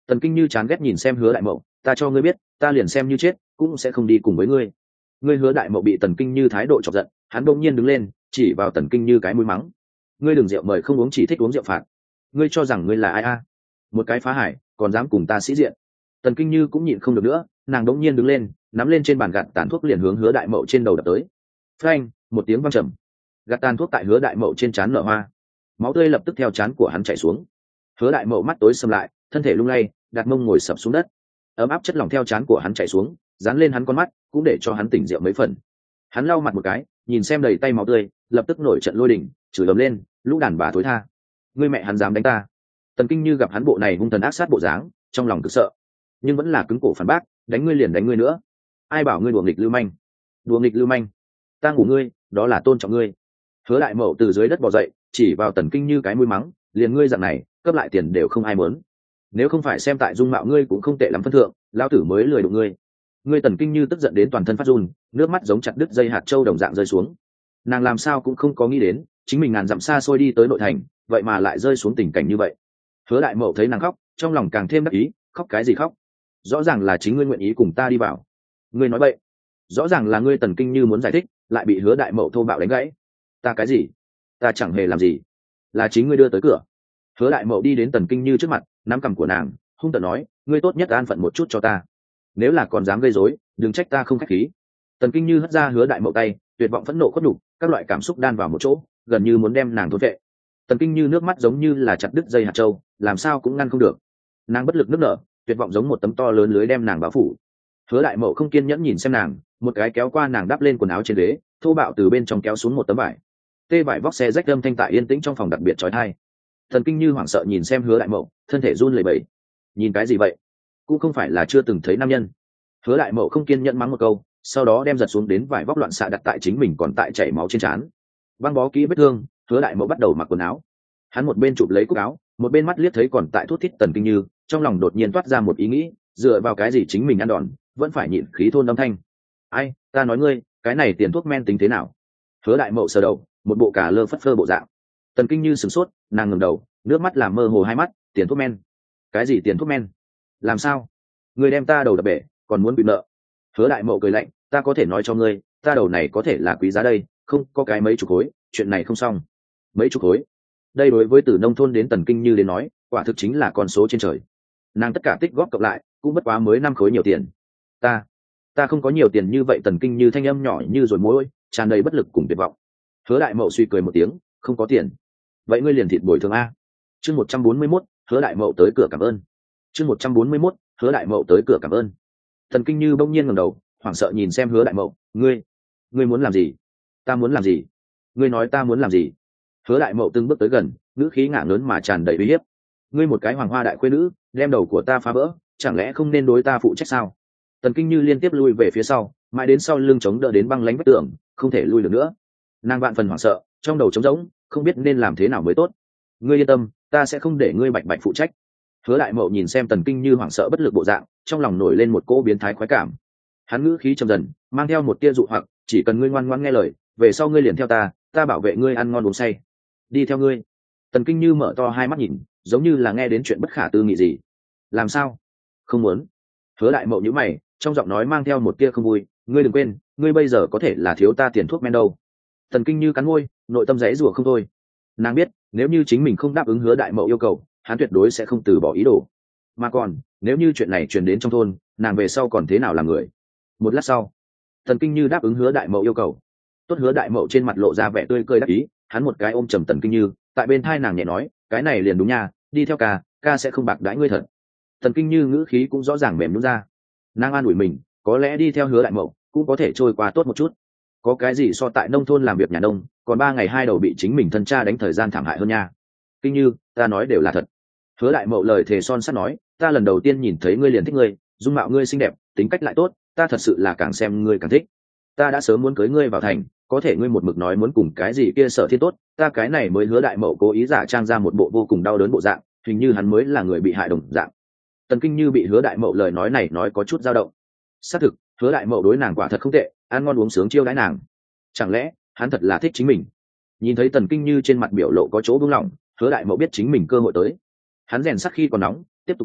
[SPEAKER 1] Tần Kinh Như chán ghét nhìn xem Hứa Đại Mậu, ta cho ngươi biết, ta liền xem như chết cũng sẽ không đi cùng với ngươi. Ngươi Hứa Đại Mậu bị Tần Kinh Như thái độ chọc giận, hắn bỗng nhiên đứng lên, chỉ vào Tần Kinh Như cái mũi mắng, ngươi đừng rượu mời không uống, chỉ thích uống rượu phạt. Ngươi cho rằng ngươi là ai a? Một cái phá hải, còn dám cùng ta sĩ diện. Tần Kinh Như cũng nhịn không được nữa, nàng đống nhiên đứng lên, nắm lên trên bàn gạt tàn thuốc liền hướng Hứa Đại Mậu trên đầu đập tới. Phanh, một tiếng vang trầm, gạt tàn thuốc tại Hứa Đại Mậu trên trán nở hoa, máu tươi lập tức theo trán của hắn chảy xuống. Hứa Đại Mậu mắt tối sầm lại, thân thể lung lay, đặt mông ngồi sập xuống đất. Ấm áp chất lỏng theo trán của hắn chảy xuống, dán lên hắn con mắt, cũng để cho hắn tỉnh rượu mấy phần. Hắn lau mặt một cái, nhìn xem đầy tay máu tươi, lập tức nổi trận lôi đình, chửi ầm lên, lũ đàn bà thối tha, ngươi mẹ hắn dám đánh ta. Tần Kinh Như gặp hắn bộ này hung thần ác sát bộ dáng, trong lòng cực sợ, nhưng vẫn là cứng cổ phản bác, đánh ngươi liền đánh ngươi nữa, ai bảo ngươi đùa nghịch lưu manh. Đùa nghịch lưu manh, ta ngủ ngươi, đó là tôn trọng ngươi. Hứa Đại Mậu từ dưới đất bò dậy, chỉ vào Tần Kinh Như cái mũi mắng, liền ngươi dạng này cấp lại tiền đều không ai muốn, nếu không phải xem tại dung mạo ngươi cũng không tệ lắm phân thượng, lão tử mới lười đụng ngươi. Ngươi. Tần Kinh Như tức giận đến toàn thân phát run, nước mắt giống chặt đứt dây hạt châu đồng dạng rơi xuống. Nàng làm sao cũng không có nghĩ đến chính mình ngàn dặm xa xôi đi tới nội thành, vậy mà lại rơi xuống tình cảnh như vậy. Hứa Đại Mậu thấy nàng khóc, trong lòng càng thêm đắc ý, khóc cái gì khóc, rõ ràng là chính ngươi nguyện ý cùng ta đi vào. Ngươi nói bậy, rõ ràng là ngươi. Tần Kinh Như muốn giải thích, lại bị Hứa Đại Mậu thô bạo đánh gãy. Ta cái gì? Ta chẳng hề làm gì, là chính ngươi đưa tới cửa. Hứa Đại Mậu đi đến Tần Kinh Như trước mặt, nắm cằm của nàng, hung tợn nói, ngươi tốt nhất an phận một chút cho ta, nếu là còn dám gây rối, đừng trách ta không khách khí. Tần Kinh Như hất ra Hứa Đại Mậu tay, tuyệt vọng phẫn nộ khuất nhục, các loại cảm xúc đan vào một chỗ, gần như muốn đem nàng thôn vệ. Tần Kinh Như nước mắt giống như là chặt đứt dây hạt châu, làm sao cũng ngăn không được. Nàng bất lực nức nở, tuyệt vọng giống một tấm to lớn lưới đem nàng bao phủ. Hứa Đại Mậu không kiên nhẫn nhìn xem nàng, một cái kéo qua nàng đắp lên quần áo trên ghế, thô bạo từ bên trong kéo xuống một tấm vải. Tê vải vóc xe rách âm thanh tại yên tĩnh trong phòng đặc biệt chói tai. Tần Kinh Như hoảng sợ nhìn xem Hứa Đại Mậu, thân thể run lẩy bẩy. Nhìn cái gì vậy? Cũng không phải là chưa từng thấy nam nhân. Hứa Đại Mậu không kiên nhẫn mắng một câu, sau đó đem giật xuống đến vải vóc loạn xạ đặt tại chính mình còn tại chảy máu trên trán. Băng bó kỹ vết thương, Hứa Đại Mậu bắt đầu mặc quần áo. Hắn một bên chụp lấy cúc áo, một bên mắt liếc thấy còn tại thút thít Tần Kinh Như, trong lòng đột nhiên toát ra một ý nghĩ, dựa vào cái gì chính mình ăn đòn, vẫn phải nhịn khí thôn âm thanh. Ai, ta nói ngươi, cái này tiền thuốc men tính thế nào? Hứa Đại Mậu sờ đầu, một bộ cả lơ phất phơ bộ dạng. Tần Kinh Như sửng sốt, nàng ngẩng đầu, nước mắt làm mơ hồ hai mắt, tiền thuốc men? Cái gì tiền thuốc men? Làm sao? Ngươi đem ta đầu đập bể, còn muốn bị nợ? Hứa Đại Mậu cười lạnh, ta có thể nói cho ngươi, ta đầu này có thể là quý giá đây, không có cái mấy chục khối, chuyện này không xong. Mấy chục khối? Đây đối với từ nông thôn đến Tần Kinh Như đến nói, quả thực chính là con số trên trời. Nàng tất cả tích góp cộng lại, cũng bất quá mới năm khối nhiều tiền. Ta, ta không có nhiều tiền như vậy. Tần Kinh Như thanh âm nhỏ như rồi mối, tràn đầy bất lực cùng tuyệt vọng. Hứa Đại Mậu suy cười một tiếng, không có tiền, vậy ngươi liền thịt bồi thường a. Chương một trăm bốn mươi mốt, Hứa Đại Mậu tới cửa cảm ơn. Chương một trăm bốn mươi mốt, Hứa Đại Mậu tới cửa cảm ơn. Tần Kinh Như bỗng nhiên ngẩng đầu, hoảng sợ nhìn xem Hứa Đại Mậu, ngươi, ngươi muốn làm gì? Ta muốn làm gì? Ngươi nói ta muốn làm gì? Hứa Đại Mậu từng bước tới gần, ngữ khí ngả lớn mà tràn đầy uy hiếp. Ngươi một cái hoàng hoa đại khuê nữ, đem đầu của ta phá vỡ, chẳng lẽ không nên đối ta phụ trách sao? Tần Kinh Như liên tiếp lui về phía sau, mãi đến sau lưng chống đỡ đến băng lánh vách tường, không thể lui được nữa. Nàng vạn phần hoảng sợ, trong đầu trống rỗng, không biết nên làm thế nào mới tốt. Ngươi yên tâm, ta sẽ không để ngươi bạch bạch phụ trách. Hứa Đại Mậu nhìn xem Tần Kinh Như hoảng sợ bất lực bộ dạng, trong lòng nổi lên một cỗ biến thái khoái cảm. Hắn ngữ khí trầm dần, mang theo một tia dụ hoặc, chỉ cần ngươi ngoan ngoãn nghe lời, về sau ngươi liền theo ta, ta bảo vệ ngươi ăn ngon uống say. Đi theo ngươi. Tần Kinh Như mở to hai mắt nhìn, giống như là nghe đến chuyện bất khả tư nghị gì. Làm sao? Không muốn. Hứa Đại Mậu nhíu mày, trong giọng nói mang theo một tia không vui, ngươi đừng quên, ngươi bây giờ có thể là thiếu ta tiền thuốc men đâu. Tần Kinh Như cắn môi, nội tâm giãy giụa không thôi. Nàng biết, nếu như chính mình không đáp ứng Hứa Đại Mậu yêu cầu, hắn tuyệt đối sẽ không từ bỏ ý đồ. Mà còn, nếu như chuyện này truyền đến trong thôn, nàng về sau còn thế nào làm người? Một lát sau, Tần Kinh Như đáp ứng Hứa Đại Mậu yêu cầu. Tốt. Hứa Đại Mậu trên mặt lộ ra vẻ tươi cười đắc ý, hắn một cái ôm trầm Tần Kinh Như, tại bên thai nàng nhẹ nói, cái này liền đúng nha, đi theo ca, ca sẽ không bạc đãi ngươi thật. Tần Kinh Như ngữ khí cũng rõ ràng mềm nhũn ra. Nàng an ủi mình, có lẽ đi theo Hứa Đại Mậu cũng có thể trôi qua tốt một chút. Có cái gì so tại nông thôn làm việc nhà nông, còn ba ngày hai đầu bị chính mình thân cha đánh thời gian thảm hại hơn nha. Kinh Như, ta nói đều là thật. Hứa Đại Mậu lời thề son sắt nói, ta lần đầu tiên nhìn thấy ngươi liền thích ngươi, dung mạo ngươi xinh đẹp, tính cách lại tốt, ta thật sự là càng xem ngươi càng thích. Ta đã sớm muốn cưới ngươi vào thành, có thể ngươi một mực nói muốn cùng cái gì kia Sở Thiên tốt, ta cái này mới. Hứa Đại Mậu cố ý giả trang ra một bộ vô cùng đau đớn bộ dạng, hình như hắn mới là người bị hại đồng dạng. Tần Kinh Như bị Hứa Đại Mậu lời nói này nói có chút dao động. Xác thực, Hứa Đại Mậu đối nàng quả thật không tệ, ăn ngon uống sướng chiêu đãi nàng. Chẳng lẽ hắn thật là thích chính mình? Nhìn thấy Tần Kinh Như trên mặt biểu lộ có chỗ buông lỏng, Hứa Đại Mậu biết chính mình cơ hội tới. Hắn rèn sắc khi còn nóng, tiếp tục nói,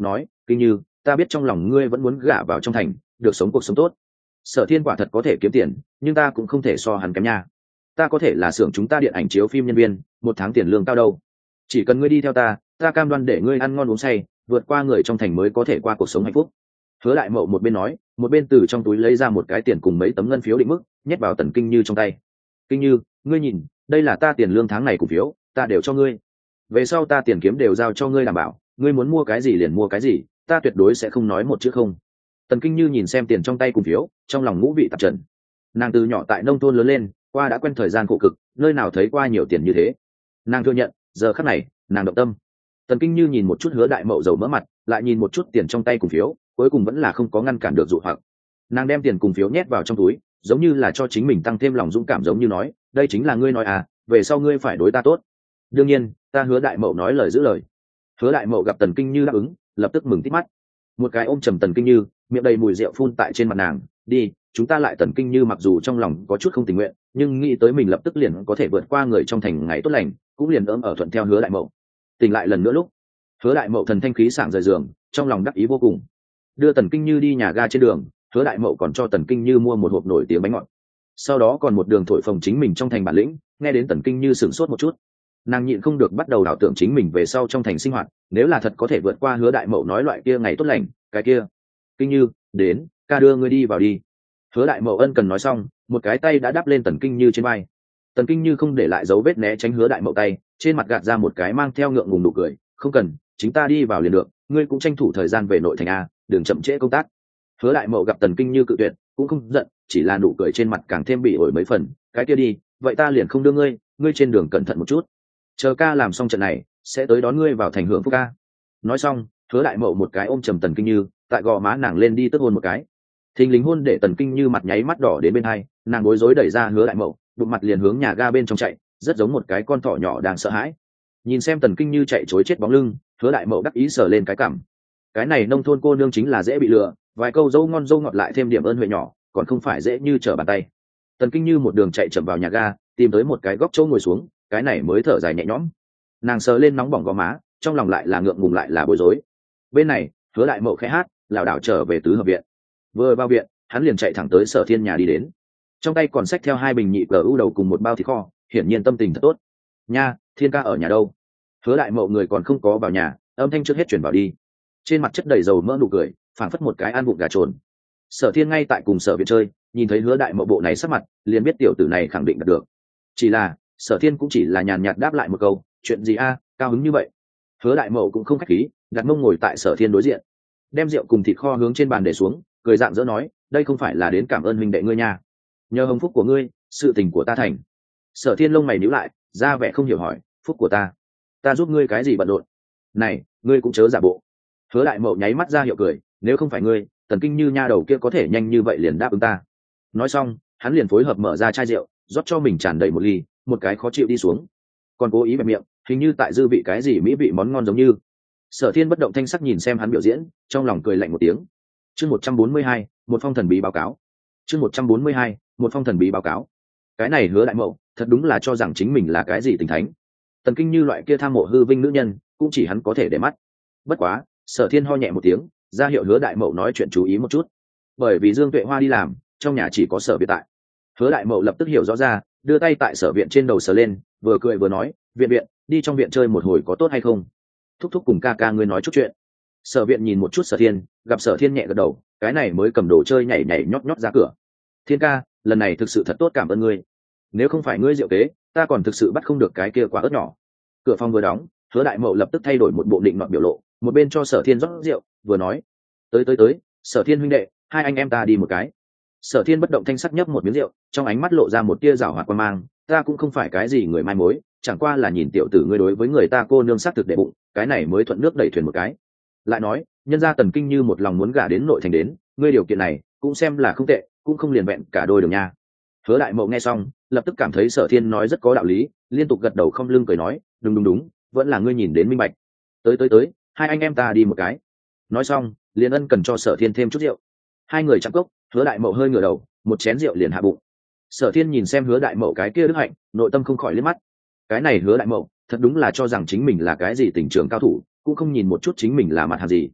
[SPEAKER 1] kinh như ta biết trong lòng ngươi vẫn muốn gả vào trong thành được sống cuộc sống tốt. Sở Thiên quả thật có thể kiếm tiền, nhưng ta cũng không thể so hắn kém nha. Ta có thể là xưởng chúng ta điện ảnh chiếu phim nhân viên, một tháng tiền lương cao đâu. Chỉ cần ngươi đi theo ta, ta cam đoan để ngươi ăn ngon uống say, vượt qua người trong thành mới có thể qua cuộc sống hạnh phúc. Hứa Đại Mậu một bên nói, một bên từ trong túi lấy ra một cái tiền cùng mấy tấm ngân phiếu định mức, nhét vào Tần Kinh Như trong tay. Kinh Như, ngươi nhìn, đây là ta tiền lương tháng này của phiếu, ta đều cho ngươi. Về sau ta tiền kiếm đều giao cho ngươi đảm bảo, ngươi muốn mua cái gì liền mua cái gì, ta tuyệt đối sẽ không nói một chữ không. Tần Kinh Như nhìn xem tiền trong tay cùng phiếu, trong lòng ngũ vị tạp trần. Nàng từ nhỏ tại nông thôn lớn lên, qua đã quen thời gian khổ cực, nơi nào thấy qua nhiều tiền như thế. Nàng thừa nhận, giờ khắc này, nàng động tâm. Tần Kinh Như nhìn một chút Hứa Đại Mậu dầu mỡ mặt, lại nhìn một chút tiền trong tay cùng phiếu, cuối cùng vẫn là không có ngăn cản được dụ hoặc. Nàng đem tiền cùng phiếu nhét vào trong túi, giống như là cho chính mình tăng thêm lòng dũng cảm, giống như nói, đây chính là ngươi nói à, về sau ngươi phải đối ta tốt. Đương nhiên, ta Hứa Đại Mậu nói lời giữ lời. Hứa Đại Mậu gặp Tần Kinh Như đáp ứng, lập tức mừng tít mắt. Một cái ôm trầm Tần Kinh Như, miệng đầy mùi rượu phun tại trên mặt nàng, đi, chúng ta lại. Tần Kinh Như mặc dù trong lòng có chút không tình nguyện, nhưng nghĩ tới mình lập tức liền có thể vượt qua người trong thành ngày tốt lành, cũng liền ấm ở thuận theo Hứa Đại Mậu. Tỉnh lại lần nữa lúc, Hứa Đại Mậu thần thanh khí sảng rời giường, trong lòng đắc ý vô cùng. Đưa Tần Kinh Như đi nhà ga trên đường, Hứa Đại Mậu còn cho Tần Kinh Như mua một hộp nổi tiếng bánh ngọt. Sau đó còn một đường thổi phồng chính mình trong thành bản lĩnh, nghe đến Tần Kinh Như sửng sốt một chút. Nàng nhịn không được bắt đầu đảo tưởng chính mình về sau trong thành sinh hoạt, nếu là thật có thể vượt qua Hứa Đại Mậu nói loại kia ngày tốt lành, cái kia. Kinh Như, đến, ca đưa ngươi đi vào đi. Hứa Đại Mậu ân cần nói xong, một cái tay đã đắp lên Tần Kinh Như trên vai. Tần Kinh Như không để lại dấu vết né tránh Hứa Đại Mậu tay, trên mặt gạt ra một cái mang theo ngượng ngùng nụ cười, không cần, chính ta đi vào liền được, ngươi cũng tranh thủ thời gian về nội thành a, đừng chậm trễ công tác. Hứa Đại Mậu gặp Tần Kinh Như cự tuyệt, cũng không giận, chỉ là nụ cười trên mặt càng thêm bị ổi mấy phần, cái kia đi, vậy ta liền không đưa ngươi, ngươi trên đường cẩn thận một chút. Chờ ca làm xong trận này, sẽ tới đón ngươi vào thành hưởng phúc ca. Nói xong, Hứa Đại Mậu một cái ôm trầm Tần Kinh Như, tại gò má nàng lên đi tức hôn một cái. Thình lình hôn để Tần Kinh Như mặt nháy mắt đỏ đến bên hai, nàng bối rối đẩy ra Hứa Đại Mậu, đụng mặt liền hướng nhà ga bên trong chạy, rất giống một cái con thỏ nhỏ đang sợ hãi. Nhìn xem Tần Kinh Như chạy chối chết bóng lưng, Hứa Đại Mậu đắc ý sờ lên cái cằm. Cái này nông thôn cô nương chính là dễ bị lừa, vài câu dâu ngon dâu ngọt lại thêm điểm ơn huệ nhỏ, còn không phải dễ như trở bàn tay. Tần Kinh Như một đường chạy chậm vào nhà ga, tìm tới một cái góc chỗ ngồi xuống, cái này mới thở dài nhẹ nhõm. Nàng sờ lên nóng bỏng gò má, trong lòng lại là ngượng ngùng lại là bối rối. Bên này, Hứa Đại Mậu khẽ hát, lảo đảo trở về tứ hợp viện. Vừa vào viện, hắn liền chạy thẳng tới Sở Thiên nhà đi đến, trong tay còn xách theo hai bình nhị gu đầu cùng một bao thịt kho, hiển nhiên tâm tình thật tốt. Nha, Thiên ca ở nhà đâu? Hứa Đại Mậu người còn không có vào nhà, âm thanh trước hết chuyển vào đi. Trên mặt chất đầy dầu mỡ nụ cười, phảng phất một cái ăn vụng gà trồn. Sở Thiên ngay tại cùng Sở Viện chơi, nhìn thấy Hứa Đại Mậu bộ này sắc mặt, liền biết tiểu tử này khẳng định đạt được. Chỉ là, Sở Thiên cũng chỉ là nhàn nhạt đáp lại một câu, chuyện gì a, cao hứng như vậy? Hứa Đại Mậu cũng không khách khí, đặt mông ngồi tại Sở Thiên đối diện, đem rượu cùng thịt kho hướng trên bàn để xuống, cười dạng dỡ nói, đây không phải là đến cảm ơn huynh đệ ngươi nha, nhờ hồng phúc của ngươi, sự tình của ta thành. Sở Thiên lông mày nhíu lại, ra vẻ không hiểu hỏi, phúc của ta, ta giúp ngươi cái gì bận rộn? Này, ngươi cũng chớ giả bộ. Hứa Đại Mậu nháy mắt ra hiệu cười, nếu không phải ngươi, Tần Kinh Như nha đầu kia có thể nhanh như vậy liền đáp ứng ta. Nói xong, hắn liền phối hợp mở ra chai rượu, rót cho mình tràn đầy một ly, một cái khó chịu đi xuống, còn cố ý bẹp miệng, hình như tại dư vị cái gì mỹ vị món ngon giống như. Sở Thiên bất động thanh sắc nhìn xem hắn biểu diễn, trong lòng cười lạnh một tiếng. Chương một trăm bốn mươi hai, một phong thần bí báo cáo. Chương một trăm bốn mươi hai, một phong thần bí báo cáo. Cái này Hứa Đại Mậu, thật đúng là cho rằng chính mình là cái gì tình thánh. Tần Kinh Như loại kia tham mộ hư vinh nữ nhân, cũng chỉ hắn có thể để mắt. Bất quá, Sở Thiên ho nhẹ một tiếng, ra hiệu Hứa Đại Mậu nói chuyện chú ý một chút. Bởi vì Dương Tuệ Hoa đi làm, trong nhà chỉ có Sở Viện tại. Hứa Đại Mậu lập tức hiểu rõ ra, đưa tay tại Sở Viện trên đầu sờ lên, vừa cười vừa nói, viện viện, đi trong viện chơi một hồi có tốt hay không? Thúc thúc cùng ca ca ngươi nói chút chuyện. Sở Viện nhìn một chút Sở Thiên, gặp Sở Thiên nhẹ gật đầu, cái này mới cầm đồ chơi nhảy nhảy nhót nhót ra cửa. Thiên ca, lần này thực sự thật tốt, cảm ơn ngươi. Nếu không phải ngươi diệu kế, ta còn thực sự bắt không được cái kia quả ớt nhỏ. Cửa phòng vừa đóng, Hứa Đại Mậu lập tức thay đổi một bộ định nọt biểu lộ, một bên cho Sở Thiên rót rượu, vừa nói, tới tới tới, Sở Thiên huynh đệ, hai anh em ta đi một cái. Sở Thiên bất động thanh sắc nhấp một miếng rượu, trong ánh mắt lộ ra một tia giảo hoạt quan mang, ta cũng không phải cái gì người mai mối, chẳng qua là nhìn tiểu tử ngươi đối với người ta cô nương sắc thực đệ bụng, cái này mới thuận nước đẩy thuyền một cái. Lại nói, nhân gia Tần Kinh Như một lòng muốn gả đến nội thành đến, ngươi điều kiện này cũng xem là không tệ, cũng không liền vẹn cả đôi đường nha. Hứa Đại Mậu nghe xong, lập tức cảm thấy Sở Thiên nói rất có đạo lý, liên tục gật đầu không lưng cười nói, đúng đúng đúng, vẫn là ngươi nhìn đến minh bạch. Tới tới tới, hai anh em ta đi một cái. Nói xong, liền ân cần cho Sở Thiên thêm chút rượu. Hai người chạm cốc, Hứa Đại Mậu hơi ngửa đầu, một chén rượu liền hạ bụng. Sở Thiên nhìn xem Hứa Đại Mậu cái kia đức hạnh, nội tâm không khỏi liếc mắt. Cái này Hứa Đại Mậu, thật đúng là cho rằng chính mình là cái gì tình trường cao thủ, cũng không nhìn một chút chính mình là mặt hàng gì.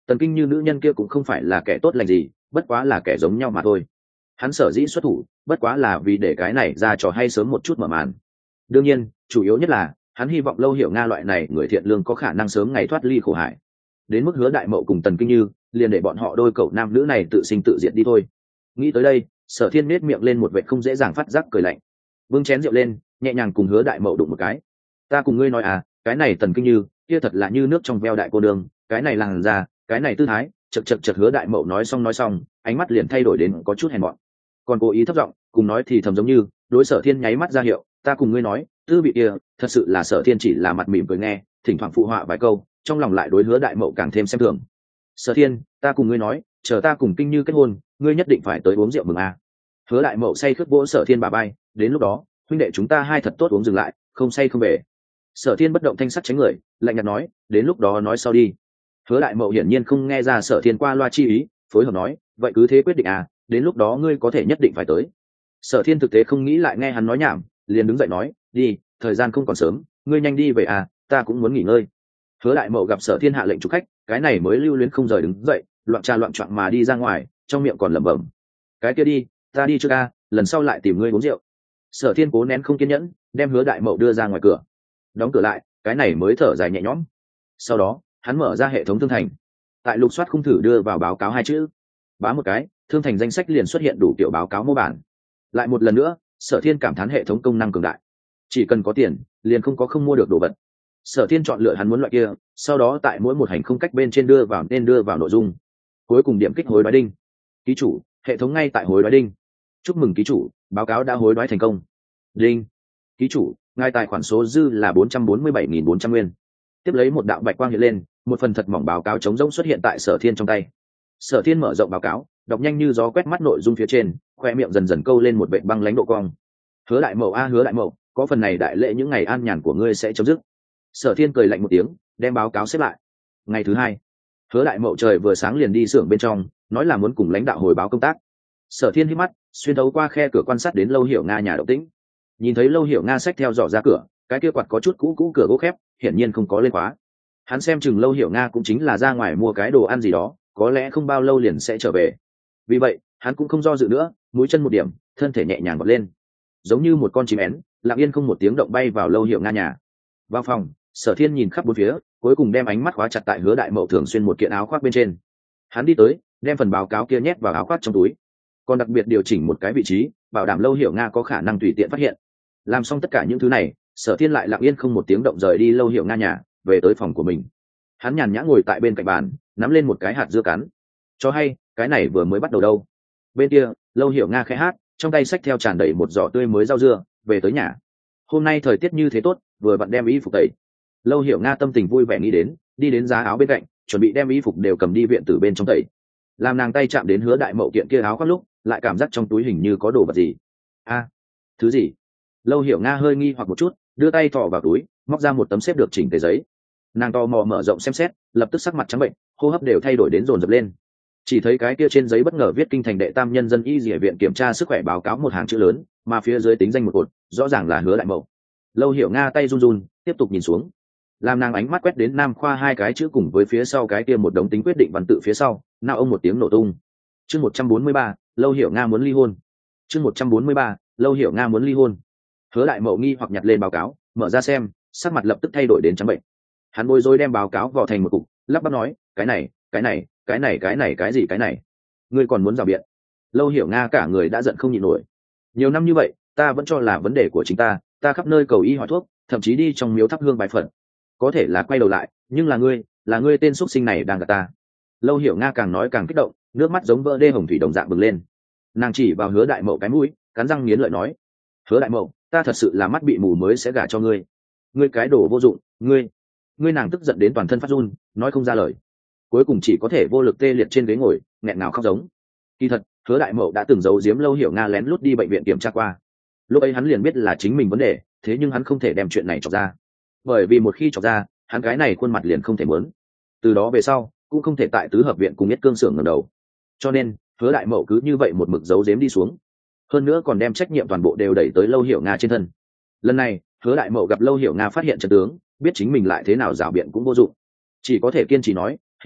[SPEAKER 1] Tần Kinh Như nữ nhân kia cũng không phải là kẻ tốt lành gì, bất quá là kẻ giống nhau mà thôi. Hắn sở dĩ xuất thủ bất quá là vì để cái này ra trò hay sớm một chút mở màn. Đương nhiên chủ yếu nhất là hắn hy vọng Lâu Hiểu Nga loại này người thiện lương có khả năng sớm ngày thoát ly khổ hải. Đến mức Hứa Đại Mậu cùng Tần Kinh Như, liền để bọn họ đôi cậu nam nữ này tự sinh tự diệt đi thôi. Nghĩ tới đây, Sở Thiên nết miệng lên một vẻ không dễ dàng phát giác cười lạnh, bưng chén rượu lên, nhẹ nhàng cùng Hứa Đại Mậu đụng một cái. Ta cùng ngươi nói à, cái này Tần Kinh Như kia thật là như nước trong veo đại cô đường, cái này làn da, cái này tư thái, chật chật chật. Hứa Đại Mậu nói xong nói xong, ánh mắt liền thay đổi đến có chút hèn mọn, còn cố ý thấp giọng cùng nói thì thầm giống như đối Sở Thiên nháy mắt ra hiệu. Ta cùng ngươi nói, tư vị kia thật sự là Sở Thiên chỉ là mặt mỉm cười nghe, thỉnh thoảng phụ họa vài câu, trong lòng lại đối Hứa Đại Mậu càng thêm xem thường. Sở Thiên, ta cùng ngươi nói, chờ ta cùng Kinh Như kết hôn, ngươi nhất định phải tới uống rượu mừng à. Hứa Đại Mậu say khướt vỗ Sở Thiên bà bay, đến lúc đó huynh đệ chúng ta hai thật tốt uống dừng lại, không say không về. Sở Thiên bất động thanh sắc tránh người, lạnh nhạt nói, đến lúc đó nói sau đi. Hứa Đại Mậu hiển nhiên không nghe ra Sở Thiên qua loa chi ý, phối hợp nói, vậy cứ thế quyết định à, đến lúc đó ngươi có thể nhất định phải tới. Sở Thiên thực tế không nghĩ lại nghe hắn nói nhảm, liền đứng dậy nói, đi, thời gian không còn sớm, ngươi nhanh đi về à, ta cũng muốn nghỉ ngơi. Hứa Đại Mậu gặp Sở Thiên hạ lệnh chúc khách, cái này mới lưu luyến không rời đứng dậy, loạn trà loạn choạng mà đi ra ngoài, trong miệng còn lẩm bẩm, cái kia đi, ta đi trước a, lần sau lại tìm ngươi uống rượu. Sở Thiên cố nén không kiên nhẫn, đem Hứa Đại Mậu đưa ra ngoài cửa, đóng cửa lại, cái này mới thở dài nhẹ nhõm. Sau đó hắn mở ra hệ thống thương thành, tại lục soát khung thử đưa vào báo cáo hai chữ, bá một cái, thương thành danh sách liền xuất hiện đủ kiểu báo cáo mô bản. Lại một lần nữa, Sở Thiên cảm thán hệ thống công năng cường đại, chỉ cần có tiền liền không có không mua được đồ vật. Sở Thiên chọn lựa hắn muốn loại kia, sau đó tại mỗi một hành không cách bên trên đưa vào nên đưa vào nội dung, cuối cùng điểm kích hối đoái đinh. Ký chủ, hệ thống ngay tại hối đoái đinh, chúc mừng ký chủ, báo cáo đã hối đoái thành công. Đinh. Ký chủ, ngài tài khoản số dư là bốn trăm bốn mươi bảy nghìn bốn trăm nguyên. Tiếp lấy một đạo bạch quang hiện lên, một phần thật mỏng báo cáo trống rỗng xuất hiện tại Sở Thiên trong tay. Sở Thiên mở rộng báo cáo, đọc nhanh như gió quét mắt nội dung phía trên, khoe miệng dần dần câu lên một vệt băng lãnh độ cong. Hứa Đại Mậu a Hứa Đại Mậu, có phần này đại lễ những ngày an nhàn của ngươi sẽ chấm dứt. Sở Thiên cười lạnh một tiếng, đem báo cáo xếp lại. Ngày thứ hai, Hứa Đại Mậu trời vừa sáng liền đi xưởng bên trong, nói là muốn cùng lãnh đạo hồi báo công tác. Sở Thiên hít mắt, xuyên thấu qua khe cửa quan sát đến Lâu Hiểu Nga nhà động tĩnh. Nhìn thấy Lâu Hiểu Nga xách theo giỏ ra cửa, cái kia quạt có chút cũ cũ cửa gỗ khép, hiển nhiên không có lên khóa. Hắn xem chừng Lâu Hiểu Nga cũng chính là ra ngoài mua cái đồ ăn gì đó, có lẽ không bao lâu liền sẽ trở về. Vì vậy, hắn cũng không do dự nữa, mũi chân một điểm, thân thể nhẹ nhàng vọt lên, giống như một con chim én, lặng yên không một tiếng động bay vào Lâu Hiểu Nga nhà. Vào phòng, Sở Thiên nhìn khắp bốn phía, cuối cùng đem ánh mắt khóa chặt tại Hứa Đại Mậu thường xuyên một kiện áo khoác bên trên. Hắn đi tới, đem phần báo cáo kia nhét vào áo khoác trong túi, còn đặc biệt điều chỉnh một cái vị trí, bảo đảm Lâu Hiểu Nga có khả năng tùy tiện phát hiện. Làm xong tất cả những thứ này, Sở Thiên lại lặng yên không một tiếng động rời đi Lâu Hiểu Nga nhà, về tới phòng của mình. Hắn nhàn nhã ngồi tại bên cạnh bàn, nắm lên một cái hạt dưa cắn. Cho hay, cái này vừa mới bắt đầu đâu. Bên kia, Lâu Hiểu Nga khẽ hát, trong tay xách theo tràn đầy một giỏ tươi mới rau dưa, về tới nhà. Hôm nay thời tiết như thế tốt, vừa vặn đem y phục tẩy. Lâu Hiểu Nga tâm tình vui vẻ nghĩ đến, đi đến giá áo bên cạnh, chuẩn bị đem y phục đều cầm đi viện tử bên trong tẩy. Làm nàng tay chạm đến Hứa Đại Mậu kiện kia áo khoác lúc, lại cảm giác trong túi hình như có đồ vật gì. A, thứ gì? Lâu Hiểu Nga hơi nghi hoặc một chút, đưa tay thò vào túi, móc ra một tấm xếp được chỉnh tề giấy. Nàng to mò mở rộng xem xét, lập tức sắc mặt trắng bệnh, hô hấp đều thay đổi đến dồn dập lên. Chỉ thấy cái kia trên giấy bất ngờ viết kinh thành đệ tam nhân dân y dỉa viện kiểm tra sức khỏe báo cáo một hàng chữ lớn, mà phía dưới tính danh một cột, rõ ràng là Hứa Đại Mậu. Lâu Hiểu Nga tay run run, tiếp tục nhìn xuống. Làm nàng ánh mắt quét đến nam khoa hai cái chữ cùng với phía sau cái kia một đống tính quyết định văn tự phía sau, nào ông một tiếng nổ tung. Chương một trăm bốn mươi ba, Lâu Hiểu Nga muốn ly hôn. Chương một trăm bốn mươi ba, Lâu Hiểu Nga muốn ly hôn. Hứa Đại Mậu nghi hoặc nhặt lên báo cáo, mở ra xem, sắc mặt lập tức thay đổi đến trắng bệnh. Hắn bối rối đem báo cáo vò thành một cục, lắp bắp nói, cái này, cái này, cái này cái này cái gì cái này? Ngươi còn muốn rào biện? Lâu Hiểu Nga cả người đã giận không nhịn nổi. Nhiều năm như vậy, ta vẫn cho là vấn đề của chính ta, ta khắp nơi cầu y hỏi thuốc, thậm chí đi trong miếu thắp hương bài phật. Có thể là quay đầu lại, nhưng là ngươi, là ngươi tên xuất sinh này đang gạt ta. Lâu Hiểu Nga càng nói càng kích động, nước mắt giống vỡ đê hồng thủy đồng dạng bừng lên. Nàng chỉ vào Hứa Đại Mậu cái mũi, cắn răng nghiến lợi nói, Hứa Đại Mậu, ta thật sự là mắt bị mù mới sẽ gả cho ngươi. Ngươi cái đồ vô dụng, ngươi. Ngươi nàng tức giận đến toàn thân phát run, nói không ra lời. Cuối cùng chỉ có thể vô lực tê liệt trên ghế ngồi, nghẹn ngào khóc giống. Kỳ thật, Hứa Đại Mậu đã từng giấu giếm Lâu Hiểu Nga lén lút đi bệnh viện kiểm tra qua. Lúc ấy hắn liền biết là chính mình vấn đề, thế nhưng hắn không thể đem chuyện này chọc ra. Bởi vì một khi chọc ra, hắn cái này khuôn mặt liền không thể muốn. Từ đó về sau, cũng không thể tại tứ hợp viện cùng Nhất Cương xưởng ngẩng đầu. Cho nên, Hứa Đại Mậu cứ như vậy một mực giấu giếm đi xuống. Hơn nữa còn đem trách nhiệm toàn bộ đều đẩy tới Lâu Hiểu Nga trên thân. Lần này, Hứa Đại Mậu gặp Lâu Hiểu Nga phát hiện trận tướng, biết chính mình lại thế nào rảo biện cũng vô dụng, chỉ có thể kiên trì nói, Hiểu Nga,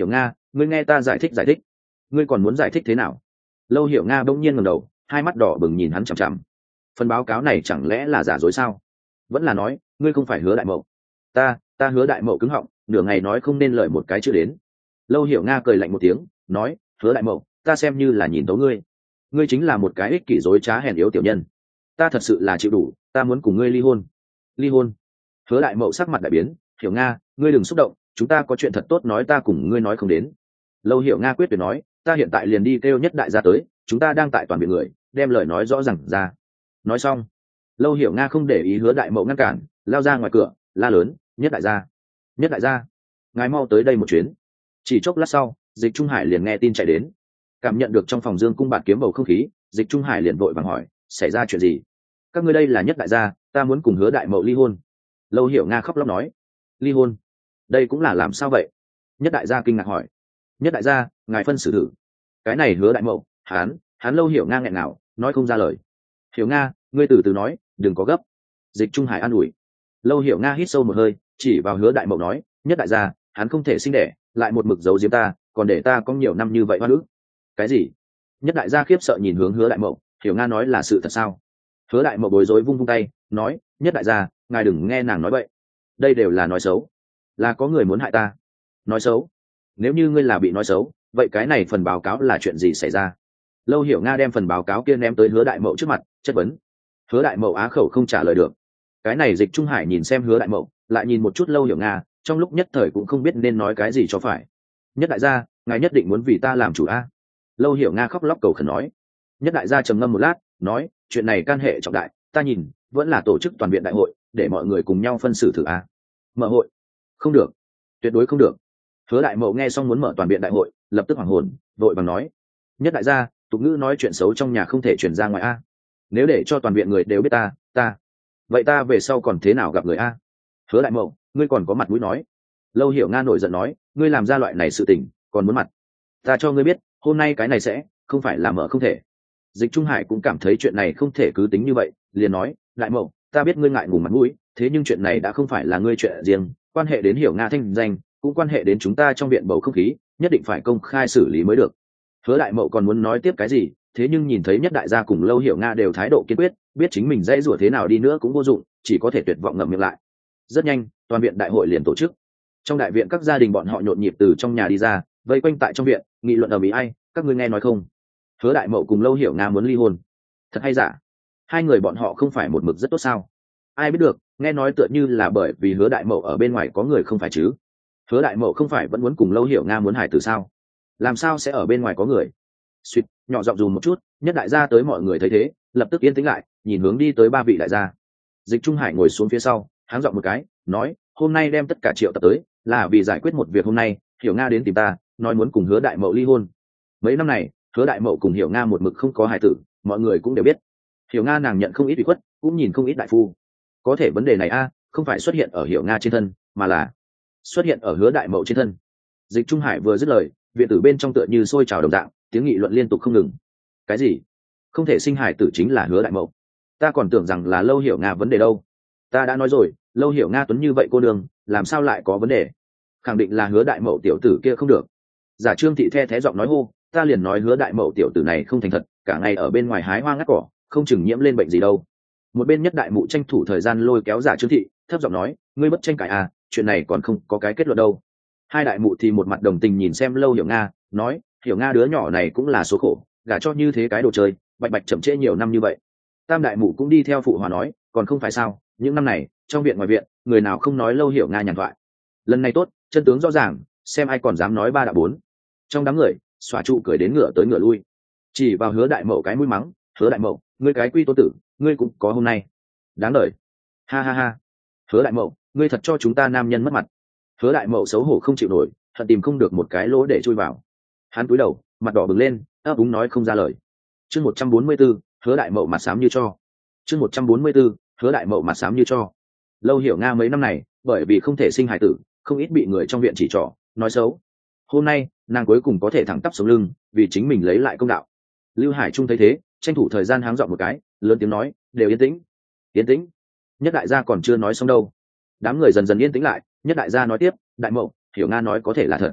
[SPEAKER 1] ngươi nghe ta giải thích giải thích. Ngươi còn muốn giải thích thế nào? Lâu Hiểu Nga bỗng nhiên ngẩng đầu, hai mắt đỏ bừng nhìn hắn chằm chằm. Phần báo cáo này chẳng lẽ là giả dối sao? Vẫn là nói ngươi không phải Hứa Đại Mậu? Ta, ta Hứa Đại Mậu cứng họng, nửa ngày nói không nên lời một cái chưa đến. Lâu Hiểu Nga cười lạnh một tiếng, nói, Hứa Đại Mậu, ta xem như là nhìn tấu ngươi. Ngươi chính là một cái ích kỷ dối trá hèn yếu tiểu nhân. Ta thật sự là chịu đủ, ta muốn cùng ngươi ly hôn. Ly hôn? Hứa Đại Mậu sắc mặt đại biến, Hiểu Nga, ngươi đừng xúc động, chúng ta có chuyện thật tốt nói, ta cùng ngươi nói không đến. Lâu Hiểu Nga quyết tuyệt nói, ta hiện tại liền đi kêu Nhất Đại gia tới, chúng ta đang tại toàn viện người, đem lời nói rõ ràng ra. Nói xong, Lâu Hiểu Nga không để ý Hứa Đại Mậu ngăn cản, lao ra ngoài cửa, la lớn, Nhất Đại gia, Nhất Đại gia, ngài mau tới đây một chuyến. Chỉ chốc lát sau, Dịch Trung Hải liền nghe tin chạy đến, cảm nhận được trong phòng Dương cung bạt kiếm bầu không khí, Dịch Trung Hải liền vội vàng hỏi, xảy ra chuyện gì? Các ngươi đây là Nhất Đại gia, ta muốn cùng Hứa Đại Mậu ly hôn. Lâu Hiểu Nga khóc lóc nói, ly hôn? Đây cũng là làm sao vậy? Nhất Đại gia kinh ngạc hỏi. Nhất Đại gia, ngài phân xử thử. Cái này Hứa Đại Mậu, hắn, hắn Lâu Hiểu Nga nghẹn ngào, nói không ra lời. Hiểu Nga, ngươi từ từ nói, đừng có gấp. Dịch Trung Hải an ủi. Lâu Hiểu Nga hít sâu một hơi, chỉ vào Hứa Đại Mậu nói, Nhất Đại gia, hắn không thể sinh đẻ, lại một mực giấu giếm ta, còn để ta có nhiều năm như vậy hoa nữ. Cái gì? Nhất Đại gia khiếp sợ nhìn hướng Hứa Đại Mậu, Hiểu Nga nói là sự thật sao? Hứa Đại Mậu bối rối vung vung tay, nói, Nhất Đại gia, ngài đừng nghe nàng nói vậy, đây đều là nói xấu, là có người muốn hại ta. Nói xấu? Nếu như ngươi là bị nói xấu, vậy cái này phần báo cáo là chuyện gì xảy ra? Lâu Hiểu Nga đem phần báo cáo kia ném tới Hứa Đại Mậu trước mặt, chất vấn. Hứa Đại Mậu á khẩu không trả lời được. Cái này Dịch Trung Hải nhìn xem Hứa Đại Mậu, lại nhìn một chút Lâu Hiểu Nga, trong lúc nhất thời cũng không biết nên nói cái gì cho phải. Nhất Đại gia, ngài nhất định muốn vì ta làm chủ a? Lâu Hiểu Nga khóc lóc cầu khẩn nói. Nhất Đại gia trầm ngâm một lát, nói, chuyện này can hệ trọng đại, ta nhìn vẫn là tổ chức toàn viện đại hội, để mọi người cùng nhau phân xử thử a. Mở hội? Không được, tuyệt đối không được. Hứa Đại Mậu nghe xong muốn mở toàn viện đại hội, lập tức hoảng hồn, vội vàng nói, Nhất Đại gia, tục ngữ nói chuyện xấu trong nhà không thể truyền ra ngoài a. Nếu để cho toàn viện người đều biết ta, ta, vậy ta về sau còn thế nào gặp người a? Hứa Đại Mậu, ngươi còn có mặt mũi nói? Lâu Hiểu Nga nổi giận nói, ngươi làm ra loại này sự tình, còn muốn mặt? Ta cho ngươi biết, hôm nay cái này sẽ không phải là mở không thể. Dịch Trung Hải cũng cảm thấy chuyện này không thể cứ tính như vậy, liền nói, Đại Mậu, ta biết ngươi ngại ngùng mặt mũi, thế nhưng chuyện này đã không phải là ngươi chuyện riêng, quan hệ đến Hiểu Nga thanh danh, cũng quan hệ đến chúng ta trong viện bầu không khí, nhất định phải công khai xử lý mới được. Hứa Đại Mậu còn muốn nói tiếp cái gì, thế nhưng nhìn thấy Nhất Đại gia cùng Lâu Hiểu Nga đều thái độ kiên quyết, biết chính mình dãy rủa thế nào đi nữa cũng vô dụng, chỉ có thể tuyệt vọng ngậm miệng lại. Rất nhanh, toàn viện đại hội liền tổ chức. Trong đại viện các gia đình bọn họ nhộn nhịp từ trong nhà đi ra, vây quanh tại trong viện, nghị luận ở mỹ ai, các ngươi nghe nói không? Hứa Đại Mậu cùng Lâu Hiểu Nga muốn ly hôn. Thật hay giả? Hai người bọn họ không phải một mực rất tốt sao? Ai biết được, nghe nói tựa như là bởi vì Hứa Đại Mậu ở bên ngoài có người không phải chứ? Hứa Đại Mậu không phải vẫn muốn cùng Lâu Hiểu Nga muốn hài tử sao? Làm sao sẽ ở bên ngoài có người? Suýt, nhỏ giọng dùm một chút, Nhất Đại gia tới mọi người thấy thế, lập tức yên tĩnh lại, nhìn hướng đi tới ba vị đại gia. Dịch Trung Hải ngồi xuống phía sau, háng giọng một cái, nói, hôm nay đem tất cả triệu tập tới, là vì giải quyết một việc. Hôm nay, Hiểu Nga đến tìm ta, nói muốn cùng Hứa Đại Mậu ly hôn. Mấy năm này, Hứa Đại Mậu cùng Hiểu Nga một mực không có hài tử, mọi người cũng đều biết. Hiểu Nga nàng nhận không ít ủy khuất, cũng nhìn không ít đại phu. Có thể vấn đề này a, không phải xuất hiện ở Hiểu Nga trên thân, mà là xuất hiện ở Hứa Đại Mậu trên thân. Dịch Trung Hải vừa dứt lời, viện tử bên trong tựa như sôi trào đồng dạng, tiếng nghị luận liên tục không ngừng. Cái gì? Không thể sinh hài tử chính là Hứa Đại Mậu? Ta còn tưởng rằng là Lâu Hiểu Nga vấn đề đâu. Ta đã nói rồi, Lâu Hiểu Nga tuấn như vậy cô đường, làm sao lại có vấn đề? Khẳng định là Hứa Đại Mậu tiểu tử kia không được. Giả Trương thị the thé giọng nói hô, ta liền nói Hứa Đại Mậu tiểu tử này không thành thật, cả ngày ở bên ngoài hái hoa ngắt cỏ, không chừng nhiễm lên bệnh gì đâu. Một bên Nhất Đại Mụ tranh thủ thời gian lôi kéo Giả Trương thị, thấp giọng nói, ngươi bất tranh cãi à, chuyện này còn không có cái kết luận đâu. Hai đại mụ thì một mặt đồng tình nhìn xem Lâu Hiểu Nga, nói, Hiểu Nga đứa nhỏ này cũng là số khổ, gả cho như thế cái đồ chơi, bạch bạch chậm trễ nhiều năm như vậy. Tam đại mụ cũng đi theo phụ hòa nói, còn không phải sao, những năm này trong viện ngoài viện, người nào không nói Lâu Hiểu Nga nhàn thoại. Lần này tốt, chân tướng rõ ràng, xem ai còn dám nói ba đã bốn. Trong đám người, xòa trụ cười đến ngựa tới ngựa lui, chỉ vào Hứa Đại Mậu cái mũi mắng, Hứa Đại Mậu, ngươi cái quy tô tử, ngươi cũng có hôm nay, đáng đời. Ha ha ha. Hứa Đại Mậu, ngươi thật cho chúng ta nam nhân mất mặt. Hứa Đại Mậu xấu hổ không chịu nổi, hận tìm không được một cái lỗ để chui vào. Hắn cúi đầu, mặt đỏ bừng lên, ấp úng nói không ra lời. Chương một trăm bốn mươi 144, Hứa Đại Mậu mặt xám như cho. Chương một trăm bốn mươi 144, Hứa Đại Mậu mặt xám như cho. Lâu Hiểu Nga mấy năm này, bởi vì không thể sinh hài tử, không ít bị người trong viện chỉ trỏ, nói xấu. Hôm nay, nàng cuối cùng có thể thẳng tắp sống lưng, vì chính mình lấy lại công đạo. Lưu Hải Trung thấy thế, tranh thủ thời gian háng giọng một cái, lớn tiếng nói, đều yên tĩnh. Yên tĩnh. Nhất đại gia còn chưa nói xong đâu. Đám người dần dần yên tĩnh lại, Nhất đại gia nói tiếp, Đại Mậu, Hiểu Nga nói có thể là thật.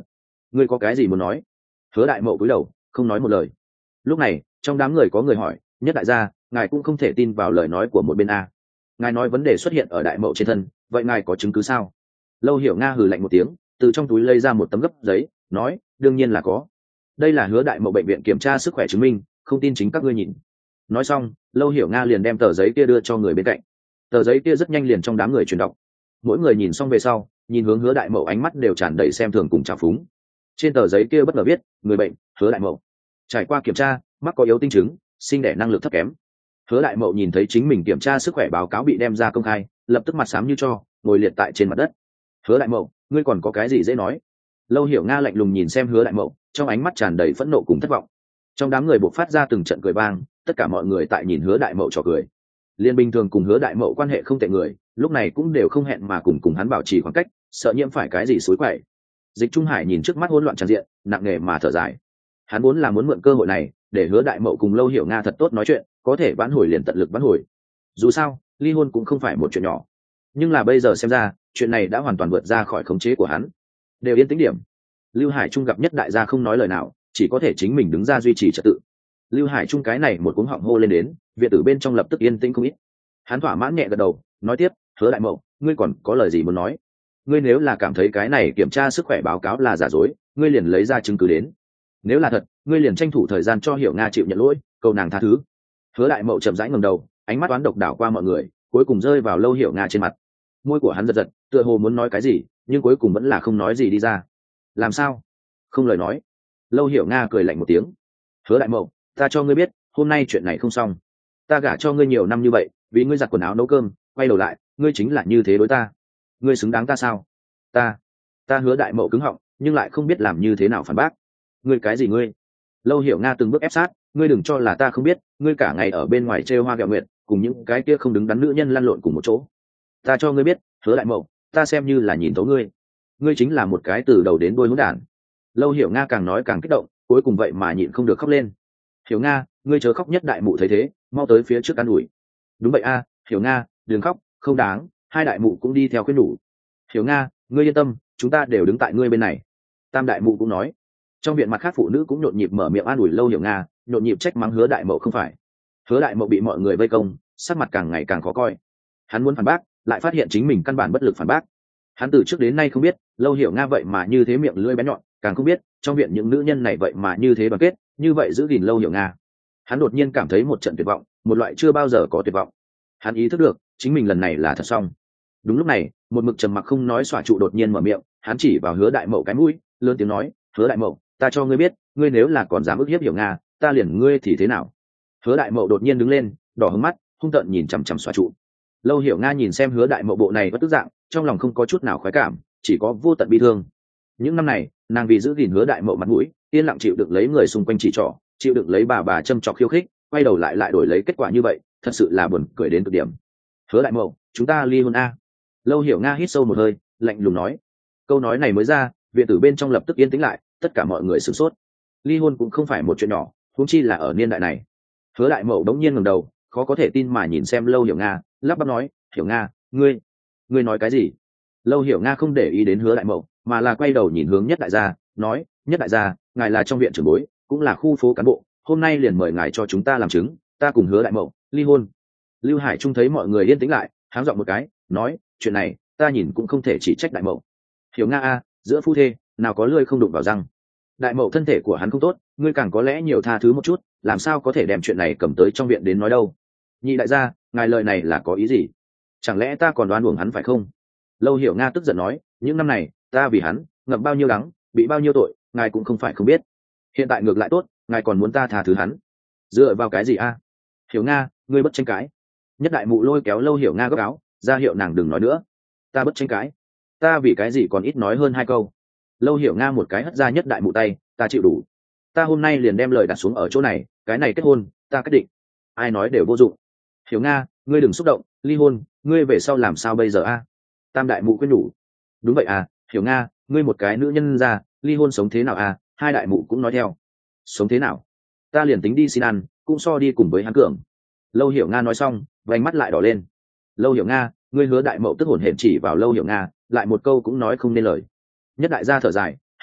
[SPEAKER 1] ngươi có cái gì muốn nói? Hứa đại mậu cúi đầu không nói một lời. Lúc này trong đám người có người hỏi, Nhất đại gia, ngài cũng không thể tin vào lời nói của một bên a. Ngài nói vấn đề xuất hiện ở đại mậu trên thân, vậy ngài có chứng cứ sao? Lâu Hiểu Nga hừ lạnh một tiếng, từ trong túi lấy ra một tấm gấp giấy, nói, đương nhiên là có. Đây là Hứa đại mậu bệnh viện kiểm tra sức khỏe chứng minh, không tin chính các ngươi nhìn. Nói xong, Lâu Hiểu Nga liền đem tờ giấy kia đưa cho người bên cạnh. Tờ giấy kia rất nhanh liền trong đám người truyền đọc. Mỗi người nhìn xong về sau, nhìn hướng Hứa đại mậu ánh mắt đều tràn đầy xem thường cùng trào phúng. Trên tờ giấy kia bất ngờ viết, người bệnh Hứa đại mậu, trải qua kiểm tra, mắc có yếu tinh chứng, sinh đẻ năng lực thấp kém. Hứa đại mậu nhìn thấy chính mình kiểm tra sức khỏe báo cáo bị đem ra công khai, lập tức mặt xám như tro, ngồi liệt tại trên mặt đất. Hứa đại mậu, ngươi còn có cái gì dễ nói? Lâu Hiểu Nga lạnh lùng nhìn xem Hứa đại mậu, trong ánh mắt tràn đầy phẫn nộ cùng thất vọng. Trong đám người bộc phát ra từng trận cười vang, tất cả mọi người tại nhìn Hứa đại mậu trò cười. Liên bình thường cùng Hứa đại mậu quan hệ không tệ người, lúc này cũng đều không hẹn mà cùng cùng hắn bảo trì khoảng cách, sợ nhiễm phải cái gì xối quậy. Dịch Trung Hải nhìn trước mắt hỗn loạn tràn diện, nặng nề mà thở dài. Hắn vốn là muốn mượn cơ hội này để Hứa đại mậu cùng Lâu Hiểu Nga thật tốt nói chuyện, có thể vãn hồi liền tận lực vãn hồi. Dù sao ly hôn cũng không phải một chuyện nhỏ, nhưng là bây giờ xem ra chuyện này đã hoàn toàn vượt ra khỏi khống chế của hắn. Đều yên tĩnh điểm. Lưu Hải Trung gặp Nhất đại gia không nói lời nào, chỉ có thể chính mình đứng ra duy trì trật tự. Lưu Hải Trung cái này một cuống họng hô lên đến, viện tử bên trong lập tức yên tĩnh không ít. Hắn thỏa mãn nhẹ gật đầu, nói tiếp, Hứa đại mậu, ngươi còn có lời gì muốn nói? Ngươi nếu là cảm thấy cái này kiểm tra sức khỏe báo cáo là giả dối, ngươi liền lấy ra chứng cứ đến. Nếu là thật, ngươi liền tranh thủ thời gian cho Hiểu Nga chịu nhận lỗi, cầu nàng tha thứ. Hứa đại mậu chậm rãi ngẩng đầu, ánh mắt toán độc đảo qua mọi người, cuối cùng rơi vào Lâu Hiểu Nga trên mặt. Môi của hắn giật giật, tựa hồ muốn nói cái gì, nhưng cuối cùng vẫn là không nói gì đi ra. Làm sao? Không lời nói. Lâu Hiểu Nga cười lạnh một tiếng. Hứa đại mậu, ta cho ngươi biết, hôm nay chuyện này không xong. Ta gả cho ngươi nhiều năm như vậy, vì ngươi giặt quần áo nấu cơm, quay đầu lại, ngươi chính là như thế đối ta. Ngươi xứng đáng ta sao? Ta, ta Hứa đại mậu cứng họng, nhưng lại không biết làm như thế nào phản bác. Ngươi cái gì ngươi? Lâu Hiểu Nga từng bước ép sát, ngươi đừng cho là ta không biết, ngươi cả ngày ở bên ngoài trêu hoa ghẹo nguyệt, cùng những cái kia không đứng đắn nữ nhân lăn lộn cùng một chỗ. Ta cho ngươi biết, Hứa đại mậu, ta xem như là nhìn thấu ngươi. Ngươi chính là một cái từ đầu đến đuôi hỗn đản. Lâu Hiểu Nga càng nói càng kích động, cuối cùng vậy mà nhịn không được khóc lên. Hiểu Nga, ngươi chớ khóc. Nhất đại mụ thấy thế, mau tới phía trước an ủi. Đúng vậy a, Hiểu Nga, đừng khóc, không đáng. Hai đại mụ cũng đi theo khuyên nhủ. Hiểu Nga, ngươi yên tâm, chúng ta đều đứng tại ngươi bên này. Tam đại mụ cũng nói. Trong viện mặt khác phụ nữ cũng nhộn nhịp mở miệng an ủi Lâu Hiểu Nga, nhộn nhịp trách mắng Hứa đại mậu không phải. Hứa đại mậu bị mọi người vây công, sắc mặt càng ngày càng khó coi. Hắn muốn phản bác, lại phát hiện chính mình căn bản bất lực phản bác. Hắn từ trước đến nay không biết Lâu Hiểu Nga vậy mà như thế miệng lưỡi bén nhọn, càng không biết trong viện những nữ nhân này vậy mà như thế đoàn kết, như vậy giữ gìn Lâu Hiểu Nga. Hắn đột nhiên cảm thấy một trận tuyệt vọng, một loại chưa bao giờ có tuyệt vọng. Hắn ý thức được chính mình lần này là thật xong. Đúng lúc này, một mực trầm mặc không nói xòa trụ đột nhiên mở miệng, hắn chỉ vào Hứa đại mậu cái mũi, lớn tiếng nói, Hứa đại mậu, ta cho ngươi biết, ngươi nếu là còn dám ức hiếp Hiểu Nga, ta liền ngươi thì thế nào? Hứa đại mậu đột nhiên đứng lên, đỏ hứng mắt, hung tợn nhìn chằm chằm xòa trụ. Lâu Hiểu Nga nhìn xem Hứa đại mậu bộ này bất tức dạng, trong lòng không có chút nào khoái cảm, chỉ có vô tận bi thương. Những năm này, nàng vì giữ gìn Hứa đại mậu mặt mũi, yên lặng chịu đựng lấy người xung quanh chỉ trỏ, chịu đựng lấy bà bà châm chọc khiêu khích, quay đầu lại lại đổi lấy kết quả như vậy, thật sự là buồn cười đến cực điểm. Hứa đại mậu, chúng ta ly hôn a? Lâu Hiểu Nga hít sâu một hơi, lạnh lùng nói. Câu nói này mới ra, viện tử bên trong lập tức yên tĩnh lại, tất cả mọi người sửng sốt. Ly hôn cũng không phải một chuyện nhỏ, huống chi là ở niên đại này. Hứa đại mậu đống nhiên ngẩng đầu, khó có thể tin mà nhìn xem Lâu Hiểu Nga, lắp bắp nói, Hiểu Nga, ngươi, ngươi nói cái gì? Lâu Hiểu Nga không để ý đến Hứa đại mậu, mà là quay đầu nhìn hướng Nhất đại gia, nói, Nhất đại gia, ngài là trong viện trưởng bối, cũng là khu phố cán bộ, hôm nay liền mời ngài cho chúng ta làm chứng, ta cùng Hứa đại mậu ly hôn. Lưu Hải Trung thấy mọi người yên tĩnh lại, háng giọng một cái, nói, chuyện này ta nhìn cũng không thể chỉ trách đại mậu. Hiểu Nga a, giữa phu thê nào có lưỡi không đụng vào răng. Đại mậu thân thể của hắn không tốt, ngươi càng có lẽ nhiều tha thứ một chút, làm sao có thể đem chuyện này cầm tới trong viện đến nói đâu. Nhị đại gia, ngài lời này là có ý gì? Chẳng lẽ ta còn đoán uổng hắn phải không? Lâu Hiểu Nga tức giận nói, những năm này ta vì hắn ngậm bao nhiêu đắng, bị bao nhiêu tội, ngài cũng không phải không biết. Hiện tại ngược lại tốt, ngài còn muốn ta tha thứ hắn, dựa vào cái gì a? Hiểu Nga, ngươi bất tranh cãi. Nhất đại mụ lôi kéo Lâu Hiểu Nga góc áo, ra hiệu nàng đừng nói nữa. Ta bất tranh cãi, ta vì cái gì còn ít nói hơn hai câu. Lâu Hiểu Nga một cái hất ra Nhất đại mụ tay, ta chịu đủ. Ta hôm nay liền đem lời đặt xuống ở chỗ này, cái này kết hôn, ta quyết định. Ai nói đều vô dụng. Hiểu Nga, ngươi đừng xúc động, ly hôn, ngươi về sau làm sao bây giờ a? Tam đại mụ quyết nhủ. Đúng vậy à, Hiểu Nga, ngươi một cái nữ nhân ra, ly hôn sống thế nào à? Hai đại mụ cũng nói theo. Sống thế nào? Ta liền tính đi xin ăn, cũng so đi cùng với hắn cường. Lâu Hiểu Nga nói xong, vành mắt lại đỏ lên. Lâu Hiểu Nga, ngươi Hứa đại mậu tức hổn hển chỉ vào Lâu Hiểu Nga, lại một câu cũng nói không nên lời. Nhất đại gia thở dài, hắn biết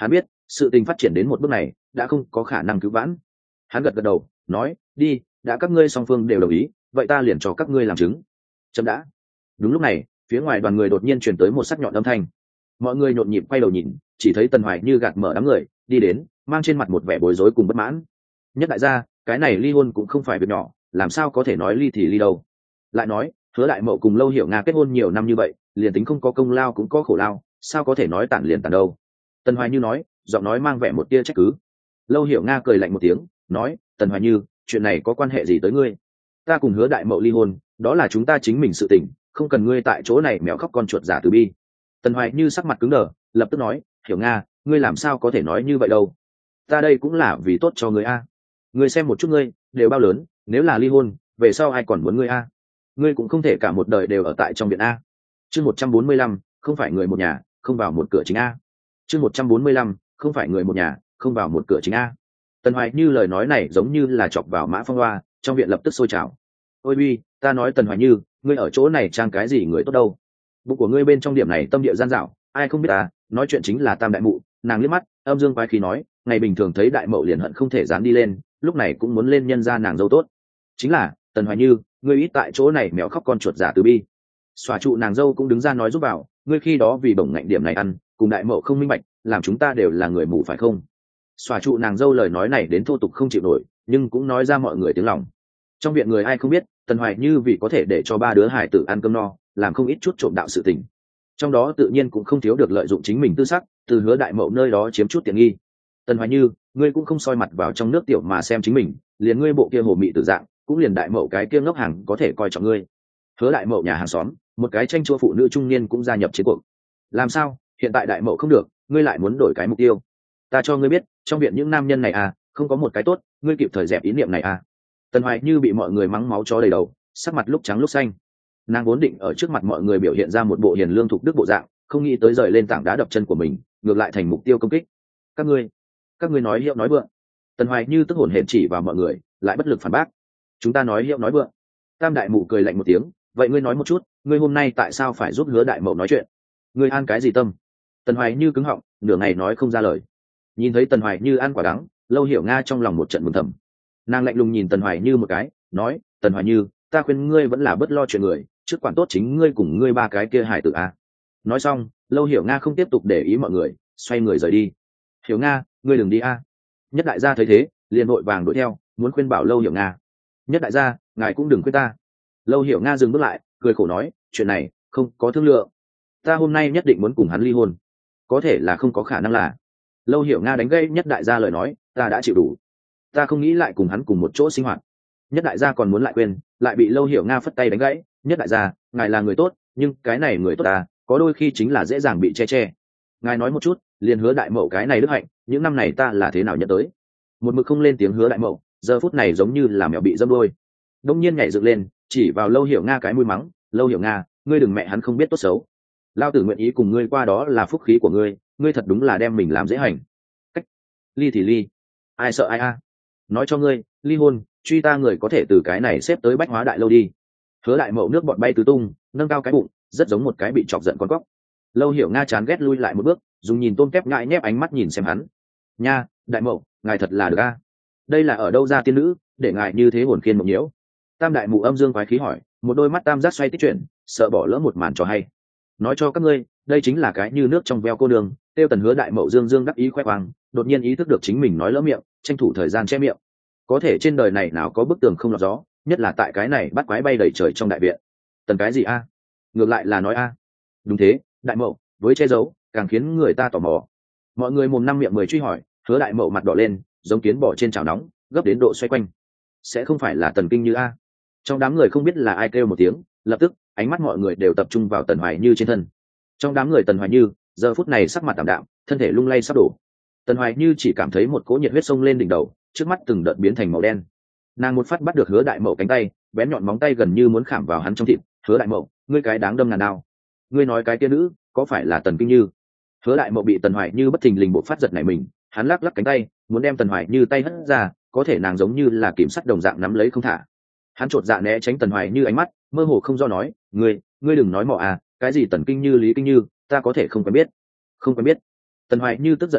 [SPEAKER 1] sự tình phát triển đến một bước này đã không có khả năng cứu vãn. Hắn gật gật đầu nói, đi, đã các ngươi song phương đều đồng ý, vậy ta liền cho các ngươi làm chứng. Chậm đã. Đúng lúc này, phía ngoài đoàn người đột nhiên truyền tới một sắc nhọn âm thanh. Mọi người nhộn nhịp quay đầu nhìn, chỉ thấy Tần Hoài Như gạt mở đám người đi đến, mang trên mặt một vẻ bối rối cùng bất mãn. Nhất đại gia, cái này ly hôn cũng không phải việc nhỏ, làm sao có thể nói ly thì ly đâu. Lại nói, Hứa Đại Mậu cùng Lâu Hiểu Nga kết hôn nhiều năm như vậy, liền tính không có công lao cũng có khổ lao, sao có thể nói tản liền tản đâu. Tần Hoài Như nói, giọng nói mang vẻ một tia trách cứ. Lâu Hiểu Nga cười lạnh một tiếng nói, Tần Hoài Như, chuyện này có quan hệ gì tới ngươi? Ta cùng Hứa Đại Mậu ly hôn, đó là chúng ta chính mình sự tình, không cần ngươi tại chỗ này mèo khóc con chuột giả từ bi. Tần Hoài Như sắc mặt cứng đờ, lập tức nói, Hiểu Nga, ngươi làm sao có thể nói như vậy đâu? Ta đây cũng là vì tốt cho ngươi a. Ngươi xem một chút ngươi, đều bao lớn, nếu là ly hôn, về sau ai còn muốn ngươi a? Ngươi cũng không thể cả một đời đều ở tại trong viện a. Chương một trăm bốn mươi lăm, không phải người một nhà, không vào một cửa chính a. Chương một trăm bốn mươi lăm, không phải người một nhà, không vào một cửa chính a. Tần Hoài Như lời nói này giống như là chọc vào mã phong hoa, trong viện lập tức sôi trào. Ôi bi, ta nói Tần Hoài Như, ngươi ở chỗ này trang cái gì người tốt đâu? Bụng của ngươi bên trong điểm này tâm địa gian dảo, ai không biết à? Nói chuyện chính là Tam đại mụ. Nàng liếc mắt, âm dương quái khí nói, ngày bình thường thấy Đại Mậu liền hận không thể dán đi lên, lúc này cũng muốn lên nhân ra nàng dâu tốt. Chính là, Tần Hoài Như, ngươi ít tại chỗ này mèo khóc con chuột giả từ bi. Xòa trụ nàng dâu cũng đứng ra nói giúp vào, ngươi khi đó vì bổng ngạnh điểm này ăn, cùng Đại Mậu không minh bạch, làm chúng ta đều là người mù phải không? Xòa trụ nàng dâu lời nói này đến thô tục không chịu nổi, nhưng cũng nói ra mọi người tiếng lòng. Trong viện người ai không biết, Tần Hoài Như vì có thể để cho ba đứa hải tử ăn cơm no, làm không ít chút trộm đạo sự tình. Trong đó tự nhiên cũng không thiếu được lợi dụng chính mình tư sắc, từ Hứa Đại Mậu nơi đó chiếm chút tiện nghi. Tần Hoài Như, ngươi cũng không soi mặt vào trong nước tiểu mà xem chính mình, liền ngươi bộ kia hồ mị tử dạng, cũng liền Đại Mậu cái kia ngốc hàng có thể coi trọng ngươi. Hứa Đại Mậu nhà hàng xóm, một cái tranh chua phụ nữ trung niên cũng gia nhập chiến cuộc. Làm sao, hiện tại Đại Mậu không được, ngươi lại muốn đổi cái mục tiêu? Ta cho ngươi biết, trong viện những nam nhân này à, không có một cái tốt, ngươi kịp thời dẹp ý niệm này à. Tần Hoài Như bị mọi người mắng máu chó đầy đầu, sắc mặt lúc trắng lúc xanh. Nàng vốn định ở trước mặt mọi người biểu hiện ra một bộ hiền lương thục đức bộ dạng, không nghĩ tới rời lên tảng đá đập chân của mình, ngược lại thành mục tiêu công kích. Các ngươi, các ngươi nói hiệu nói vượng. Tần Hoài Như tức hổn hển chỉ vào mọi người, lại bất lực phản bác. Chúng ta nói hiệu nói vượng. Tam đại mụ cười lạnh một tiếng, vậy ngươi nói một chút, ngươi hôm nay tại sao phải giúp Hứa Đại Mậu nói chuyện? Ngươi an cái gì tâm? Tần Hoài Như cứng họng, nửa ngày nói không ra lời. Nhìn thấy Tần Hoài Như ăn quả đắng, Lâu Hiểu Nga trong lòng một trận mừng thầm. Nàng lạnh lùng nhìn Tần Hoài Như một cái, nói, Tần Hoài Như, ta khuyên ngươi vẫn là bớt lo chuyện người, trước quản tốt chính ngươi cùng ngươi ba cái kia hải tử a. Nói xong, Lâu Hiểu Nga không tiếp tục để ý mọi người, xoay người rời đi. Hiểu Nga, ngươi đừng đi a. Nhất đại gia thấy thế, liền vội vàng đuổi theo, muốn khuyên bảo Lâu Hiểu Nga. Nhất đại gia, ngài cũng đừng khuyên ta. Lâu Hiểu Nga dừng bước lại, cười khổ nói, chuyện này không có thương lượng. Ta hôm nay nhất định muốn cùng hắn ly hôn. Có thể là không có khả năng là. Lâu Hiểu Nga đánh gây Nhất đại gia lời nói, ta đã chịu đủ. Ta không nghĩ lại cùng hắn cùng một chỗ sinh hoạt. Nhất đại gia còn muốn lại quên, lại bị Lâu Hiểu Nga phất tay đánh gãy. Nhất đại gia, ngài là người tốt, nhưng cái này người tốt ta, có đôi khi chính là dễ dàng bị che che. Ngài nói một chút, liền Hứa Đại Mậu cái này đức hạnh, những năm này ta là thế nào nhận tới? Một mực không lên tiếng Hứa Đại Mậu, giờ phút này giống như là mèo bị dâm đôi. Đông nhiên nhảy dựng lên, chỉ vào Lâu Hiểu Nga cái mũi mắng, Lâu Hiểu Nga, ngươi đừng mẹ hắn không biết tốt xấu. Lao tử nguyện ý cùng ngươi qua đó là phúc khí của ngươi, ngươi thật đúng là đem mình làm dễ hành. Cách ly thì ly, ai sợ ai a? Nói cho ngươi, ly hôn, truy ta người có thể từ cái này xếp tới Bách Hóa Đại Lâu đi. Hứa Đại Mậu nước bọt bay tứ tung, nâng cao cái bụng, rất giống một cái bị chọc giận con cóc. Lâu Hiểu Nga chán ghét lui lại một bước, dùng nhìn tôm kép ngại nhép ánh mắt nhìn xem hắn. Nha, Đại Mậu, ngài thật là được a. Đây là ở đâu ra tiên nữ, để ngài như thế hồn khiên mộng nhiễu? Tam đại mụ âm dương quái khí hỏi, một đôi mắt tam giác xoay tích chuyển, sợ bỏ lỡ một màn trò hay. Nói cho các ngươi, đây chính là cái như nước trong veo cô đường. Tiêu Tần Hứa Đại Mậu dương dương đắc ý khoe khoang, đột nhiên ý thức được chính mình nói lỡ miệng, tranh thủ thời gian che miệng. Có thể trên đời này nào có bức tường không lọt gió, nhất là tại cái này bắt quái bay đầy trời trong đại viện. Tần cái gì a? Ngược lại là nói a. Đúng thế, Đại Mậu, với che giấu, càng khiến người ta tò mò. Mọi người mồm năm miệng mười truy hỏi, Hứa Đại Mậu mặt đỏ lên, giống kiến bò trên chảo nóng, gấp đến độ xoay quanh. Sẽ không phải là Tần Kinh Như a? Trong đám người không biết là ai kêu một tiếng, lập tức ánh mắt mọi người đều tập trung vào Tần Hoài Như trên thân. Trong đám người Tần Hoài Như giờ phút này sắc mặt tạm đạm, thân thể lung lay sắp đổ. Tần Hoài Như chỉ cảm thấy một cỗ nhiệt huyết sông lên đỉnh đầu, trước mắt từng đợt biến thành màu đen. Nàng một phát bắt được Hứa Đại Mậu cánh tay, bén nhọn móng tay gần như muốn khảm vào hắn trong thịt. Hứa Đại Mậu, ngươi cái đáng đâm ngàn đao, ngươi nói cái kia nữ có phải là Tần Kinh Như? Hứa Đại Mậu bị Tần Hoài Như bất thình lình bộc phát giật nảy mình, hắn lắc lắc cánh tay, muốn đem Tần Hoài Như tay hất ra, có thể nàng giống như là kiểm sắt đồng dạng nắm lấy không thả. Hắn chột dạ né tránh Tần Hoài Như ánh mắt, mơ hồ không do nói, ngươi, ngươi đừng nói mọ à, cái gì Tần Kinh Như Lý Kinh Như, ta có thể không quen biết. Không quen biết. Tần Hoài Như tức giận cười,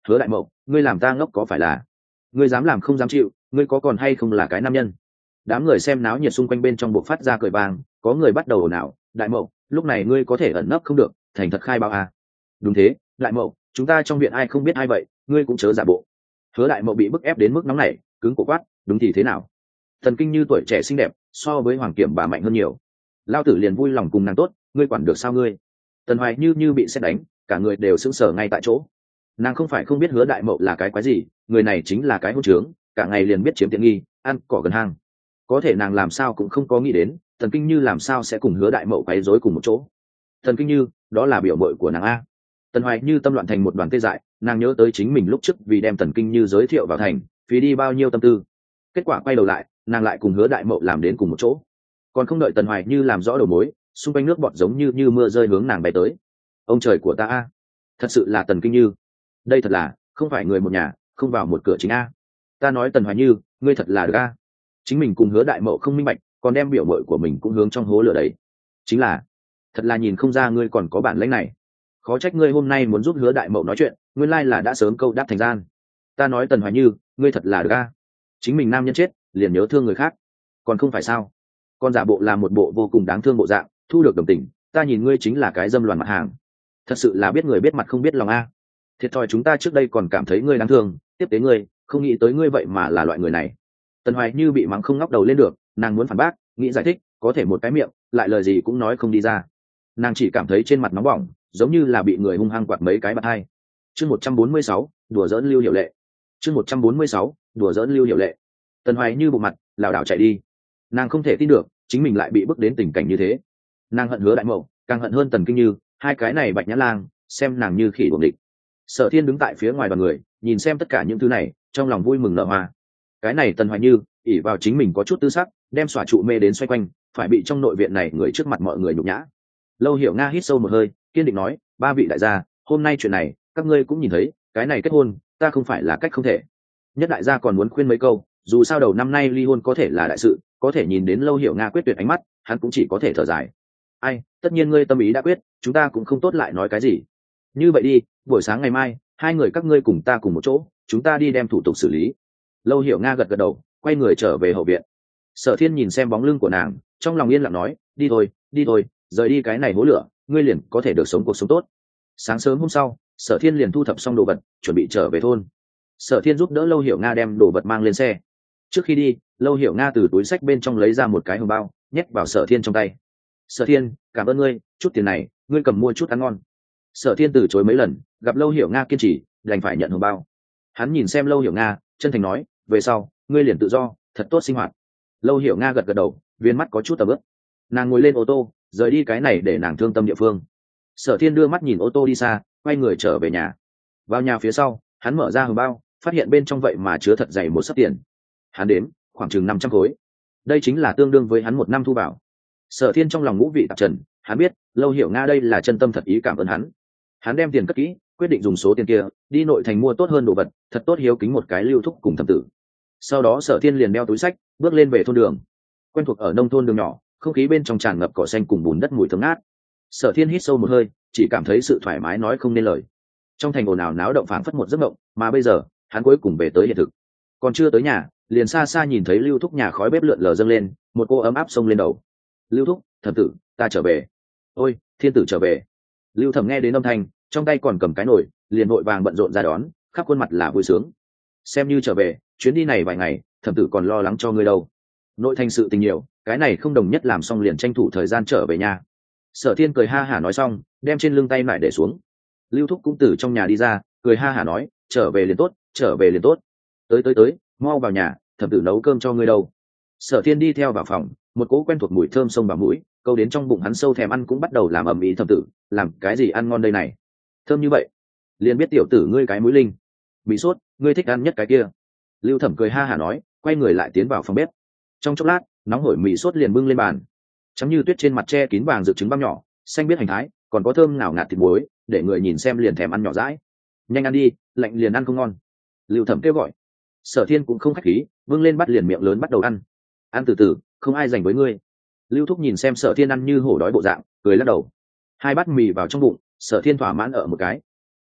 [SPEAKER 1] Hứa đại mậu, ngươi làm ta ngốc có phải là? Ngươi dám làm không dám chịu, ngươi có còn hay không là cái nam nhân? Đám người xem náo nhiệt xung quanh bên trong buộc phát ra cười vang, có người bắt đầu ồn ào. Đại mậu, lúc này ngươi có thể ẩn nấp không được, thành thật khai báo à? Đúng thế, đại mậu, chúng ta trong viện ai không biết ai vậy, ngươi cũng chớ giả bộ. Hứa đại mậu bị bức ép đến mức nóng nảy, cứng cổ quát, đúng thì thế nào? Thần kinh như tuổi trẻ xinh đẹp, so với hoàng kiểm bà mạnh hơn nhiều. Lao tử liền vui lòng cùng nàng tốt, ngươi quản được sao ngươi? Tần Hoài như như bị sét đánh, cả người đều sững sờ ngay tại chỗ. Nàng không phải không biết Hứa đại mậu là cái quái gì, người này chính là cái hôn trướng, cả ngày liền biết chiếm tiện nghi, ăn cỏ gần hang. Có thể nàng làm sao cũng không có nghĩ đến, Tần Kinh Như làm sao sẽ cùng Hứa đại mậu quấy rối cùng một chỗ. Tần Kinh Như, đó là biểu muội của nàng a. Tần Hoài như tâm loạn thành một đoàn tê dại, nàng nhớ tới chính mình lúc trước vì đem Tần Kinh Như giới thiệu vào thành, phí đi bao nhiêu tâm tư. Kết quả quay đầu lại, nàng lại cùng Hứa đại mậu làm đến cùng một chỗ. Còn không đợi Tần Hoài như làm rõ đầu mối, xung quanh nước bọt giống như như mưa rơi hướng nàng bay tới. Ông trời của ta a, thật sự là Tần Kinh Như. Đây thật là, không phải người một nhà, không vào một cửa chính a. Ta nói Tần Hoài như, ngươi thật là được a. Chính mình cùng Hứa đại mậu không minh bạch, còn đem biểu mội của mình cũng hướng trong hố lửa đấy. Chính là, thật là nhìn không ra ngươi còn có bản lĩnh này. Khó trách ngươi hôm nay muốn giúp Hứa đại mậu nói chuyện, nguyên lai là đã sớm câu đáp thành gian. Ta nói Tần Hoài như, ngươi thật là được a. Chính mình nam nhân chết, liền nhớ thương người khác, còn không phải sao? Con giả bộ là một bộ vô cùng đáng thương bộ dạng, thu được đồng tình, ta nhìn ngươi chính là cái dâm loạn mặt hàng. Thật sự là biết người biết mặt không biết lòng a. Thiệt thòi chúng ta trước đây còn cảm thấy ngươi đáng thương, tiếp tế ngươi, không nghĩ tới ngươi vậy mà là loại người này. Tần Hoài như bị mắng không ngóc đầu lên được, nàng muốn phản bác, nghĩ giải thích, có thể một cái miệng, lại lời gì cũng nói không đi ra. Nàng chỉ cảm thấy trên mặt nóng bỏng, giống như là bị người hung hăng quạt mấy cái bạt hai. Chương một trăm bốn mươi sáu, đùa giỡn Lưu Hiểu Lệ. Chương một trăm bốn mươi sáu, đùa giỡn Lưu Hiểu Lệ. Tần Hoài như bộ mặt, lảo đảo chạy đi. Nàng không thể tin được, chính mình lại bị bước đến tình cảnh như thế. Nàng hận Hứa đại mậu, càng hận hơn Tần Kinh Như, hai cái này bạch nhã lang, xem nàng như khỉ đuổi địch. Sở Thiên đứng tại phía ngoài đoàn người, nhìn xem tất cả những thứ này, trong lòng vui mừng nở hoa. Cái này Tần Hoài như, ỷ vào chính mình có chút tư sắc, đem xòa trụ mê đến xoay quanh, phải bị trong nội viện này người trước mặt mọi người nhục nhã. Lâu Hiểu Nga hít sâu một hơi, kiên định nói, ba vị đại gia, hôm nay chuyện này, các ngươi cũng nhìn thấy, cái này kết hôn, ta không phải là cách không thể. Nhất đại gia còn muốn khuyên mấy câu, dù sao đầu năm nay ly hôn có thể là đại sự, có thể nhìn đến Lâu Hiểu Nga quyết tuyệt ánh mắt, hắn cũng chỉ có thể thở dài. Ai, tất nhiên ngươi tâm ý đã quyết, chúng ta cũng không tốt lại nói cái gì. Như vậy đi, buổi sáng ngày mai, hai người các ngươi cùng ta cùng một chỗ, chúng ta đi đem thủ tục xử lý. Lâu Hiểu Nga gật gật đầu, quay người trở về hậu viện. Sở Thiên nhìn xem bóng lưng của nàng, trong lòng yên lặng nói, đi thôi, đi thôi, rời đi cái này hố lửa, ngươi liền có thể được sống cuộc sống tốt. Sáng sớm hôm sau, Sở Thiên liền thu thập xong đồ vật, chuẩn bị trở về thôn. Sở Thiên giúp đỡ Lâu Hiểu Nga đem đồ vật mang lên xe. Trước khi đi, Lâu Hiểu Nga từ túi xách bên trong lấy ra một cái hồng bao, nhét vào Sở Thiên trong tay. Sở Thiên, cảm ơn ngươi, chút tiền này, ngươi cầm mua chút ăn ngon. Sở Thiên từ chối mấy lần, gặp Lâu Hiểu Nga kiên trì, đành phải nhận hồng bao. Hắn nhìn xem Lâu Hiểu Nga, chân thành nói, về sau, ngươi liền tự do, thật tốt sinh hoạt. Lâu Hiểu Nga gật gật đầu, viên mắt có chút tầm ướp. Nàng ngồi lên ô tô, rời đi cái này để nàng thương tâm địa phương. Sở Thiên đưa mắt nhìn ô tô đi xa, quay người trở về nhà. Vào nhà phía sau, hắn mở ra hồng bao, phát hiện bên trong vậy mà chứa thật dày một sấp tiền. Hắn đếm, khoảng chừng năm trăm khối. Đây chính là tương đương với hắn một năm thu vào. Sở Thiên trong lòng ngũ vị tạp trần, hắn biết, Lâu Hiểu Nga đây là chân tâm thật ý cảm ơn hắn. Hắn đem tiền cất kỹ, quyết định dùng số tiền kia đi nội thành mua tốt hơn đồ vật, thật tốt hiếu kính một cái Lưu thúc cùng thẩm tử. Sau đó Sở Thiên liền đeo túi xách, bước lên về thôn đường. Quen thuộc ở nông thôn đường nhỏ, không khí bên trong tràn ngập cỏ xanh cùng bùn đất mùi thơm ngát. Sở Thiên hít sâu một hơi, chỉ cảm thấy sự thoải mái nói không nên lời. Trong thành ồn ào náo động phảng phất một giấc mộng, mà bây giờ, hắn cuối cùng về tới hiện thực. Còn chưa tới nhà, liền xa xa nhìn thấy Lưu thúc nhà khói bếp lượn lờ dâng lên, một cô ấm áp xông lên đầu. Lưu thúc, thẩm tử, ta trở về. Ôi, Thiên tử trở về. Lưu Thẩm nghe đến âm thanh, trong tay còn cầm cái nồi, liền vội vàng bận rộn ra đón, khắp khuôn mặt là vui sướng. Xem như trở về, chuyến đi này vài ngày, thẩm tử còn lo lắng cho ngươi đâu. Nội thành sự tình nhiều, cái này không đồng nhất làm xong liền tranh thủ thời gian trở về nhà. Sở Thiên cười ha hả nói xong, đem trên lưng tay lại để xuống. Lưu thúc cũng từ trong nhà đi ra, cười ha hả nói, trở về liền tốt, trở về liền tốt. Tới tới tới, mau vào nhà, thẩm tử nấu cơm cho ngươi đâu. Sở Thiên đi theo vào phòng, một cỗ quen thuộc mùi thơm xông vào mũi, câu đến trong bụng hắn sâu thèm ăn cũng bắt đầu làm ầm ĩ. Thẩm tử, làm cái gì ăn ngon đây này? Thơm như vậy, liền biết tiểu tử ngươi cái mũi linh. Bị sốt, ngươi thích ăn nhất cái kia. Lưu Thẩm cười ha hả nói, quay người lại tiến vào phòng bếp. Trong chốc lát, nóng hổi mì sốt liền bưng lên bàn. Trắng như tuyết trên mặt che kín vàng dự trứng băm nhỏ, xanh biết hành thái, còn có thơm ngào ngạt thịt muối, để người nhìn xem liền thèm ăn nhỏ dãi. Nhanh ăn đi, lạnh liền ăn không ngon. Lưu Thẩm kêu gọi. Sở Thiên cũng không khách khí, bưng lên bắt liền miệng lớn bắt đầu ăn. Ăn từ từ, không ai dành với ngươi. Lưu thúc nhìn xem Sở Thiên ăn như hổ đói bộ dạng, cười lắc đầu. Hai bát mì vào trong bụng, Sở Thiên thỏa mãn ở một cái.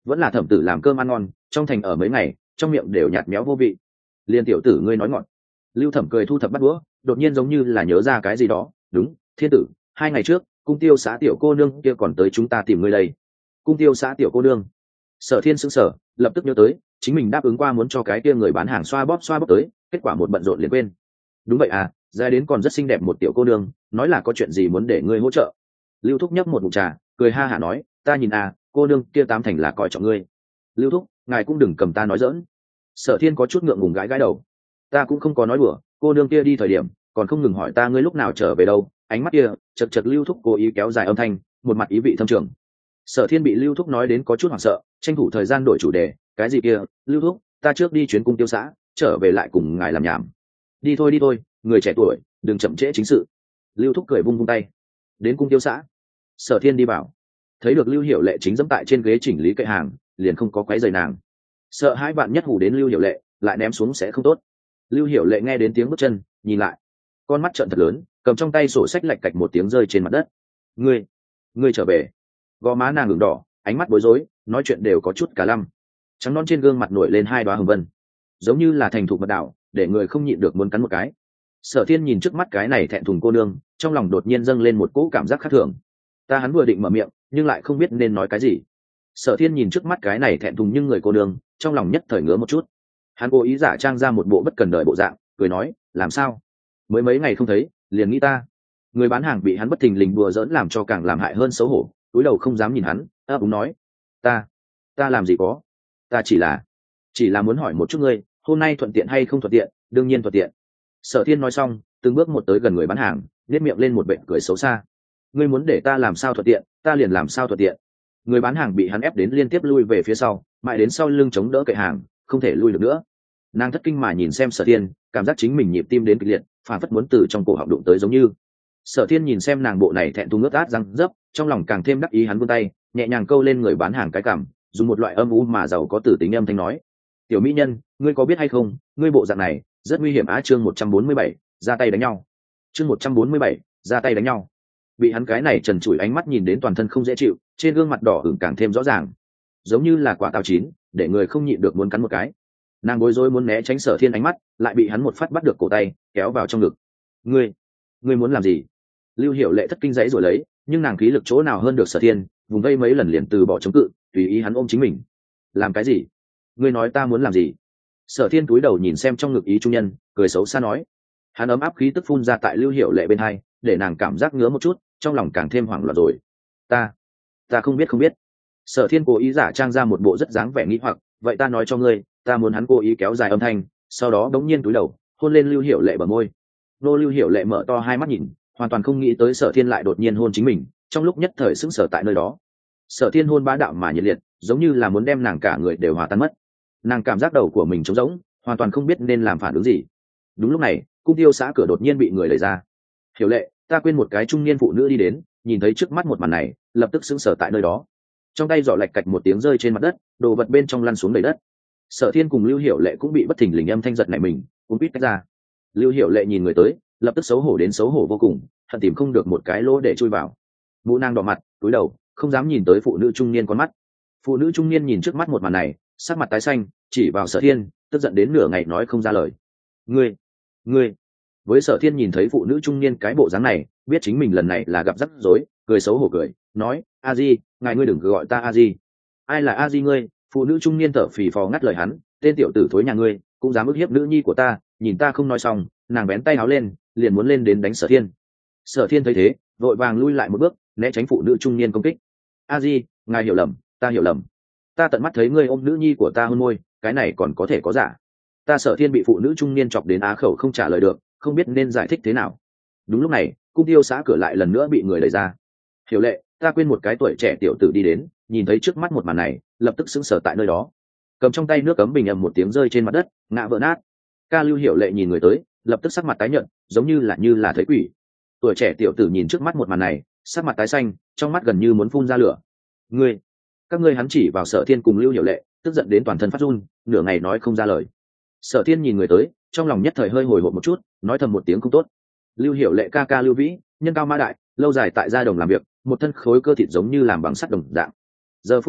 [SPEAKER 1] vẫn là thẩm tử làm cơm ăn ngon, trong thành ở mấy ngày trong miệng đều nhạt méo vô vị. Liên tiểu tử ngươi nói ngọt. Lưu Thẩm cười thu thập bắt đũa, đột nhiên giống như là nhớ ra cái gì đó. Đúng, thiên tử, hai ngày trước cung tiêu xã tiểu cô nương kia còn tới chúng ta tìm ngươi đây. Cung tiêu xã tiểu cô nương. Sở Thiên sững sờ, lập tức nhớ tới chính mình đáp ứng qua muốn cho cái kia người bán hàng xoa bóp xoa bóp tới, kết quả một bận rộn liền quên. Đúng vậy à, ra đến còn rất xinh đẹp một tiểu cô nương, nói là có chuyện gì muốn để ngươi hỗ trợ. Lưu Thúc nhấp một ngụm trà, cười ha hả nói, ta nhìn à, cô nương kia tám thành là coi trọng ngươi. Lưu Thúc, ngài cũng đừng cầm ta nói giỡn. Sở Thiên có chút ngượng ngùng gãi gãi đầu. Ta cũng không có nói đùa, cô nương kia đi thời điểm còn không ngừng hỏi ta ngươi lúc nào trở về đâu, ánh mắt kia chật chật. Lưu Thúc cố ý kéo dài âm thanh, một mặt ý vị thâm trường. Sở Thiên bị Lưu Thúc nói đến có chút hoảng sợ, tranh thủ thời gian đổi chủ đề. Cái gì kia, Lưu Thúc, ta trước đi chuyến cung tiêu xã, trở về lại cùng ngài làm nhảm. Đi thôi đi thôi, người trẻ tuổi đừng chậm trễ chính sự. Lưu Thúc cười vung vung tay. Đến cung tiêu xã, Sở Thiên đi vào, thấy được Lưu Hiểu Lệ chính dẫm tại trên ghế chỉnh lý kệ hàng, liền không có quấy rầy nàng. Sợ hai bạn nhất hù đến Lưu Hiểu Lệ lại ném xuống sẽ không tốt. Lưu Hiểu Lệ nghe đến tiếng bước chân, nhìn lại, con mắt trợn thật lớn, cầm trong tay sổ sách lạch cạch một tiếng rơi trên mặt đất. Ngươi, ngươi trở về. Gò má nàng ửng đỏ, ánh mắt bối rối, nói chuyện đều có chút cả lăm. Trắng non trên gương mặt nổi lên hai đóa hồng vân, giống như là thành thục mật đảo, để người không nhịn được muốn cắn một cái. Sở Thiên nhìn trước mắt cái này thẹn thùng cô nương, trong lòng đột nhiên dâng lên một cỗ cảm giác khác thường. Ta hắn vừa định mở miệng, nhưng lại không biết nên nói cái gì. Sở Thiên nhìn trước mắt cái này thẹn thùng nhưng người cô nương, trong lòng nhất thời ngứa một chút. Hắn cố ý giả trang ra một bộ bất cần đời bộ dạng, cười nói, làm sao? Mới mấy ngày không thấy, liền nghĩ ta. Người bán hàng bị hắn bất thình lình đùa giỡn làm cho càng làm hại hơn xấu hổ, cúi đầu không dám nhìn hắn, ấp úng nói, ta, ta làm gì có, ta chỉ là, chỉ là muốn hỏi một chút ngươi, hôm nay thuận tiện hay không thuận tiện? Đương nhiên thuận tiện. Sở Thiên nói xong, từng bước một tới gần người bán hàng, nhếch miệng lên một bệnh cười xấu xa. Ngươi muốn để ta làm sao thuận tiện, ta liền làm sao thuận tiện. Người bán hàng bị hắn ép đến liên tiếp lui về phía sau, mãi đến sau lưng chống đỡ kệ hàng, không thể lui được nữa. Nàng thất kinh mà nhìn xem Sở Thiên, cảm giác chính mình nhịp tim đến kịch liệt, phản phất muốn từ trong cổ họng đụng tới giống như. Sở Thiên nhìn xem nàng bộ này thẹn thùng ướt át răng dấp, trong lòng càng thêm đắc ý, hắn vươn tay nhẹ nhàng câu lên người bán hàng cái cằm, dùng một loại âm u mà giàu có tử tính âm thanh nói, tiểu mỹ nhân, ngươi có biết hay không, ngươi bộ dạng này rất nguy hiểm á. Chương một trăm bốn mươi bảy, ra tay đánh nhau. Chương một trăm bốn mươi bảy, ra tay đánh nhau. Bị hắn cái này trần trụi ánh mắt nhìn đến toàn thân không dễ chịu, trên gương mặt đỏ ửng càng thêm rõ ràng, giống như là quả táo chín, để người không nhịn được muốn cắn một cái. Nàng bối rối muốn né tránh Sở Thiên ánh mắt, lại bị hắn một phát bắt được cổ tay, kéo vào trong ngực. Ngươi, ngươi muốn làm gì? Lưu Hiểu Lệ thất kinh dãy rồi lấy, nhưng nàng khí lực chỗ nào hơn được Sở Thiên, vùng vây mấy lần liền từ bỏ chống cự, tùy ý hắn ôm chính mình. Làm cái gì? Ngươi nói ta muốn làm gì? Sở Thiên cúi đầu nhìn xem trong ngực ý trung nhân, cười xấu xa nói. Hắn ấm áp khí tức phun ra tại Lưu Hiểu Lệ bên hai, để nàng cảm giác ngứa một chút, trong lòng càng thêm hoảng loạn rồi. Ta, ta không biết không biết. Sở Thiên cố ý giả trang ra một bộ rất dáng vẻ nghĩ hoặc, vậy ta nói cho ngươi, ta muốn. Hắn cố ý kéo dài âm thanh, sau đó đống nhiên cúi đầu, hôn lên Lưu Hiểu Lệ bờ môi. Nô Lưu Hiểu Lệ mở to hai mắt nhìn, hoàn toàn không nghĩ tới Sở Thiên lại đột nhiên hôn chính mình, trong lúc nhất thời sững sờ tại nơi đó. Sở Thiên hôn bá đạo mà nhiệt liệt, giống như là muốn đem nàng cả người đều hòa tan mất. Nàng cảm giác đầu của mình trống rỗng, hoàn toàn không biết nên làm phản ứng gì. Đúng lúc này, cung tiêu xã cửa đột nhiên bị người đẩy ra. Hiểu Lệ, ta quên một cái trung niên phụ nữ đi đến, nhìn thấy trước mắt một màn này, lập tức sững sờ tại nơi đó. Trong tay giỏ lạch cạch một tiếng rơi trên mặt đất, đồ vật bên trong lăn xuống đầy đất. Sở Thiên cùng Lưu Hiểu Lệ cũng bị bất thình lình âm thanh giật nảy mình, cũng biết cách ra. Lưu Hiểu Lệ nhìn người tới, lập tức xấu hổ đến xấu hổ vô cùng, hận tìm không được một cái lỗ để chui vào. Mụ nàng đỏ mặt, cúi đầu, không dám nhìn tới phụ nữ trung niên con mắt. Phụ nữ trung niên nhìn trước mắt một màn này, sắc mặt tái xanh, chỉ vào Sở Thiên, tức giận đến nửa ngày nói không ra lời. Ngươi, ngươi. Với Sở Thiên nhìn thấy phụ nữ trung niên cái bộ dáng này, biết chính mình lần này là gặp rắc rối, cười xấu hổ cười, nói, A Di, ngài ngươi đừng cứ gọi ta A Di. Ai là A Di ngươi? Phụ nữ trung niên thở phì phò ngắt lời hắn, tên tiểu tử thối nhà ngươi, cũng dám ức hiếp nữ nhi của ta. Nhìn ta không nói xong, nàng bén tay áo lên, liền muốn lên đến đánh Sở Thiên. Sở Thiên thấy thế, vội vàng lui lại một bước, né tránh phụ nữ trung niên công kích. A Di, ngài hiểu lầm, ta hiểu lầm. Ta tận mắt thấy ngươi ôm nữ nhi của ta hôn môi, cái này còn có thể có giả? Ta Sở Thiên bị phụ nữ trung niên chọc đến á khẩu không trả lời được, không biết nên giải thích thế nào. Đúng lúc này, cung tiêu xã cửa lại lần nữa bị người đẩy ra. Hiểu Lệ, ta quên một cái tuổi trẻ tiểu tử đi đến, nhìn thấy trước mắt một màn này, lập tức sững sờ tại nơi đó, cầm trong tay nước cấm bình ầm một tiếng rơi trên mặt đất, ngã vỡ nát. Ca Lưu Hiểu Lệ nhìn người tới, lập tức sắc mặt tái nhợt, giống như là như là thấy quỷ. Tuổi trẻ tiểu tử nhìn trước mắt một màn này, sắc mặt tái xanh, trong mắt gần như muốn phun ra lửa. Ngươi, các ngươi. Hắn chỉ vào Sở Thiên cùng Lưu Hiểu Lệ, tức giận đến toàn thân phát run, nửa ngày nói không ra lời. Sở Thiên nhìn người tới, trong lòng nhất thời hơi hồi hộp một chút, nói thầm một tiếng không tốt. Lưu Hiểu Lệ ca ca Lưu Vĩ, nhân cao mã đại, lâu dài tại gia đồng làm việc, một thân khối cơ thịt giống như làm bằng sắt đồng dạng. Giờ phút này,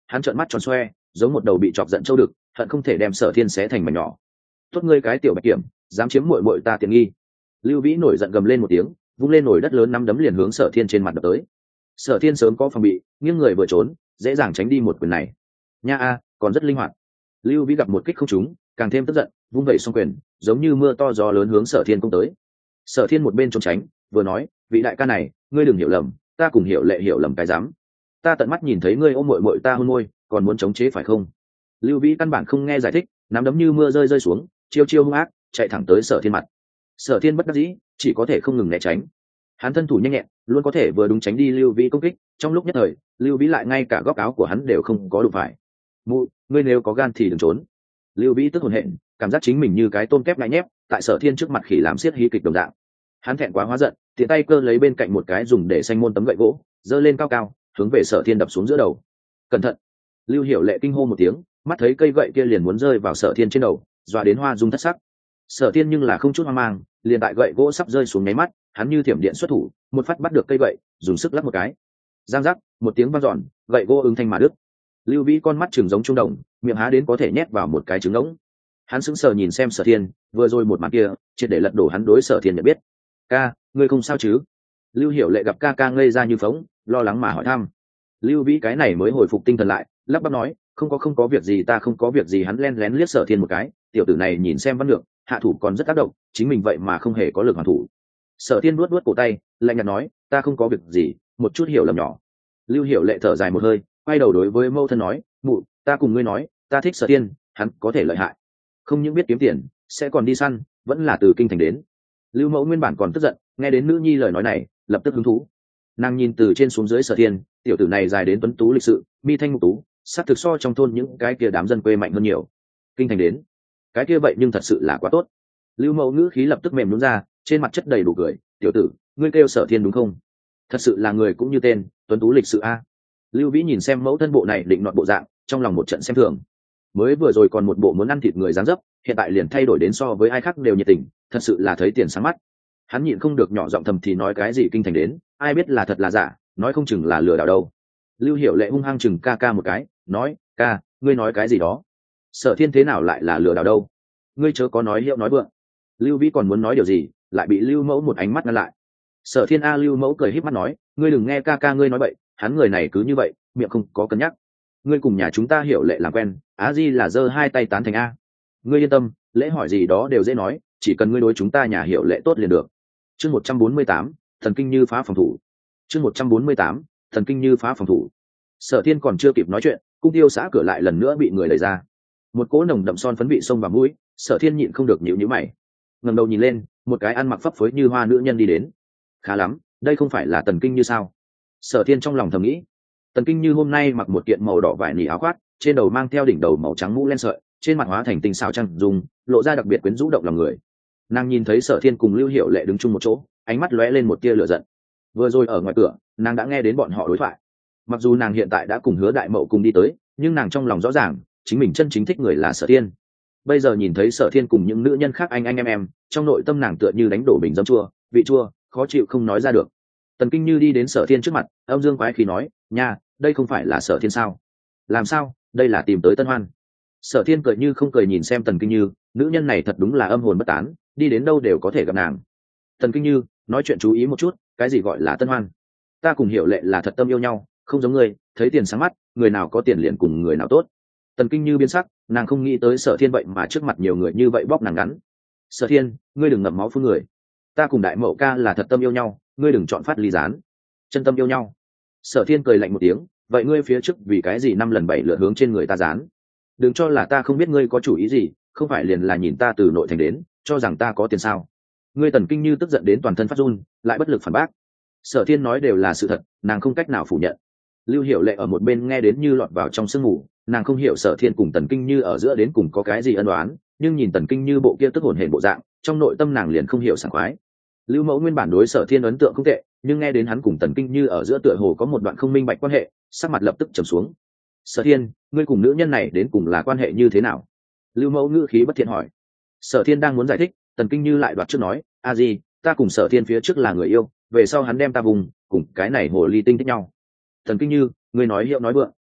[SPEAKER 1] hắn trợn mắt tròn xoe, giống một đầu bị chọc giận trâu đực, hận không thể đem Sở Thiên xé thành mảnh nhỏ. Tốt ngươi cái tiểu bạch kiểm, dám chiếm muội muội ta tiện nghi. Lưu Vĩ nổi giận gầm lên một tiếng, vung lên nổi đất lớn nắm đấm liền hướng Sở Thiên trên mặt đập tới. Sở Thiên sớm có phòng bị, nghiêng người vừa trốn, dễ dàng tránh đi một quyền này. Nha a, còn rất linh hoạt. Lưu Vĩ gặp một kích không trúng, càng thêm tức giận, vung vẩy song quyền, giống như mưa to gió lớn hướng Sở Thiên công tới. Sở Thiên một bên trốn tránh, vừa nói, vị đại ca này, ngươi đừng hiểu lầm, ta cùng hiểu lệ hiểu lầm cái dám. Ta tận mắt nhìn thấy ngươi ôm muội muội ta hôn môi, còn muốn chống chế phải không? Lưu Vĩ căn bản không nghe giải thích, nắm đấm như mưa rơi rơi xuống, chiêu chiêu hung ác, chạy thẳng tới Sở Thiên mặt. Sở Thiên bất đắc dĩ, chỉ có thể không ngừng né tránh. Hắn thân thủ nhanh nhẹn, luôn có thể vừa đúng tránh đi Lưu Vĩ công kích, trong lúc nhất thời, Lưu Vĩ lại ngay cả góc áo của hắn đều không có đụng phải. Mụ, ngươi nếu có gan thì đừng trốn. Lưu Vĩ tức hồn hện, cảm giác chính mình như cái tôm kép ngại nhép, tại Sở Thiên trước mặt khỉ làm xiết hí kịch đồng dạng. Hắn thẹn quá hóa giận, tiện tay cơ lấy bên cạnh một cái dùng để xanh môn tấm gậy gỗ, giơ lên cao cao, hướng về Sở Thiên đập xuống giữa đầu. Cẩn thận! Lưu Hiểu Lệ kinh hô một tiếng, mắt thấy cây gậy kia liền muốn rơi vào Sở Thiên trên đầu, dọa đến hoa dung thất sắc. Sở Thiên nhưng là không chút hoang mang, liền tại gậy gỗ sắp rơi xuống nháy mắt, hắn như thiểm điện xuất thủ, một phát bắt được cây gậy, dùng sức lắc một cái. Giang giác, một tiếng vang dọn, gậy gỗ ứng thanh mà đứt. Lưu Vĩ con mắt trừng giống trung đồng, miệng há đến có thể nhét vào một cái trứng ngỗng. Hắn sững sờ nhìn xem Sở Thiên, vừa rồi một màn kia, triệt để lật đổ hắn đối Sở Thiên nhận biết. "Ca, ngươi không sao chứ?" Lưu Hiểu Lệ gặp ca ca ngây ra như phóng, lo lắng mà hỏi thăm. Lưu Vĩ cái này mới hồi phục tinh thần lại, lắp bắp nói, "Không có không có việc gì, ta không có việc gì." Hắn lén lén liếc Sở Thiên một cái, tiểu tử này nhìn xem văn lượng, hạ thủ còn rất tác động, chính mình vậy mà không hề có lực hoàn thủ. Sở Thiên nuốt nuốt cổ tay, lạnh nhạt nói, "Ta không có việc gì, một chút hiểu lầm nhỏ." Lưu Hiểu Lệ thở dài một hơi, quay đầu đối với mâu thân nói, "Mụ, ta cùng ngươi nói, ta thích Sở Thiên, hắn có thể lợi hại, không những biết kiếm tiền, sẽ còn đi săn, vẫn là từ kinh thành đến." Lưu Mẫu nguyên bản còn tức giận, nghe đến nữ nhi lời nói này, lập tức hứng thú. Nàng nhìn từ trên xuống dưới Sở Thiên, tiểu tử này dài đến tuấn tú lịch sự, mi thanh mục tú, sát thực so trong thôn những cái kia đám dân quê mạnh hơn nhiều. Kinh thành đến, cái kia vậy nhưng thật sự là quá tốt. Lưu Mẫu ngữ khí lập tức mềm nhũn ra, trên mặt chất đầy đủ cười, "Tiểu tử, ngươi kêu Sở Thiên đúng không? Thật sự là người cũng như tên, tuấn tú lịch sự a." Lưu Vĩ nhìn xem mẫu thân bộ này định nọt bộ dạng, trong lòng một trận xem thường. Mới vừa rồi còn một bộ muốn ăn thịt người dáng dấp, hiện tại liền thay đổi đến so với ai khác đều nhiệt tình, thật sự là thấy tiền sáng mắt. Hắn nhịn không được nhỏ giọng thầm thì nói cái gì kinh thành đến, ai biết là thật là giả, nói không chừng là lừa đảo đâu. Lưu Hiểu Lệ hung hăng chừng ca ca một cái, nói, "Ca, ngươi nói cái gì đó? Sở Thiên thế nào lại là lừa đảo đâu? Ngươi chớ có nói hiệu nói vượng." Lưu Vĩ còn muốn nói điều gì, lại bị Lưu Mẫu một ánh mắt ngăn lại. Sở Thiên a, Lưu Mẫu cười híp mắt nói, "Ngươi đừng nghe ca ca ngươi nói bậy, hắn người này cứ như vậy, miệng không có cân nhắc. Ngươi cùng nhà chúng ta Hiểu Lệ làm quen, á di là giơ hai tay tán thành a. Ngươi yên tâm, lễ hỏi gì đó đều dễ nói, chỉ cần ngươi đối chúng ta nhà Hiểu Lệ tốt liền được." Chương một trăm bốn mươi tám, thần kinh như phá phòng thủ. Chương một trăm bốn mươi tám, thần kinh như phá phòng thủ. Sở Thiên còn chưa kịp nói chuyện, cung tiêu xã cửa lại lần nữa bị người đẩy ra. Một cỗ nồng đậm son phấn vị xông vào mũi, Sở Thiên nhịn không được nhíu nhíu mày. Ngẩng đầu nhìn lên, một cái ăn mặc phấp phới như hoa nữ nhân đi đến. Khá lắm, đây không phải là Tần Kinh Như sao? Sở Thiên trong lòng thầm nghĩ. Tần Kinh Như hôm nay mặc một kiện màu đỏ vải nỉ áo khoác, trên đầu mang theo đỉnh đầu màu trắng mũ len sợi, trên mặt hóa thành tinh xảo trăng dùng, lộ ra đặc biệt quyến rũ động lòng người. Nàng nhìn thấy Sở Thiên cùng Lưu Hiểu Lệ đứng chung một chỗ, ánh mắt lóe lên một tia lửa giận. Vừa rồi ở ngoài cửa, nàng đã nghe đến bọn họ đối thoại. Mặc dù nàng hiện tại đã cùng Hứa Đại Mậu cùng đi tới, nhưng nàng trong lòng rõ ràng, chính mình chân chính thích người là Sở Thiên. Bây giờ nhìn thấy Sở Thiên cùng những nữ nhân khác anh anh em em, trong nội tâm nàng tựa như đánh đổ bình dấm chua, vị chua, khó chịu không nói ra được. Tần Kinh Như đi đến Sở Thiên trước mặt, âm dương quái khí nói, "Nha, đây không phải là Sở Thiên sao? Làm sao, đây là tìm tới tân hoan?" Sở Thiên cười như không cười nhìn xem Tần Kinh Như, nữ nhân này thật đúng là âm hồn bất tán, đi đến đâu đều có thể gặp nàng. Tần Kinh Như, nói chuyện chú ý một chút, cái gì gọi là tân hoan? Ta cùng Hiểu Lệ là thật tâm yêu nhau, không giống ngươi, thấy tiền sáng mắt, người nào có tiền liền cùng người nào tốt. Tần Kinh Như biến sắc, nàng không nghĩ tới Sở Thiên vậy mà trước mặt nhiều người như vậy bóp nàng ngắn. "Sở Thiên, ngươi đừng ngậm máu phun người. Ta cùng Đại Mậu ca là thật tâm yêu nhau, ngươi đừng chọn phát ly gián. Chân tâm yêu nhau." Sở Thiên cười lạnh một tiếng, "Vậy ngươi phía trước vì cái gì năm lần bảy lượt hướng trên người ta dán? Đừng cho là ta không biết ngươi có chủ ý gì, không phải liền là nhìn ta từ nội thành đến, cho rằng ta có tiền sao?" Ngươi Tần Kinh Như tức giận đến toàn thân phát run, lại bất lực phản bác. Sở Thiên nói đều là sự thật, nàng không cách nào phủ nhận. Lưu Hiểu Lệ ở một bên nghe đến như lọt vào trong sương mù, nàng không hiểu Sở Thiên cùng Tần Kinh Như ở giữa đến cùng có cái gì ân oán, nhưng nhìn Tần Kinh Như bộ kia tức hồn hển bộ dạng, trong nội tâm nàng liền không hiểu sảng khoái. Lưu Mẫu nguyên bản đối Sở Thiên ấn tượng không tệ, nhưng nghe đến hắn cùng Tần Kinh Như ở giữa tựa hồ có một đoạn không minh bạch quan hệ, sắc mặt lập tức trầm xuống. "Sở Thiên, ngươi cùng nữ nhân này đến cùng là quan hệ như thế nào?" Lưu Mẫu ngữ khí bất thiện hỏi. Sở Thiên đang muốn giải thích, Tần Kinh Như lại đoạt trước nói, "A gì, ta cùng Sở Thiên phía trước là người yêu, về sau hắn đem ta vùng, cùng cái này hồ ly tinh thích nhau." "Tần Kinh Như, ngươi nói hiệu nói vượng."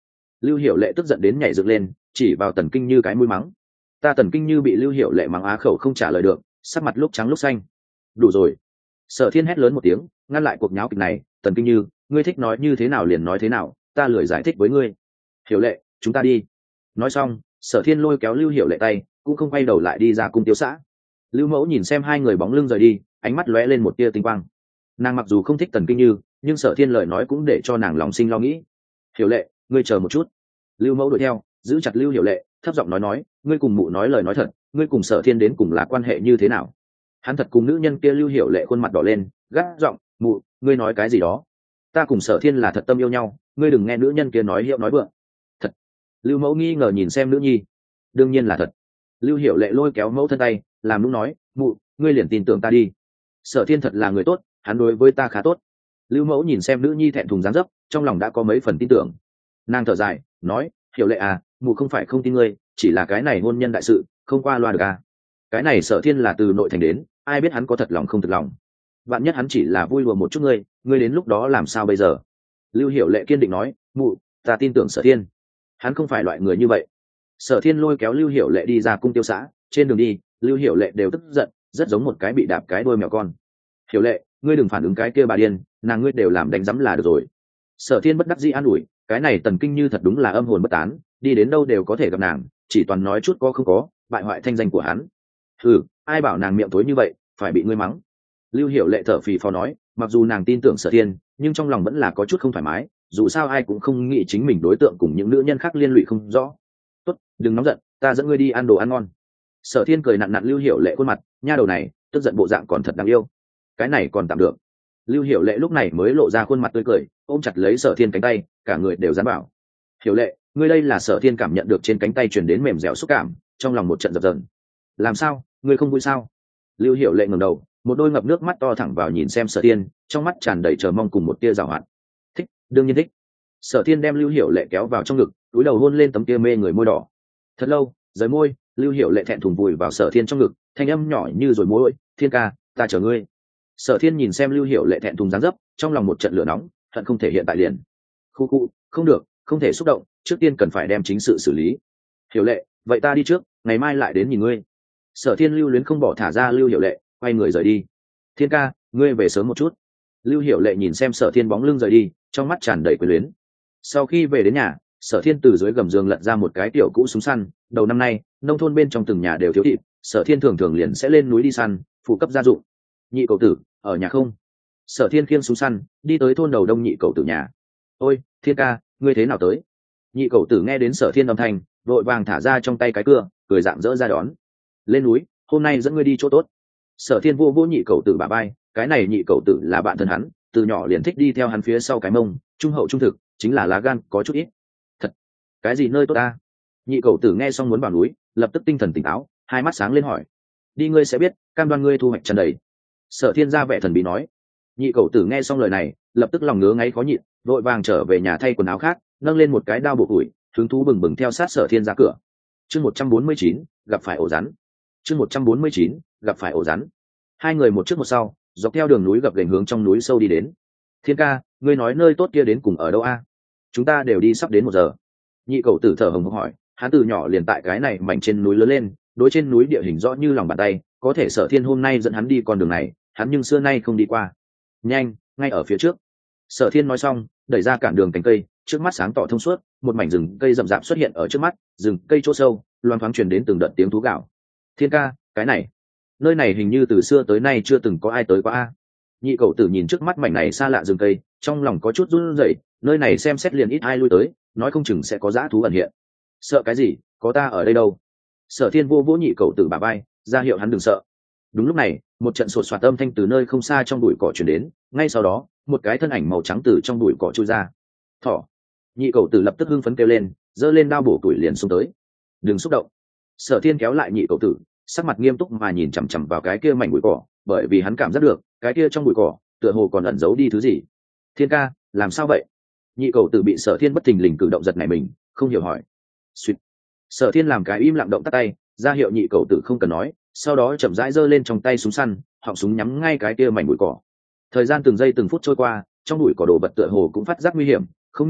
[SPEAKER 1] Lưu Hiểu Lệ tức giận đến nhảy dựng lên, chỉ vào Tần Kinh Như cái mũi mắng. Ta Tần Kinh Như bị Lưu Hiểu Lệ mắng á khẩu không trả lời được, sắc mặt lúc trắng lúc xanh. Đủ rồi. Sở Thiên hét lớn một tiếng, ngăn lại cuộc nháo kịch này. Tần Kinh Như, ngươi thích nói như thế nào liền nói thế nào, ta lười giải thích với ngươi. Hiểu Lệ, chúng ta đi. Nói xong, Sở Thiên lôi kéo Lưu Hiểu Lệ tay, cũng không quay đầu lại đi ra cung tiêu xã. Lưu Mẫu nhìn xem hai người bóng lưng rời đi, ánh mắt lóe lên một tia tinh quang. Nàng mặc dù không thích Tần Kinh Như, nhưng Sở Thiên lời nói cũng để cho nàng lòng sinh lo nghĩ. Hiểu Lệ, ngươi chờ một chút. Lưu Mẫu đuổi theo, giữ chặt Lưu Hiểu Lệ, thấp giọng nói nói, ngươi cùng mụ nói lời nói thật, ngươi cùng Sở Thiên đến cùng là quan hệ như thế nào? Hắn thật cùng nữ nhân kia. Lưu Hiểu Lệ khuôn mặt đỏ lên, gắt giọng, mụ, ngươi nói cái gì đó? Ta cùng Sở Thiên là thật tâm yêu nhau, ngươi đừng nghe nữ nhân kia nói hiệu nói vượng. Thật. Lưu Mẫu nghi ngờ nhìn xem nữ nhi. Đương nhiên là thật. Lưu Hiểu Lệ lôi kéo mẫu thân tay, làm nũng nói, mụ, ngươi liền tin tưởng ta đi. Sở Thiên thật là người tốt, hắn đối với ta khá tốt. Lưu Mẫu nhìn xem nữ nhi thẹn thùng dáng dấp, trong lòng đã có mấy phần tin tưởng. Nàng thở dài, nói, Hiểu Lệ à, mụ không phải không tin ngươi, chỉ là cái này hôn nhân đại sự, không qua loa được à. Cái này Sở Thiên là từ nội thành đến, ai biết hắn có thật lòng không thật lòng. Vạn nhất hắn chỉ là vui đùa một chút ngươi, ngươi đến lúc đó làm sao bây giờ? Lưu Hiểu Lệ kiên định nói, mụ, ta tin tưởng Sở Thiên, hắn không phải loại người như vậy. Sở Thiên lôi kéo Lưu Hiểu Lệ đi ra cung tiêu xã, trên đường đi, Lưu Hiểu Lệ đều tức giận, rất giống một cái bị đạp cái đuôi mèo con. Hiểu Lệ, ngươi đừng phản ứng cái kia bà điên, nàng ngươi đều làm đánh giấm là được rồi. Sở Thiên bất đắc dĩ an ủi, cái này Tần Kinh Như thật đúng là âm hồn bất tán, đi đến đâu đều có thể gặp nàng, chỉ toàn nói chút có không có, bại hoại thanh danh của hắn. Ừ, ai bảo nàng miệng tối như vậy, phải bị ngươi mắng. Lưu Hiểu Lệ thở phì phò nói, mặc dù nàng tin tưởng Sở Thiên, nhưng trong lòng vẫn là có chút không thoải mái, dù sao ai cũng không nghĩ chính mình đối tượng cùng những nữ nhân khác liên lụy không rõ. Tốt, đừng nóng giận, ta dẫn ngươi đi ăn đồ ăn ngon. Sở Thiên cười nặn nặn Lưu Hiểu Lệ khuôn mặt, nha đầu này, tức giận bộ dạng còn thật đáng yêu. Cái này còn tạm được. Lưu Hiểu Lệ lúc này mới lộ ra khuôn mặt tươi cười, ôm chặt lấy Sở Thiên cánh tay, cả người đều dán bảo. Hiểu Lệ, ngươi đây là Sở Thiên cảm nhận được trên cánh tay truyền đến mềm dẻo xúc cảm, trong lòng một trận dập dờn. Làm sao, ngươi không vui sao? Lưu Hiểu Lệ ngẩng đầu, một đôi ngập nước mắt to thẳng vào nhìn xem Sở Thiên, trong mắt tràn đầy chờ mong cùng một tia giảo hoạt. Thích, đương nhiên thích. Sở Thiên đem Lưu Hiểu Lệ kéo vào trong ngực, cúi đầu hôn lên tấm kia mê người môi đỏ. Thật lâu, rời môi, Lưu Hiểu Lệ thẹn thùng vùi vào Sở Thiên trong ngực, thanh âm nhỏ như rồi môi, Thiên ca, ta chờ ngươi. Sở Thiên nhìn xem Lưu Hiểu Lệ thẹn thùng dáng dấp, trong lòng một trận lửa nóng, hận không thể hiện tại liền. Khu khu, không được, không thể xúc động, trước tiên cần phải đem chính sự xử lý. Hiểu Lệ, vậy ta đi trước, ngày mai lại đến nhìn ngươi. Sở Thiên lưu luyến không bỏ thả ra Lưu Hiểu Lệ, quay người rời đi. Thiên ca, ngươi về sớm một chút. Lưu Hiểu Lệ nhìn xem Sở Thiên bóng lưng rời đi, trong mắt tràn đầy quyến luyến. Sau khi về đến nhà, Sở Thiên từ dưới gầm giường lật ra một cái tiểu cũ súng săn. Đầu năm nay, nông thôn bên trong từng nhà đều thiếu thịt, Sở Thiên thường thường liền sẽ lên núi đi săn, phụ cấp gia dụng. Nhị cậu tử, ở nhà không? Sở Thiên khiêng súng săn, đi tới thôn đầu đông nhị cậu tử nhà. Ôi, Thiên ca, ngươi thế nào tới? Nhị cậu tử nghe đến Sở Thiên âm thanh, vội vàng thả ra trong tay cái cưa, cười dạng dỡ ra đón. Lên núi, hôm nay dẫn ngươi đi chỗ tốt. Sở Thiên vô vô nhị cậu tử bả vai, cái này nhị cậu tử là bạn thân hắn, từ nhỏ liền thích đi theo hắn phía sau cái mông, trung hậu trung thực, chính là lá gan có chút ít. Thật, cái gì nơi tốt ta? Nhị cậu tử nghe xong muốn vào núi, lập tức tinh thần tỉnh táo, hai mắt sáng lên hỏi. Đi ngươi sẽ biết, cam đoan ngươi thu hoạch tràn đầy. Sở Thiên ra vẻ thần bí nói. Nhị cậu tử nghe xong lời này, lập tức lòng ngứa ngáy khó nhịn, vội vàng trở về nhà thay quần áo khác, nâng lên một cái đao bổ củi, hứng thú bừng bừng theo sát Sở Thiên ra cửa. Chương một trăm bốn mươi chín, gặp phải ổ rắn. Chương một trăm bốn mươi chín, gặp phải ổ rắn. Hai người một trước một sau, dọc theo đường núi gập ghềnh hướng trong núi sâu đi đến. Thiên ca, ngươi nói nơi tốt kia đến cùng ở đâu a? Chúng ta đều đi sắp đến một giờ. Nhị cậu tử thở hồng hộc hỏi, hắn từ nhỏ liền tại cái này mảnh trên núi lớn lên, đối trên núi địa hình rõ như lòng bàn tay, có thể Sở Thiên hôm nay dẫn hắn đi con đường này, hắn nhưng xưa nay không đi qua. Nhanh, ngay ở phía trước. Sở Thiên nói xong, đẩy ra cản đường cành cây, trước mắt sáng tỏ thông suốt, một mảnh rừng cây rậm rạp xuất hiện ở trước mắt, rừng cây chỗ sâu, loang thoáng truyền đến từng đợt tiếng thú gào. Thiên ca, cái này, nơi này hình như từ xưa tới nay chưa từng có ai tới qua a. Nhị cậu tử nhìn trước mắt mảnh này xa lạ rừng cây, trong lòng có chút run rẩy, nơi này xem xét liền ít ai lui tới, nói không chừng sẽ có dã thú ẩn hiện. Sợ cái gì, có ta ở đây đâu. Sở Thiên vô vỗ nhị cậu tử bả vai, ra hiệu hắn đừng sợ. Đúng lúc này, một trận sột soạt âm thanh từ nơi không xa trong bụi cỏ truyền đến, ngay sau đó, một cái thân ảnh màu trắng từ trong bụi cỏ chui ra. Thỏ. Nhị cậu tử lập tức hưng phấn kêu lên, giơ lên đao bổ tuổi liền xông tới. Đừng xúc động. Sở Thiên kéo lại nhị cậu tử, sắc mặt nghiêm túc mà nhìn chằm chằm vào cái kia mảnh bụi cỏ, bởi vì hắn cảm giác được, cái kia trong bụi cỏ, tựa hồ còn ẩn giấu đi thứ gì. Thiên ca, làm sao vậy? Nhị cậu tử bị Sở Thiên bất thình lình cử động giật nảy mình, không hiểu hỏi. Xuyệt. Sở Thiên làm cái im lặng động tắt tay, ra hiệu nhị cậu tử không cần nói, sau đó chậm rãi giơ lên trong tay súng săn, họng súng nhắm ngay cái kia mảnh bụi cỏ. Thời gian từng giây từng phút trôi qua, trong bụi cỏ đồ vật tựa hồ cũng phát giác nguy hiểm, không nhúc ních,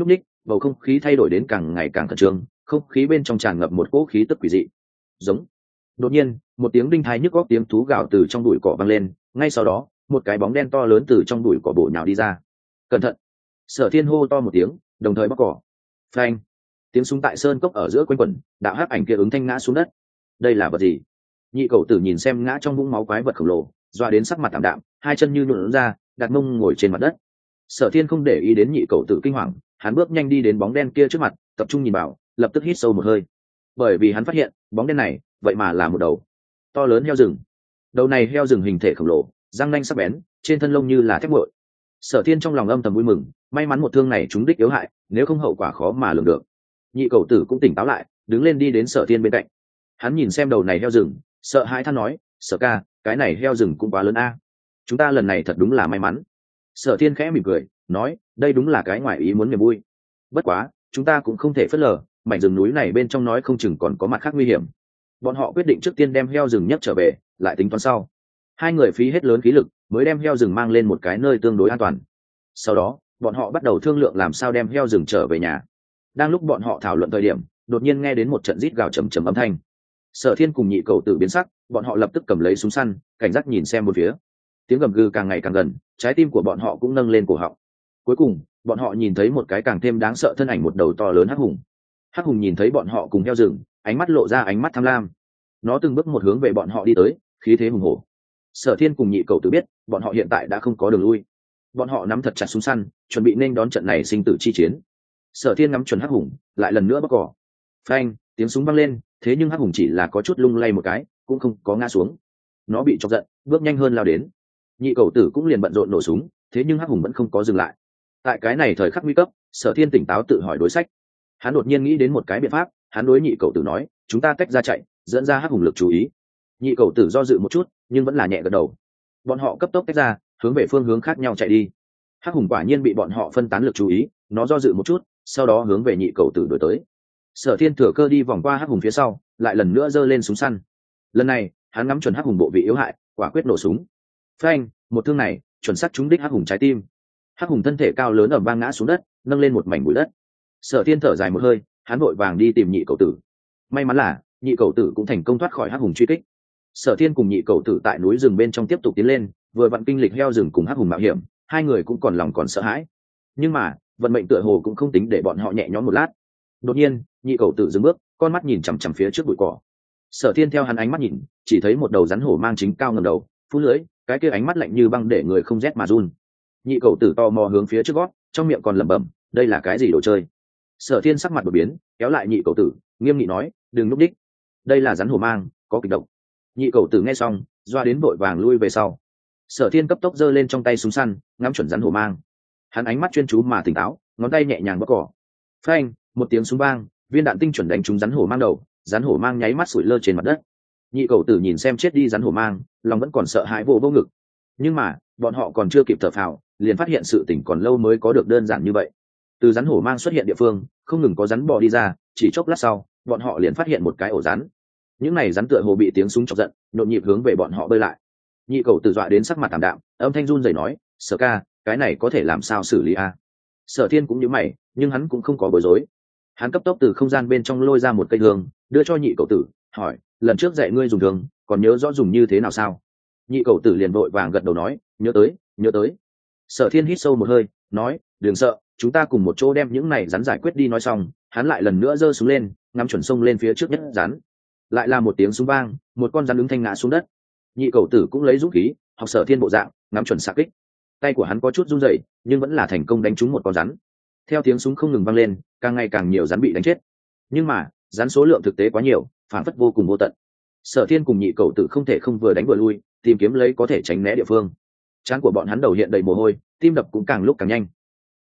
[SPEAKER 1] bầu không khí thay đổi đến càng ngày càng khẩn trương, không khí bên trong tràn ngập một cỗ khí tức quỷ dị. Giống. Đột nhiên, một tiếng đinh thái nhức góc tiếng thú gào từ trong bụi cỏ vang lên, ngay sau đó, một cái bóng đen to lớn từ trong bụi cỏ bổ nhào đi ra. Cẩn thận! Sở Thiên hô to một tiếng, đồng thời bóc cỏ. Phanh! Tiếng súng tại sơn cốc ở giữa quanh quẩn, đạo hắc ảnh kia ứng thanh ngã xuống đất. Đây là vật gì? Nhị cậu tử nhìn xem ngã trong vũng máu quái vật khổng lồ, doa đến sắc mặt tạm đạm, hai chân như nhũn ra, đặt mông ngồi trên mặt đất. Sở Thiên không để ý đến nhị cậu tử kinh hoàng, hắn bước nhanh đi đến bóng đen kia trước mặt, tập trung nhìn vào, lập tức hít sâu một hơi. Bởi vì hắn phát hiện, bóng đen này, vậy mà là một đầu to lớn heo rừng. Đầu này heo rừng hình thể khổng lồ, răng nanh sắc bén, trên thân lông như là thép nguội. Sở Thiên trong lòng âm thầm vui mừng, may mắn một thương này trúng đích yếu hại, nếu không hậu quả khó mà lường được. Nhị cậu tử cũng tỉnh táo lại, đứng lên đi đến Sở Thiên bên cạnh. Hắn nhìn xem đầu này heo rừng, sợ hãi than nói, Sở ca, cái này heo rừng cũng quá lớn a. Chúng ta lần này thật đúng là may mắn. Sở Thiên khẽ mỉm cười, nói, đây đúng là cái ngoài ý muốn niềm vui. Bất quá, chúng ta cũng không thể phớt lờ, mảnh rừng núi này bên trong nói không chừng còn có mặt khác nguy hiểm. Bọn họ quyết định trước tiên đem heo rừng nhấc trở về, lại tính toán sau. Hai người phí hết lớn khí lực, mới đem heo rừng mang lên một cái nơi tương đối an toàn. Sau đó, bọn họ bắt đầu thương lượng làm sao đem heo rừng trở về nhà. Đang lúc bọn họ thảo luận thời điểm, đột nhiên nghe đến một trận rít gào trầm trầm âm thanh. Sở Thiên cùng nhị cầu tử biến sắc, bọn họ lập tức cầm lấy súng săn, cảnh giác nhìn xem một phía. Tiếng gầm gừ càng ngày càng gần, trái tim của bọn họ cũng nâng lên cổ họng. Cuối cùng, bọn họ nhìn thấy một cái càng thêm đáng sợ thân ảnh, một đầu to lớn hắc hùng. Hắc hùng nhìn thấy bọn họ cùng heo rừng, ánh mắt lộ ra ánh mắt tham lam. Nó từng bước một hướng về bọn họ đi tới, khí thế hùng hổ. Sở Thiên cùng nhị cầu tử biết, bọn họ hiện tại đã không có đường lui. Bọn họ nắm thật chặt súng săn, chuẩn bị nên đón trận này sinh tử chi chiến. Sở Thiên ngắm chuẩn hắc hùng, lại lần nữa bóc cỏ. Phanh, tiếng súng vang lên, thế nhưng hắc hùng chỉ là có chút lung lay một cái, cũng không có ngã xuống. Nó bị chọc giận, bước nhanh hơn lao đến. Nhị cầu tử cũng liền bận rộn nổ súng, thế nhưng hắc hùng vẫn không có dừng lại. Tại cái này thời khắc nguy cấp, Sở Thiên tỉnh táo tự hỏi đối sách. Hắn đột nhiên nghĩ đến một cái biện pháp, hắn đối nhị cầu tử nói, chúng ta tách ra chạy, dẫn ra hắc hùng lực chú ý. Nhị cầu tử do dự một chút, nhưng vẫn là nhẹ gật đầu. Bọn họ cấp tốc tách ra, hướng về phương hướng khác nhau chạy đi. Hắc hùng quả nhiên bị bọn họ phân tán lực chú ý, nó do dự một chút, sau đó hướng về nhị cầu tử đuổi tới. Sở Thiên thừa cơ đi vòng qua hắc hùng phía sau, lại lần nữa giơ lên súng săn. Lần này, hắn ngắm chuẩn hắc hùng bộ vị yếu hại, quả quyết nổ súng. Phanh, một thương này, chuẩn xác trúng đích hắc hùng trái tim. Hắc hùng thân thể cao lớn ầm vang ngã xuống đất, nâng lên một mảnh bụi đất. Sở Thiên thở dài một hơi, hắn vội vàng đi tìm nhị cầu tử. May mắn là, nhị cầu tử cũng thành công thoát khỏi hắc hùng truy kích. Sở Thiên cùng nhị cầu tử tại núi rừng bên trong tiếp tục tiến lên, vừa vặn kinh lịch heo rừng cùng hắc hùng mạo hiểm, hai người cũng còn lòng còn sợ hãi. Nhưng mà, vận mệnh tựa hồ cũng không tính để bọn họ nhẹ nhõm một lát. Đột nhiên, nhị cầu tử dừng bước, con mắt nhìn chằm chằm phía trước bụi cỏ. Sở Thiên theo hắn ánh mắt nhìn, chỉ thấy một đầu rắn hổ mang chính cao ngẩng đầu, phú lưỡi, cái kia ánh mắt lạnh như băng để người không rét mà run. Nhị cầu tử to mò hướng phía trước gót, trong miệng còn lẩm bẩm, đây là cái gì đồ chơi? Sở Thiên sắc mặt đột biến, kéo lại nhị cầu tử, nghiêm nghị nói, đừng núp đích, đây là rắn hổ mang, có kịch độc. Nhị cầu tử nghe xong, doa đến vội vàng lui về sau. Sở Thiên cấp tốc giơ lên trong tay súng săn, ngắm chuẩn rắn hổ mang. Hắn ánh mắt chuyên chú mà tỉnh táo, ngón tay nhẹ nhàng bóc cỏ. Phanh, một tiếng súng vang, viên đạn tinh chuẩn đánh trúng rắn hổ mang đầu, rắn hổ mang nháy mắt sủi lơ trên mặt đất. Nhị cầu tử nhìn xem chết đi rắn hổ mang, lòng vẫn còn sợ hãi vô vô ngực. Nhưng mà, bọn họ còn chưa kịp thở phào, liền phát hiện sự tỉnh còn lâu mới có được đơn giản như vậy. Từ rắn hổ mang xuất hiện địa phương, không ngừng có rắn bò đi ra, chỉ chốc lát sau, bọn họ liền phát hiện một cái ổ rắn. Những này rắn tựa hồ bị tiếng súng chọc giận, nhộn nhịp hướng về bọn họ bơi lại. Nhị cầu tử dọa đến sắc mặt tạm đạm, âm thanh run rẩy nói, Sở ca, cái này có thể làm sao xử lý a? Sở Thiên cũng nhíu mày, nhưng hắn cũng không có bối rối. Hắn cấp tốc từ không gian bên trong lôi ra một cây thương, đưa cho nhị cầu tử, hỏi, lần trước dạy ngươi dùng thương, còn nhớ rõ dùng như thế nào sao? Nhị cầu tử liền vội vàng gật đầu nói, nhớ tới, nhớ tới. Sở Thiên hít sâu một hơi, nói, đừng sợ, chúng ta cùng một chỗ đem những này rắn giải quyết đi. Nói xong, hắn lại lần nữa giơ súng lên, ngắm chuẩn sông lên phía trước nhất rắn. Lại là một tiếng súng vang, một con rắn đứng thanh ngã xuống đất. Nhị cầu tử cũng lấy dũng khí, học Sở Thiên bộ dạng, ngắm chuẩn xạ kích. Tay của hắn có chút run rẩy, nhưng vẫn là thành công đánh trúng một con rắn. Theo tiếng súng không ngừng vang lên, càng ngày càng nhiều rắn bị đánh chết. Nhưng mà, rắn số lượng thực tế quá nhiều, phản phất vô cùng vô tận. Sở Thiên cùng nhị cầu tử không thể không vừa đánh vừa lui, tìm kiếm lấy có thể tránh né địa phương. Trán của bọn hắn đầu hiện đầy mồ hôi, tim đập cũng càng lúc càng nhanh.